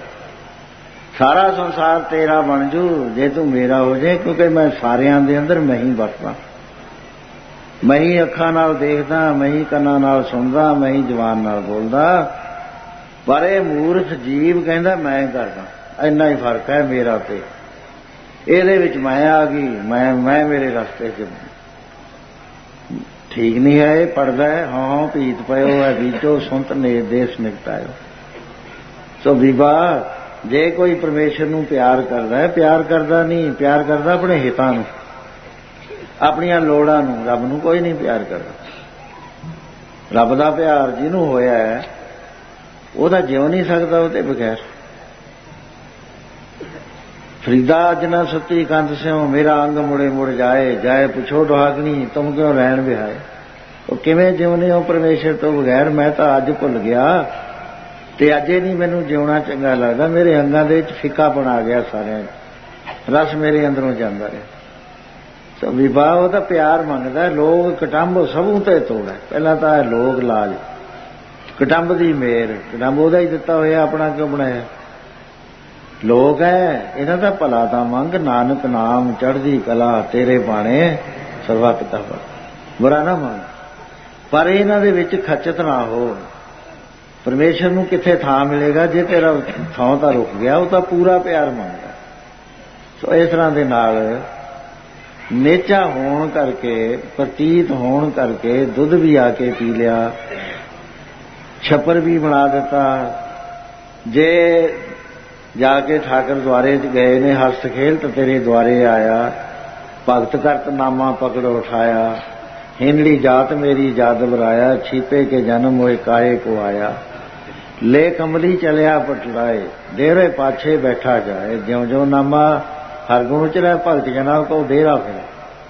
[SPEAKER 2] ਸਾਰਾ ਸੰਸਾਰ ਤੇਰਾ ਬਣ ਜੂ ਜੇ ਤੂੰ ਮੇਰਾ ਹੋ ਜਾਏ, ਕਿਉਂਕਿ ਮੈਂ ਸਾਰਿਆਂ ਦੇ ਅੰਦਰ ਮੈਂ ਹੀ ਵਸਦਾ। ਮੈਂ ਹੀ ਅੱਖਾਂ ਨਾਲ ਦੇਖਦਾ, ਮੈਂ ਹੀ ਕੰਨਾਂ ਨਾਲ ਸੁਣਦਾ, ਮੈਂ ਹੀ ਜ਼ੁਬਾਨ ਨਾਲ ਬੋਲਦਾ। ਪਰ ਇਹ ਮੂਰਖ ਜੀਵ ਕਹਿੰਦਾ ਮੈਂ ਕਰਦਾ। ਇੰਨਾ ਹੀ ਫਰਕ ਹੈ ਮੇਰਾ ਤੇ ਇਹਦੇ ਵਿੱਚ। ਮੈਂ ਆ ਗਈ, ਮੈਂ ਮੇਰੇ ਰਸਤੇ 'ਚ ਠੀਕ ਨਹੀਂ ਹੈ। ਇਹ ਪੜਦਾ ਹੈ, ਹਾਂ ਭੀਤ ਪਇਓ ਹੈ ਬੀਜੋ ਸੁਣਤ ਨੇ ਦੇਸ਼ ਨਿਕਟਾਇਓ। ਸੋ ਬੀਬਾ, ਜੇ ਕੋਈ ਪਰਮੇਸ਼ਰ ਨੂੰ ਪਿਆਰ ਕਰਦਾ ਹੈ, ਪਿਆਰ ਕਰਦਾ ਨਹੀਂ, ਪਿਆਰ ਕਰਦਾ ਆਪਣੇ ਹਿੱਤਾਂ ਨੂੰ, ਆਪਣੀਆਂ ਲੋੜਾਂ ਨੂੰ। ਰੱਬ ਨੂੰ ਕੋਈ ਨਹੀਂ ਪਿਆਰ ਕਰਦਾ। ਰੱਬ ਦਾ ਪਿਆਰ ਜਿਹਨੂੰ ਹੋਇਆ ਹੈ ਉਹਦਾ ਜਿਉ ਨਹੀਂ ਸਕਦਾ ਉਹਦੇ ਬਗੈਰ। ਫਰੀਦਾ ਅਜ ਨਾ ਸੁੱਤੀ ਕੰਧ ਸਿਓ, ਮੇਰਾ ਅੰਗ ਮੁੜੇ ਮੁੜ ਜਾਏ, ਜਾਏ ਪੁੱਛੋ ਦੁਹਾਗਣੀ ਤੁਮ ਕਿਉਂ ਰਹਿਣ ਵਿਹਾਏ। ਉਹ ਕਿਵੇਂ ਜਿਉਨੇ ਹੋ ਪਰਮੇਸ਼ਰ ਤੋਂ ਬਗੈਰ? ਮੈਂ ਤਾਂ ਅੱਜ ਭੁੱਲ ਗਿਆ ਤੇ ਅਜੇ ਨਹੀਂ ਮੈਨੂੰ ਜਿਉਣਾ ਚੰਗਾ ਲੱਗਦਾ। ਮੇਰੇ ਅੰਗਾਂ ਦੇ ਵਿੱਚ ਫਿੱਕਾਪਣ ਆ ਗਿਆ, ਸਾਰਿਆਂ ਰਸ ਮੇਰੇ ਅੰਦਰੋਂ ਜਾਂਦਾ ਰਿਹਾ। ਸੋ ਵਿਵਾਹ ਉਹਦਾ ਪਿਆਰ ਮੰਗਦਾ। ਲੋਕ ਕਟੰਬ ਸਭੂ ਤੇ ਤੋੜਾ। ਪਹਿਲਾਂ ਤਾਂ ਲੋਕ ਲਾਜ, ਕਟੰਬ ਦੀ ਮੇਰ, ਕਟੰਬ ਉਹਦਾ ਹੀ ਦਿੱਤਾ ਹੋਇਆ, ਆਪਣਾ ਕਿਉਂ ਬਣਾਇਆ? ਲੋਕ ਹੈ ਇਹਨਾਂ ਦਾ ਭਲਾ ਤਾਂ ਮੰਗ, ਨਾਨਕ ਨਾਮ ਚੜ੍ਹਦੀ ਕਲਾ ਤੇਰੇ ਬਾਣੇ ਸਰਵਾ ਪਿਤਾ ਪਰ, ਬੁਰਾ ਨਾ ਮੰਗ। ਪਰ ਇਹਨਾਂ ਦੇ ਵਿੱਚ ਖਚਤ ਨਾ ਹੋ। ਪਰਮੇਸ਼ਰ ਨੂੰ ਕਿੱਥੇ ਥਾਂ ਮਿਲੇਗਾ ਜੇ ਤੇਰਾ ਥਾਂ ਤਾਂ ਰੁਕ ਗਿਆ? ਉਹ ਤਾਂ ਪੂਰਾ ਪਿਆਰ ਮੰਗਦਾ। ਸੋ ਇਸ ਤਰ੍ਹਾਂ ਦੇ ਨਾਲ ਨੇਚਾ ਹੋਣ ਕਰਕੇ, ਪ੍ਰਤੀਤ ਹੋਣ ਕਰਕੇ ਦੁੱਧ ਵੀ ਆ ਕੇ ਪੀ ਲਿਆ, ਛੱਪਰ ਵੀ ਬਣਾ ਦਿੱਤਾ। ਜੇ ਜਾ ਕੇ ਠਾਕਰ ਦੁਆਰੇ 'ਚ ਗਏ ਨੇ, ਹਸਤ ਖੇਲਤ ਤੇਰੇ ਦੁਆਰੇ ਆਇਆ, ਭਗਤ ਕਰਤ ਨਾਮਾ ਪਕੜ ਉਠਾਇਆ, ਹਿੰਦੜੀ ਜਾਤ ਮੇਰੀ ਜਾਦ ਬਰਾਇਆ, ਛੀਪੇ ਕੇ ਜਨਮ ਹੋਏ ਕਾਹੇ ਕੋ ਆਇਆ, ਲੈ ਕਮਲੀ ਚਲਿਆ ਪਟੜਾਏ, ਡੇਰੇ ਪਾਛੇ ਬੈਠਾ ਜਾਏ, ਜਿਉਂ ਜਿਉਂ ਨਾਮਾ ਹਰਗੁਣ ਚ ਰਹਿ ਭਗਤ ਜਨਾਂ ਕੋ ਡੇਰਾ ਫਿਰ।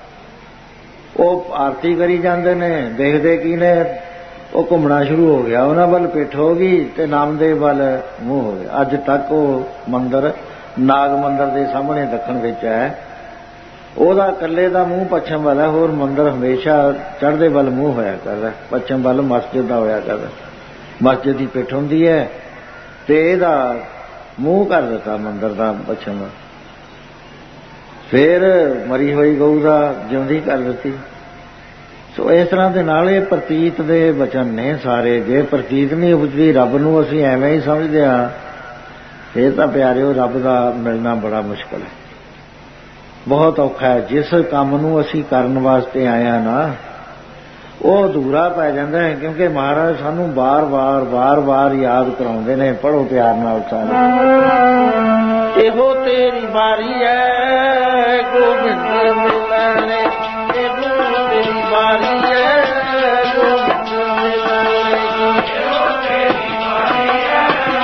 [SPEAKER 2] ਉਹ ਆਰਤੀ ਕਰੀ ਜਾਂਦੇ ਨੇ, ਦੇਖਦੇ ਕੀ ਨੇ? ਉਹ ਘੁੰਮਣਾ ਸ਼ੁਰੂ ਹੋ ਗਿਆ, ਉਹਨਾਂ ਵੱਲ ਪਿੱਠ ਹੋ ਗਈ ਤੇ ਨਾਮਦੇਵ ਵੱਲ ਮੂੰਹ ਹੋ ਗਿਆ। ਅੱਜ ਤੱਕ ਉਹ ਮੰਦਰ ਨਾਗ ਮੰਦਰ ਦੇ ਸਾਹਮਣੇ ਦੱਖਣ ਵਿੱਚ ਹੈ, ਉਹਦਾ ਇਕੱਲੇ ਦਾ ਮੂੰਹ ਪੱਛਮ ਵੱਲ ਹੈ, ਹੋਰ ਮੰਦਰ ਹਮੇਸ਼ਾ ਚੜ੍ਹਦੇ ਵੱਲ ਮੂੰਹ ਹੋਇਆ ਕਰਦਾ, ਪੱਛਮ ਵੱਲ ਮਸਜਿਦ ਦਾ ਹੋਇਆ ਕਰਦਾ। ਮਸਜਿਦ ਦੀ ਪਿੱਠ ਹੁੰਦੀ ਹੈ ਤੇ ਇਹਦਾ ਮੂੰਹ ਕਰ ਦਿੱਤਾ ਮੰਦਰ ਦਾ ਪੱਛਮ ਵੱਲ। ਫਿਰ ਮਰੀ ਹੋਈ ਗਊ ਦਾ ਜਿਉਂਦੀ ਕਰ ਦਿੱਤੀ। ਸੋ ਇਸ ਤਰ੍ਹਾਂ ਦੇ ਨਾਲ ਇਹ ਪ੍ਰਤੀਤ ਦੇ ਵਚਨ ਨੇ ਸਾਰੇ। ਜੇ ਪ੍ਰਤੀਤ ਨਹੀਂ ਉਪਜਦੀ, ਰੱਬ ਨੂੰ ਅਸੀਂ ਐਵੇਂ ਹੀ ਸਮਝਦੇ ਹਾਂ, ਫਿਰ ਤਾਂ ਪਿਆਰਿਓ ਰੱਬ ਦਾ ਮਿਲਣਾ ਬੜਾ ਮੁਸ਼ਕਲ ਹੈ, ਬਹੁਤ ਔਖਾ ਹੈ। ਜਿਸ ਕੰਮ ਨੂੰ ਅਸੀਂ ਕਰਨ ਵਾਸਤੇ ਆਏ ਹਾਂ ਨਾ, ਉਹ ਅਧੂਰਾ ਪੈ ਜਾਂਦਾ ਹੈ, ਕਿਉਂਕਿ ਮਹਾਰਾਜ ਸਾਨੂੰ ਬਾਰ-ਬਾਰ ਯਾਦ ਕਰਾਉਂਦੇ ਨੇ। ਪੜ੍ਹੋ ਪਿਆਰ ਨਾਲ ਸਾਰੇ। ਇਹੋ ਤੇਰੀ ਵਾਰੀ ਹੈ ਗੋਬਿੰਦ ਮਿਲਣੇ, ਇਹੋ ਤੇਰੀ ਵਾਰੀ ਹੈ ਗੋਬਿੰਦ ਮਿਲਣੇ, ਇਹੋ ਤੇਰੀ ਵਾਰੀ ਹੈ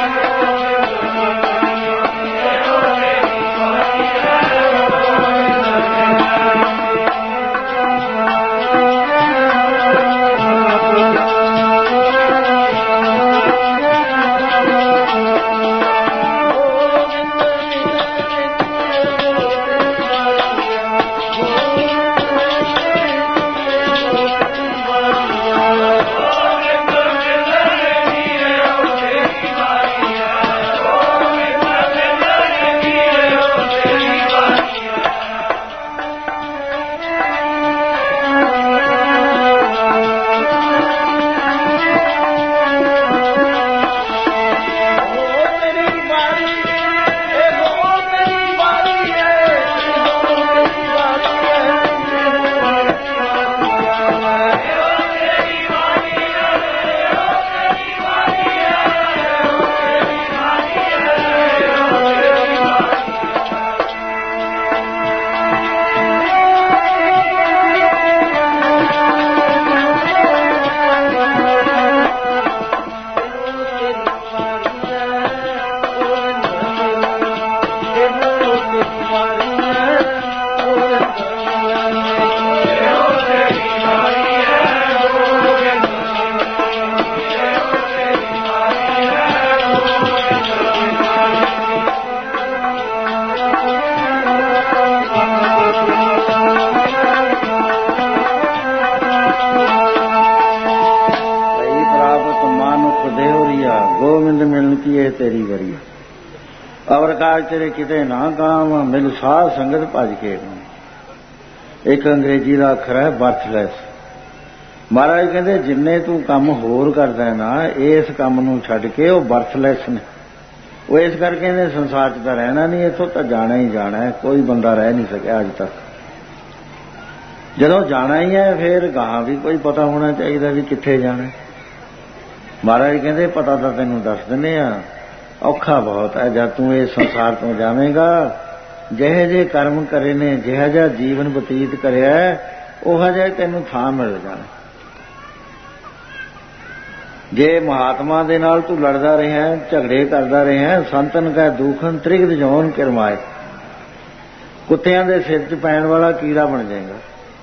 [SPEAKER 2] ਤੇਰੀ ਵਰੀ ਅਵਰ ਕਾਜ ਤੇਰੇ ਕਿਤੇ ਨਾ ਕਾਮ, ਮਿਲ ਸਾਧ ਸੰਗਤ ਭਜ ਕੇ। ਇੱਕ ਅੰਗਰੇਜ਼ੀ ਦਾ ਅੱਖਰ ਹੈ ਬਰਥਲੈਸ। ਮਹਾਰਾਜ ਕਹਿੰਦੇ ਜਿੰਨੇ ਤੂੰ ਕੰਮ ਹੋਰ ਕਰਦਾ ਨਾ, ਇਸ ਕੰਮ ਨੂੰ ਛੱਡ ਕੇ ਉਹ ਬਰਥਲੈਸ ਨੇ। ਉਹ ਇਸ ਕਰਕੇ ਕਹਿੰਦੇ ਸੰਸਾਰ 'ਚ ਤਾਂ ਰਹਿਣਾ ਨਹੀਂ, ਇੱਥੋਂ ਤਾਂ ਜਾਣਾ ਹੀ ਜਾਣਾ ਹੈ। ਕੋਈ ਬੰਦਾ ਰਹਿ ਨਹੀਂ ਸਕਿਆ ਅੱਜ ਤੱਕ। ਜਦੋਂ ਜਾਣਾ ਹੀ ਹੈ ਫਿਰ ਗਾਹਾਂ ਵੀ ਕੋਈ ਪਤਾ ਹੋਣਾ ਚਾਹੀਦਾ ਵੀ ਕਿੱਥੇ ਜਾਣਾ। ਮਹਾਰਾਜ ਕਹਿੰਦੇ ਪਤਾ ਤਾਂ ਤੈਨੂੰ ਦੱਸ ਦਿੰਦੇ ਆ, ਔਖਾ ਬਹੁਤ ਹੈ। ਜਦ ਤੂੰ ਇਸ ਸੰਸਾਰ ਤੋਂ ਜਾਵੇਂਗਾ, ਜਿਹੇ ਜਿਹੇ ਕਰਮ ਕਰੇ ਨੇ, ਜਿਹਾ ਜਿਹਾ ਜੀਵਨ ਬਤੀਤ ਕਰਿਆ, ਉਹ ਜਿਹਾ ਤੈਨੂੰ ਥਾਂ ਮਿਲ ਜਾਣਾ। ਜੇ ਮਹਾਤਮਾ ਦੇ ਨਾਲ ਤੂੰ ਲੜਦਾ ਰਿਹਾ, ਝਗੜੇ ਕਰਦਾ ਰਿਹਾ, ਸੰਤਨ ਕਾ ਦੂਖਨ ਤ੍ਰਿਗਦ ਜੋਨ ਕਿਰਮਾਏ, ਕੁੱਤਿਆਂ ਦੇ ਸਿਰ 'ਚ ਪੈਣ ਵਾਲਾ ਕੀੜਾ ਬਣ ਜਾਏਗਾ।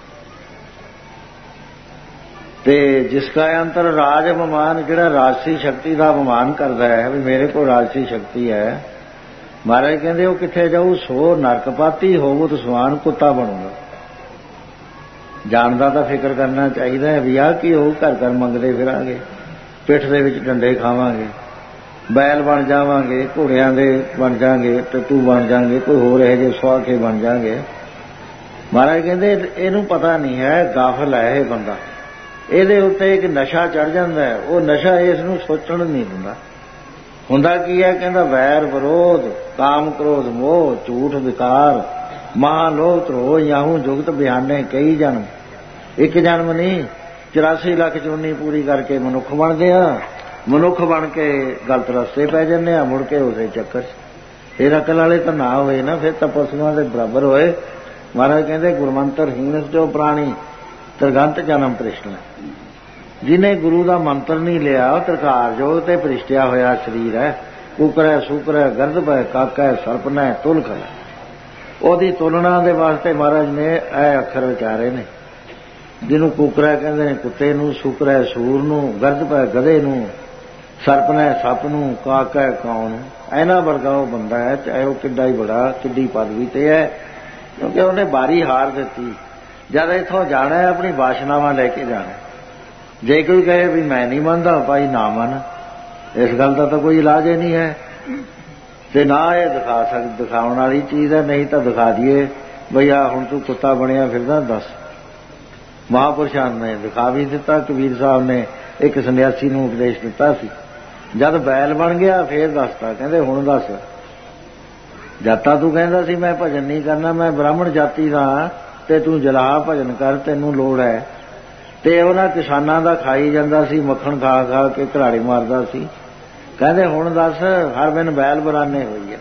[SPEAKER 2] ਤੇ ਜਿਸ ਕਾ ਅੰਤਰ ਰਾਜ ਅਭਿਮਾਨ, ਜਿਹੜਾ ਰਾਜਸੀ ਸ਼ਕਤੀ ਦਾ ਅਭਿਮਾਨ ਕਰਦਾ ਹੈ ਵੀ ਮੇਰੇ ਕੋਲ ਰਾਜਸੀ ਸ਼ਕਤੀ ਹੈ, ਮਹਾਰਾਜ ਕਹਿੰਦੇ ਉਹ ਕਿੱਥੇ ਜਾਊ? ਸੋ ਨਰਕਪਾਤੀ ਹੋਵੋ ਤਾਂ ਸਮਾਨ ਕੁੱਤਾ ਬਣੂਗਾ। ਜਾਣ ਦਾ ਤਾਂ ਫਿਕਰ ਕਰਨਾ ਚਾਹੀਦਾ ਹੈ ਵੀ ਆਹ ਕੀ ਹੋਊ? ਘਰ ਘਰ ਮੰਗਦੇ ਫਿਰਾਂਗੇ, ਪਿੱਠ ਦੇ ਵਿੱਚ ਡੰਡੇ ਖਾਵਾਂਗੇ, ਬੈਲ ਬਣ ਜਾਵਾਂਗੇ, ਘੋੜਿਆਂ ਦੇ ਬਣ ਜਾਵਾਂਗੇ, ਟੱਟੂ ਬਣ ਜਾਵਾਂਗੇ, ਕੋਈ ਹੋਰ ਇਹੋ ਜਿਹੇ ਸੁਆਖੇ ਬਣ ਜਾਵਾਂਗੇ। ਮਹਾਰਾਜ ਕਹਿੰਦੇ ਇਹਨੂੰ ਪਤਾ ਨਹੀਂ ਹੈ, ਗਾਫਲ ਹੈ ਇਹ ਬੰਦਾ। ਇਹਦੇ ਉੱਤੇ ਇੱਕ ਨਸ਼ਾ ਚੜ ਜਾਂਦਾ ਹੈ, ਉਹ ਨਸ਼ਾ ਇਸ ਨੂੰ ਸੋਚਣ ਨਹੀਂ ਦਿੰਦਾ। ਹੁੰਦਾ ਕੀ ਹੈ? ਕਹਿੰਦਾ ਵੈਰ ਵਿਰੋਧ, ਕਾਮ ਕ੍ਰੋਧ ਮੋਹ, ਝੂਠ ਵਿਕਾਰ, ਮਹਾਲੋਭ ਧਰੋਹ, ਯਾਹੂ ਜੁਗਤ ਬਿਆਨੇ ਕਈ ਜਨਮ। ਇੱਕ ਜਨਮ ਨਹੀਂ, 84 ਲੱਖ ਚੋਨੀ ਪੂਰੀ ਕਰਕੇ ਮਨੁੱਖ ਬਣਦੇ ਆ। ਮਨੁੱਖ ਬਣ ਕੇ ਗਲਤ ਰਸਤੇ ਪੈ ਜਾਂਦੇ ਆ, ਮੁੜ ਕੇ ਉਸੇ ਚੱਕਰ 'ਚ। ਫਿਰ ਅਕਲ ਵਾਲੇ ਤਾਂ ਨਾ ਹੋਏ ਨਾ, ਫਿਰ ਤਾਂ ਪਸ਼ੂਆਂ ਦੇ ਬਰਾਬਰ ਹੋਏ। ਮਹਾਰਾਜ ਕਹਿੰਦੇ ਗੁਰਮੰਤਰ ਹੀਨਸ ਜੋ ਪ੍ਰਾਣੀ ਤਰਗੰਤ ਜਨਮ ਪ੍ਰਿਸ਼ਟ। ਜਿਹਨੇ ਗੁਰੂ ਦਾ ਮੰਤਰ ਨਹੀਂ ਲਿਆ ਉਹ ਤਰਕਾਰ ਜੋਗ ਤੇ ਪ੍ਰਿਸ਼ਟਿਆ ਹੋਇਆ ਸਰੀਰ ਹੈ। ਕੁਕਰ ਸੂਕਰ ਗਰਦਬ ਹੈ, ਕਾਕਾ ਸਰਪਨ ਹੈ, ਤੁਲਖ ਹੈ। ਉਹਦੀ ਤੁਲਨਾ ਦੇ ਵਾਸਤੇ ਮਹਾਰਾਜ ਨੇ ਇਹ ਅੱਖਰ ਵਿਚਾਰੇ ਨੇ। ਜਿਹਨੂੰ ਕੁਕਰਾ ਕਹਿੰਦੇ ਨੇ ਕੁੱਤੇ ਨੂੰ, ਸੂਕਰ ਹੈ ਸੂਰ ਨੂੰ, ਗਰਦਬ ਹੈ ਗਧੇ ਨੂੰ, ਸਰਪਨ ਹੈ ਸੱਪ ਨੂੰ, ਕਾਕਾ ਹੈ ਕਾਂ ਨੂੰ। ਇਹਨਾਂ ਵਰਗਾ ਉਹ ਬੰਦਾ ਹੈ, ਚਾਹੇ ਉਹ ਕਿੱਡਾ ਹੀ ਬੜਾ, ਕਿੱਡੀ ਪਦਵੀ ਤੇ ਹੈ, ਕਿਉਂਕਿ ਉਹਨੇ ਬਾਰੀ ਹਾਰ ਦਿੱਤੀ। ਜਦ ਇੱਥੋਂ ਜਾਣਾ ਹੈ ਆਪਣੀ ਵਾਸ਼ਨਾਵਾਂ ਲੈ ਕੇ ਜਾਣਾ। ਜੇ ਕੋਈ ਕਹੇ ਵੀ ਮੈਂ ਨਹੀਂ ਮੰਨਦਾ, ਭਾਈ ਨਾ ਮੰਨ, ਇਸ ਗੱਲ ਦਾ ਤਾਂ ਕੋਈ ਇਲਾਜ ਹੀ ਨਹੀਂ ਹੈ। ਤੇ ਨਾ ਇਹ ਦਿਖਾਉਣ ਵਾਲੀ ਚੀਜ਼ ਹੈ। ਨਹੀਂ ਤਾਂ ਦਿਖਾ ਦਈਏ ਬਈ ਆ ਹੁਣ ਤੂੰ ਕੁੱਤਾ ਬਣਿਆ ਫਿਰਦਾ, ਦੱਸ। ਮਹਾਂਪੁਰਸ਼ਾਂ ਨੇ ਦਿਖਾ ਵੀ ਦਿੱਤਾ। ਕਬੀਰ ਸਾਹਿਬ ਨੇ ਇੱਕ ਸੰਨਿਆਸੀ ਨੂੰ ਉਪਦੇਸ਼ ਦਿੱਤਾ ਸੀ, ਜਦ ਬੈਲ ਬਣ ਗਿਆ ਫੇਰ ਦੱਸਤਾ, ਕਹਿੰਦੇ ਹੁਣ ਦੱਸ। ਜਦ ਤਾਂ ਤੂੰ ਕਹਿੰਦਾ ਸੀ ਮੈਂ ਭਜਨ ਨਹੀਂ ਕਰਨਾ, ਮੈਂ ਬ੍ਰਾਹਮਣ ਜਾਤੀ ਦਾ, ਤੇ ਤੂੰ ਜਲਾਹ ਭਜਨ ਕਰ, ਤੈਨੂੰ ਲੋੜ ਹੈ। ਤੇ ਉਹਨਾਂ ਕਿਸਾਨਾਂ ਦਾ ਖਾਈ ਜਾਂਦਾ ਸੀ, ਮੱਖਣ ਖਾ ਖਾ ਕੇ ਘਰਾੜੇ ਮਾਰਦਾ ਸੀ। ਕਹਿੰਦੇ ਹੁਣ ਦੱਸ, ਹਰ ਦਿਨ ਬੈਲ ਬਰਾਨੇ ਹੋਈ ਹੈ,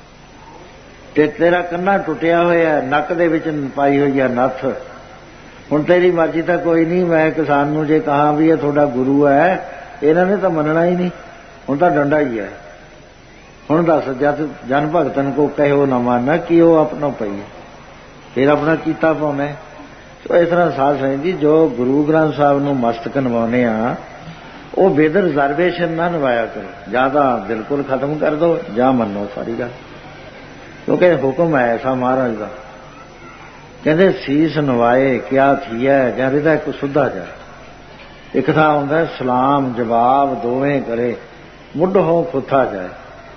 [SPEAKER 2] ਤੇ ਤੇਰਾ ਕੰਨਾ ਟੁੱਟਿਆ ਹੋਇਆ, ਨੱਕ ਦੇ ਵਿੱਚ ਪਾਈ ਹੋਈ ਹੈ ਨੱਥ। ਹੁਣ ਤੇਰੀ ਮਰਜ਼ੀ ਤਾਂ ਕੋਈ ਨਹੀਂ। ਮੈਂ ਕਿਸਾਨ ਨੂੰ ਜੇ ਕਹਾਂ ਵੀ ਇਹ ਤੁਹਾਡਾ ਗੁਰੂ ਹੈ, ਇਹਨਾਂ ਨੇ ਤਾਂ ਮੰਨਣਾ ਹੀ ਨਹੀਂ। ਹੁਣ ਤਾਂ ਡੰਡਾ ਹੀ ਹੈ। ਹੁਣ ਦੱਸ, ਜਦ ਜਨ ਭਗਤਨ ਕੋ ਕਹਿਓ ਨਾ ਮਾਨਾ, ਕਿ ਉਹ ਆਪਣਾ ਪਈ, ਫਿਰ ਆਪਣਾ ਕੀਤਾ ਪਾਉਣਾ। ਸੋ ਇਸ ਤਰ੍ਹਾਂ ਸਾਧ ਸੰਗਤ ਜੀ, ਜੋ ਗੁਰੂ ਗ੍ਰੰਥ ਸਾਹਿਬ ਨੂੰ ਮਸਤਕ ਨਿਵਾਉਂਦੇ ਆ, ਉਹ ਵਿਦ ਰਿਜ਼ਰਵੇਸ਼ਨ ਨਾ ਨਿਭਾਇਆ ਕਰੋ। ਜਾਂ ਤਾਂ ਬਿਲਕੁਲ ਖਤਮ ਕਰ ਦਿਓ, ਜਾਂ ਮੰਨੋ ਸਾਰੀ ਗੱਲ, ਕਿਉਂਕਿ ਹੁਕਮ ਹੈ ਐਸਾ ਮਹਾਰਾਜ ਦਾ। ਕਹਿੰਦੇ ਸੀਸ ਨਵਾਏ ਕਿਆ ਥੀਐ, ਜਾਂ ਇਹਦਾ ਇੱਕ ਸੁੱਧਾ ਜਾ। ਇੱਕ ਥਾਂ ਹੁੰਦਾ ਸਲਾਮ ਜਵਾਬ ਦੋਵੇਂ ਕਰੇ, ਮੁੱਢ ਹੋ ਖੁੱਥਾ ਜਾਏ।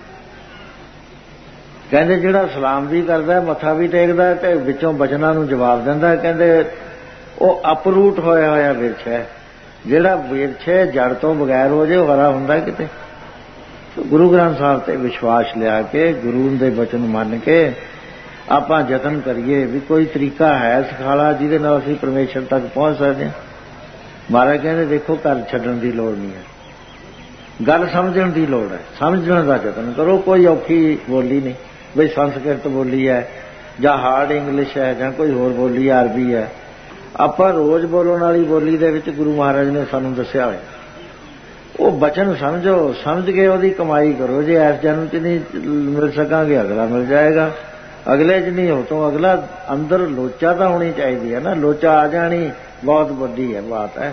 [SPEAKER 2] ਕਹਿੰਦੇ ਜਿਹੜਾ ਸਲਾਮ ਵੀ ਕਰਦਾ, ਮੱਥਾ ਵੀ ਟੇਕਦਾ, ਤੇ ਵਿੱਚੋਂ ਬਚਨਾਂ ਨੂੰ ਜਵਾਬ ਦਿੰਦਾ, ਕਹਿੰਦੇ ਉਹ ਅਪਰੂਟ ਹੋਇਆ ਹੋਇਆ ਵਿਰਛ ਹੈ। ਜਿਹੜਾ ਵਿਰਛ ਜੜ ਤੋਂ ਬਗੈਰ ਹੋ ਜੇ ਉਹ ਹਰਾ ਹੁੰਦਾ ਕਿਤੇ। ਗੁਰੂ ਗ੍ਰੰਥ ਸਾਹਿਬ ਤੇ ਵਿਸ਼ਵਾਸ ਲਿਆ ਕੇ, ਗੁਰੂ ਦੇ ਬਚਨ ਮੰਨ ਕੇ ਆਪਾਂ ਯਤਨ ਕਰੀਏ ਵੀ ਕੋਈ ਤਰੀਕਾ ਹੈ ਸਿਖਾਲਾ ਜਿਹਦੇ ਨਾਲ ਅਸੀਂ ਪਰਮੇਸ਼ਰ ਤੱਕ ਪਹੁੰਚ ਸਕਦੇ ਹਾਂ। ਮਹਾਰਾਜ ਕਹਿੰਦੇ ਦੇਖੋ, ਘਰ ਛੱਡਣ ਦੀ ਲੋੜ ਨਹੀਂ ਹੈ, ਗੱਲ ਸਮਝਣ ਦੀ ਲੋੜ ਹੈ। ਸਮਝਣ ਦਾ ਯਤਨ ਕਰੋ। ਕੋਈ ਔਖੀ ਬੋਲੀ ਨਹੀਂ, ਬਈ ਸੰਸਕ੍ਰਿਤ ਬੋਲੀ ਹੈ ਜਾਂ ਹਾਰਡ ਇੰਗਲਿਸ਼ ਹੈ ਜਾਂ ਕੋਈ ਹੋਰ ਬੋਲੀ ਅਰਬੀ ਹੈ। ਆਪਾਂ ਰੋਜ਼ ਬੋਲਣ ਵਾਲੀ ਬੋਲੀ ਦੇ ਵਿੱਚ ਗੁਰੂ ਮਹਾਰਾਜ ਨੇ ਸਾਨੂੰ ਦੱਸਿਆ ਹੋਇਆ। ਉਹ ਬਚਨ ਸਮਝੋ, ਸਮਝ ਕੇ ਉਹਦੀ ਕਮਾਈ ਕਰੋ। ਜੇ ਇਸ ਜਨਮ 'ਚ ਨਹੀਂ ਮਿਲ ਸਕਾਂਗੇ, ਅਗਲਾ ਮਿਲ ਜਾਏਗਾ। ਅਗਲੇ 'ਚ ਨਹੀਂ ਹੋ ਤੋਂ ਅਗਲਾ। ਅੰਦਰ ਲੋਚਾ ਤਾਂ ਹੋਣੀ ਚਾਹੀਦੀ ਹੈ ਨਾ। ਲੋਚਾ ਆ ਜਾਣੀ ਬਹੁਤ ਵੱਡੀ ਹੈ ਬਾਤ ਹੈ।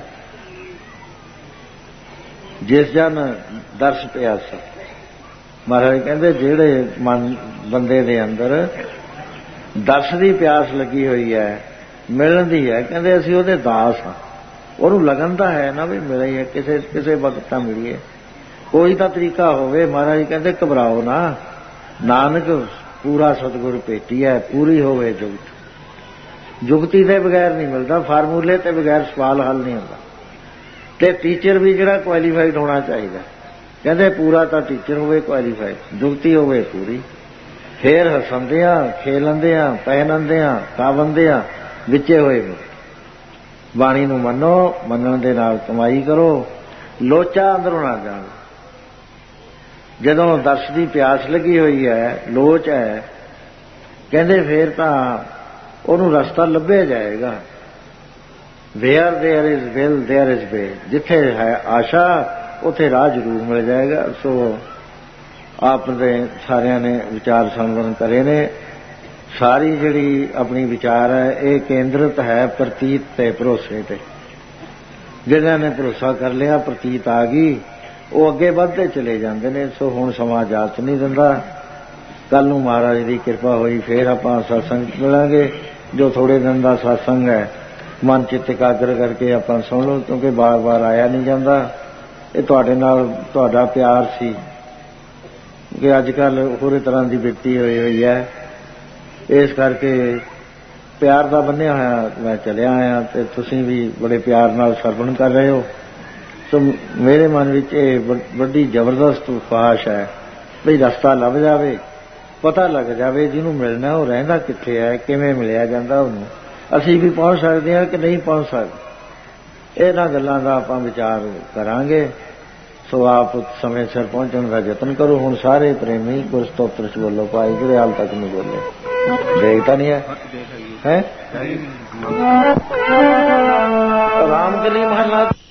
[SPEAKER 2] ਜਿਸ ਜਨ ਦਰਸ ਪਿਆਸ, ਮਹਾਰਾਜ ਕਹਿੰਦੇ ਜਿਹੜੇ ਮਨ ਬੰਦੇ ਦੇ ਅੰਦਰ ਦਰਸ ਦੀ ਪਿਆਸ ਲੱਗੀ ਹੋਈ ਹੈ, ਮਿਲਣ ਦੀ ਹੈ, ਕਹਿੰਦੇ ਅਸੀਂ ਉਹਦੇ ਦਾਸ ਹਾਂ। ਉਹਨੂੰ ਲਗਨ ਤਾਂ ਹੈ ਨਾ ਵੀ ਮਿਲੇ, ਕਿਸੇ ਵਕਤ ਤਾਂ ਮਿਲੀਏ। ਕੋਈ ਤਾਂ ਤਰੀਕਾ ਹੋਵੇ। ਮਹਾਰਾਜ ਕਹਿੰਦੇ ਘਬਰਾਓ ਨਾ, ਨਾਨਕ ਪੂਰਾ ਸਤਿਗੁਰ ਭੇਟੀ ਹੈ, ਪੂਰੀ ਹੋਵੇ ਜੁਗਤ। ਜੁਗਤੀ ਦੇ ਬਗੈਰ ਨਹੀਂ ਮਿਲਦਾ, ਫਾਰਮੂਲੇ ਤੇ ਬਗੈਰ ਸਵਾਲ ਹੱਲ ਨਹੀਂ ਹੁੰਦਾ। ਤੇ ਟੀਚਰ ਵੀ ਜਿਹੜਾ ਕੁਆਲੀਫਾਈਡ ਹੋਣਾ ਚਾਹੀਦਾ। ਕਹਿੰਦੇ ਪੂਰਾ ਤਾਂ ਟੀਚਰ ਹੋਵੇ ਕੁਆਲੀਫਾਈਡ, ਜੁਗਤੀ ਹੋਵੇ ਪੂਰੀ। ਫੇਰ ਹੱਸਦੇ ਆ, ਖੇਲਦੇ ਆ, ਪਹਿਨਦੇ ਆ, ਖਾਵੰਦੇ ਆ, ਵਿੱਚੇ ਹੋਏ। ਬਾਣੀ ਨੂੰ ਮੰਨੋ, ਮੰਨਣ ਦੇ ਨਾਲ ਕਮਾਈ ਕਰੋ, ਲੋਚਾ ਅੰਦਰੋਂ ਨਾ ਜਾਣ। ਜਦੋਂ ਦਰਸ ਦੀ ਪਿਆਸ ਲੱਗੀ ਹੋਈ ਹੈ, ਲੋਚ ਹੈ, ਕਹਿੰਦੇ ਫੇਰ ਤਾਂ ਉਹਨੂੰ ਰਸਤਾ ਲੱਭਿਆ ਜਾਏਗਾ। Where there is will, there is way। ਜਿੱਥੇ ਹੈ ਆਸ਼ਾ ਉੱਥੇ ਰਾਹ ਜ਼ਰੂਰ ਮਿਲ ਜਾਏਗਾ। ਸੋ ਆਪ ਦੇ ਸਾਰਿਆਂ ਨੇ ਵਿਚਾਰ ਸੰਵਰਨ ਕਰੇ ਨੇ। ਸਾਰੀ ਜਿਹੜੀ ਆਪਣੀ ਵਿਚਾਰ ਹੈ ਇਹ ਕੇਂਦਰਿਤ ਹੈ ਪ੍ਰਤੀਤ ਤੇ ਭਰੋਸੇ ਤੇ। ਜਿਹਨਾਂ ਨੇ ਭਰੋਸਾ ਕਰ ਲਿਆ, ਪ੍ਰਤੀਤ ਆ ਗਈ, ਉਹ ਅੱਗੇ ਵੱਧਦੇ ਚਲੇ ਜਾਂਦੇ ਨੇ। ਸੋ ਹੁਣ ਸਮਾਂ ਇਜਾਜ਼ਤ ਨਹੀਂ ਦਿੰਦਾ। ਕੱਲ ਨੂੰ ਮਹਾਰਾਜ ਦੀ ਕਿਰਪਾ ਹੋਈ ਫੇਰ ਆਪਾਂ ਸਤਸੰਗ ਮਿਲਾਂਗੇ। ਜੋ ਥੋੜੇ ਦਿਨ ਦਾ ਸਤਸੰਗ ਹੈ ਮਨ ਚਿੱਤ ਇਕਾਗਰ ਕਰਕੇ ਆਪਾਂ ਸੁਣ ਲਓ, ਕਿਉਂਕਿ ਬਾਰ-ਬਾਰ ਆਇਆ ਨਹੀਂ ਜਾਂਦਾ। ਇਹ ਤੁਹਾਡੇ ਨਾਲ ਤੁਹਾਡਾ ਪਿਆਰ ਸੀ ਕਿ ਅੱਜ ਕੱਲ੍ਹ ਪੂਰੀ ਤਰ੍ਹਾਂ ਦੀ ਬਿਰਤੀ ਹੋਈ ਹੈ। ਇਸ ਕਰਕੇ ਪਿਆਰ ਦਾ ਬੰਨਿਆ ਹੋਇਆ ਮੈਂ ਚਲਿਆ ਆਇਆ ਤੇ ਤੁਸੀਂ ਵੀ ਬੜੇ ਪਿਆਰ ਨਾਲ ਸਰਵਣ ਕਰ ਰਹੇ ਹੋ। ਸੋ ਮੇਰੇ ਮਨ ਵਿੱਚ ਇਹ ਵੱਡੀ ਜ਼ਬਰਦਸਤ ਖੁਆਇਸ਼ ਹੈ ਵੀ ਰਸਤਾ ਲੱਭ ਜਾਵੇ, ਪਤਾ ਲੱਗ ਜਾਵੇ ਜਿਹਨੂੰ ਮਿਲਣਾ ਉਹ ਰਹਿੰਦਾ ਕਿੱਥੇ ਹੈ, ਕਿਵੇਂ ਮਿਲਿਆ ਜਾਂਦਾ ਉਹਨੂੰ। ਅਸੀਂ ਵੀ ਪਹੁੰਚ ਸਕਦੇ ਹਾਂ ਕਿ ਨਹੀਂ ਪਹੁੰਚ ਸਕਦੇ। ਇਹਨਾਂ ਗੱਲਾਂ ਦਾ ਆਪਾਂ ਵਿਚਾਰ ਕਰਾਂਗੇ। ਸੋ ਆਪ ਸਮੇਂ ਸਿਰ ਪਹੁੰਚਣ ਦਾ ਯਤਨ ਕਰੋ। ਹੁਣ ਸਾਰੇ ਪ੍ਰੇਮੀ ਗੁਰਸਤੋਤਰ ਚ ਬੋਲੋ। ਭਾਈ ਜਿਹੜੇ ਹਾਲ ਤੱਕ ਨਹੀਂ ਬੋਲੇ ਦੇਖ ਤਾਂ ਨਹੀਂ ਹੈ। ਰਾਮਕਲੀ ਮਹੱਲਾ